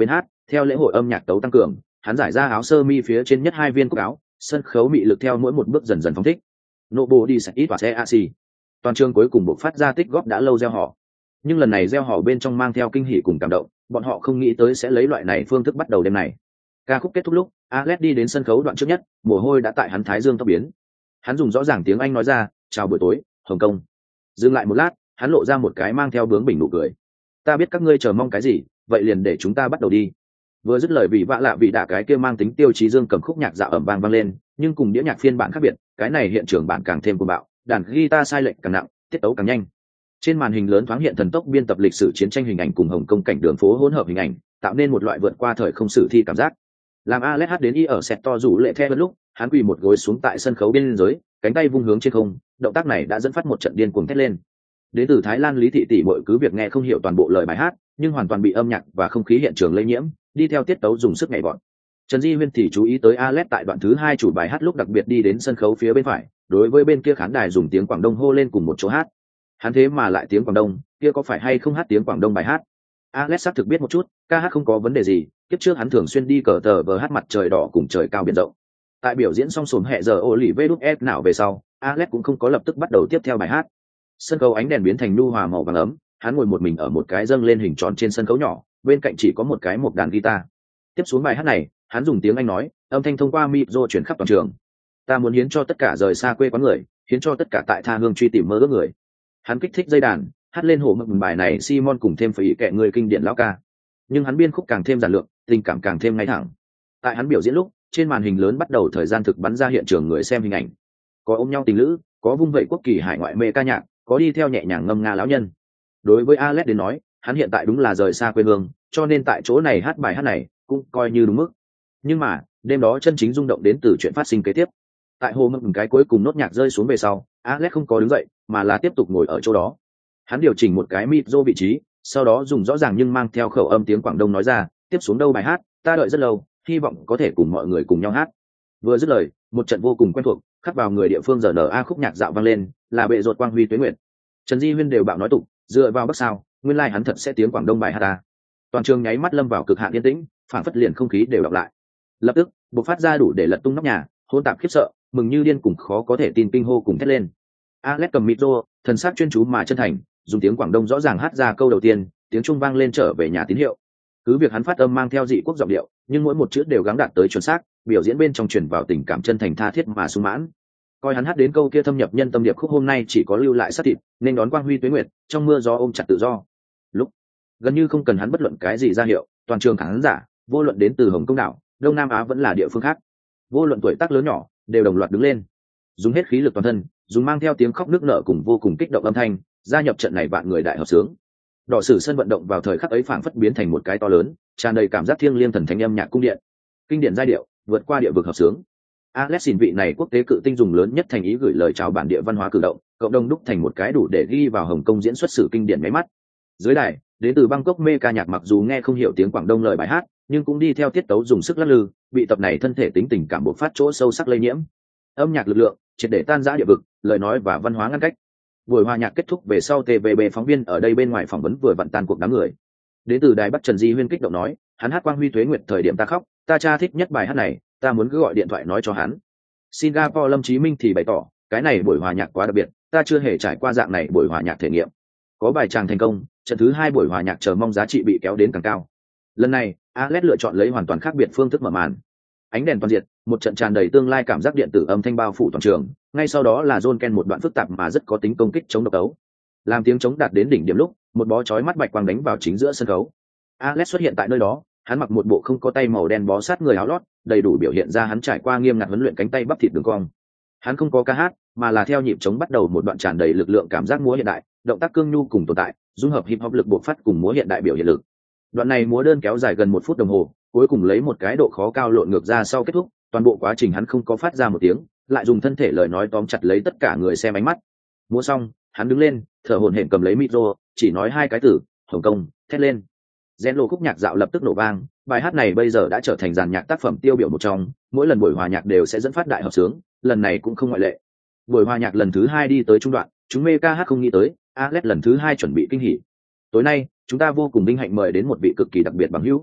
Theo lễ hội âm nhạc tấu tăng cường, hắn giải ra áo sơ mi phía trên nhất hai viên cúc áo, sân khấu mị lực theo mỗi một bước dần dần phóng thích. Nobo đi sạch ít và xe AC. Toàn trường cuối cùng buộc phát ra tích góp đã lâu gieo họ. Nhưng lần này gieo họ bên trong mang theo kinh hỉ cùng cảm động, bọn họ không nghĩ tới sẽ lấy loại này phương thức bắt đầu đêm này. Ca khúc kết thúc lúc, Alex đi đến sân khấu đoạn trước nhất, mồ hôi đã tại hắn thái dương tóc biến. Hắn dùng rõ ràng tiếng Anh nói ra, "Chào buổi tối, Hồng Kông." Dừng lại một lát, hắn lộ ra một cái mang theo bướng bỉnh nụ cười. "Ta biết các ngươi chờ mong cái gì, vậy liền để chúng ta bắt đầu đi." Vừa dứt lời vì vạ lạ vì đả cái kia mang tính tiêu chí dương cầm khúc nhạc dạo ẩm vang vang lên, nhưng cùng đĩa nhạc phiên bản khác biệt, cái này hiện trường bản càng thêm cuồng bạo, đàn guitar sai lệch càng nặng, tiết tấu càng nhanh. Trên màn hình lớn thoáng hiện thần tốc biên tập lịch sử chiến tranh hình ảnh cùng Hồng Kông cảnh đường phố hỗn hợp hình ảnh, tạo nên một loại vượt qua thời không sử thi cảm giác. Làm Alex hát đến y ở sẹt to rủ lệ theo lúc, hắn quỳ một gối xuống tại sân khấu bên dưới, cánh tay vung hướng trên không, động tác này đã dẫn phát một trận điên cuồng thét lên. Đến từ Thái Lan Lý Thị tỷ muội cứ việc nghe không hiểu toàn bộ lời bài hát, nhưng hoàn toàn bị âm nhạc và không khí hiện trường lây nhiễm, đi theo tiết tấu dùng sức nhảy vọt. Trần Di Huyên thì chú ý tới Alex tại đoạn thứ hai chủ bài hát lúc đặc biệt đi đến sân khấu phía bên phải, đối với bên kia khán đài dùng tiếng Quảng Đông hô lên cùng một chỗ hát. Hắn thế mà lại tiếng Quảng Đông, kia có phải hay không hát tiếng Quảng Đông bài hát? Alex xác thực biết một chút, ca hát không có vấn đề gì, kiếp trước hắn thường xuyên đi cờ tờ vờ hát mặt trời đỏ cùng trời cao biển rộng. Tại biểu diễn xong sồn hẹ giờ ô lì vê đút ép nào về sau, Alex cũng không có lập tức bắt đầu tiếp theo bài hát. Sân khấu ánh đèn biến thành nhu hòa màu vàng ấm, hắn ngồi một mình ở một cái dâng lên hình tròn trên sân khấu nhỏ, bên cạnh chỉ có một cái một đàn guitar. Tiếp xuống bài hát này, hắn dùng tiếng Anh nói, âm thanh thông qua micro truyền khắp toàn trường. "Ta muốn hiến cho tất cả rời xa quê quán người, hiến cho tất cả tại tha hương truy tìm mơ ước người." Hắn kích thích dây đàn, hát lên hồ mực bài này Simon cùng thêm phải ý kệ người kinh điển lão ca. Nhưng hắn biên khúc càng thêm giản lược, tình cảm càng thêm ngay thẳng. Tại hắn biểu diễn lúc, trên màn hình lớn bắt đầu thời gian thực bắn ra hiện trường người xem hình ảnh. Có ôm nhau tình lữ, có vung vẩy quốc kỳ hải ngoại mê ca nhạc, có đi theo nhẹ nhàng ngâm nga lão nhân. Đối với Alex đến nói, hắn hiện tại đúng là rời xa quê hương, cho nên tại chỗ này hát bài hát này cũng coi như đúng mức. Nhưng mà, đêm đó chân chính rung động đến từ chuyện phát sinh kế tiếp. Tại hồ mực cái cuối cùng nốt nhạc rơi xuống về sau, Alex không có đứng dậy, mà là tiếp tục ngồi ở chỗ đó. Hắn điều chỉnh một cái micro vị trí, sau đó dùng rõ ràng nhưng mang theo khẩu âm tiếng Quảng Đông nói ra, "Tiếp xuống đâu bài hát, ta đợi rất lâu, hy vọng có thể cùng mọi người cùng nhau hát." Vừa dứt lời, một trận vô cùng quen thuộc, khắc vào người địa phương giờ nở a khúc nhạc dạo vang lên, là bệ rột quang huy tuế nguyệt. Trần Di Huyên đều bạo nói tục, dựa vào bắc sao, nguyên lai like hắn thật sẽ tiếng Quảng Đông bài hát ta. Toàn trường nháy mắt lâm vào cực hạn yên tĩnh, phản phất liền không khí đều đọc lại. Lập tức, bộc phát ra đủ để lật tung nóc nhà, hỗn tạp khiếp sợ, mừng như điên cùng khó có thể tin kinh hô cùng thét lên. Alex cầm micro, thần sắc chuyên chú mà chân thành, dùng tiếng Quảng Đông rõ ràng hát ra câu đầu tiên, tiếng Trung vang lên trở về nhà tín hiệu. Cứ việc hắn phát âm mang theo dị quốc giọng điệu, nhưng mỗi một chữ đều gắng đạt tới chuẩn xác, biểu diễn bên trong truyền vào tình cảm chân thành tha thiết mà sung mãn. Coi hắn hát đến câu kia thâm nhập nhân tâm điệp khúc hôm nay chỉ có lưu lại sát thịt, nên đón quang huy tuế nguyệt, trong mưa gió ôm chặt tự do. Lúc gần như không cần hắn bất luận cái gì ra hiệu, toàn trường khán giả, vô luận đến từ Hồng Kông đảo, Đông Nam Á vẫn là địa phương khác, vô luận tuổi tác lớn nhỏ, đều đồng loạt đứng lên, dùng hết khí lực toàn thân, dùng mang theo tiếng khóc nức nở cùng vô cùng kích động âm thanh, gia nhập trận này vạn người đại hợp sướng. Đỏ sử sân vận động vào thời khắc ấy phảng phất biến thành một cái to lớn, tràn đầy cảm giác thiêng liêng thần thánh âm nhạc cung điện, kinh điển giai điệu, vượt qua địa vực hợp sướng. Alex xin vị này quốc tế cự tinh dùng lớn nhất thành ý gửi lời chào bản địa văn hóa cử động, cộng đồng đúc thành một cái đủ để ghi vào Hồng Kông diễn xuất sử kinh điển mấy mắt. Dưới đài, đến từ Bangkok mê ca nhạc mặc dù nghe không hiểu tiếng Quảng Đông lời bài hát, nhưng cũng đi theo tiết tấu dùng sức lắc lư, bị tập này thân thể tính tình cảm bộc phát chỗ sâu sắc lây nhiễm. Âm nhạc lực lượng, triệt để tan rã địa vực, lời nói và văn hóa ngăn cách. Buổi hòa nhạc kết thúc về sau tê vê bê phóng viên ở đây bên ngoài phỏng vấn vừa vặn tan cuộc đám người. Đến từ đài Bắc Trần Di Huyên kích động nói, hắn hát quang huy tuế nguyệt thời điểm ta khóc, ta cha thích nhất bài hát này, ta muốn cứ gọi điện thoại nói cho hắn. Singapore Lâm Chí Minh thì bày tỏ, cái này buổi hòa nhạc quá đặc biệt, ta chưa hề trải qua dạng này buổi hòa nhạc thể nghiệm. Có bài tràng thành công, trận thứ hai buổi hòa nhạc chờ mong giá trị bị kéo đến càng cao. Lần này, Alex lựa chọn lấy hoàn toàn khác biệt phương thức mở màn. Ánh đèn toàn diệt, một trận tràn đầy tương lai cảm giác điện tử âm thanh bao phủ toàn trường, ngay sau đó là John Ken một đoạn phức tạp mà rất có tính công kích chống độc tấu. Làm tiếng chống đạt đến đỉnh điểm lúc, một bó chói mắt bạch quang đánh vào chính giữa sân khấu. Alex xuất hiện tại nơi đó, hắn mặc một bộ không có tay màu đen bó sát người áo lót, đầy đủ biểu hiện ra hắn trải qua nghiêm ngặt huấn luyện cánh tay bắp thịt đường cong. Hắn không có ca hát, mà là theo nhịp chống bắt đầu một đoạn tràn đầy lực lượng cảm giác múa hiện đại, động tác cương nhu cùng tồn tại, dung hợp hip hop lực bộc phát cùng múa hiện đại biểu hiện lực. Đoạn này múa đơn kéo dài gần một phút đồng hồ, cuối cùng lấy một cái độ khó cao lộn ngược ra sau kết thúc, toàn bộ quá trình hắn không có phát ra một tiếng, lại dùng thân thể lời nói tóm chặt lấy tất cả người xem ánh mắt. Múa xong, hắn đứng lên, thở hổn hển cầm lấy micro, chỉ nói hai cái từ, Hồng Kông, thét lên. Rèn lộ khúc nhạc dạo lập tức nổ vang, bài hát này bây giờ đã trở thành dàn nhạc tác phẩm tiêu biểu một trong, mỗi lần buổi hòa nhạc đều sẽ dẫn phát đại hợp sướng, lần này cũng không ngoại lệ. Buổi hòa nhạc lần thứ hai đi tới trung đoạn, chúng mê ca hát không nghĩ tới, Alex lần thứ hai chuẩn bị kinh hỉ. Tối nay, chúng ta vô cùng vinh hạnh mời đến một vị cực kỳ đặc biệt bằng hữu.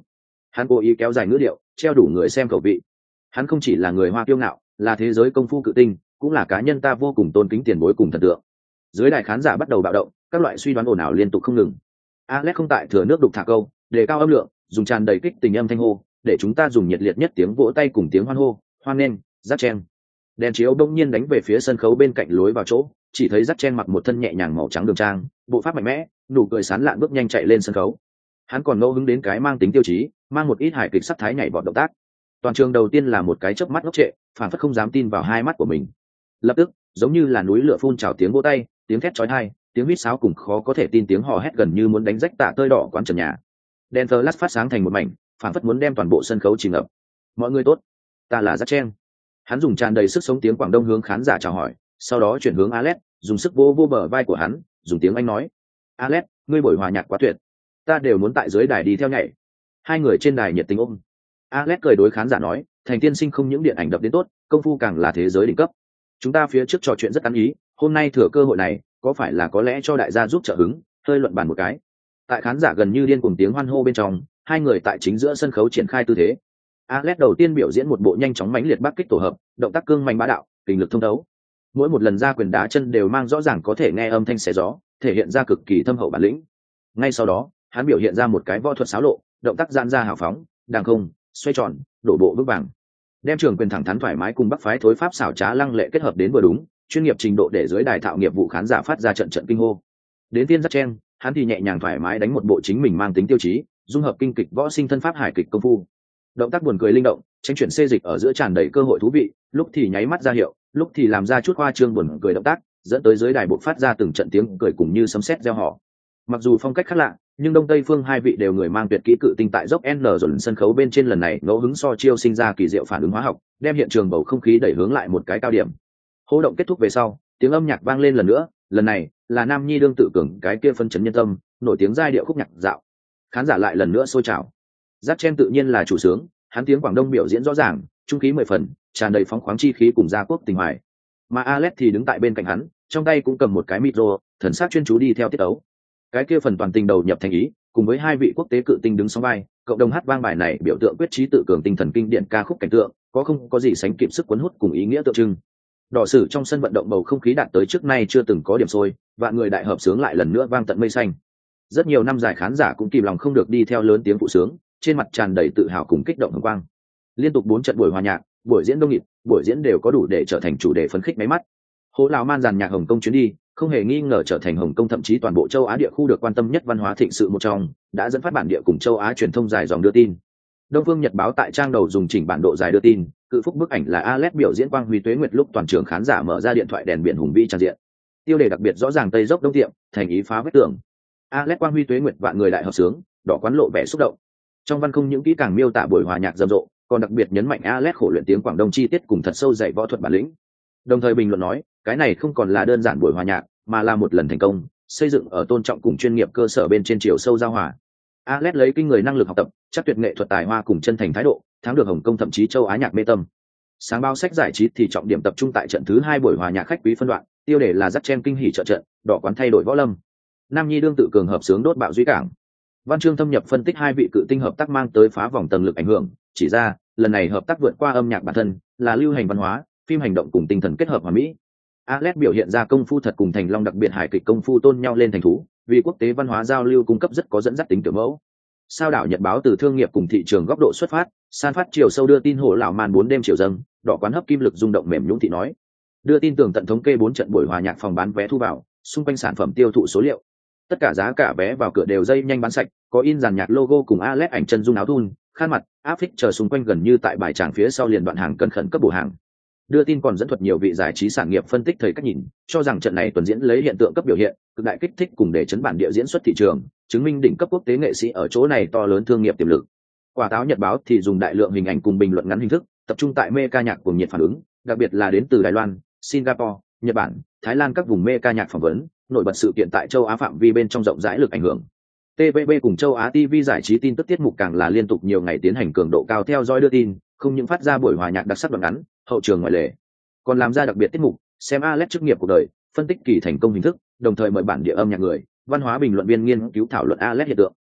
Hắn cố ý kéo dài ngữ điệu, treo đủ người xem khẩu vị. Hắn không chỉ là người Hoa kiêu ngạo, là thế giới công phu cự tinh, cũng là cá nhân ta vô cùng tôn kính tiền bối cùng thần tượng. Dưới đài khán giả bắt đầu bạo động, các loại suy đoán ồn ào liên tục không ngừng. Alex không tại thừa nước đục thả câu, đề cao âm lượng, dùng tràn đầy kích tình âm thanh hô, để chúng ta dùng nhiệt liệt nhất tiếng vỗ tay cùng tiếng hoan hô, hoan nghênh, Dắt Chen. Đèn chiếu đông nhiên đánh về phía sân khấu bên cạnh lối vào chỗ, chỉ thấy Dắt Chen mặc một thân nhẹ nhàng màu trắng đường trang, bộ pháp mạnh mẽ, nụ cười sán lạn bước nhanh chạy lên sân khấu. Hắn còn ngẫu hứng đến cái mang tính tiêu chí, mang một ít hài kịch sắc thái nhảy vọt động tác. Toàn trường đầu tiên là một cái chớp mắt ngốc trệ, phản phất không dám tin vào hai mắt của mình. Lập tức, giống như là núi lửa phun trào tiếng vỗ tay, tiếng thét chói tai, tiếng huýt sáo cùng khó có thể tin tiếng hò hét gần như muốn đánh rách tạ tơi đỏ quán trần nhà. Đèn flash phát sáng thành một mảnh, phản phất muốn đem toàn bộ sân khấu chìm ngập. Mọi người tốt, ta là Dắt Chen. Hắn dùng tràn đầy sức sống tiếng Quảng Đông hướng khán giả chào hỏi, sau đó chuyển hướng Alex, dùng sức vô vô bờ vai của hắn, dùng tiếng Anh nói: "Alex, ngươi buổi hòa nhạc quá tuyệt, ta đều muốn tại dưới đài đi theo nhảy." Hai người trên đài nhiệt tình ôm. Alex cười đối khán giả nói: "Thành tiên sinh không những điện ảnh đập đến tốt, công phu càng là thế giới đỉnh cấp. Chúng ta phía trước trò chuyện rất ăn ý, hôm nay thừa cơ hội này, có phải là có lẽ cho đại gia giúp trợ hứng, hơi luận bàn một cái." Tại khán giả gần như điên cuồng tiếng hoan hô bên trong, hai người tại chính giữa sân khấu triển khai tư thế. Alex đầu tiên biểu diễn một bộ nhanh chóng mãnh liệt bắc kích tổ hợp, động tác cương mạnh bá đạo, kình lực thông thấu. Mỗi một lần ra quyền đá chân đều mang rõ ràng có thể nghe âm thanh xé gió, thể hiện ra cực kỳ thâm hậu bản lĩnh. Ngay sau đó, hắn biểu hiện ra một cái võ thuật xáo lộ, động tác giãn ra hào phóng, đàng không, xoay tròn, đổ bộ vững vàng. Đem trường quyền thẳng thắn thoải mái cùng bắc phái thối pháp xảo trá lăng lệ kết hợp đến vừa đúng, chuyên nghiệp trình độ để dưới đài thạo nghiệp vụ khán giả phát ra trận trận kinh hô. Đến tiên Dắt Chen, hắn thì nhẹ nhàng thoải mái đánh một bộ chính mình mang tính tiêu chí, dung hợp kinh kịch võ sinh thân pháp hải kịch công phu. Động tác buồn cười linh động, tranh chuyển xê dịch ở giữa tràn đầy cơ hội thú vị, lúc thì nháy mắt ra hiệu, lúc thì làm ra chút khoa trương buồn cười động tác, dẫn tới dưới đài bộ phát ra từng trận tiếng cười cùng như sấm sét reo hò. Mặc dù phong cách khác lạ, nhưng đông tây phương hai vị đều người mang tuyệt kỹ cự tinh tại dốc N dồn sân khấu bên trên lần này ngẫu hứng so chiêu sinh ra kỳ diệu phản ứng hóa học, đem hiện trường bầu không khí đẩy hướng lại một cái cao điểm. Hô động kết thúc về sau, tiếng âm nhạc vang lên lần nữa, lần này là Nam Nhi đương tự cường cái kia phân chấn nhân tâm, nổi tiếng giai điệu khúc nhạc dạo. Khán giả lại lần nữa sôi trào. Dắt Chen tự nhiên là chủ sướng, hắn tiếng Quảng Đông biểu diễn rõ ràng, trung khí mười phần, tràn đầy phóng khoáng chi khí cùng gia quốc tình hoài. Mà Alex thì đứng tại bên cạnh hắn, trong tay cũng cầm một cái micro, thần sắc chuyên chú đi theo tiết ấu. Cái kia phần toàn tình đầu nhập thành ý, cùng với hai vị quốc tế cự tinh đứng song vai, cộng đồng hát vang bài này biểu tượng quyết chí tự cường tinh thần kinh điển ca khúc cảnh tượng, có không có gì sánh kịp sức cuốn hút cùng ý nghĩa tượng trưng. Đỏ sử trong sân vận động bầu không khí đạt tới trước nay chưa từng có điểm sôi, vạn người đại hợp sướng lại lần nữa vang tận mây xanh. Rất nhiều năm giải khán giả cũng kìm lòng không được đi theo lớn tiếng phụ sướng, trên mặt tràn đầy tự hào cùng kích động hồng quang. Liên tục bốn trận buổi hòa nhạc, buổi diễn đông nghịt, buổi diễn đều có đủ để trở thành chủ đề phấn khích máy mắt. Hố Lào Man dàn nhạc Hồng Kông chuyến đi, không hề nghi ngờ trở thành Hồng Kông thậm chí toàn bộ châu Á địa khu được quan tâm nhất văn hóa thịnh sự một trong, đã dẫn phát bản địa cùng châu Á truyền thông dài dòng đưa tin. Đông Phương Nhật báo tại trang đầu dùng chỉnh bản độ dài đưa tin, cự phúc bức ảnh là Alex biểu diễn quang huy tuế nguyệt lúc toàn trường khán giả mở ra điện thoại đèn biển hùng vĩ tràn diện. Tiêu đề đặc biệt rõ ràng tây dốc đông tiệm, thành ý phá vách tường. Alex quang huy tuế nguyệt vạn người đại hợp sướng, đỏ quán lộ vẻ xúc động. Trong văn không những kỹ càng miêu tả buổi hòa nhạc rầm rộ, còn đặc biệt nhấn mạnh Alex khổ luyện tiếng Quảng Đông chi tiết cùng thật sâu dạy võ thuật bản lĩnh. Đồng thời bình luận nói, cái này không còn là đơn giản buổi hòa nhạc, mà là một lần thành công, xây dựng ở tôn trọng cùng chuyên nghiệp cơ sở bên trên chiều sâu giao hòa. Alex lấy kinh người năng lực học tập, chắc tuyệt nghệ thuật tài hoa cùng chân thành thái độ, thắng được Hồng Kông thậm chí châu Á nhạc mê tâm. Sáng báo sách giải trí thì trọng điểm tập trung tại trận thứ hai buổi hòa nhạc khách quý phân đoạn, tiêu đề là Dắt Chen kinh hỉ trợ trận, đỏ quán thay đổi võ lâm. Nam Nhi đương tự cường hợp sướng đốt bạo duy cảng. Văn chương thâm nhập phân tích hai vị cự tinh hợp tác mang tới phá vòng tầng lực ảnh hưởng, chỉ ra lần này hợp tác vượt qua âm nhạc bản thân, là lưu hành văn hóa, phim hành động cùng tinh thần kết hợp hòa mỹ. Alex biểu hiện ra công phu thật cùng Thành Long đặc biệt hài kịch công phu tôn nhau lên thành thú, vì quốc tế văn hóa giao lưu cung cấp rất có dẫn dắt tính kiểu mẫu. Sao đảo Nhật báo từ thương nghiệp cùng thị trường góc độ xuất phát, san phát chiều sâu đưa tin Hồ Lão Man bốn đêm chiều dâng, đỏ quán hấp kim lực rung động mềm nhũn thị nói. Đưa tin tường tận thống kê bốn trận buổi hòa nhạc phòng bán vé thu vào, xung quanh sản phẩm tiêu thụ số liệu. Tất cả giá cả vé vào cửa đều dây nhanh bán sạch, có in dàn nhạc logo cùng Alex ảnh chân dung áo thun, khăn mặt, áp phích chờ xung quanh gần như tại bài tràng phía sau liền đoạn hàng cân khẩn cấp bổ hàng. Đưa tin còn dẫn thuật nhiều vị giải trí sản nghiệp phân tích thời cách nhìn, cho rằng trận này tuần diễn lấy hiện tượng cấp biểu hiện, cực đại kích thích cùng để chấn bản địa diễn xuất thị trường, chứng minh đỉnh cấp quốc tế nghệ sĩ ở chỗ này to lớn thương nghiệp tiềm lực. Quả táo Nhật báo thì dùng đại lượng hình ảnh cùng bình luận ngắn hình thức, tập trung tại mê ca nhạc cùng nhiệt phản ứng, đặc biệt là đến từ Đài Loan, Singapore, Nhật Bản, Thái Lan các vùng mê ca nhạc phỏng vấn, nổi bật sự kiện tại châu Á phạm vi bên trong rộng rãi lực ảnh hưởng. tê vê bê cùng châu Á ti vi giải trí tin tức tiết mục càng là liên tục nhiều ngày tiến hành cường độ cao theo dõi đưa tin, không những phát ra buổi hòa nhạc đặc sắc đoạn ngắn, hậu trường ngoại lệ, còn làm ra đặc biệt tiết mục, xem Alex chức nghiệp cuộc đời, phân tích kỳ thành công hình thức, đồng thời mời bản địa âm nhạc người, văn hóa bình luận viên nghiên cứu thảo luận Alex hiện tượng.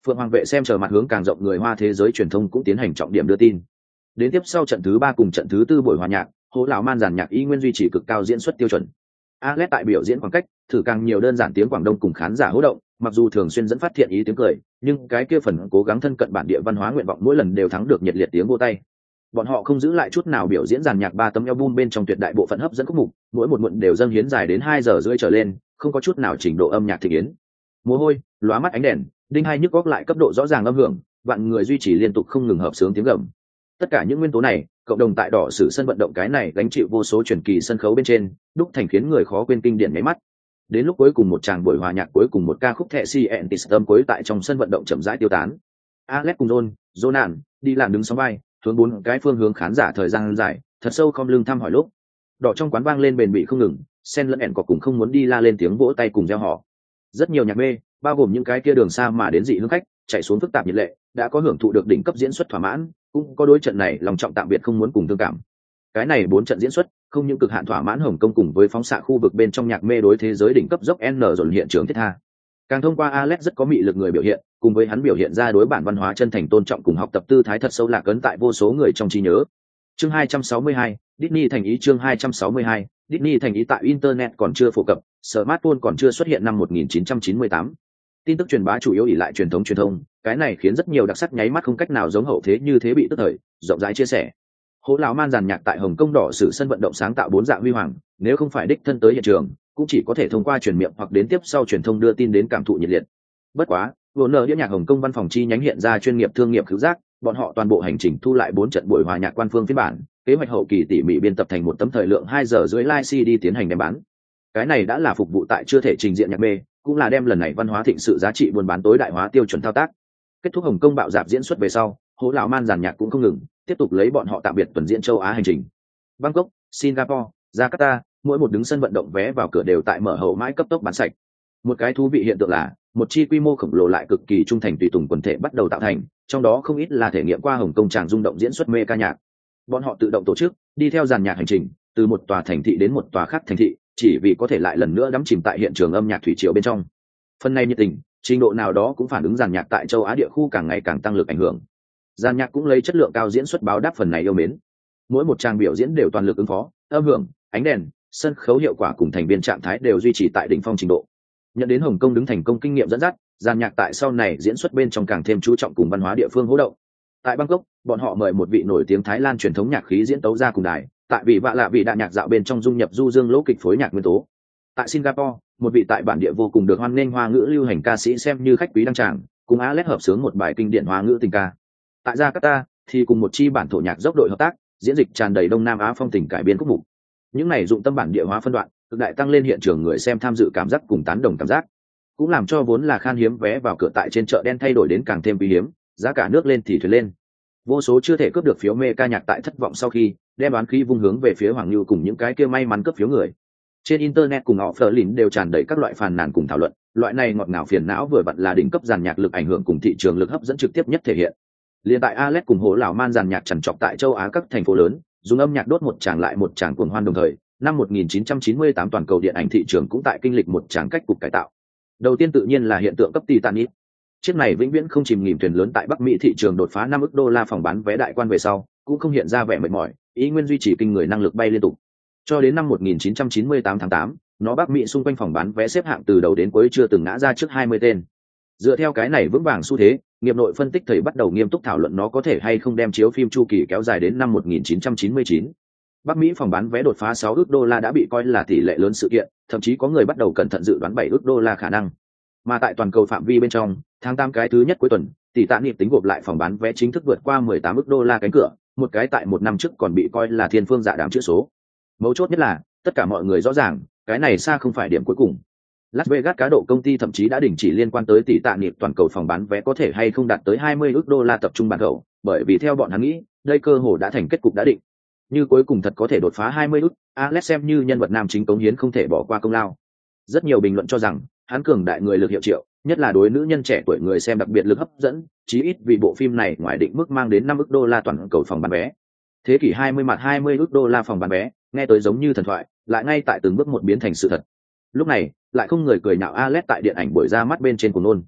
Phượng Hoàng vệ xem chờ mặt hướng càng rộng người Hoa thế giới truyền thông cũng tiến hành trọng điểm đưa tin. Đến tiếp sau trận thứ ba cùng trận thứ tư buổi hòa nhạc, Hố lão man giàn nhạc y nguyên duy trì cực cao diễn xuất tiêu chuẩn. Alex tại biểu diễn khoảng cách, thử càng nhiều đơn giản tiếng Quảng Đông cùng khán giả hô động, mặc dù thường xuyên dẫn phát thiện ý tiếng cười, nhưng cái kia phần cố gắng thân cận bản địa văn hóa nguyện vọng mỗi lần đều thắng được nhiệt liệt tiếng vỗ tay. Bọn họ không giữ lại chút nào biểu diễn giàn nhạc ba tấm album bên trong tuyệt đại bộ phận hấp dẫn khúc mục, mỗi một muộn đều dâng hiến dài đến hai giờ rưỡi trở lên, không có chút nào trình độ âm nhạc thị yến. Mồ hôi, lóa mắt ánh đèn, đinh hai nhức góc lại cấp độ rõ ràng âm hưởng, vạn người duy trì liên tục không ngừng hợp sướng tiếng gầm. Tất cả những nguyên tố này, cộng đồng tại đỏ sử sân vận động cái này gánh chịu vô số truyền kỳ sân khấu bên trên, đúc thành khiến người khó quên kinh điển nháy mắt. Đến lúc cuối cùng một tràng buổi hòa nhạc cuối cùng một ca khúc thệ si Antistem cuối tại trong sân vận động chậm rãi tiêu tán. Alex cùng John, Jonan đi làm đứng sóng vai, hướng bốn cái phương hướng khán giả thời gian dài, thật sâu không lưng thăm hỏi lúc. Đỏ trong quán vang lên bền bỉ không ngừng, Sen lẫn ẻn có cùng không muốn đi la lên tiếng vỗ tay cùng reo hò. Rất nhiều nhạc mê, bao gồm những cái kia đường xa mà đến dị hương khách, chạy xuống phức tạp nhiệt lệ, đã có hưởng thụ được đỉnh cấp diễn xuất thỏa mãn, cũng có đối trận này lòng trọng tạm biệt không muốn cùng thương cảm. Cái này bốn trận diễn xuất, không những cực hạn thỏa mãn Hồng Kông cùng với phóng xạ khu vực bên trong nhạc mê đối thế giới đỉnh cấp dốc N dồn hiện trường thiết tha. Càng thông qua Alex rất có mị lực người biểu hiện, cùng với hắn biểu hiện ra đối bản văn hóa chân thành tôn trọng cùng học tập tư thái thật sâu lạc ấn tại vô số người trong trí nhớ. Chương hai trăm sáu mươi hai, Disney thành ý chương hai trăm sáu mươi hai, Disney thành ý tại internet còn chưa phổ cập, smartphone còn chưa xuất hiện năm một nghìn chín trăm chín mươi tám. Tin tức truyền bá chủ yếu ỷ lại truyền thống truyền thông, cái này khiến rất nhiều đặc sắc nháy mắt không cách nào giống hậu thế như thế bị tức thời, rộng rãi chia sẻ. Hố lão man giàn nhạc tại Hồng Kông đỏ sử sân vận động sáng tạo bốn dạng huy hoàng, nếu không phải đích thân tới hiện trường, cũng chỉ có thể thông qua truyền miệng hoặc đến tiếp sau truyền thông đưa tin đến cảm thụ nhiệt liệt. Bất quá, Warner đĩa nhạc Hồng Kông văn phòng chi nhánh hiện ra chuyên nghiệp thương nghiệp khứu giác, bọn họ toàn bộ hành trình thu lại bốn trận buổi hòa nhạc quan phương phiên bản, kế hoạch hậu kỳ tỉ mỉ biên tập thành một tấm thời lượng hai giờ rưỡi live xê đê tiến hành đem bán. Cái này đã là phục vụ tại chưa thể trình diện nhạc mê, cũng là đem lần này văn hóa thịnh sự giá trị buôn bán tối đại hóa tiêu chuẩn thao tác. Kết thúc Hồng Kông bạo dạp diễn xuất về sau, Hố lão man giàn nhạc cũng không ngừng, tiếp tục lấy bọn họ tạm biệt tuần diễn châu Á hành trình. Bangkok, Singapore, Jakarta, mỗi một đứng sân vận động vé vào cửa đều tại mở hậu mãi cấp tốc bán sạch. Một cái thú vị hiện tượng là, một chi quy mô khổng lồ lại cực kỳ trung thành tùy tùng quần thể bắt đầu tạo thành, trong đó không ít là thể nghiệm qua Hồng Kông tràng rung động diễn xuất mê ca nhạc. Bọn họ tự động tổ chức, đi theo dàn nhạc hành trình, từ một tòa thành thị đến một tòa khác thành thị, chỉ vì có thể lại lần nữa đắm chìm tại hiện trường âm nhạc thủy triều bên trong. Phần này nhiệt tình, trình độ nào đó cũng phản ứng dàn nhạc tại châu Á địa khu càng ngày càng tăng lực ảnh hưởng. Dàn nhạc cũng lấy chất lượng cao diễn xuất báo đáp phần này yêu mến. Mỗi một trang biểu diễn đều toàn lực ứng phó, âm hưởng, ánh đèn, sân khấu hiệu quả cùng thành viên trạng thái đều duy trì tại đỉnh phong trình độ. Nhận đến Hồng Kông đứng thành công kinh nghiệm dẫn dắt, dàn nhạc tại sau này diễn xuất bên trong càng thêm chú trọng cùng văn hóa địa phương hỗ động. Tại Bangkok, bọn họ mời một vị nổi tiếng Thái Lan truyền thống nhạc khí diễn tấu ra cùng đài, tại vì vạ lạ vị đạn nhạc dạo bên trong dung nhập du dương lỗ kịch phối nhạc nguyên tố. Tại Singapore, một vị tại bản địa vô cùng được hoan nghênh hoa ngữ lưu hành ca sĩ xem như khách quý đăng tràng, cùng Alex hợp sướng một bài kinh điển hoa ngữ tình ca. Tại Jakarta, thì cùng một chi bản thổ nhạc dốc đội hợp tác, diễn dịch tràn đầy Đông Nam Á phong tình cải biên khúc mục. Những này dụng tâm bản địa hóa phân đoạn, cực đại tăng lên hiện trường người xem tham dự cảm giác cùng tán đồng cảm giác, cũng làm cho vốn là khan hiếm vé vào cửa tại trên chợ đen thay đổi đến càng thêm quý hiếm, giá cả nước lên thì thuyền lên. Vô số chưa thể cướp được phiếu mê ca nhạc tại thất vọng sau khi đem đoán khí vung hướng về phía Hoàng Nhu cùng những cái kia may mắn cướp phiếu người. Trên internet cùng họ phở lìn đều tràn đầy các loại phàn nàn cùng thảo luận, loại này ngọt ngào phiền não vừa vặn là đỉnh cấp dàn nhạc lực ảnh hưởng cùng thị trường lực hấp dẫn trực tiếp nhất thể hiện. Liên tại Alex cùng Hố lão man dàn nhạc trằn trọc tại châu Á các thành phố lớn, dùng âm nhạc đốt một tràng lại một tràng cuồng hoan đồng thời, năm một nghìn chín trăm chín mươi tám toàn cầu điện ảnh thị trường cũng tại kinh lịch một tràng cách cục cải tạo. Đầu tiên tự nhiên là hiện tượng cấp Titanic. Chiếc này vĩnh viễn không chìm nghỉm thuyền lớn tại Bắc Mỹ thị trường đột phá năm ức đô la phòng bán vé đại quan về sau, cũng không hiện ra vẻ mệt mỏi, ý nguyên duy trì kinh người năng lực bay liên tục. Cho đến năm một nghìn chín trăm chín mươi tám tháng tám, nó Bắc Mỹ xung quanh phòng bán vé xếp hạng từ đầu đến cuối chưa từng ngã ra trước hai mươi tên. Dựa theo cái này vững vàng xu thế, nghiệp nội phân tích thầy bắt đầu nghiêm túc thảo luận nó có thể hay không đem chiếu phim chu kỳ kéo dài đến năm một nghìn chín trăm chín mươi chín. Bắc Mỹ phòng bán vé đột phá sáu ức đô la đã bị coi là tỷ lệ lớn sự kiện, thậm chí có người bắt đầu cẩn thận dự đoán bảy ức đô la khả năng. Mà tại toàn cầu phạm vi bên trong, tháng tám cái thứ nhất cuối tuần, tỷ tạ niệm tính gộp lại phòng bán vé chính thức vượt qua mười tám ức đô la cánh cửa, một cái tại một năm trước còn bị coi là thiên phương dạ đàm chữ số. Mấu chốt nhất là, tất cả mọi người rõ ràng, cái này xa không phải điểm cuối cùng. Las Vegas cá độ công ty thậm chí đã đình chỉ liên quan tới tỷ tạ niệm toàn cầu phòng bán vé có thể hay không đạt tới hai mươi ức đô la tập trung bản khẩu, bởi vì theo bọn hắn nghĩ, đây cơ hồ đã thành kết cục đã định. Như cuối cùng thật có thể đột phá hai mươi ức, Alex xem như nhân vật nam chính cống hiến không thể bỏ qua công lao. Rất nhiều bình luận cho rằng, hắn cường đại người lực hiệu triệu, nhất là đối nữ nhân trẻ tuổi người xem đặc biệt lực hấp dẫn, chí ít vì bộ phim này ngoài định mức mang đến năm ức đô la toàn cầu phòng bán vé. Thế kỷ hai mươi mặt hai mươi ức đô la phòng bán vé, nghe tới giống như thần thoại, lại ngay tại từng bước một biến thành sự thật. Lúc này, lại không người cười nhạo Alex tại điện ảnh buổi ra mắt bên trên của nôn.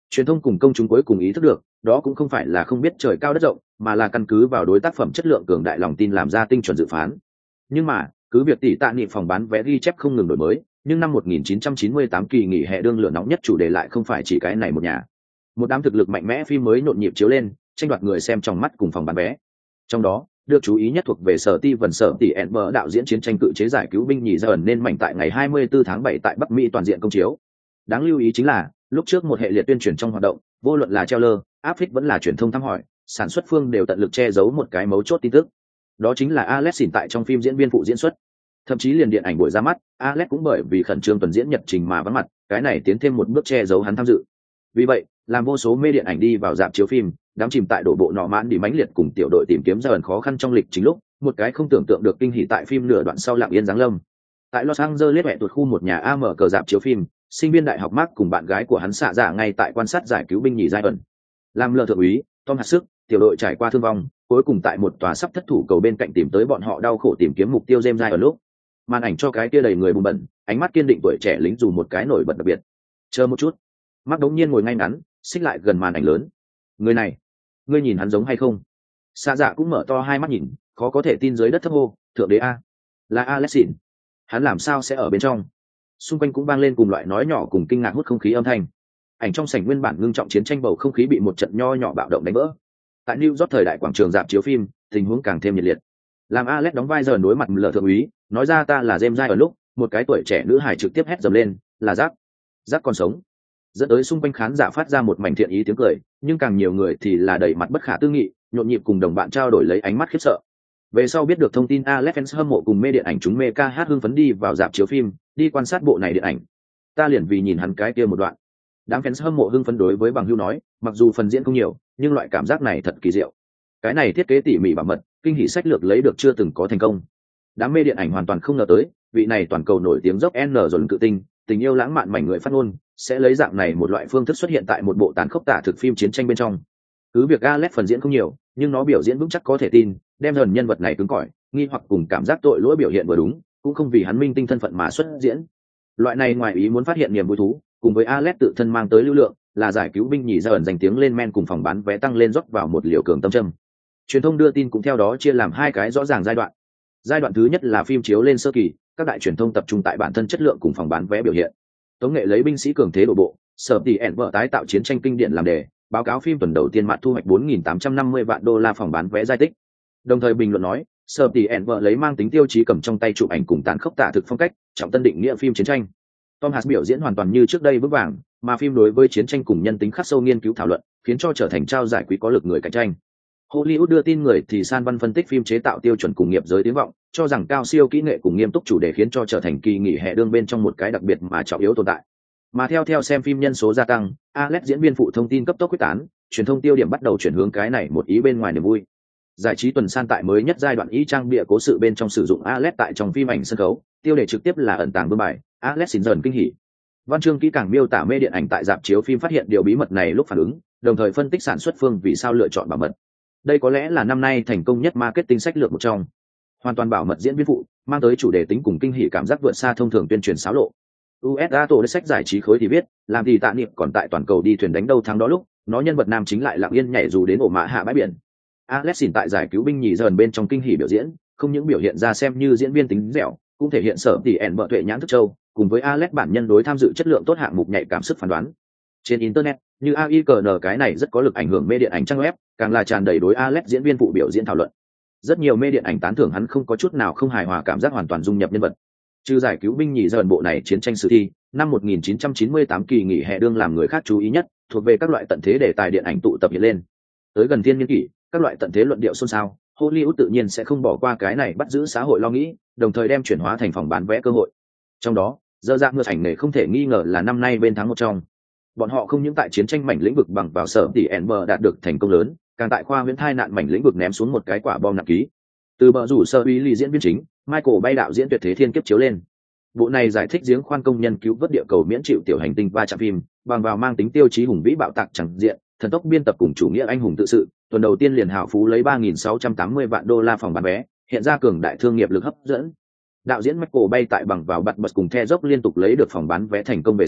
Truyền thông cùng công chúng cuối cùng ý thức được, đó cũng không phải là không biết trời cao đất rộng, mà là căn cứ vào đối tác phẩm chất lượng cường đại lòng tin làm ra tinh chuẩn dự phán. Nhưng mà, cứ việc tỷ tạ niệm phòng bán vé ghi chép không ngừng đổi mới, nhưng năm một nghìn chín trăm chín mươi tám kỳ nghỉ hè đương lửa nóng nhất chủ đề lại không phải chỉ cái này một nhà. Một đám thực lực mạnh mẽ phim mới nhộn nhịp chiếu lên, tranh đoạt người xem trong mắt cùng phòng bán vé. Trong đó, được chú ý nhất thuộc về Sở Ti Vân Sở Tỷ Enber đạo diễn chiến tranh cự chế giải cứu binh nhì dần nên mạnh tại ngày hai mươi tư tháng bảy tại Bắc Mỹ toàn diện công chiếu. Đáng lưu ý chính là, lúc trước một hệ liệt tuyên truyền trong hoạt động, vô luận là trailer, áp phích vẫn là truyền thông thăm hỏi, sản xuất phương đều tận lực che giấu một cái mấu chốt tin tức. Đó chính là Alex hiện tại trong phim diễn viên phụ diễn xuất. Thậm chí liền điện ảnh buổi ra mắt, Alex cũng bởi vì khẩn trương tuần diễn nhật trình mà vắng mặt, cái này tiến thêm một bước che giấu hắn tham dự. Vì vậy, làm vô số mê điện ảnh đi vào rạp chiếu phim, đám chìm tại đổ bộ nọ mãn đi mãnh liệt cùng tiểu đội tìm kiếm ra ẩn khó khăn trong lịch chính lúc, một cái không tưởng tượng được kinh hỉ tại phim nửa đoạn sau lặng yên giáng lâm. Tại Los Angeles mẹ tuột khu một nhà a em cờ rạp chiếu phim, sinh viên đại học Mark cùng bạn gái của hắn xạ giả ngay tại quan sát giải cứu binh nhì giai ẩn. Làm lờ thượng úy, Tom hạt sức, tiểu đội trải qua thương vong, cuối cùng tại một tòa sắp thất thủ cầu bên cạnh tìm tới bọn họ đau khổ tìm kiếm mục tiêu James giai ẩn lúc. Màn ảnh cho cái kia đầy người bùn bẩn, ánh mắt kiên định tuổi trẻ lính dù một cái nổi bật đặc biệt. Chờ một chút. Mark đống nhiên ngồi ngay ngắn, xích lại gần màn ảnh lớn. Người này, ngươi nhìn hắn giống hay không? Xạ dạ cũng mở to hai mắt nhìn, khó có thể tin dưới đất thấp hô, thượng đế a, là Alexin. Hắn làm sao sẽ ở bên trong? Xung quanh cũng vang lên cùng loại nói nhỏ cùng kinh ngạc hút không khí âm thanh. Ảnh trong sảnh nguyên bản ngưng trọng chiến tranh bầu không khí bị một trận nho nhỏ bạo động đánh vỡ. Tại New York thời đại quảng trường rạp chiếu phim, tình huống càng thêm nhiệt liệt. Làm Alex đóng vai giờ đối mặt lờ thượng úy, nói ra ta là James Giai ở lúc, một cái tuổi trẻ nữ hài trực tiếp hét dầm lên, là Jack. Jack còn sống. Dẫn tới xung quanh khán giả phát ra một mảnh thiện ý tiếng cười, nhưng càng nhiều người thì là đầy mặt bất khả tư nghị, nhộn nhịp cùng đồng bạn trao đổi lấy ánh mắt khiếp sợ. Về sau biết được thông tin, Alex fans hâm mộ cùng mê điện ảnh chúng mê ca hát hưng phấn đi vào rạp chiếu phim, đi quan sát bộ này điện ảnh. Ta liền vì nhìn hắn cái kia một đoạn. Đám fans hâm mộ hưng phấn đối với bằng hữu nói, mặc dù phần diễn không nhiều, nhưng loại cảm giác này thật kỳ diệu. Cái này thiết kế tỉ mỉ bảo mật, kinh hỉ sách lược lấy được chưa từng có thành công. Đám mê điện ảnh hoàn toàn không ngờ tới, vị này toàn cầu nổi tiếng dốc N rồi cự tinh, tình yêu lãng mạn mảnh người phát ngôn, sẽ lấy dạng này một loại phương thức xuất hiện tại một bộ tán khốc tả thực phim chiến tranh bên trong. Cứ việc Alex phần diễn không nhiều, nhưng nó biểu diễn vững chắc có thể tin, đem dần nhân vật này cứng cỏi, nghi hoặc cùng cảm giác tội lỗi biểu hiện vừa đúng, cũng không vì hắn minh tinh thân phận mà xuất diễn. Loại này ngoài ý muốn phát hiện niềm vui thú, cùng với Alex tự thân mang tới lưu lượng, là giải cứu binh nhì ra ẩn danh tiếng lên men cùng phòng bán vé tăng lên rót vào một liều cường tâm châm. Truyền thông đưa tin cũng theo đó chia làm hai cái rõ ràng giai đoạn. Giai đoạn thứ nhất là phim chiếu lên sơ kỳ, các đại truyền thông tập trung tại bản thân chất lượng cùng phòng bán vé biểu hiện. Tống nghệ lấy binh sĩ cường thế đổ bộ, Sở Tỷ ẻn vợ tái tạo chiến tranh kinh điển làm đề, báo cáo phim tuần đầu tiên mạn thu hoạch bốn nghìn tám trăm năm mươi vạn đô la phòng bán vé giai tích. Đồng thời bình luận nói, Sở Tỷ ẻn vợ lấy mang tính tiêu chí cầm trong tay chụp ảnh cùng tán khốc tả thực phong cách, trọng tân định nghĩa phim chiến tranh. Tom Hanks biểu diễn hoàn toàn như trước đây vững vàng, mà phim đối với chiến tranh cùng nhân tính khắc sâu nghiên cứu thảo luận, khiến cho trở thành trao giải quý có lực người cạnh tranh. Hollywood đưa tin người thì San Văn phân tích phim chế tạo tiêu chuẩn cùng nghiệp giới tiếng vọng, cho rằng cao siêu kỹ nghệ cùng nghiêm túc chủ đề khiến cho trở thành kỳ nghỉ hè đương bên trong một cái đặc biệt mà trọng yếu tồn tại. Mà theo theo xem phim nhân số gia tăng, Alex diễn viên phụ thông tin cấp tốc quyết tán, truyền thông tiêu điểm bắt đầu chuyển hướng cái này một ý bên ngoài niềm vui. Giải trí tuần san tại mới nhất giai đoạn ý trang bịa cố sự bên trong sử dụng Alex tại trong phim ảnh sân khấu, tiêu đề trực tiếp là ẩn tàng vương bài, Alex xin dần kinh hỉ. Văn chương kỹ càng miêu tả mê điện ảnh tại rạp chiếu phim phát hiện điều bí mật này lúc phản ứng, đồng thời phân tích sản xuất phương vì sao lựa chọn bảo mật. Đây có lẽ là năm nay thành công nhất marketing sách lược một trong. Hoàn toàn bảo mật diễn viên phụ, mang tới chủ đề tính cùng kinh hỉ cảm giác vượt xa thông thường tuyên truyền xáo lộ. u ét a tổ sách giải trí khối thì viết, làm thì tạ niệm còn tại toàn cầu đi thuyền đánh đâu thắng đó lúc, nó nhân vật nam chính lại lặng yên nhảy dù đến ổ mã hạ bãi biển. Alex xin tại giải cứu binh nhì dần bên trong kinh hỉ biểu diễn, không những biểu hiện ra xem như diễn viên tính dẻo, cũng thể hiện sở tỷ ẻn vợ tuệ nhãn thức châu, cùng với Alex bản nhân đối tham dự chất lượng tốt hạng mục nhạy cảm sức phán đoán. Trên internet, như a i cờ en cái này rất có lực ảnh hưởng mê điện ảnh trang web, càng là tràn đầy đối Alex diễn viên phụ biểu diễn thảo luận. Rất nhiều mê điện ảnh tán thưởng hắn không có chút nào không hài hòa cảm giác hoàn toàn dung nhập nhân vật. Trừ giải cứu binh nhì dần bộ này chiến tranh sử thi, năm một nghìn chín trăm chín mươi tám kỳ nghỉ hè đương làm người khác chú ý nhất, thuộc về các loại tận thế đề tài điện ảnh tụ tập hiện lên. Tới gần thiên niên kỷ, các loại tận thế luận điệu xôn xao, Hollywood tự nhiên sẽ không bỏ qua cái này bắt giữ xã hội lo nghĩ, đồng thời đem chuyển hóa thành phòng bán vé cơ hội. Trong đó, dơ dạng ngược ảnh này không thể nghi ngờ là năm nay bên thắng một trong. Bọn họ không những tại chiến tranh mảnh lĩnh vực bằng vào sở tỷ Ember đạt được thành công lớn, càng tại khoa huyễn thai nạn mảnh lĩnh vực ném xuống một cái quả bom nặng ký. Từ bờ rủ sơ uy ly diễn viên chính, Michael Bay đạo diễn tuyệt thế thiên kiếp chiếu lên. Bộ này giải thích giếng khoan công nhân cứu vớt địa cầu miễn chịu tiểu hành tinh va chạm phim, bằng vào mang tính tiêu chí hùng vĩ bạo tạc chẳng diện, thần tốc biên tập cùng chủ nghĩa anh hùng tự sự, tuần đầu tiên liền hào phú lấy ba nghìn sáu trăm tám mươi vạn đô la phòng bán vé, hiện ra cường đại thương nghiệp lực hấp dẫn. Đạo diễn Michael Bay tại bằng vào bật bật cùng the dốc liên tục lấy được phòng bán vé thành công về sau,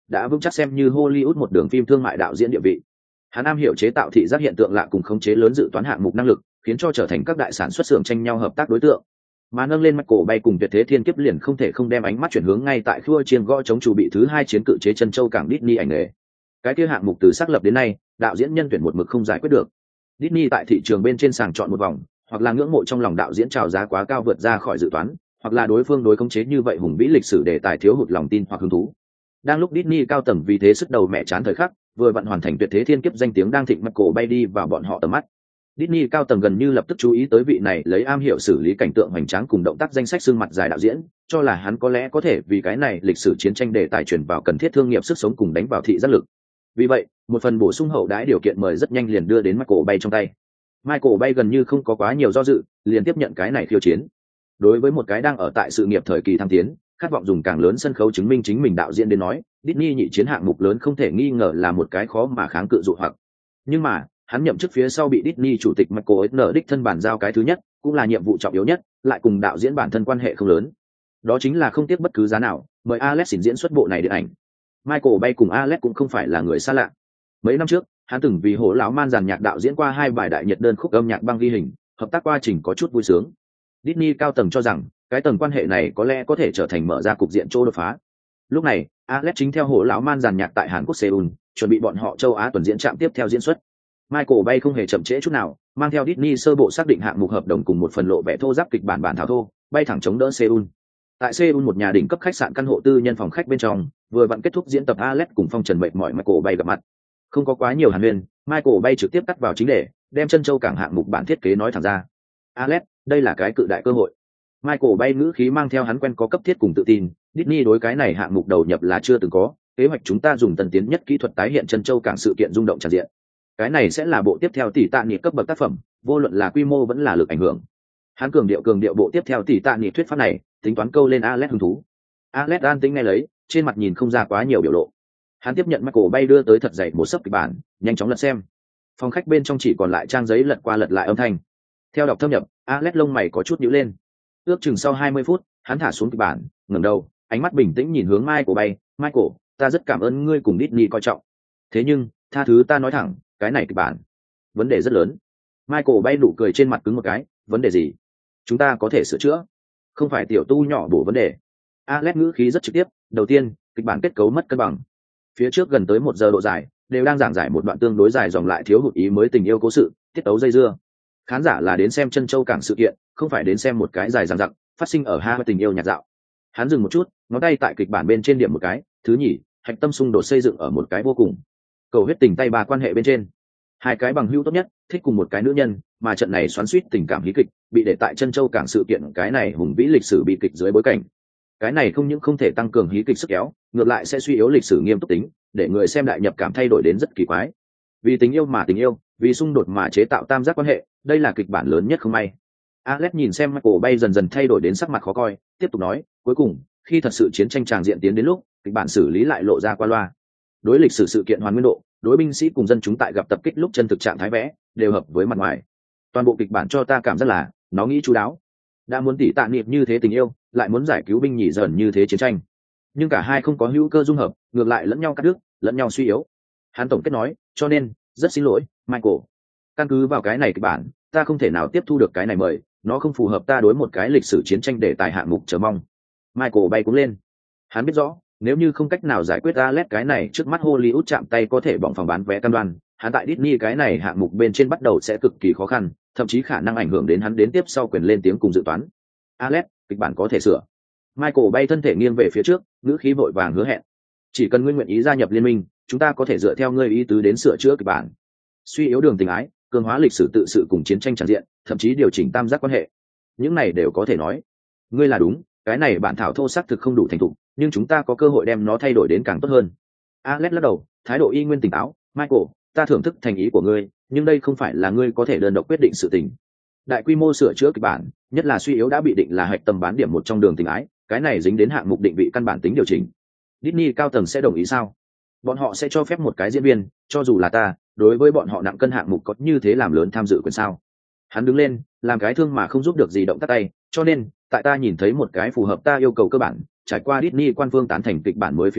đã vững chắc xem như Hollywood một đường phim thương mại đạo diễn địa vị. Hắn am hiểu chế tạo thị giác hiện tượng lạ cùng khống chế lớn dự toán hạng mục năng lực, khiến cho trở thành các đại sản xuất xưởng tranh nhau hợp tác đối tượng. Mà nâng lên Michael Bay cùng Tuyệt Thế Thiên Kiếp liền không thể không đem ánh mắt chuyển hướng ngay tại khua chiên gõ chống chủ bị thứ hai chiến cự chế chân châu cảng Disney ảnh nghề. Cái kia hạng mục từ xác lập đến nay, đạo diễn nhân tuyển một mực không giải quyết được. Disney tại thị trường bên trên sàng chọn một vòng, hoặc là ngưỡng mộ trong lòng đạo diễn chào giá quá cao vượt ra khỏi dự toán, hoặc là đối phương đối khống chế như vậy hùng vĩ lịch sử đề tài thiếu hụt lòng tin hoặc hứng thú. Đang lúc Disney cao tầng vì thế sức đầu mẹ chán thời khắc, vừa vặn hoàn thành Tuyệt Thế Thiên Kiếp danh tiếng đang thịnh Michael Bay đi vào bọn họ tầm mắt. Disney cao tầng gần như lập tức chú ý tới vị này lấy am hiểu xử lý cảnh tượng hoành tráng cùng động tác danh sách xương mặt dài đạo diễn, cho là hắn có lẽ có thể vì cái này lịch sử chiến tranh đề tài truyền vào cần thiết thương nghiệp sức sống cùng đánh vào thị giác lực. Vì vậy, một phần bổ sung hậu đãi điều kiện mời rất nhanh liền đưa đến Michael Bay trong tay. Michael Bay gần như không có quá nhiều do dự, liền tiếp nhận cái này khiêu chiến. Đối với một cái đang ở tại sự nghiệp thời kỳ thăng tiến, khát vọng dùng càng lớn sân khấu chứng minh chính mình đạo diễn đến nói, Disney nhị chiến hạng mục lớn không thể nghi ngờ là một cái khó mà kháng cự dụ hoặc. Nhưng mà, hắn nhậm chức phía sau bị Disney chủ tịch Michael Eisner đích thân bàn giao cái thứ nhất, cũng là nhiệm vụ trọng yếu nhất, lại cùng đạo diễn bản thân quan hệ không lớn. Đó chính là không tiếc bất cứ giá nào, mời Alex xin diễn xuất bộ này điện ảnh. Michael Bay cùng Alex cũng không phải là người xa lạ. Mấy năm trước, hắn từng vì Hổ lão man giàn nhạc đạo diễn qua hai bài đại nhiệt đơn khúc âm nhạc băng ghi hình, hợp tác quá trình có chút vui sướng. Disney cao tầng cho rằng, cái tầng quan hệ này có lẽ có thể trở thành mở ra cục diện chỗ đột phá. Lúc này, Alex chính theo Hổ lão man giàn nhạc tại Hàn Quốc Seoul, chuẩn bị bọn họ châu Á tuần diễn trạm tiếp theo diễn xuất. Michael Bay không hề chậm trễ chút nào, mang theo Disney sơ bộ xác định hạng mục hợp đồng cùng một phần lộ vẻ thô ráp kịch bản bản thảo thô, bay thẳng chống đỡ Seoul. Tại Seoul một nhà đỉnh cấp khách sạn căn hộ tư nhân phòng khách bên trong, vừa vặn kết thúc diễn tập Alex cùng Phong Trần mệt mỏi Michael Bay gặp mặt. Không có quá nhiều hàn huyên, Michael Bay trực tiếp cắt vào chính đề, đem chân châu cảng hạng mục bản thiết kế nói thẳng ra. Alex, đây là cái cự đại cơ hội. Michael Bay ngữ khí mang theo hắn quen có cấp thiết cùng tự tin, Disney đối cái này hạng mục đầu nhập là chưa từng có, kế hoạch chúng ta dùng tân tiến nhất kỹ thuật tái hiện chân châu cảng sự kiện rung động tràn diện. Cái này sẽ là bộ tiếp theo tỷ tạ niệm cấp bậc tác phẩm, vô luận là quy mô vẫn là lực ảnh hưởng. Hắn cường điệu cường điệu bộ tiếp theo tỷ tạ niệm thuyết pháp này, tính toán câu lên Alex hứng thú. Alex an tĩnh nghe lấy, trên mặt nhìn không ra quá nhiều biểu lộ. Hắn tiếp nhận Michael Bay đưa tới thật dày một sấp kịch bản, nhanh chóng lật xem. Phòng khách bên trong chỉ còn lại trang giấy lật qua lật lại âm thanh. Theo đọc thâm nhập, Alex lông mày có chút nhíu lên. Ước chừng sau hai mươi phút, hắn thả xuống kịch bản, ngẩng đầu, ánh mắt bình tĩnh nhìn hướng Michael Bay. Michael, ta rất cảm ơn ngươi cùng Disney coi trọng. Thế nhưng, tha thứ ta nói thẳng, cái này kịch bản, vấn đề rất lớn. Michael Bay nụ cười trên mặt cứng một cái, vấn đề gì? Chúng ta có thể sửa chữa, không phải tiểu tu nhỏ bổ vấn đề. Alex ngữ khí rất trực tiếp, đầu tiên, kịch bản kết cấu mất cân bằng. Phía trước gần tới một giờ độ dài, đều đang giảng giải một đoạn tương đối dài dòng lại thiếu hụt ý mới tình yêu cố sự, tiết tấu dây dưa. Khán giả là đến xem chân châu cảng sự kiện, không phải đến xem một cái dài dằng dặc, phát sinh ở hai tình yêu nhạt dạo. Hắn dừng một chút, ngón tay tại kịch bản bên trên điểm một cái, thứ nhì, hạch tâm xung đột xây dựng ở một cái vô cùng cầu huyết tình tay ba quan hệ bên trên. Hai cái bằng hữu tốt nhất, thích cùng một cái nữ nhân, mà trận này xoắn xuýt tình cảm hí kịch, bị để tại chân châu cảng sự kiện cái này hùng vĩ lịch sử bị kịch dưới bối cảnh. Cái này không những không thể tăng cường hí kịch sức kéo, ngược lại sẽ suy yếu lịch sử nghiêm túc tính, để người xem đại nhập cảm thay đổi đến rất kỳ quái. Vì tình yêu mà tình yêu, vì xung đột mà chế tạo tam giác quan hệ, đây là kịch bản lớn nhất không may. Alex nhìn xem Michael Bay dần dần thay đổi đến sắc mặt khó coi, tiếp tục nói, cuối cùng, khi thật sự chiến tranh tràng diện tiến đến lúc, kịch bản xử lý lại lộ ra qua loa. Đối lịch sử sự kiện hoàn nguyên độ, đối binh sĩ cùng dân chúng tại gặp tập kích lúc chân thực trạng thái vẽ, đều hợp với mặt ngoài. Toàn bộ kịch bản cho ta cảm giác là, nó nghĩ chú đáo. Đã muốn tỉ tạ niệm như thế tình yêu, lại muốn giải cứu binh nhì dần như thế chiến tranh. Nhưng cả hai không có hữu cơ dung hợp, ngược lại lẫn nhau cắt đứt, lẫn nhau suy yếu. Hắn tổng kết nói, cho nên, rất xin lỗi, Michael. Căn cứ vào cái này kịch bản, ta không thể nào tiếp thu được cái này mời, nó không phù hợp ta đối một cái lịch sử chiến tranh để tài hạng mục chờ mong. Michael bay cũng lên. Hắn biết rõ, nếu như không cách nào giải quyết Alex cái này trước mắt Hollywood chạm tay có thể bỏng phòng bán vé cam đoan, hắn tại Disney cái này hạng mục bên trên bắt đầu sẽ cực kỳ khó khăn, thậm chí khả năng ảnh hưởng đến hắn đến tiếp sau quyền lên tiếng cùng dự toán. Alex, kịch bản có thể sửa. Michael bay thân thể nghiêng về phía trước, ngữ khí vội vàng hứa hẹn. Chỉ cần ngươi nguyện ý gia nhập liên minh, chúng ta có thể dựa theo ngươi ý tứ đến sửa chữa kịch bản. Suy yếu đường tình ái, cường hóa lịch sử tự sự cùng chiến tranh tràn diện, thậm chí điều chỉnh tam giác quan hệ. Những này đều có thể nói. Ngươi là đúng, cái này bản thảo thô xác thực không đủ thành thục, nhưng chúng ta có cơ hội đem nó thay đổi đến càng tốt hơn. Alex lắc đầu, thái độ y nguyên tỉnh táo. Michael, ta thưởng thức thành ý của ngươi, nhưng đây không phải là ngươi có thể đơn độc quyết định sự tình. Đại quy mô sửa chữa kịch bản, nhất là suy yếu đã bị định là hạch tâm bán điểm một trong đường tình ái, cái này dính đến hạng mục định vị căn bản tính điều chỉnh. Disney cao tầng sẽ đồng ý sao? Bọn họ sẽ cho phép một cái diễn viên, cho dù là ta, đối với bọn họ nặng cân hạng mục có như thế làm lớn tham dự quyền sao? Hắn đứng lên, làm cái thương mà không giúp được gì động tác tay, cho nên, tại ta nhìn thấy một cái phù hợp ta yêu cầu cơ bản, trải qua Disney quan phương tán thành kịch bản mới phía trước,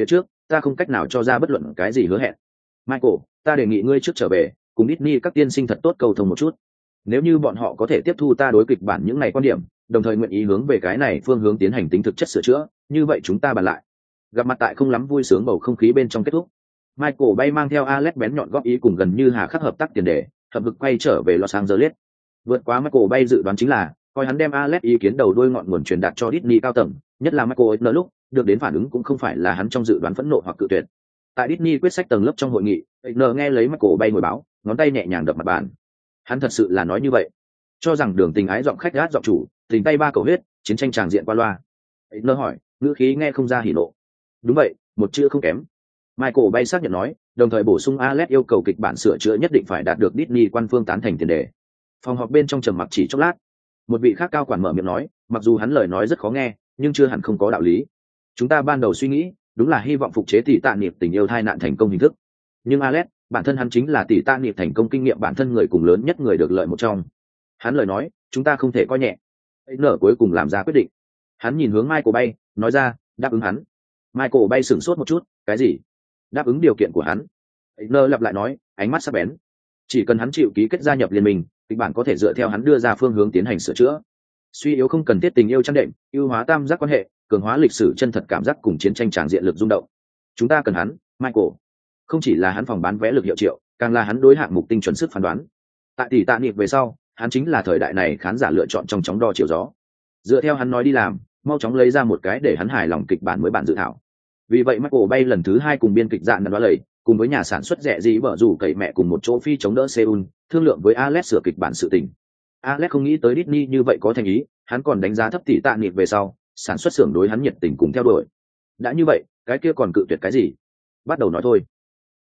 ta không cách nào cho ra bất luận cái gì hứa hẹn. Michael, ta đề nghị ngươi trước trở về cùng Disney các tiên sinh thật tốt cầu thông một chút. Nếu như bọn họ có thể tiếp thu ta đối kịch bản những này quan điểm, đồng thời nguyện ý hướng về cái này phương hướng tiến hành tính thực chất sửa chữa, như vậy chúng ta bàn lại. Gặp mặt tại không lắm vui sướng bầu không khí bên trong kết thúc. Michael Bay mang theo Alex bén nhọn góp ý cùng gần như hà khắc hợp tác tiền đề, hợp lực quay trở về Los Angeles. Vượt quá Michael Bay dự đoán chính là, coi hắn đem Alex ý kiến đầu đuôi ngọn nguồn truyền đạt cho Disney cao tầng, nhất là Michael Eisner lúc, được đến phản ứng cũng không phải là hắn trong dự đoán phẫn nộ hoặc cự tuyệt. Tại Disney quyết sách tầng lớp trong hội nghị, Eisner nghe lấy Michael Bay ngồi báo, ngón tay nhẹ nhàng đập mặt bàn. Hắn thật sự là nói như vậy, cho rằng đường tình ái giọng khách gát giọng chủ, tình tay ba cầu huyết, chiến tranh tràng diện qua loa. Eisner hỏi, ngữ khí nghe không ra hỉ nộ. Đúng vậy, một chữ không kém. Michael Bay xác nhận nói, đồng thời bổ sung Alex yêu cầu kịch bản sửa chữa nhất định phải đạt được Disney quan phương tán thành tiền đề. Phòng họp bên trong trầm mặc chỉ chốc lát, một vị khác cao quản mở miệng nói, mặc dù hắn lời nói rất khó nghe, nhưng chưa hẳn không có đạo lý. Chúng ta ban đầu suy nghĩ, đúng là hy vọng phục chế tỷ tạ niệm tình yêu thai nạn thành công hình thức. Nhưng Alex, bản thân hắn chính là tỷ tạ niệm thành công kinh nghiệm bản thân người cùng lớn nhất người được lợi một trong. Hắn lời nói, chúng ta không thể coi nhẹ. Nở cuối cùng làm ra quyết định. Hắn nhìn hướng Michael Bay, nói ra, đáp ứng hắn. Michael Bay sửng sốt một chút, cái gì? Đáp ứng điều kiện của hắn. Nở lặp lại nói, ánh mắt sắc bén. Chỉ cần hắn chịu ký kết gia nhập liên minh, kịch bản có thể dựa theo hắn đưa ra phương hướng tiến hành sửa chữa. Suy yếu không cần thiết tình yêu chăn đệm, ưu hóa tam giác quan hệ, cường hóa lịch sử chân thật cảm giác cùng chiến tranh tràng diện lực rung động. Chúng ta cần hắn, Michael. Không chỉ là hắn phòng bán vé lực hiệu triệu, càng là hắn đối hạng mục tinh chuẩn sức phán đoán. Tại tỷ tạ niệm về sau, hắn chính là thời đại này khán giả lựa chọn trong chóng đo chiều gió. Dựa theo hắn nói đi làm, mau chóng lấy ra một cái để hắn hài lòng kịch bản mới bản dự thảo. Vì vậy Michael Bay lần thứ hai cùng biên kịch dạn đoá lầy, cùng với nhà sản xuất rẻ gì bở rủ cậy mẹ cùng một chỗ phi chống đỡ Seoul, thương lượng với Alex sửa kịch bản sự tình. Alex không nghĩ tới Disney như vậy có thành ý, hắn còn đánh giá thấp tỷ tạ niệm về sau, sản xuất xưởng đối hắn nhiệt tình cùng theo đuổi. Đã như vậy, cái kia còn cự tuyệt cái gì? Bắt đầu nói thôi.